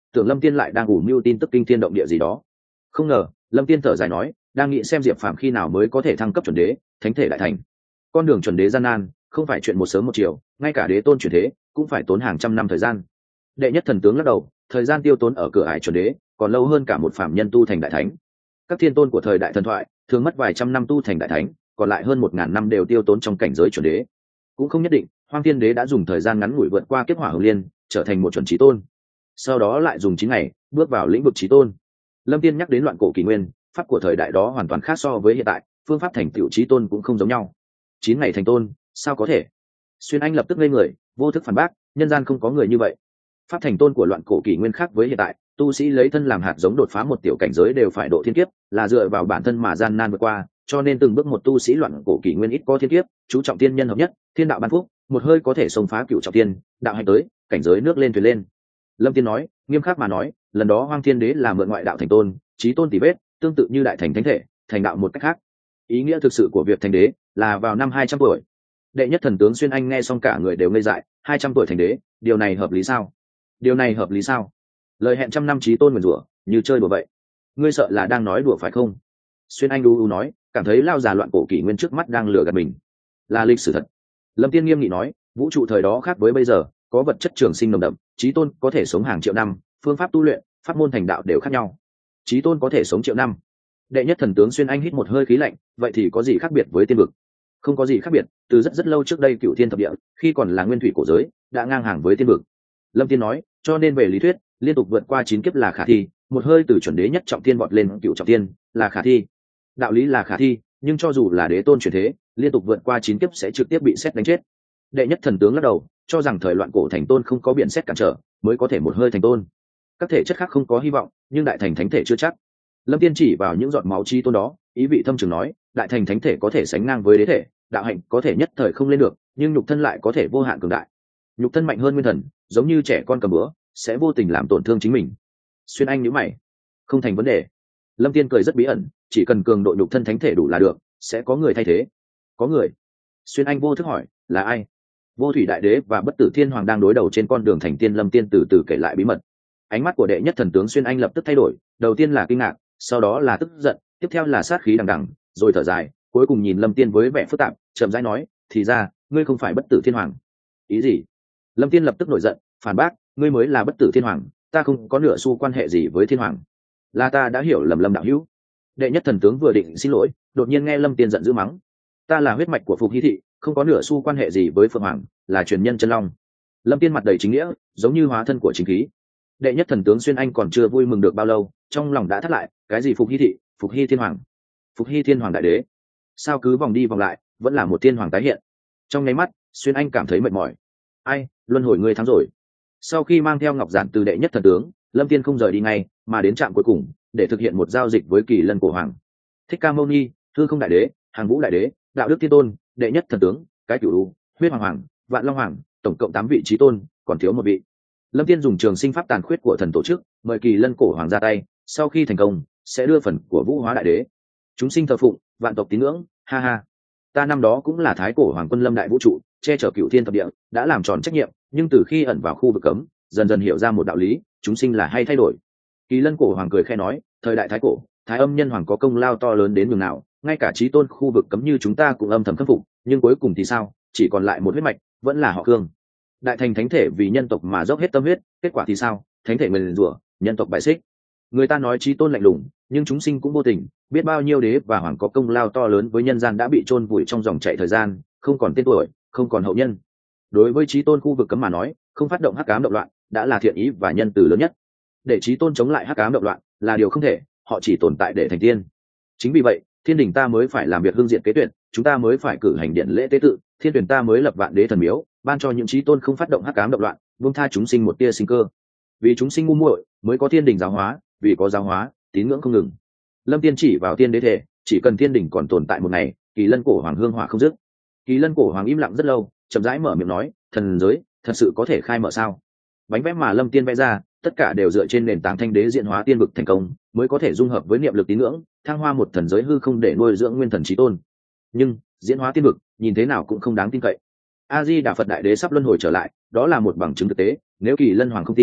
tưởng Lâm Tiên lại đang ủ mưu tin tức kinh thiên động địa gì đó. Không ngờ, Lâm Tiên thở dài nói, đang nghĩ xem Diệp Phàm khi nào mới có thể thăng cấp chuẩn đế, thánh thể đại thành. Con đường chuẩn đế gian nan, không phải chuyện một sớm một chiều, ngay cả đế tôn chuyển thế cũng phải tốn hàng trăm năm thời gian. Đệ nhất thần tướng lắc đầu, thời gian tiêu tốn ở cửa ải chuẩn đế còn lâu hơn cả một phàm nhân tu thành đại thánh. Các thiên tôn của thời đại thần thoại thường mất vài trăm năm tu thành đại thánh, còn lại hơn một ngàn năm đều tiêu tốn trong cảnh giới chuẩn đế. Cũng không nhất định, Hoang Thiên Đế đã dùng thời gian ngắn ngủi vượt qua kiếp hỏa hồng liên, trở thành một chuẩn chí tôn. Sau đó lại dùng chín ngày bước vào lĩnh vực chí tôn. Lâm Tiên nhắc đến loạn cổ kỷ nguyên, pháp của thời đại đó hoàn toàn khác so với hiện tại, phương pháp thành tựu chí tôn cũng không giống nhau. Chín ngày thành tôn, sao có thể? Xuyên Anh lập tức ngây người, vô thức phản bác, nhân gian không có người như vậy. Pháp thành tôn của loạn cổ kỷ nguyên khác với hiện tại, tu sĩ lấy thân làm hạt giống đột phá một tiểu cảnh giới đều phải độ thiên kiếp, là dựa vào bản thân mà gian nan vượt qua, cho nên từng bước một tu sĩ loạn cổ kỷ nguyên ít có thiên kiếp, chú trọng tiên nhân hợp nhất, thiên đạo ban phúc, một hơi có thể xông phá cựu trọng tiên, đạo hành tới, cảnh giới nước lên thuyền lên. Lâm Tiên nói, nghiêm khắc mà nói, lần đó Hoang Thiên Đế là mượn ngoại đạo thành tôn, chí tôn tỷ vết, tương tự như đại thành thánh thể, thành đạo một cách khác. Ý nghĩa thực sự của việc thành đế là vào năm hai trăm tuổi. Đệ nhất thần tướng Xuyên Anh nghe xong cả người đều ngây dại, hai trăm tuổi thành đế, điều này hợp lý sao? Điều này hợp lý sao? Lời hẹn trăm năm chí tôn nguyền rủa, như chơi đùa vậy. Ngươi sợ là đang nói đùa phải không? Xuyên Anh đu đu nói, cảm thấy lao già loạn cổ kỷ nguyên trước mắt đang lừa gạt mình. Là lịch sử thật. Lâm Tiên nghiêm nghị nói, vũ trụ thời đó khác với bây giờ, có vật chất trường sinh nồng đậm, chí tôn có thể sống hàng triệu năm, phương pháp tu luyện, pháp môn thành đạo đều khác nhau. Chí tôn có thể sống triệu năm. Đệ nhất thần tướng Xuyên Anh hít một hơi khí lạnh, vậy thì có gì khác biệt với tiên vực? Không có gì khác biệt, từ rất rất lâu trước đây cựu thiên thập địa, khi còn là nguyên thủy cổ giới, đã ngang hàng với tiên vực. Lâm Tiên nói, cho nên về lý thuyết, liên tục vượt qua chín kiếp là khả thi, một hơi từ chuẩn đế nhất trọng tiên vọt lên cựu trọng tiên là khả thi. Đạo lý là khả thi, nhưng cho dù là đế tôn chuyển thế, liên tục vượt qua chín kiếp sẽ trực tiếp bị sét đánh chết. Đệ nhất thần tướng lắc đầu, cho rằng thời loạn cổ thành tôn không có biển sét cản trở, mới có thể một hơi thành tôn. Các thể chất khác không có hy vọng, nhưng đại thành thánh thể chưa chắc. Lâm Tiên chỉ vào những giọt máu chi tôn đó, ý vị thâm trường nói, đại thành thánh thể có thể sánh ngang với đế thể, đạo hạnh có thể nhất thời không lên được, nhưng nhục thân lại có thể vô hạn cường đại. Nhục thân mạnh hơn nguyên thần, giống như trẻ con cầm búa, sẽ vô tình làm tổn thương chính mình. Xuyên Anh nhíu mày, không thành vấn đề. Lâm Tiên cười rất bí ẩn, chỉ cần cường độ nhục thân thánh thể đủ là được, sẽ có người thay thế. Có người? Xuyên Anh vô thức hỏi, là ai? Vô Thủy Đại Đế và Bất Tử Thiên Hoàng đang đối đầu trên con đường thành tiên. Lâm Tiên từ từ kể lại bí mật. Ánh mắt của đệ nhất thần tướng Xuyên Anh lập tức thay đổi, đầu tiên là kinh ngạc, sau đó là tức giận, tiếp theo là sát khí đằng đằng, rồi thở dài, cuối cùng nhìn Lâm Tiên với vẻ phức tạp, chậm rãi nói, thì ra ngươi không phải Bất Tử Thiên Hoàng. Ý gì? Lâm Tiên lập tức nổi giận, phản bác, ngươi mới là Bất Tử Thiên Hoàng, ta không có nửa xu quan hệ gì với Thiên Hoàng. Là ta đã hiểu lầm Lâm đạo hữu. Đệ nhất thần tướng vừa định xin lỗi, đột nhiên nghe Lâm Tiên giận dữ mắng, ta là huyết mạch của Phục Hy thị, không có nửa xu quan hệ gì với Phượng Hoàng, là truyền nhân chân long. Lâm Tiên mặt đầy chính nghĩa, giống như hóa thân của chính khí. Đệ nhất thần tướng Xuyên Anh còn chưa vui mừng được bao lâu, trong lòng đã thắt lại, cái gì Phục Hy thị, Phục Hy Thiên Hoàng, Phục Hy Thiên Hoàng Đại Đế, sao cứ vòng đi vòng lại, vẫn là một Thiên Hoàng tái hiện. Trong nháy mắt, Xuyên Anh cảm thấy mệt mỏi. Ai, luân hồi ngươi thắng rồi. Sau khi mang theo ngọc giản từ đệ nhất thần tướng, Lâm Tiên không rời đi ngay, mà đến trạm cuối cùng để thực hiện một giao dịch với Kỳ Lân Cổ Hoàng. Thích Ca Mâu Ni, Hư Không Đại Đế, Hàng Vũ Đại Đế, Đạo Đức Thiên Tôn, đệ nhất thần tướng, cái cửu u, huyết hoàng hoàng, vạn long hoàng, tổng cộng tám vị trí tôn, còn thiếu một vị. Lâm Tiên dùng trường sinh pháp tàn khuyết của thần tổ chức, mời Kỳ Lân Cổ Hoàng ra tay, sau khi thành công sẽ đưa phần của Vũ Hóa Đại Đế. Chúng sinh thờ phụng, vạn tộc tín ngưỡng, ha ha. Ta năm đó cũng là thái cổ hoàng quân lâm đại vũ trụ, che chở cửu thiên thập địa, đã làm tròn trách nhiệm, nhưng từ khi ẩn vào khu vực cấm, dần dần hiểu ra một đạo lý, chúng sinh là hay thay đổi. Kỳ Lân Cổ Hoàng cười khẽ nói, thời đại thái cổ, thái âm nhân hoàng có công lao to lớn đến nhường nào, ngay cả chí tôn khu vực cấm như chúng ta cũng âm thầm khâm phục, nhưng cuối cùng thì sao, chỉ còn lại một huyết mạch, vẫn là họ Khương. Đại thành thánh thể vì nhân tộc mà dốc hết tâm huyết, kết quả thì sao, thánh thể nguyền rủa, nhân tộc bại xích. Người ta nói chí tôn lạnh lùng, nhưng chúng sinh cũng vô tình, biết bao nhiêu đế và hoàng có công lao to lớn với nhân gian đã bị chôn vùi trong dòng chảy thời gian, không còn tên tuổi, không còn hậu nhân. Đối với chí tôn khu vực cấm mà nói, không phát động hắc ám động loạn đã là thiện ý và nhân từ lớn nhất. Để chí tôn chống lại hắc ám động loạn là điều không thể, họ chỉ tồn tại để thành tiên. Chính vì vậy, thiên đình ta mới phải làm việc hương diện kế tuyển, chúng ta mới phải cử hành điện lễ tế tự, thiên tuyển ta mới lập vạn đế thần miếu, ban cho những chí tôn không phát động hắc ám động loạn, buông tha chúng sinh một tia sinh cơ. Vì chúng sinh ngu muội mới có thiên đình giáo hóa, vì có giáo hóa, tín ngưỡng không ngừng. Lâm Tiên chỉ vào tiên đế thể, chỉ cần thiên đình còn tồn tại một ngày, Kỳ Lân Cổ Hoàng hương hỏa không dứt. Kỳ Lân Cổ Hoàng im lặng rất lâu, chậm rãi mở miệng nói, thần giới thật sự có thể khai mở sao? Bánh vẽ mà Lâm Tiên vẽ ra, tất cả đều dựa trên nền tảng thanh đế diễn hóa tiên vực thành công, mới có thể dung hợp với niệm lực tín ngưỡng, thăng hoa một thần giới hư không để nuôi dưỡng nguyên thần chí tôn. Nhưng diễn hóa tiên vực, nhìn thế nào cũng không đáng tin cậy. A Di Đà Phật Đại Đế sắp luân hồi trở lại, đó là một bằng chứng thực tế, nếu Kỳ Lân Hoàng không tin,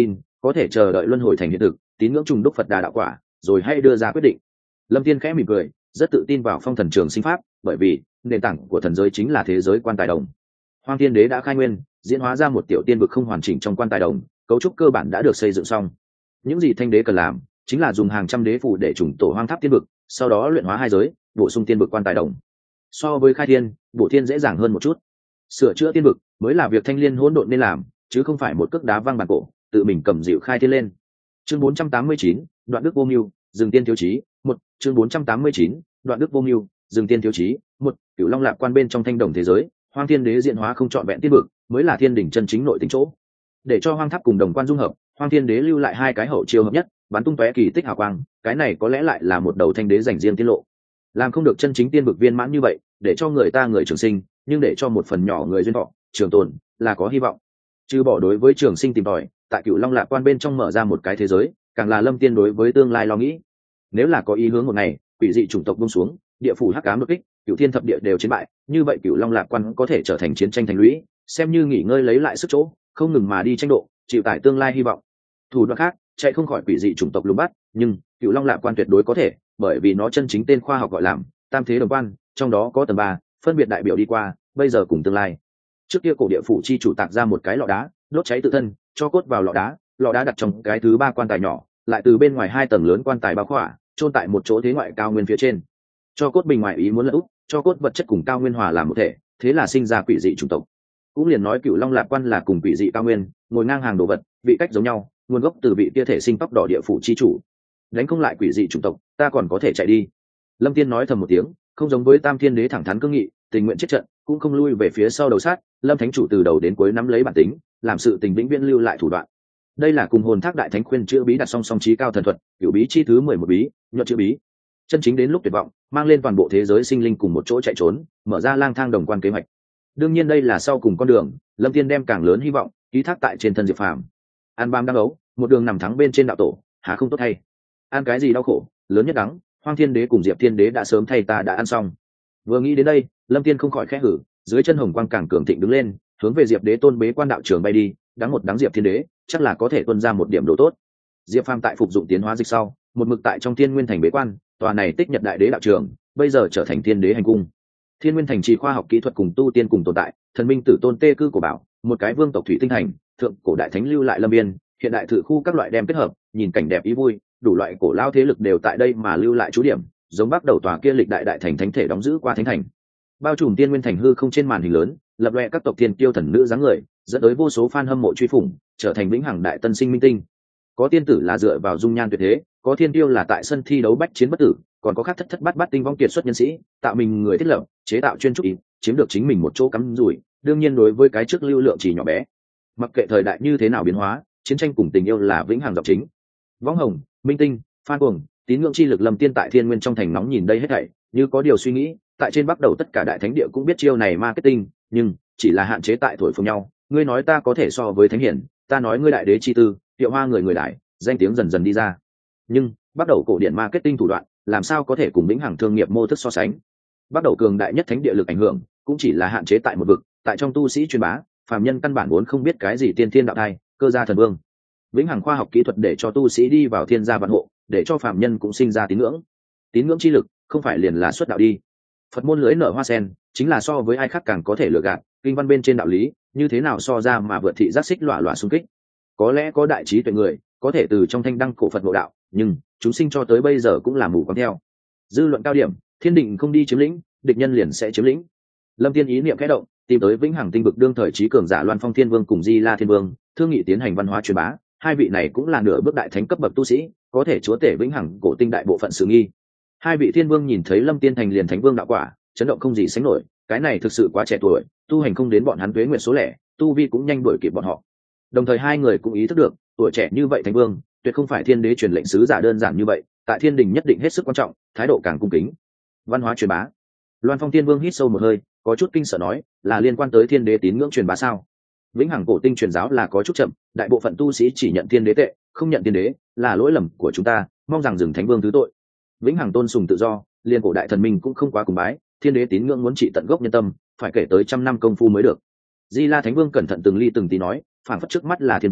có thể chờ đợi luân hồi thành hiện thực, tín ngưỡng trùng đúc Phật Đà đạo quả, rồi hay đưa ra quyết định. Lâm Tiên khẽ mỉm cười, rất tự tin vào phong thần trường sinh pháp, bởi vì nền tảng của thần giới chính là thế giới quan tài đồng. Hoang Thiên Đế đã khai nguyên, diễn hóa ra một tiểu tiên vực không hoàn chỉnh trong quan tài đồng, cấu trúc cơ bản đã được xây dựng xong. Những gì Thanh Đế cần làm chính là dùng hàng trăm đế phù để trùng tổ hoang tháp tiên vực, sau đó luyện hóa hai giới, bổ sung tiên vực quan tài đồng. So với khai thiên, bổ thiên dễ dàng hơn một chút. Sửa chữa tiên vực mới là việc Thanh Liên hỗn độn nên làm, chứ không phải một cước đá văng bàn cổ, tự mình cầm dịu khai thiên lên. Chương bốn trăm tám mươi chín, Đoạn Đức Vô Mưu, Dừng Tiên Thiếu Chí, một. Chương bốn trăm tám mươi chín, Đoạn Đức Vô Mưu, Dừng Tiên Thiếu Chí, một. Cửu Long Lạc Quan bên trong thanh đồng thế giới, Hoang Thiên Đế diễn hóa không trọn vẹn tiên vực, mới là thiên đỉnh chân chính nội tính chỗ. Để cho hoang tháp cùng đồng quan dung hợp, Hoang Thiên Đế lưu lại hai cái hậu chiêu hợp nhất, bắn tung tóe kỳ tích hào quang, cái này có lẽ lại là một đầu thanh đế dành riêng tiết lộ. Làm không được chân chính tiên vực viên mãn như vậy, để cho người ta người trường sinh, nhưng để cho một phần nhỏ người duyên thọ trường tồn là có hy vọng. Trừ bỏ đối với trường sinh tìm tòi, tại Cửu Long Lạc Quan bên trong mở ra một cái thế giới, càng là Lâm Tiên đối với tương lai lo nghĩ. Nếu là có ý hướng một ngày, quỷ dị chủng tộc buông xuống, địa phủ hắc ám đột kích, cửu thiên thập địa đều chiến bại, như vậy Cửu Long Lạc Quan có thể trở thành chiến tranh thành lũy, xem như nghỉ ngơi lấy lại sức chỗ, không ngừng mà đi tranh độ, chịu tải tương lai hy vọng. Thủ đoạn khác chạy không khỏi quỷ dị chủng tộc lùng bắt, nhưng Cửu Long Lạc Quan tuyệt đối có thể, bởi vì nó chân chính tên khoa học gọi làm tam thế đồng quan, trong đó có tầng ba phân biệt đại biểu đi qua, bây giờ cùng tương lai. Trước kia cổ địa phủ chi chủ tạc ra một cái lọ đá, đốt cháy tự thân, cho cốt vào lọ đá, lọ đá đặt trong cái thứ ba quan tài nhỏ, lại từ bên ngoài hai tầng lớn quan tài bao khỏa, chôn tại một chỗ thế ngoại cao nguyên phía trên. Cho cốt bình ngoại ý muốn lật úp, cho cốt vật chất cùng cao nguyên hòa làm một thể, thế là sinh ra quỷ dị chủng tộc. Cũng liền nói Cửu Long Lạc Quan là cùng quỷ dị cao nguyên ngồi ngang hàng đồ vật, vị cách giống nhau, nguồn gốc từ vị kia thể sinh tóc đỏ địa phủ chi chủ. Đánh không lại quỷ dị chủng tộc, ta còn có thể chạy đi. Lâm Tiên nói thầm một tiếng, không giống với Tam Thiên Đế thẳng thắn cương nghị, tình nguyện chết trận, cũng không lui về phía sau đầu sát. Lâm Thánh chủ từ đầu đến cuối nắm lấy bản tính, làm sự tình vĩnh viễn lưu lại thủ đoạn. Đây là cùng hồn thác đại thánh khuyên chữa bí đặt song song trí cao thần thuật, cửu bí chi thứ mười một bí, nhuận chữa bí. Chân chính đến lúc tuyệt vọng, mang lên toàn bộ thế giới sinh linh cùng một chỗ chạy trốn, mở ra lang thang đồng quan kế hoạch. Đương nhiên đây là sau cùng con đường, Lâm Tiên đem càng lớn hy vọng ký thác tại trên thân Diệp Phàm. An bam đang ấu, một đường nằm thắng bên trên đạo tổ, há không tốt hay? Ăn cái gì đau khổ, lớn nhất đắng, Hoang Thiên Đế cùng Diệp Thiên Đế đã sớm thay ta đã ăn xong. Vừa nghĩ đến đây, Lâm Tiên không khỏi khẽ hử, dưới chân hồng quang càng cường thịnh đứng lên, hướng về Diệp Đế tôn bế quan đạo trường bay đi, đắng một đắng Diệp Thiên Đế, chắc là có thể tuân ra một điểm độ tốt. Diệp Phàm tại phục dụng tiến hóa dịch sau, một mực tại trong Thiên Nguyên Thành bế quan, tòa này tích nhật đại đế đạo trường, bây giờ trở thành Thiên Đế hành cung. Thiên Nguyên Thành trì khoa học kỹ thuật cùng tu tiên cùng tồn tại, thần minh tử tôn tê cư của bảo, một cái vương tộc thủy tinh thành, thượng cổ đại thánh lưu lại lâm biên, hiện đại thự khu các loại đem kết hợp, nhìn cảnh đẹp ý vui, đủ loại cổ lao thế lực đều tại đây mà lưu lại trú điểm, giống bắt đầu tòa kia lịch đại đại thành thánh thể đóng giữ qua thánh thành. Bao trùm Tiên Nguyên Thành hư không trên màn hình lớn, lập loè các tộc tiên kiêu thần nữ dáng người, dẫn tới vô số fan hâm mộ truy phủng, trở thành vĩnh hằng đại tân sinh minh tinh. Có tiên tử là dựa vào dung nhan tuyệt thế, có thiên tiêu là tại sân thi đấu bách chiến bất tử, còn có khác thất thất bát bát tinh vong kiệt xuất nhân sĩ, tạo mình người thiết lập, chế tạo chuyên trúc ý, chiếm được chính mình một chỗ cắm rủi. Đương nhiên đối với cái trước lưu lượng chỉ nhỏ bé, mặc kệ thời đại như thế nào biến hóa, chiến tranh cùng tình yêu là vĩnh hằng dọc chính. Võng hồng, minh tinh, phan cuồng, tín ngưỡng chi lực Lâm Tiên tại Thiên Nguyên trong thành nóng nhìn đây hết thảy, như có điều suy nghĩ. Tại trên bắt đầu tất cả đại thánh địa cũng biết chiêu này marketing, nhưng chỉ là hạn chế tại thổi phồng nhau. Ngươi nói ta có thể so với thánh hiển, ta nói ngươi đại đế chi tư, hiệu hoa người người đại, danh tiếng dần dần đi ra. Nhưng bắt đầu cổ điển marketing thủ đoạn, làm sao có thể cùng vĩnh hằng thương nghiệp mô thức so sánh? Bắt đầu cường đại nhất thánh địa lực ảnh hưởng, cũng chỉ là hạn chế tại một vực, tại trong tu sĩ truyền bá, phàm nhân căn bản vốn không biết cái gì tiên thiên đạo thai, cơ gia thần vương. Vĩnh hằng khoa học kỹ thuật để cho tu sĩ đi vào thiên gia vạn hộ, để cho phàm nhân cũng sinh ra tín ngưỡng. Tín ngưỡng chi lực không phải liền là xuất đạo đi. Phật môn lưới nở hoa sen, chính là so với ai khác càng có thể lừa gạt, kinh văn bên trên đạo lý, như thế nào so ra mà vượt thị giác xích lọa lọa xung kích. Có lẽ có đại trí tuệ người, có thể từ trong thanh đăng cổ Phật ngộ đạo, nhưng chúng sinh cho tới bây giờ cũng là mù quáng theo. Dư luận cao điểm, thiên định không đi chiếm lĩnh, địch nhân liền sẽ chiếm lĩnh. Lâm Tiên ý niệm khẽ động, tìm tới vĩnh hằng tinh vực đương thời trí cường giả Loan Phong Thiên Vương cùng Di La Thiên Vương, thương nghị tiến hành văn hóa truyền bá. Hai vị này cũng là nửa bước đại thánh cấp bậc tu sĩ, có thể chúa tể vĩnh hằng cổ tinh đại bộ phận sự nghi. Hai vị thiên vương nhìn thấy Lâm Tiên thành liền thánh vương đạo quả, chấn động không gì sánh nổi. Cái này thực sự quá trẻ tuổi, tu hành không đến bọn hắn tuế nguyện số lẻ, tu vi cũng nhanh đuổi kịp bọn họ. Đồng thời hai người cũng ý thức được, tuổi trẻ như vậy thánh vương, tuyệt không phải thiên đế truyền lệnh sứ giả đơn giản như vậy, tại thiên đình nhất định hết sức quan trọng, thái độ càng cung kính. Văn hóa truyền bá. Loan Phong Thiên Vương hít sâu một hơi, có chút kinh sợ nói, là liên quan tới thiên đế tín ngưỡng truyền bá sao? Vĩnh hằng cổ tinh truyền giáo là có chút chậm, đại bộ phận tu sĩ chỉ nhận thiên đế tệ, không nhận thiên đế, là lỗi lầm của chúng ta, mong rằng dừng thánh vương thứ tội. Vĩnh hằng tôn sùng tự do, liên cổ đại thần minh cũng không quá cùng bái, thiên đế tín ngưỡng muốn trị tận gốc nhân tâm, phải kể tới trăm năm công phu mới được. Di La Thánh Vương cẩn thận từng ly từng tí nói, phảng phất trước mắt là thiên vương,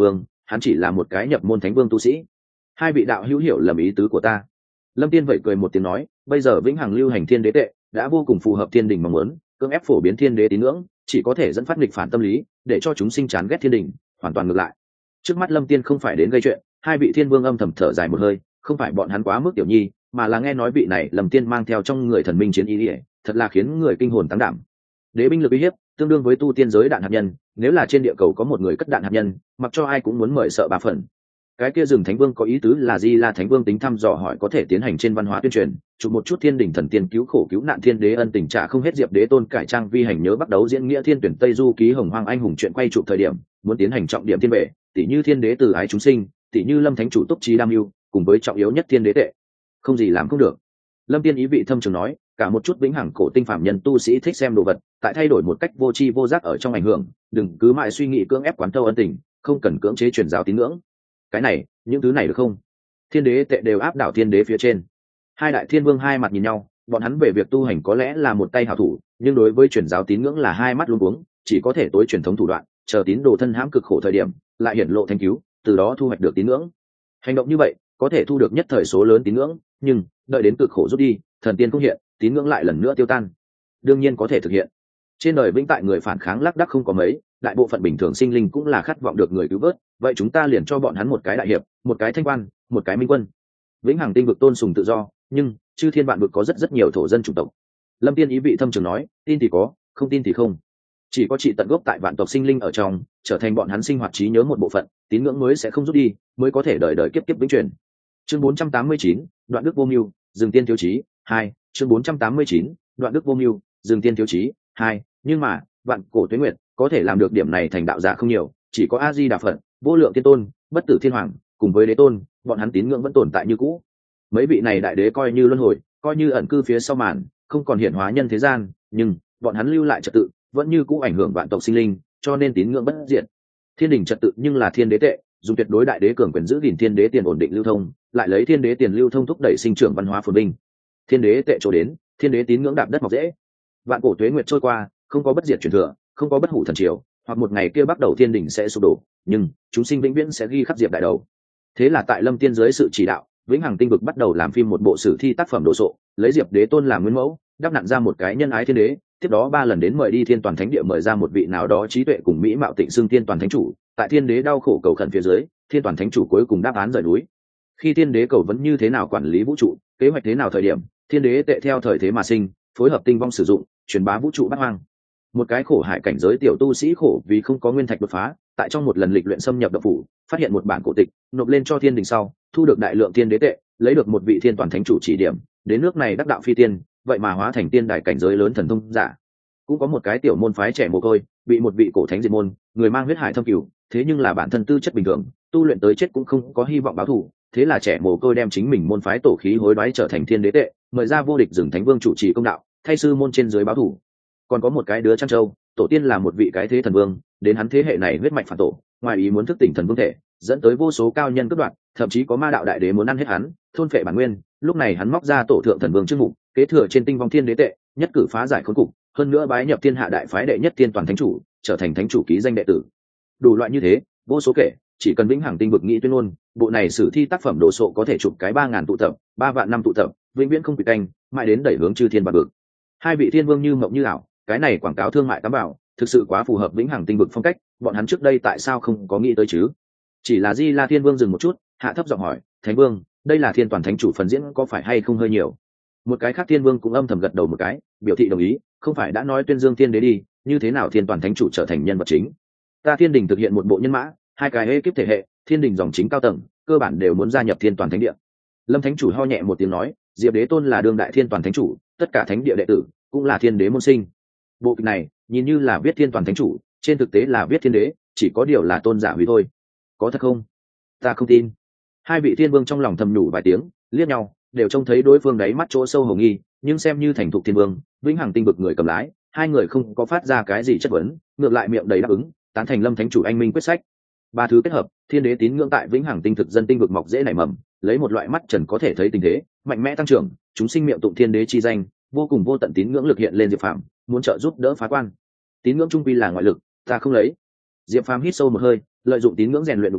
hắn chỉ là một cái nhập môn thánh vương tu sĩ. Hai vị đạo hữu hiểu lầm ý tứ của ta. Lâm Tiên vậy cười một tiếng nói, bây giờ vĩnh hằng lưu hành thiên đế tệ đã vô cùng phù hợp thiên đình mong muốn, cưỡng ép phổ biến thiên đế tín ngưỡng chỉ có thể dẫn phát nghịch phản tâm lý, để cho chúng sinh chán ghét thiên đình, hoàn toàn ngược lại. Trước mắt Lâm Tiên không phải đến gây chuyện, hai vị thiên vương âm thầm thở dài một hơi, không phải bọn hắn quá mức tiểu nhi, mà là nghe nói vị này Lâm Tiên mang theo trong người thần minh chiến ý ỉa, thật là khiến người kinh hồn tăng đảm. Đế binh lực uy hiếp tương đương với tu tiên giới đạn hạt nhân, nếu là trên địa cầu có một người cất đạn hạt nhân, mặc cho ai cũng muốn mời sợ bà phần. Cái kia rừng thánh vương có ý tứ là Di La thánh vương tính thăm dò hỏi có thể tiến hành trên văn hóa tuyên truyền, chụp một chút thiên đình thần tiên cứu khổ cứu nạn thiên đế ân tình trả không hết, Diệp đế tôn cải trang vi hành nhớ bắt đấu diễn nghĩa thiên tuyển tây du ký hồng hoang anh hùng chuyện quay chụp thời điểm muốn tiến hành trọng điểm thiên vệ, tỷ như thiên đế từ ái chúng sinh, tỷ như lâm thánh chủ túc trí đam mưu, cùng với trọng yếu nhất thiên đế tệ, không gì làm không được. Lâm Tiên ý vị thâm trường nói, cả một chút vĩnh hằng cổ tinh phạm nhân tu sĩ thích xem đồ vật, tại thay đổi một cách vô tri vô giác ở trong ảnh hưởng, đừng cứ mãi suy nghĩ cưỡng ép quán thâu ân tình, không cần cưỡng chế truyền giáo tín ngưỡng. Cái này, những thứ này được không? Thiên đế tệ đều áp đảo thiên đế phía trên. Hai đại thiên vương hai mặt nhìn nhau, bọn hắn về việc tu hành có lẽ là một tay hảo thủ, nhưng đối với truyền giáo tín ngưỡng là hai mắt luống cuống, chỉ có thể tối truyền thống thủ đoạn, chờ tín đồ thân hãm cực khổ thời điểm, lại hiển lộ thanh cứu, từ đó thu hoạch được tín ngưỡng. Hành động như vậy, có thể thu được nhất thời số lớn tín ngưỡng, nhưng đợi đến cực khổ rút đi, thần tiên không hiện, tín ngưỡng lại lần nữa tiêu tan. Đương nhiên có thể thực hiện. Trên đời vĩnh tại người phản kháng lác đác không có mấy, đại bộ phận bình thường sinh linh cũng là khát vọng được người cứu vớt, vậy chúng ta liền cho bọn hắn một cái đại hiệp, một cái thanh quan, một cái minh quân. Vĩnh hằng tinh vực tôn sùng tự do, nhưng chư thiên vạn vực có rất rất nhiều thổ dân chủng tộc. Lâm Tiên ý vị thâm trường nói, tin thì có, không tin thì không. Chỉ có trị tận gốc tại vạn tộc sinh linh ở trong, trở thành bọn hắn sinh hoạt trí nhớ một bộ phận, tín ngưỡng mới sẽ không rút đi, mới có thể đời đời kiếp kiếp vĩnh truyền. Chương bốn trăm tám mươi chín, đoạn đức vô mưu, dừng tiên thiếu chí, hai. Chương bốn trăm tám mươi chín, đoạn đức vô mưu, dừng tiên thiếu chí, hai. Nhưng mà, vạn cổ tuế nguyệt, có thể làm được điểm này thành đạo giả không nhiều, chỉ có A Di Đà Phật, Vô Lượng Tiên Tôn, Bất Tử Thiên Hoàng, cùng với Đế Tôn, bọn hắn tín ngưỡng vẫn tồn tại như cũ. Mấy vị này đại đế coi như luân hồi, coi như ẩn cư phía sau màn, không còn hiện hóa nhân thế gian, nhưng bọn hắn lưu lại trật tự, vẫn như cũ ảnh hưởng vạn tộc sinh linh, cho nên tín ngưỡng bất diệt. Thiên đình trật tự nhưng là thiên đế tệ, dùng tuyệt đối đại đế cường quyền giữ gìn thiên đế tiền ổn định lưu thông, lại lấy thiên đế tiền lưu thông thúc đẩy sinh trưởng văn hóa phồn vinh. Thiên đế tệ chỗ đến, thiên đế tín ngưỡng đạp đất mọc dễ. Vạn cổ tuế nguyệt trôi qua, không có bất diệt truyền thừa, không có bất hủ thần triều, hoặc một ngày kia bắt đầu thiên đình sẽ sụp đổ, nhưng chúng sinh vĩnh viễn sẽ ghi khắc diệp đại đầu. Thế là tại Lâm Tiên dưới sự chỉ đạo, vĩnh hằng tinh vực bắt đầu làm phim một bộ sử thi tác phẩm đồ sộ, lấy diệp đế tôn làm nguyên mẫu, đắp nặn ra một cái nhân ái thiên đế. Tiếp đó ba lần đến mời đi thiên toàn thánh địa, mời ra một vị nào đó trí tuệ cùng mỹ mạo tịnh xưng thiên toàn thánh chủ. Tại thiên đế đau khổ cầu khẩn phía dưới, thiên toàn thánh chủ cuối cùng đáp án rời núi. Khi thiên đế cầu vẫn như thế nào quản lý vũ trụ, kế hoạch thế nào thời điểm, thiên đế tệ theo thời thế mà sinh, phối hợp tinh vong sử dụng, truyền bá vũ trụ bát hoang. Một cái khổ hải cảnh giới tiểu tu sĩ khổ vì không có nguyên thạch đột phá, tại trong một lần lịch luyện xâm nhập động phủ, phát hiện một bản cổ tịch, nộp lên cho thiên đình sau, thu được đại lượng thiên đế tệ, lấy được một vị thiên toàn thánh chủ chỉ điểm, đến nước này đắc đạo phi tiên, vậy mà hóa thành tiên đại cảnh giới lớn thần thông giả. Cũng có một cái tiểu môn phái trẻ mồ côi, bị một vị cổ thánh diệt môn, người mang huyết hải thâm cửu, thế nhưng là bản thân tư chất bình thường, tu luyện tới chết cũng không có hy vọng báo thù, thế là trẻ mồ côi đem chính mình môn phái tổ khí hối đoái trở thành thiên đế tệ, mời ra vô địch rừng thánh vương chủ trì công đạo, thay sư môn trên dưới báo thù. Còn có một cái đứa chăn trâu, tổ tiên là một vị cái thế thần vương, đến hắn thế hệ này huyết mạch phản tổ, ngoài ý muốn thức tỉnh thần vương thể, dẫn tới vô số cao nhân cướp đoạt, thậm chí có ma đạo đại đế muốn ăn hết hắn, thôn phệ bản nguyên. Lúc này hắn móc ra tổ thượng thần vương chức mục, kế thừa trên tinh vong thiên đế tệ, nhất cử phá giải khốn cục, hơn nữa bái nhập thiên hạ đại phái đệ nhất thiên toàn thánh chủ, trở thành thánh chủ ký danh đệ tử. Đủ loại như thế, vô số kể, chỉ cần vĩnh hằng tinh vực nghĩ tuyên ngôn, bộ này sử thi tác phẩm đồ sộ có thể chụp cái ba ngàn tụ tập, ba vạn năm tụ tập, vĩnh viễn không bị canh, mãi đến đẩy hướng chư thiên bạc vực. Hai vị thiên vương như mộng như ảo, cái này quảng cáo thương mại cám bảo, thực sự quá phù hợp vĩnh hằng tinh vực phong cách, bọn hắn trước đây tại sao không có nghĩ tới chứ? Chỉ là Di La Thiên Vương dừng một chút, hạ thấp giọng hỏi, Thánh Vương, đây là thiên toàn thánh chủ phần diễn có phải hay không hơi nhiều? Một cái khác thiên vương cũng âm thầm gật đầu một cái, biểu thị đồng ý, không phải đã nói tuyên dương thiên đế đi, như thế nào thiên toàn thánh chủ trở thành nhân vật chính? Ta thiên đình thực hiện một bộ nhân mã, hai cái hê kiếp thể hệ, thiên đình dòng chính cao tầng, cơ bản đều muốn gia nhập thiên toàn thánh địa. Lâm thánh chủ ho nhẹ một tiếng nói, Diệp đế tôn là đương đại thiên toàn thánh chủ, tất cả thánh địa đệ tử cũng là thiên đế môn sinh. Bộ kịch này nhìn như là viết thiên toàn thánh chủ, trên thực tế là viết thiên đế, chỉ có điều là tôn giả hủy thôi. Có thật không? Ta không tin. Hai vị thiên vương trong lòng thầm nhủ vài tiếng, liếc nhau, đều trông thấy đối phương đáy mắt chỗ sâu hồ nghi, nhưng xem như thành thục thiên vương, vĩnh hằng tinh vực người cầm lái, hai người không có phát ra cái gì chất vấn, ngược lại miệng đầy đáp ứng, tán thành Lâm thánh chủ anh minh quyết sách. Ba thứ kết hợp, thiên đế tín ngưỡng tại vĩnh hằng tinh thực dân tinh vực mọc dễ nảy mầm, lấy một loại mắt trần có thể thấy tình thế, mạnh mẽ tăng trưởng, chúng sinh miệng tụng thiên đế chi danh, vô cùng vô tận tín ngưỡng lực hiện lên Diệp Phàm, muốn trợ giúp đỡ phá quan. Tín ngưỡng trung quy là ngoại lực, ta không lấy. Diệp Phàm hít sâu một hơi, lợi dụng tín ngưỡng rèn luyện nhục thân,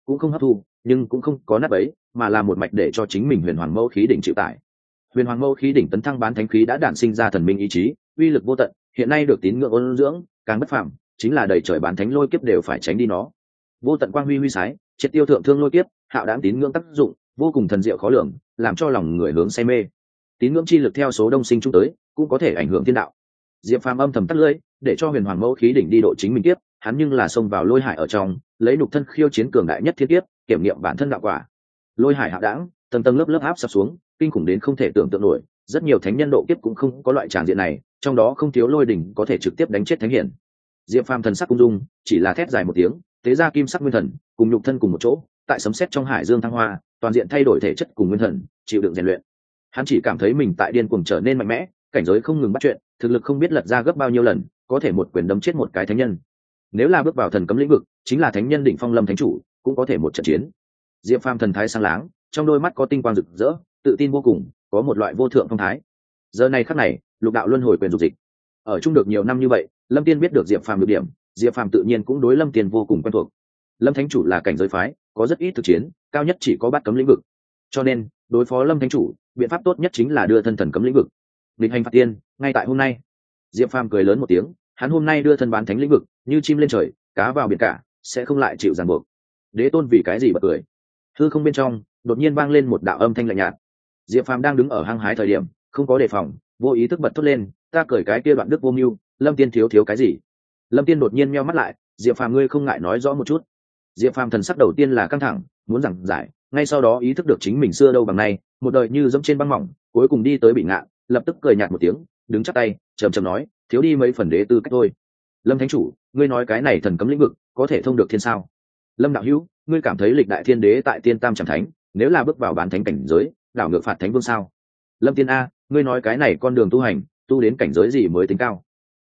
cũng không hấp thu, nhưng cũng không có nát ấy, mà là một mạch để cho chính mình huyền hoàng mẫu khí đỉnh chịu tải. Huyền hoàng mẫu khí đỉnh tấn thăng bán thánh khí đã đản sinh ra thần minh ý chí, uy lực vô tận, hiện nay được tín ngưỡng ôn dưỡng, càng bất phàm, chính là đầy trời bán thánh lôi kiếp đều phải tránh đi nó. Vô tận quang huy huy sái, triệt tiêu thượng thương lôi kiếp, hạo đáng tín ngưỡng tác dụng, vô cùng thần diệu khó lường, làm cho lòng người hướng say mê. Tín ngưỡng chi lực theo số đông sinh trung tới, cũng có thể ảnh hưởng thiên đạo. Diệp Phàm âm thầm tắt lưỡi, để cho huyền hoàng mẫu khí đỉnh đi độ chính mình tiếp, hắn nhưng là xông vào lôi hải ở trong, lấy nhục thân khiêu chiến cường đại nhất thiên kiếp, kiểm nghiệm bản thân đạo quả. Lôi hải hạo đãng, tầng tầng lớp lớp áp sập xuống, kinh khủng đến không thể tưởng tượng nổi, rất nhiều thánh nhân độ kiếp cũng không có loại tràng diện này, trong đó không thiếu lôi đỉnh có thể trực tiếp đánh chết thánh hiển. Diệp Phàm thần sắc cung dung, chỉ là thét dài một tiếng, tế ra kim sắc nguyên thần, cùng nhục thân cùng một chỗ, tại sấm sét trong hải dương thăng hoa, toàn diện thay đổi thể chất cùng nguyên thần, chịu đựng rèn luyện. Hắn chỉ cảm thấy mình tại điên cuồng trở nên mạnh mẽ, cảnh giới không ngừng bắt chuyện, thực lực không biết lật ra gấp bao nhiêu lần, có thể một quyền đấm chết một cái thánh nhân. Nếu là bước vào thần cấm lĩnh vực, chính là thánh nhân đỉnh phong lâm thánh chủ, cũng có thể một trận chiến. Diệp Phàm thần thái sáng láng, trong đôi mắt có tinh quang rực rỡ, tự tin vô cùng, có một loại vô thượng phong thái. Giờ này khắc này, lục đạo luân hồi quyền dục dịch. Ở chung được nhiều năm như vậy, Lâm Tiên biết được Diệp Phàm được điểm, Diệp Phàm tự nhiên cũng đối Lâm Tiên vô cùng quen thuộc. Lâm thánh chủ là cảnh giới phái, có rất ít thực chiến, cao nhất chỉ có bắt cấm lĩnh vực. Cho nên, đối phó Lâm thánh chủ, biện pháp tốt nhất chính là đưa thân thần cấm lĩnh vực. Địch hành phạt tiên, ngay tại hôm nay. Diệp Phàm cười lớn một tiếng, hắn hôm nay đưa thân bán thánh lĩnh vực, như chim lên trời, cá vào biển cả, sẽ không lại chịu ràng buộc. Đế tôn vì cái gì bật cười? Hư không bên trong, đột nhiên vang lên một đạo âm thanh lạnh nhạt. Diệp Phàm đang đứng ở hang hái thời điểm, không có đề phòng, vô ý thức bật thốt lên, ta cười cái kia đoạn đức vô mưu, Lâm Tiên thiếu thiếu cái gì? Lâm Tiên đột nhiên meo mắt lại, Diệp Phàm ngươi không ngại nói rõ một chút. Diệp Phàm thần sắc đầu tiên là căng thẳng, muốn giảng giải, ngay sau đó ý thức được chính mình xưa đâu bằng nay, một đời như dẫm trên băng mỏng, cuối cùng đi tới bị ngạn, lập tức cười nhạt một tiếng, đứng chắp tay, trầm trầm nói, thiếu đi mấy phần đế tư cách thôi. Lâm thánh chủ, ngươi nói cái này thần cấm lĩnh vực có thể thông được thiên sao? Lâm đạo hữu, ngươi cảm thấy lịch đại thiên đế tại tiên tam chẳng thánh, nếu là bước vào bán thánh cảnh giới, đảo ngược phạt thánh vương sao? Lâm tiên a, ngươi nói cái này con đường tu hành, tu đến cảnh giới gì mới tính cao?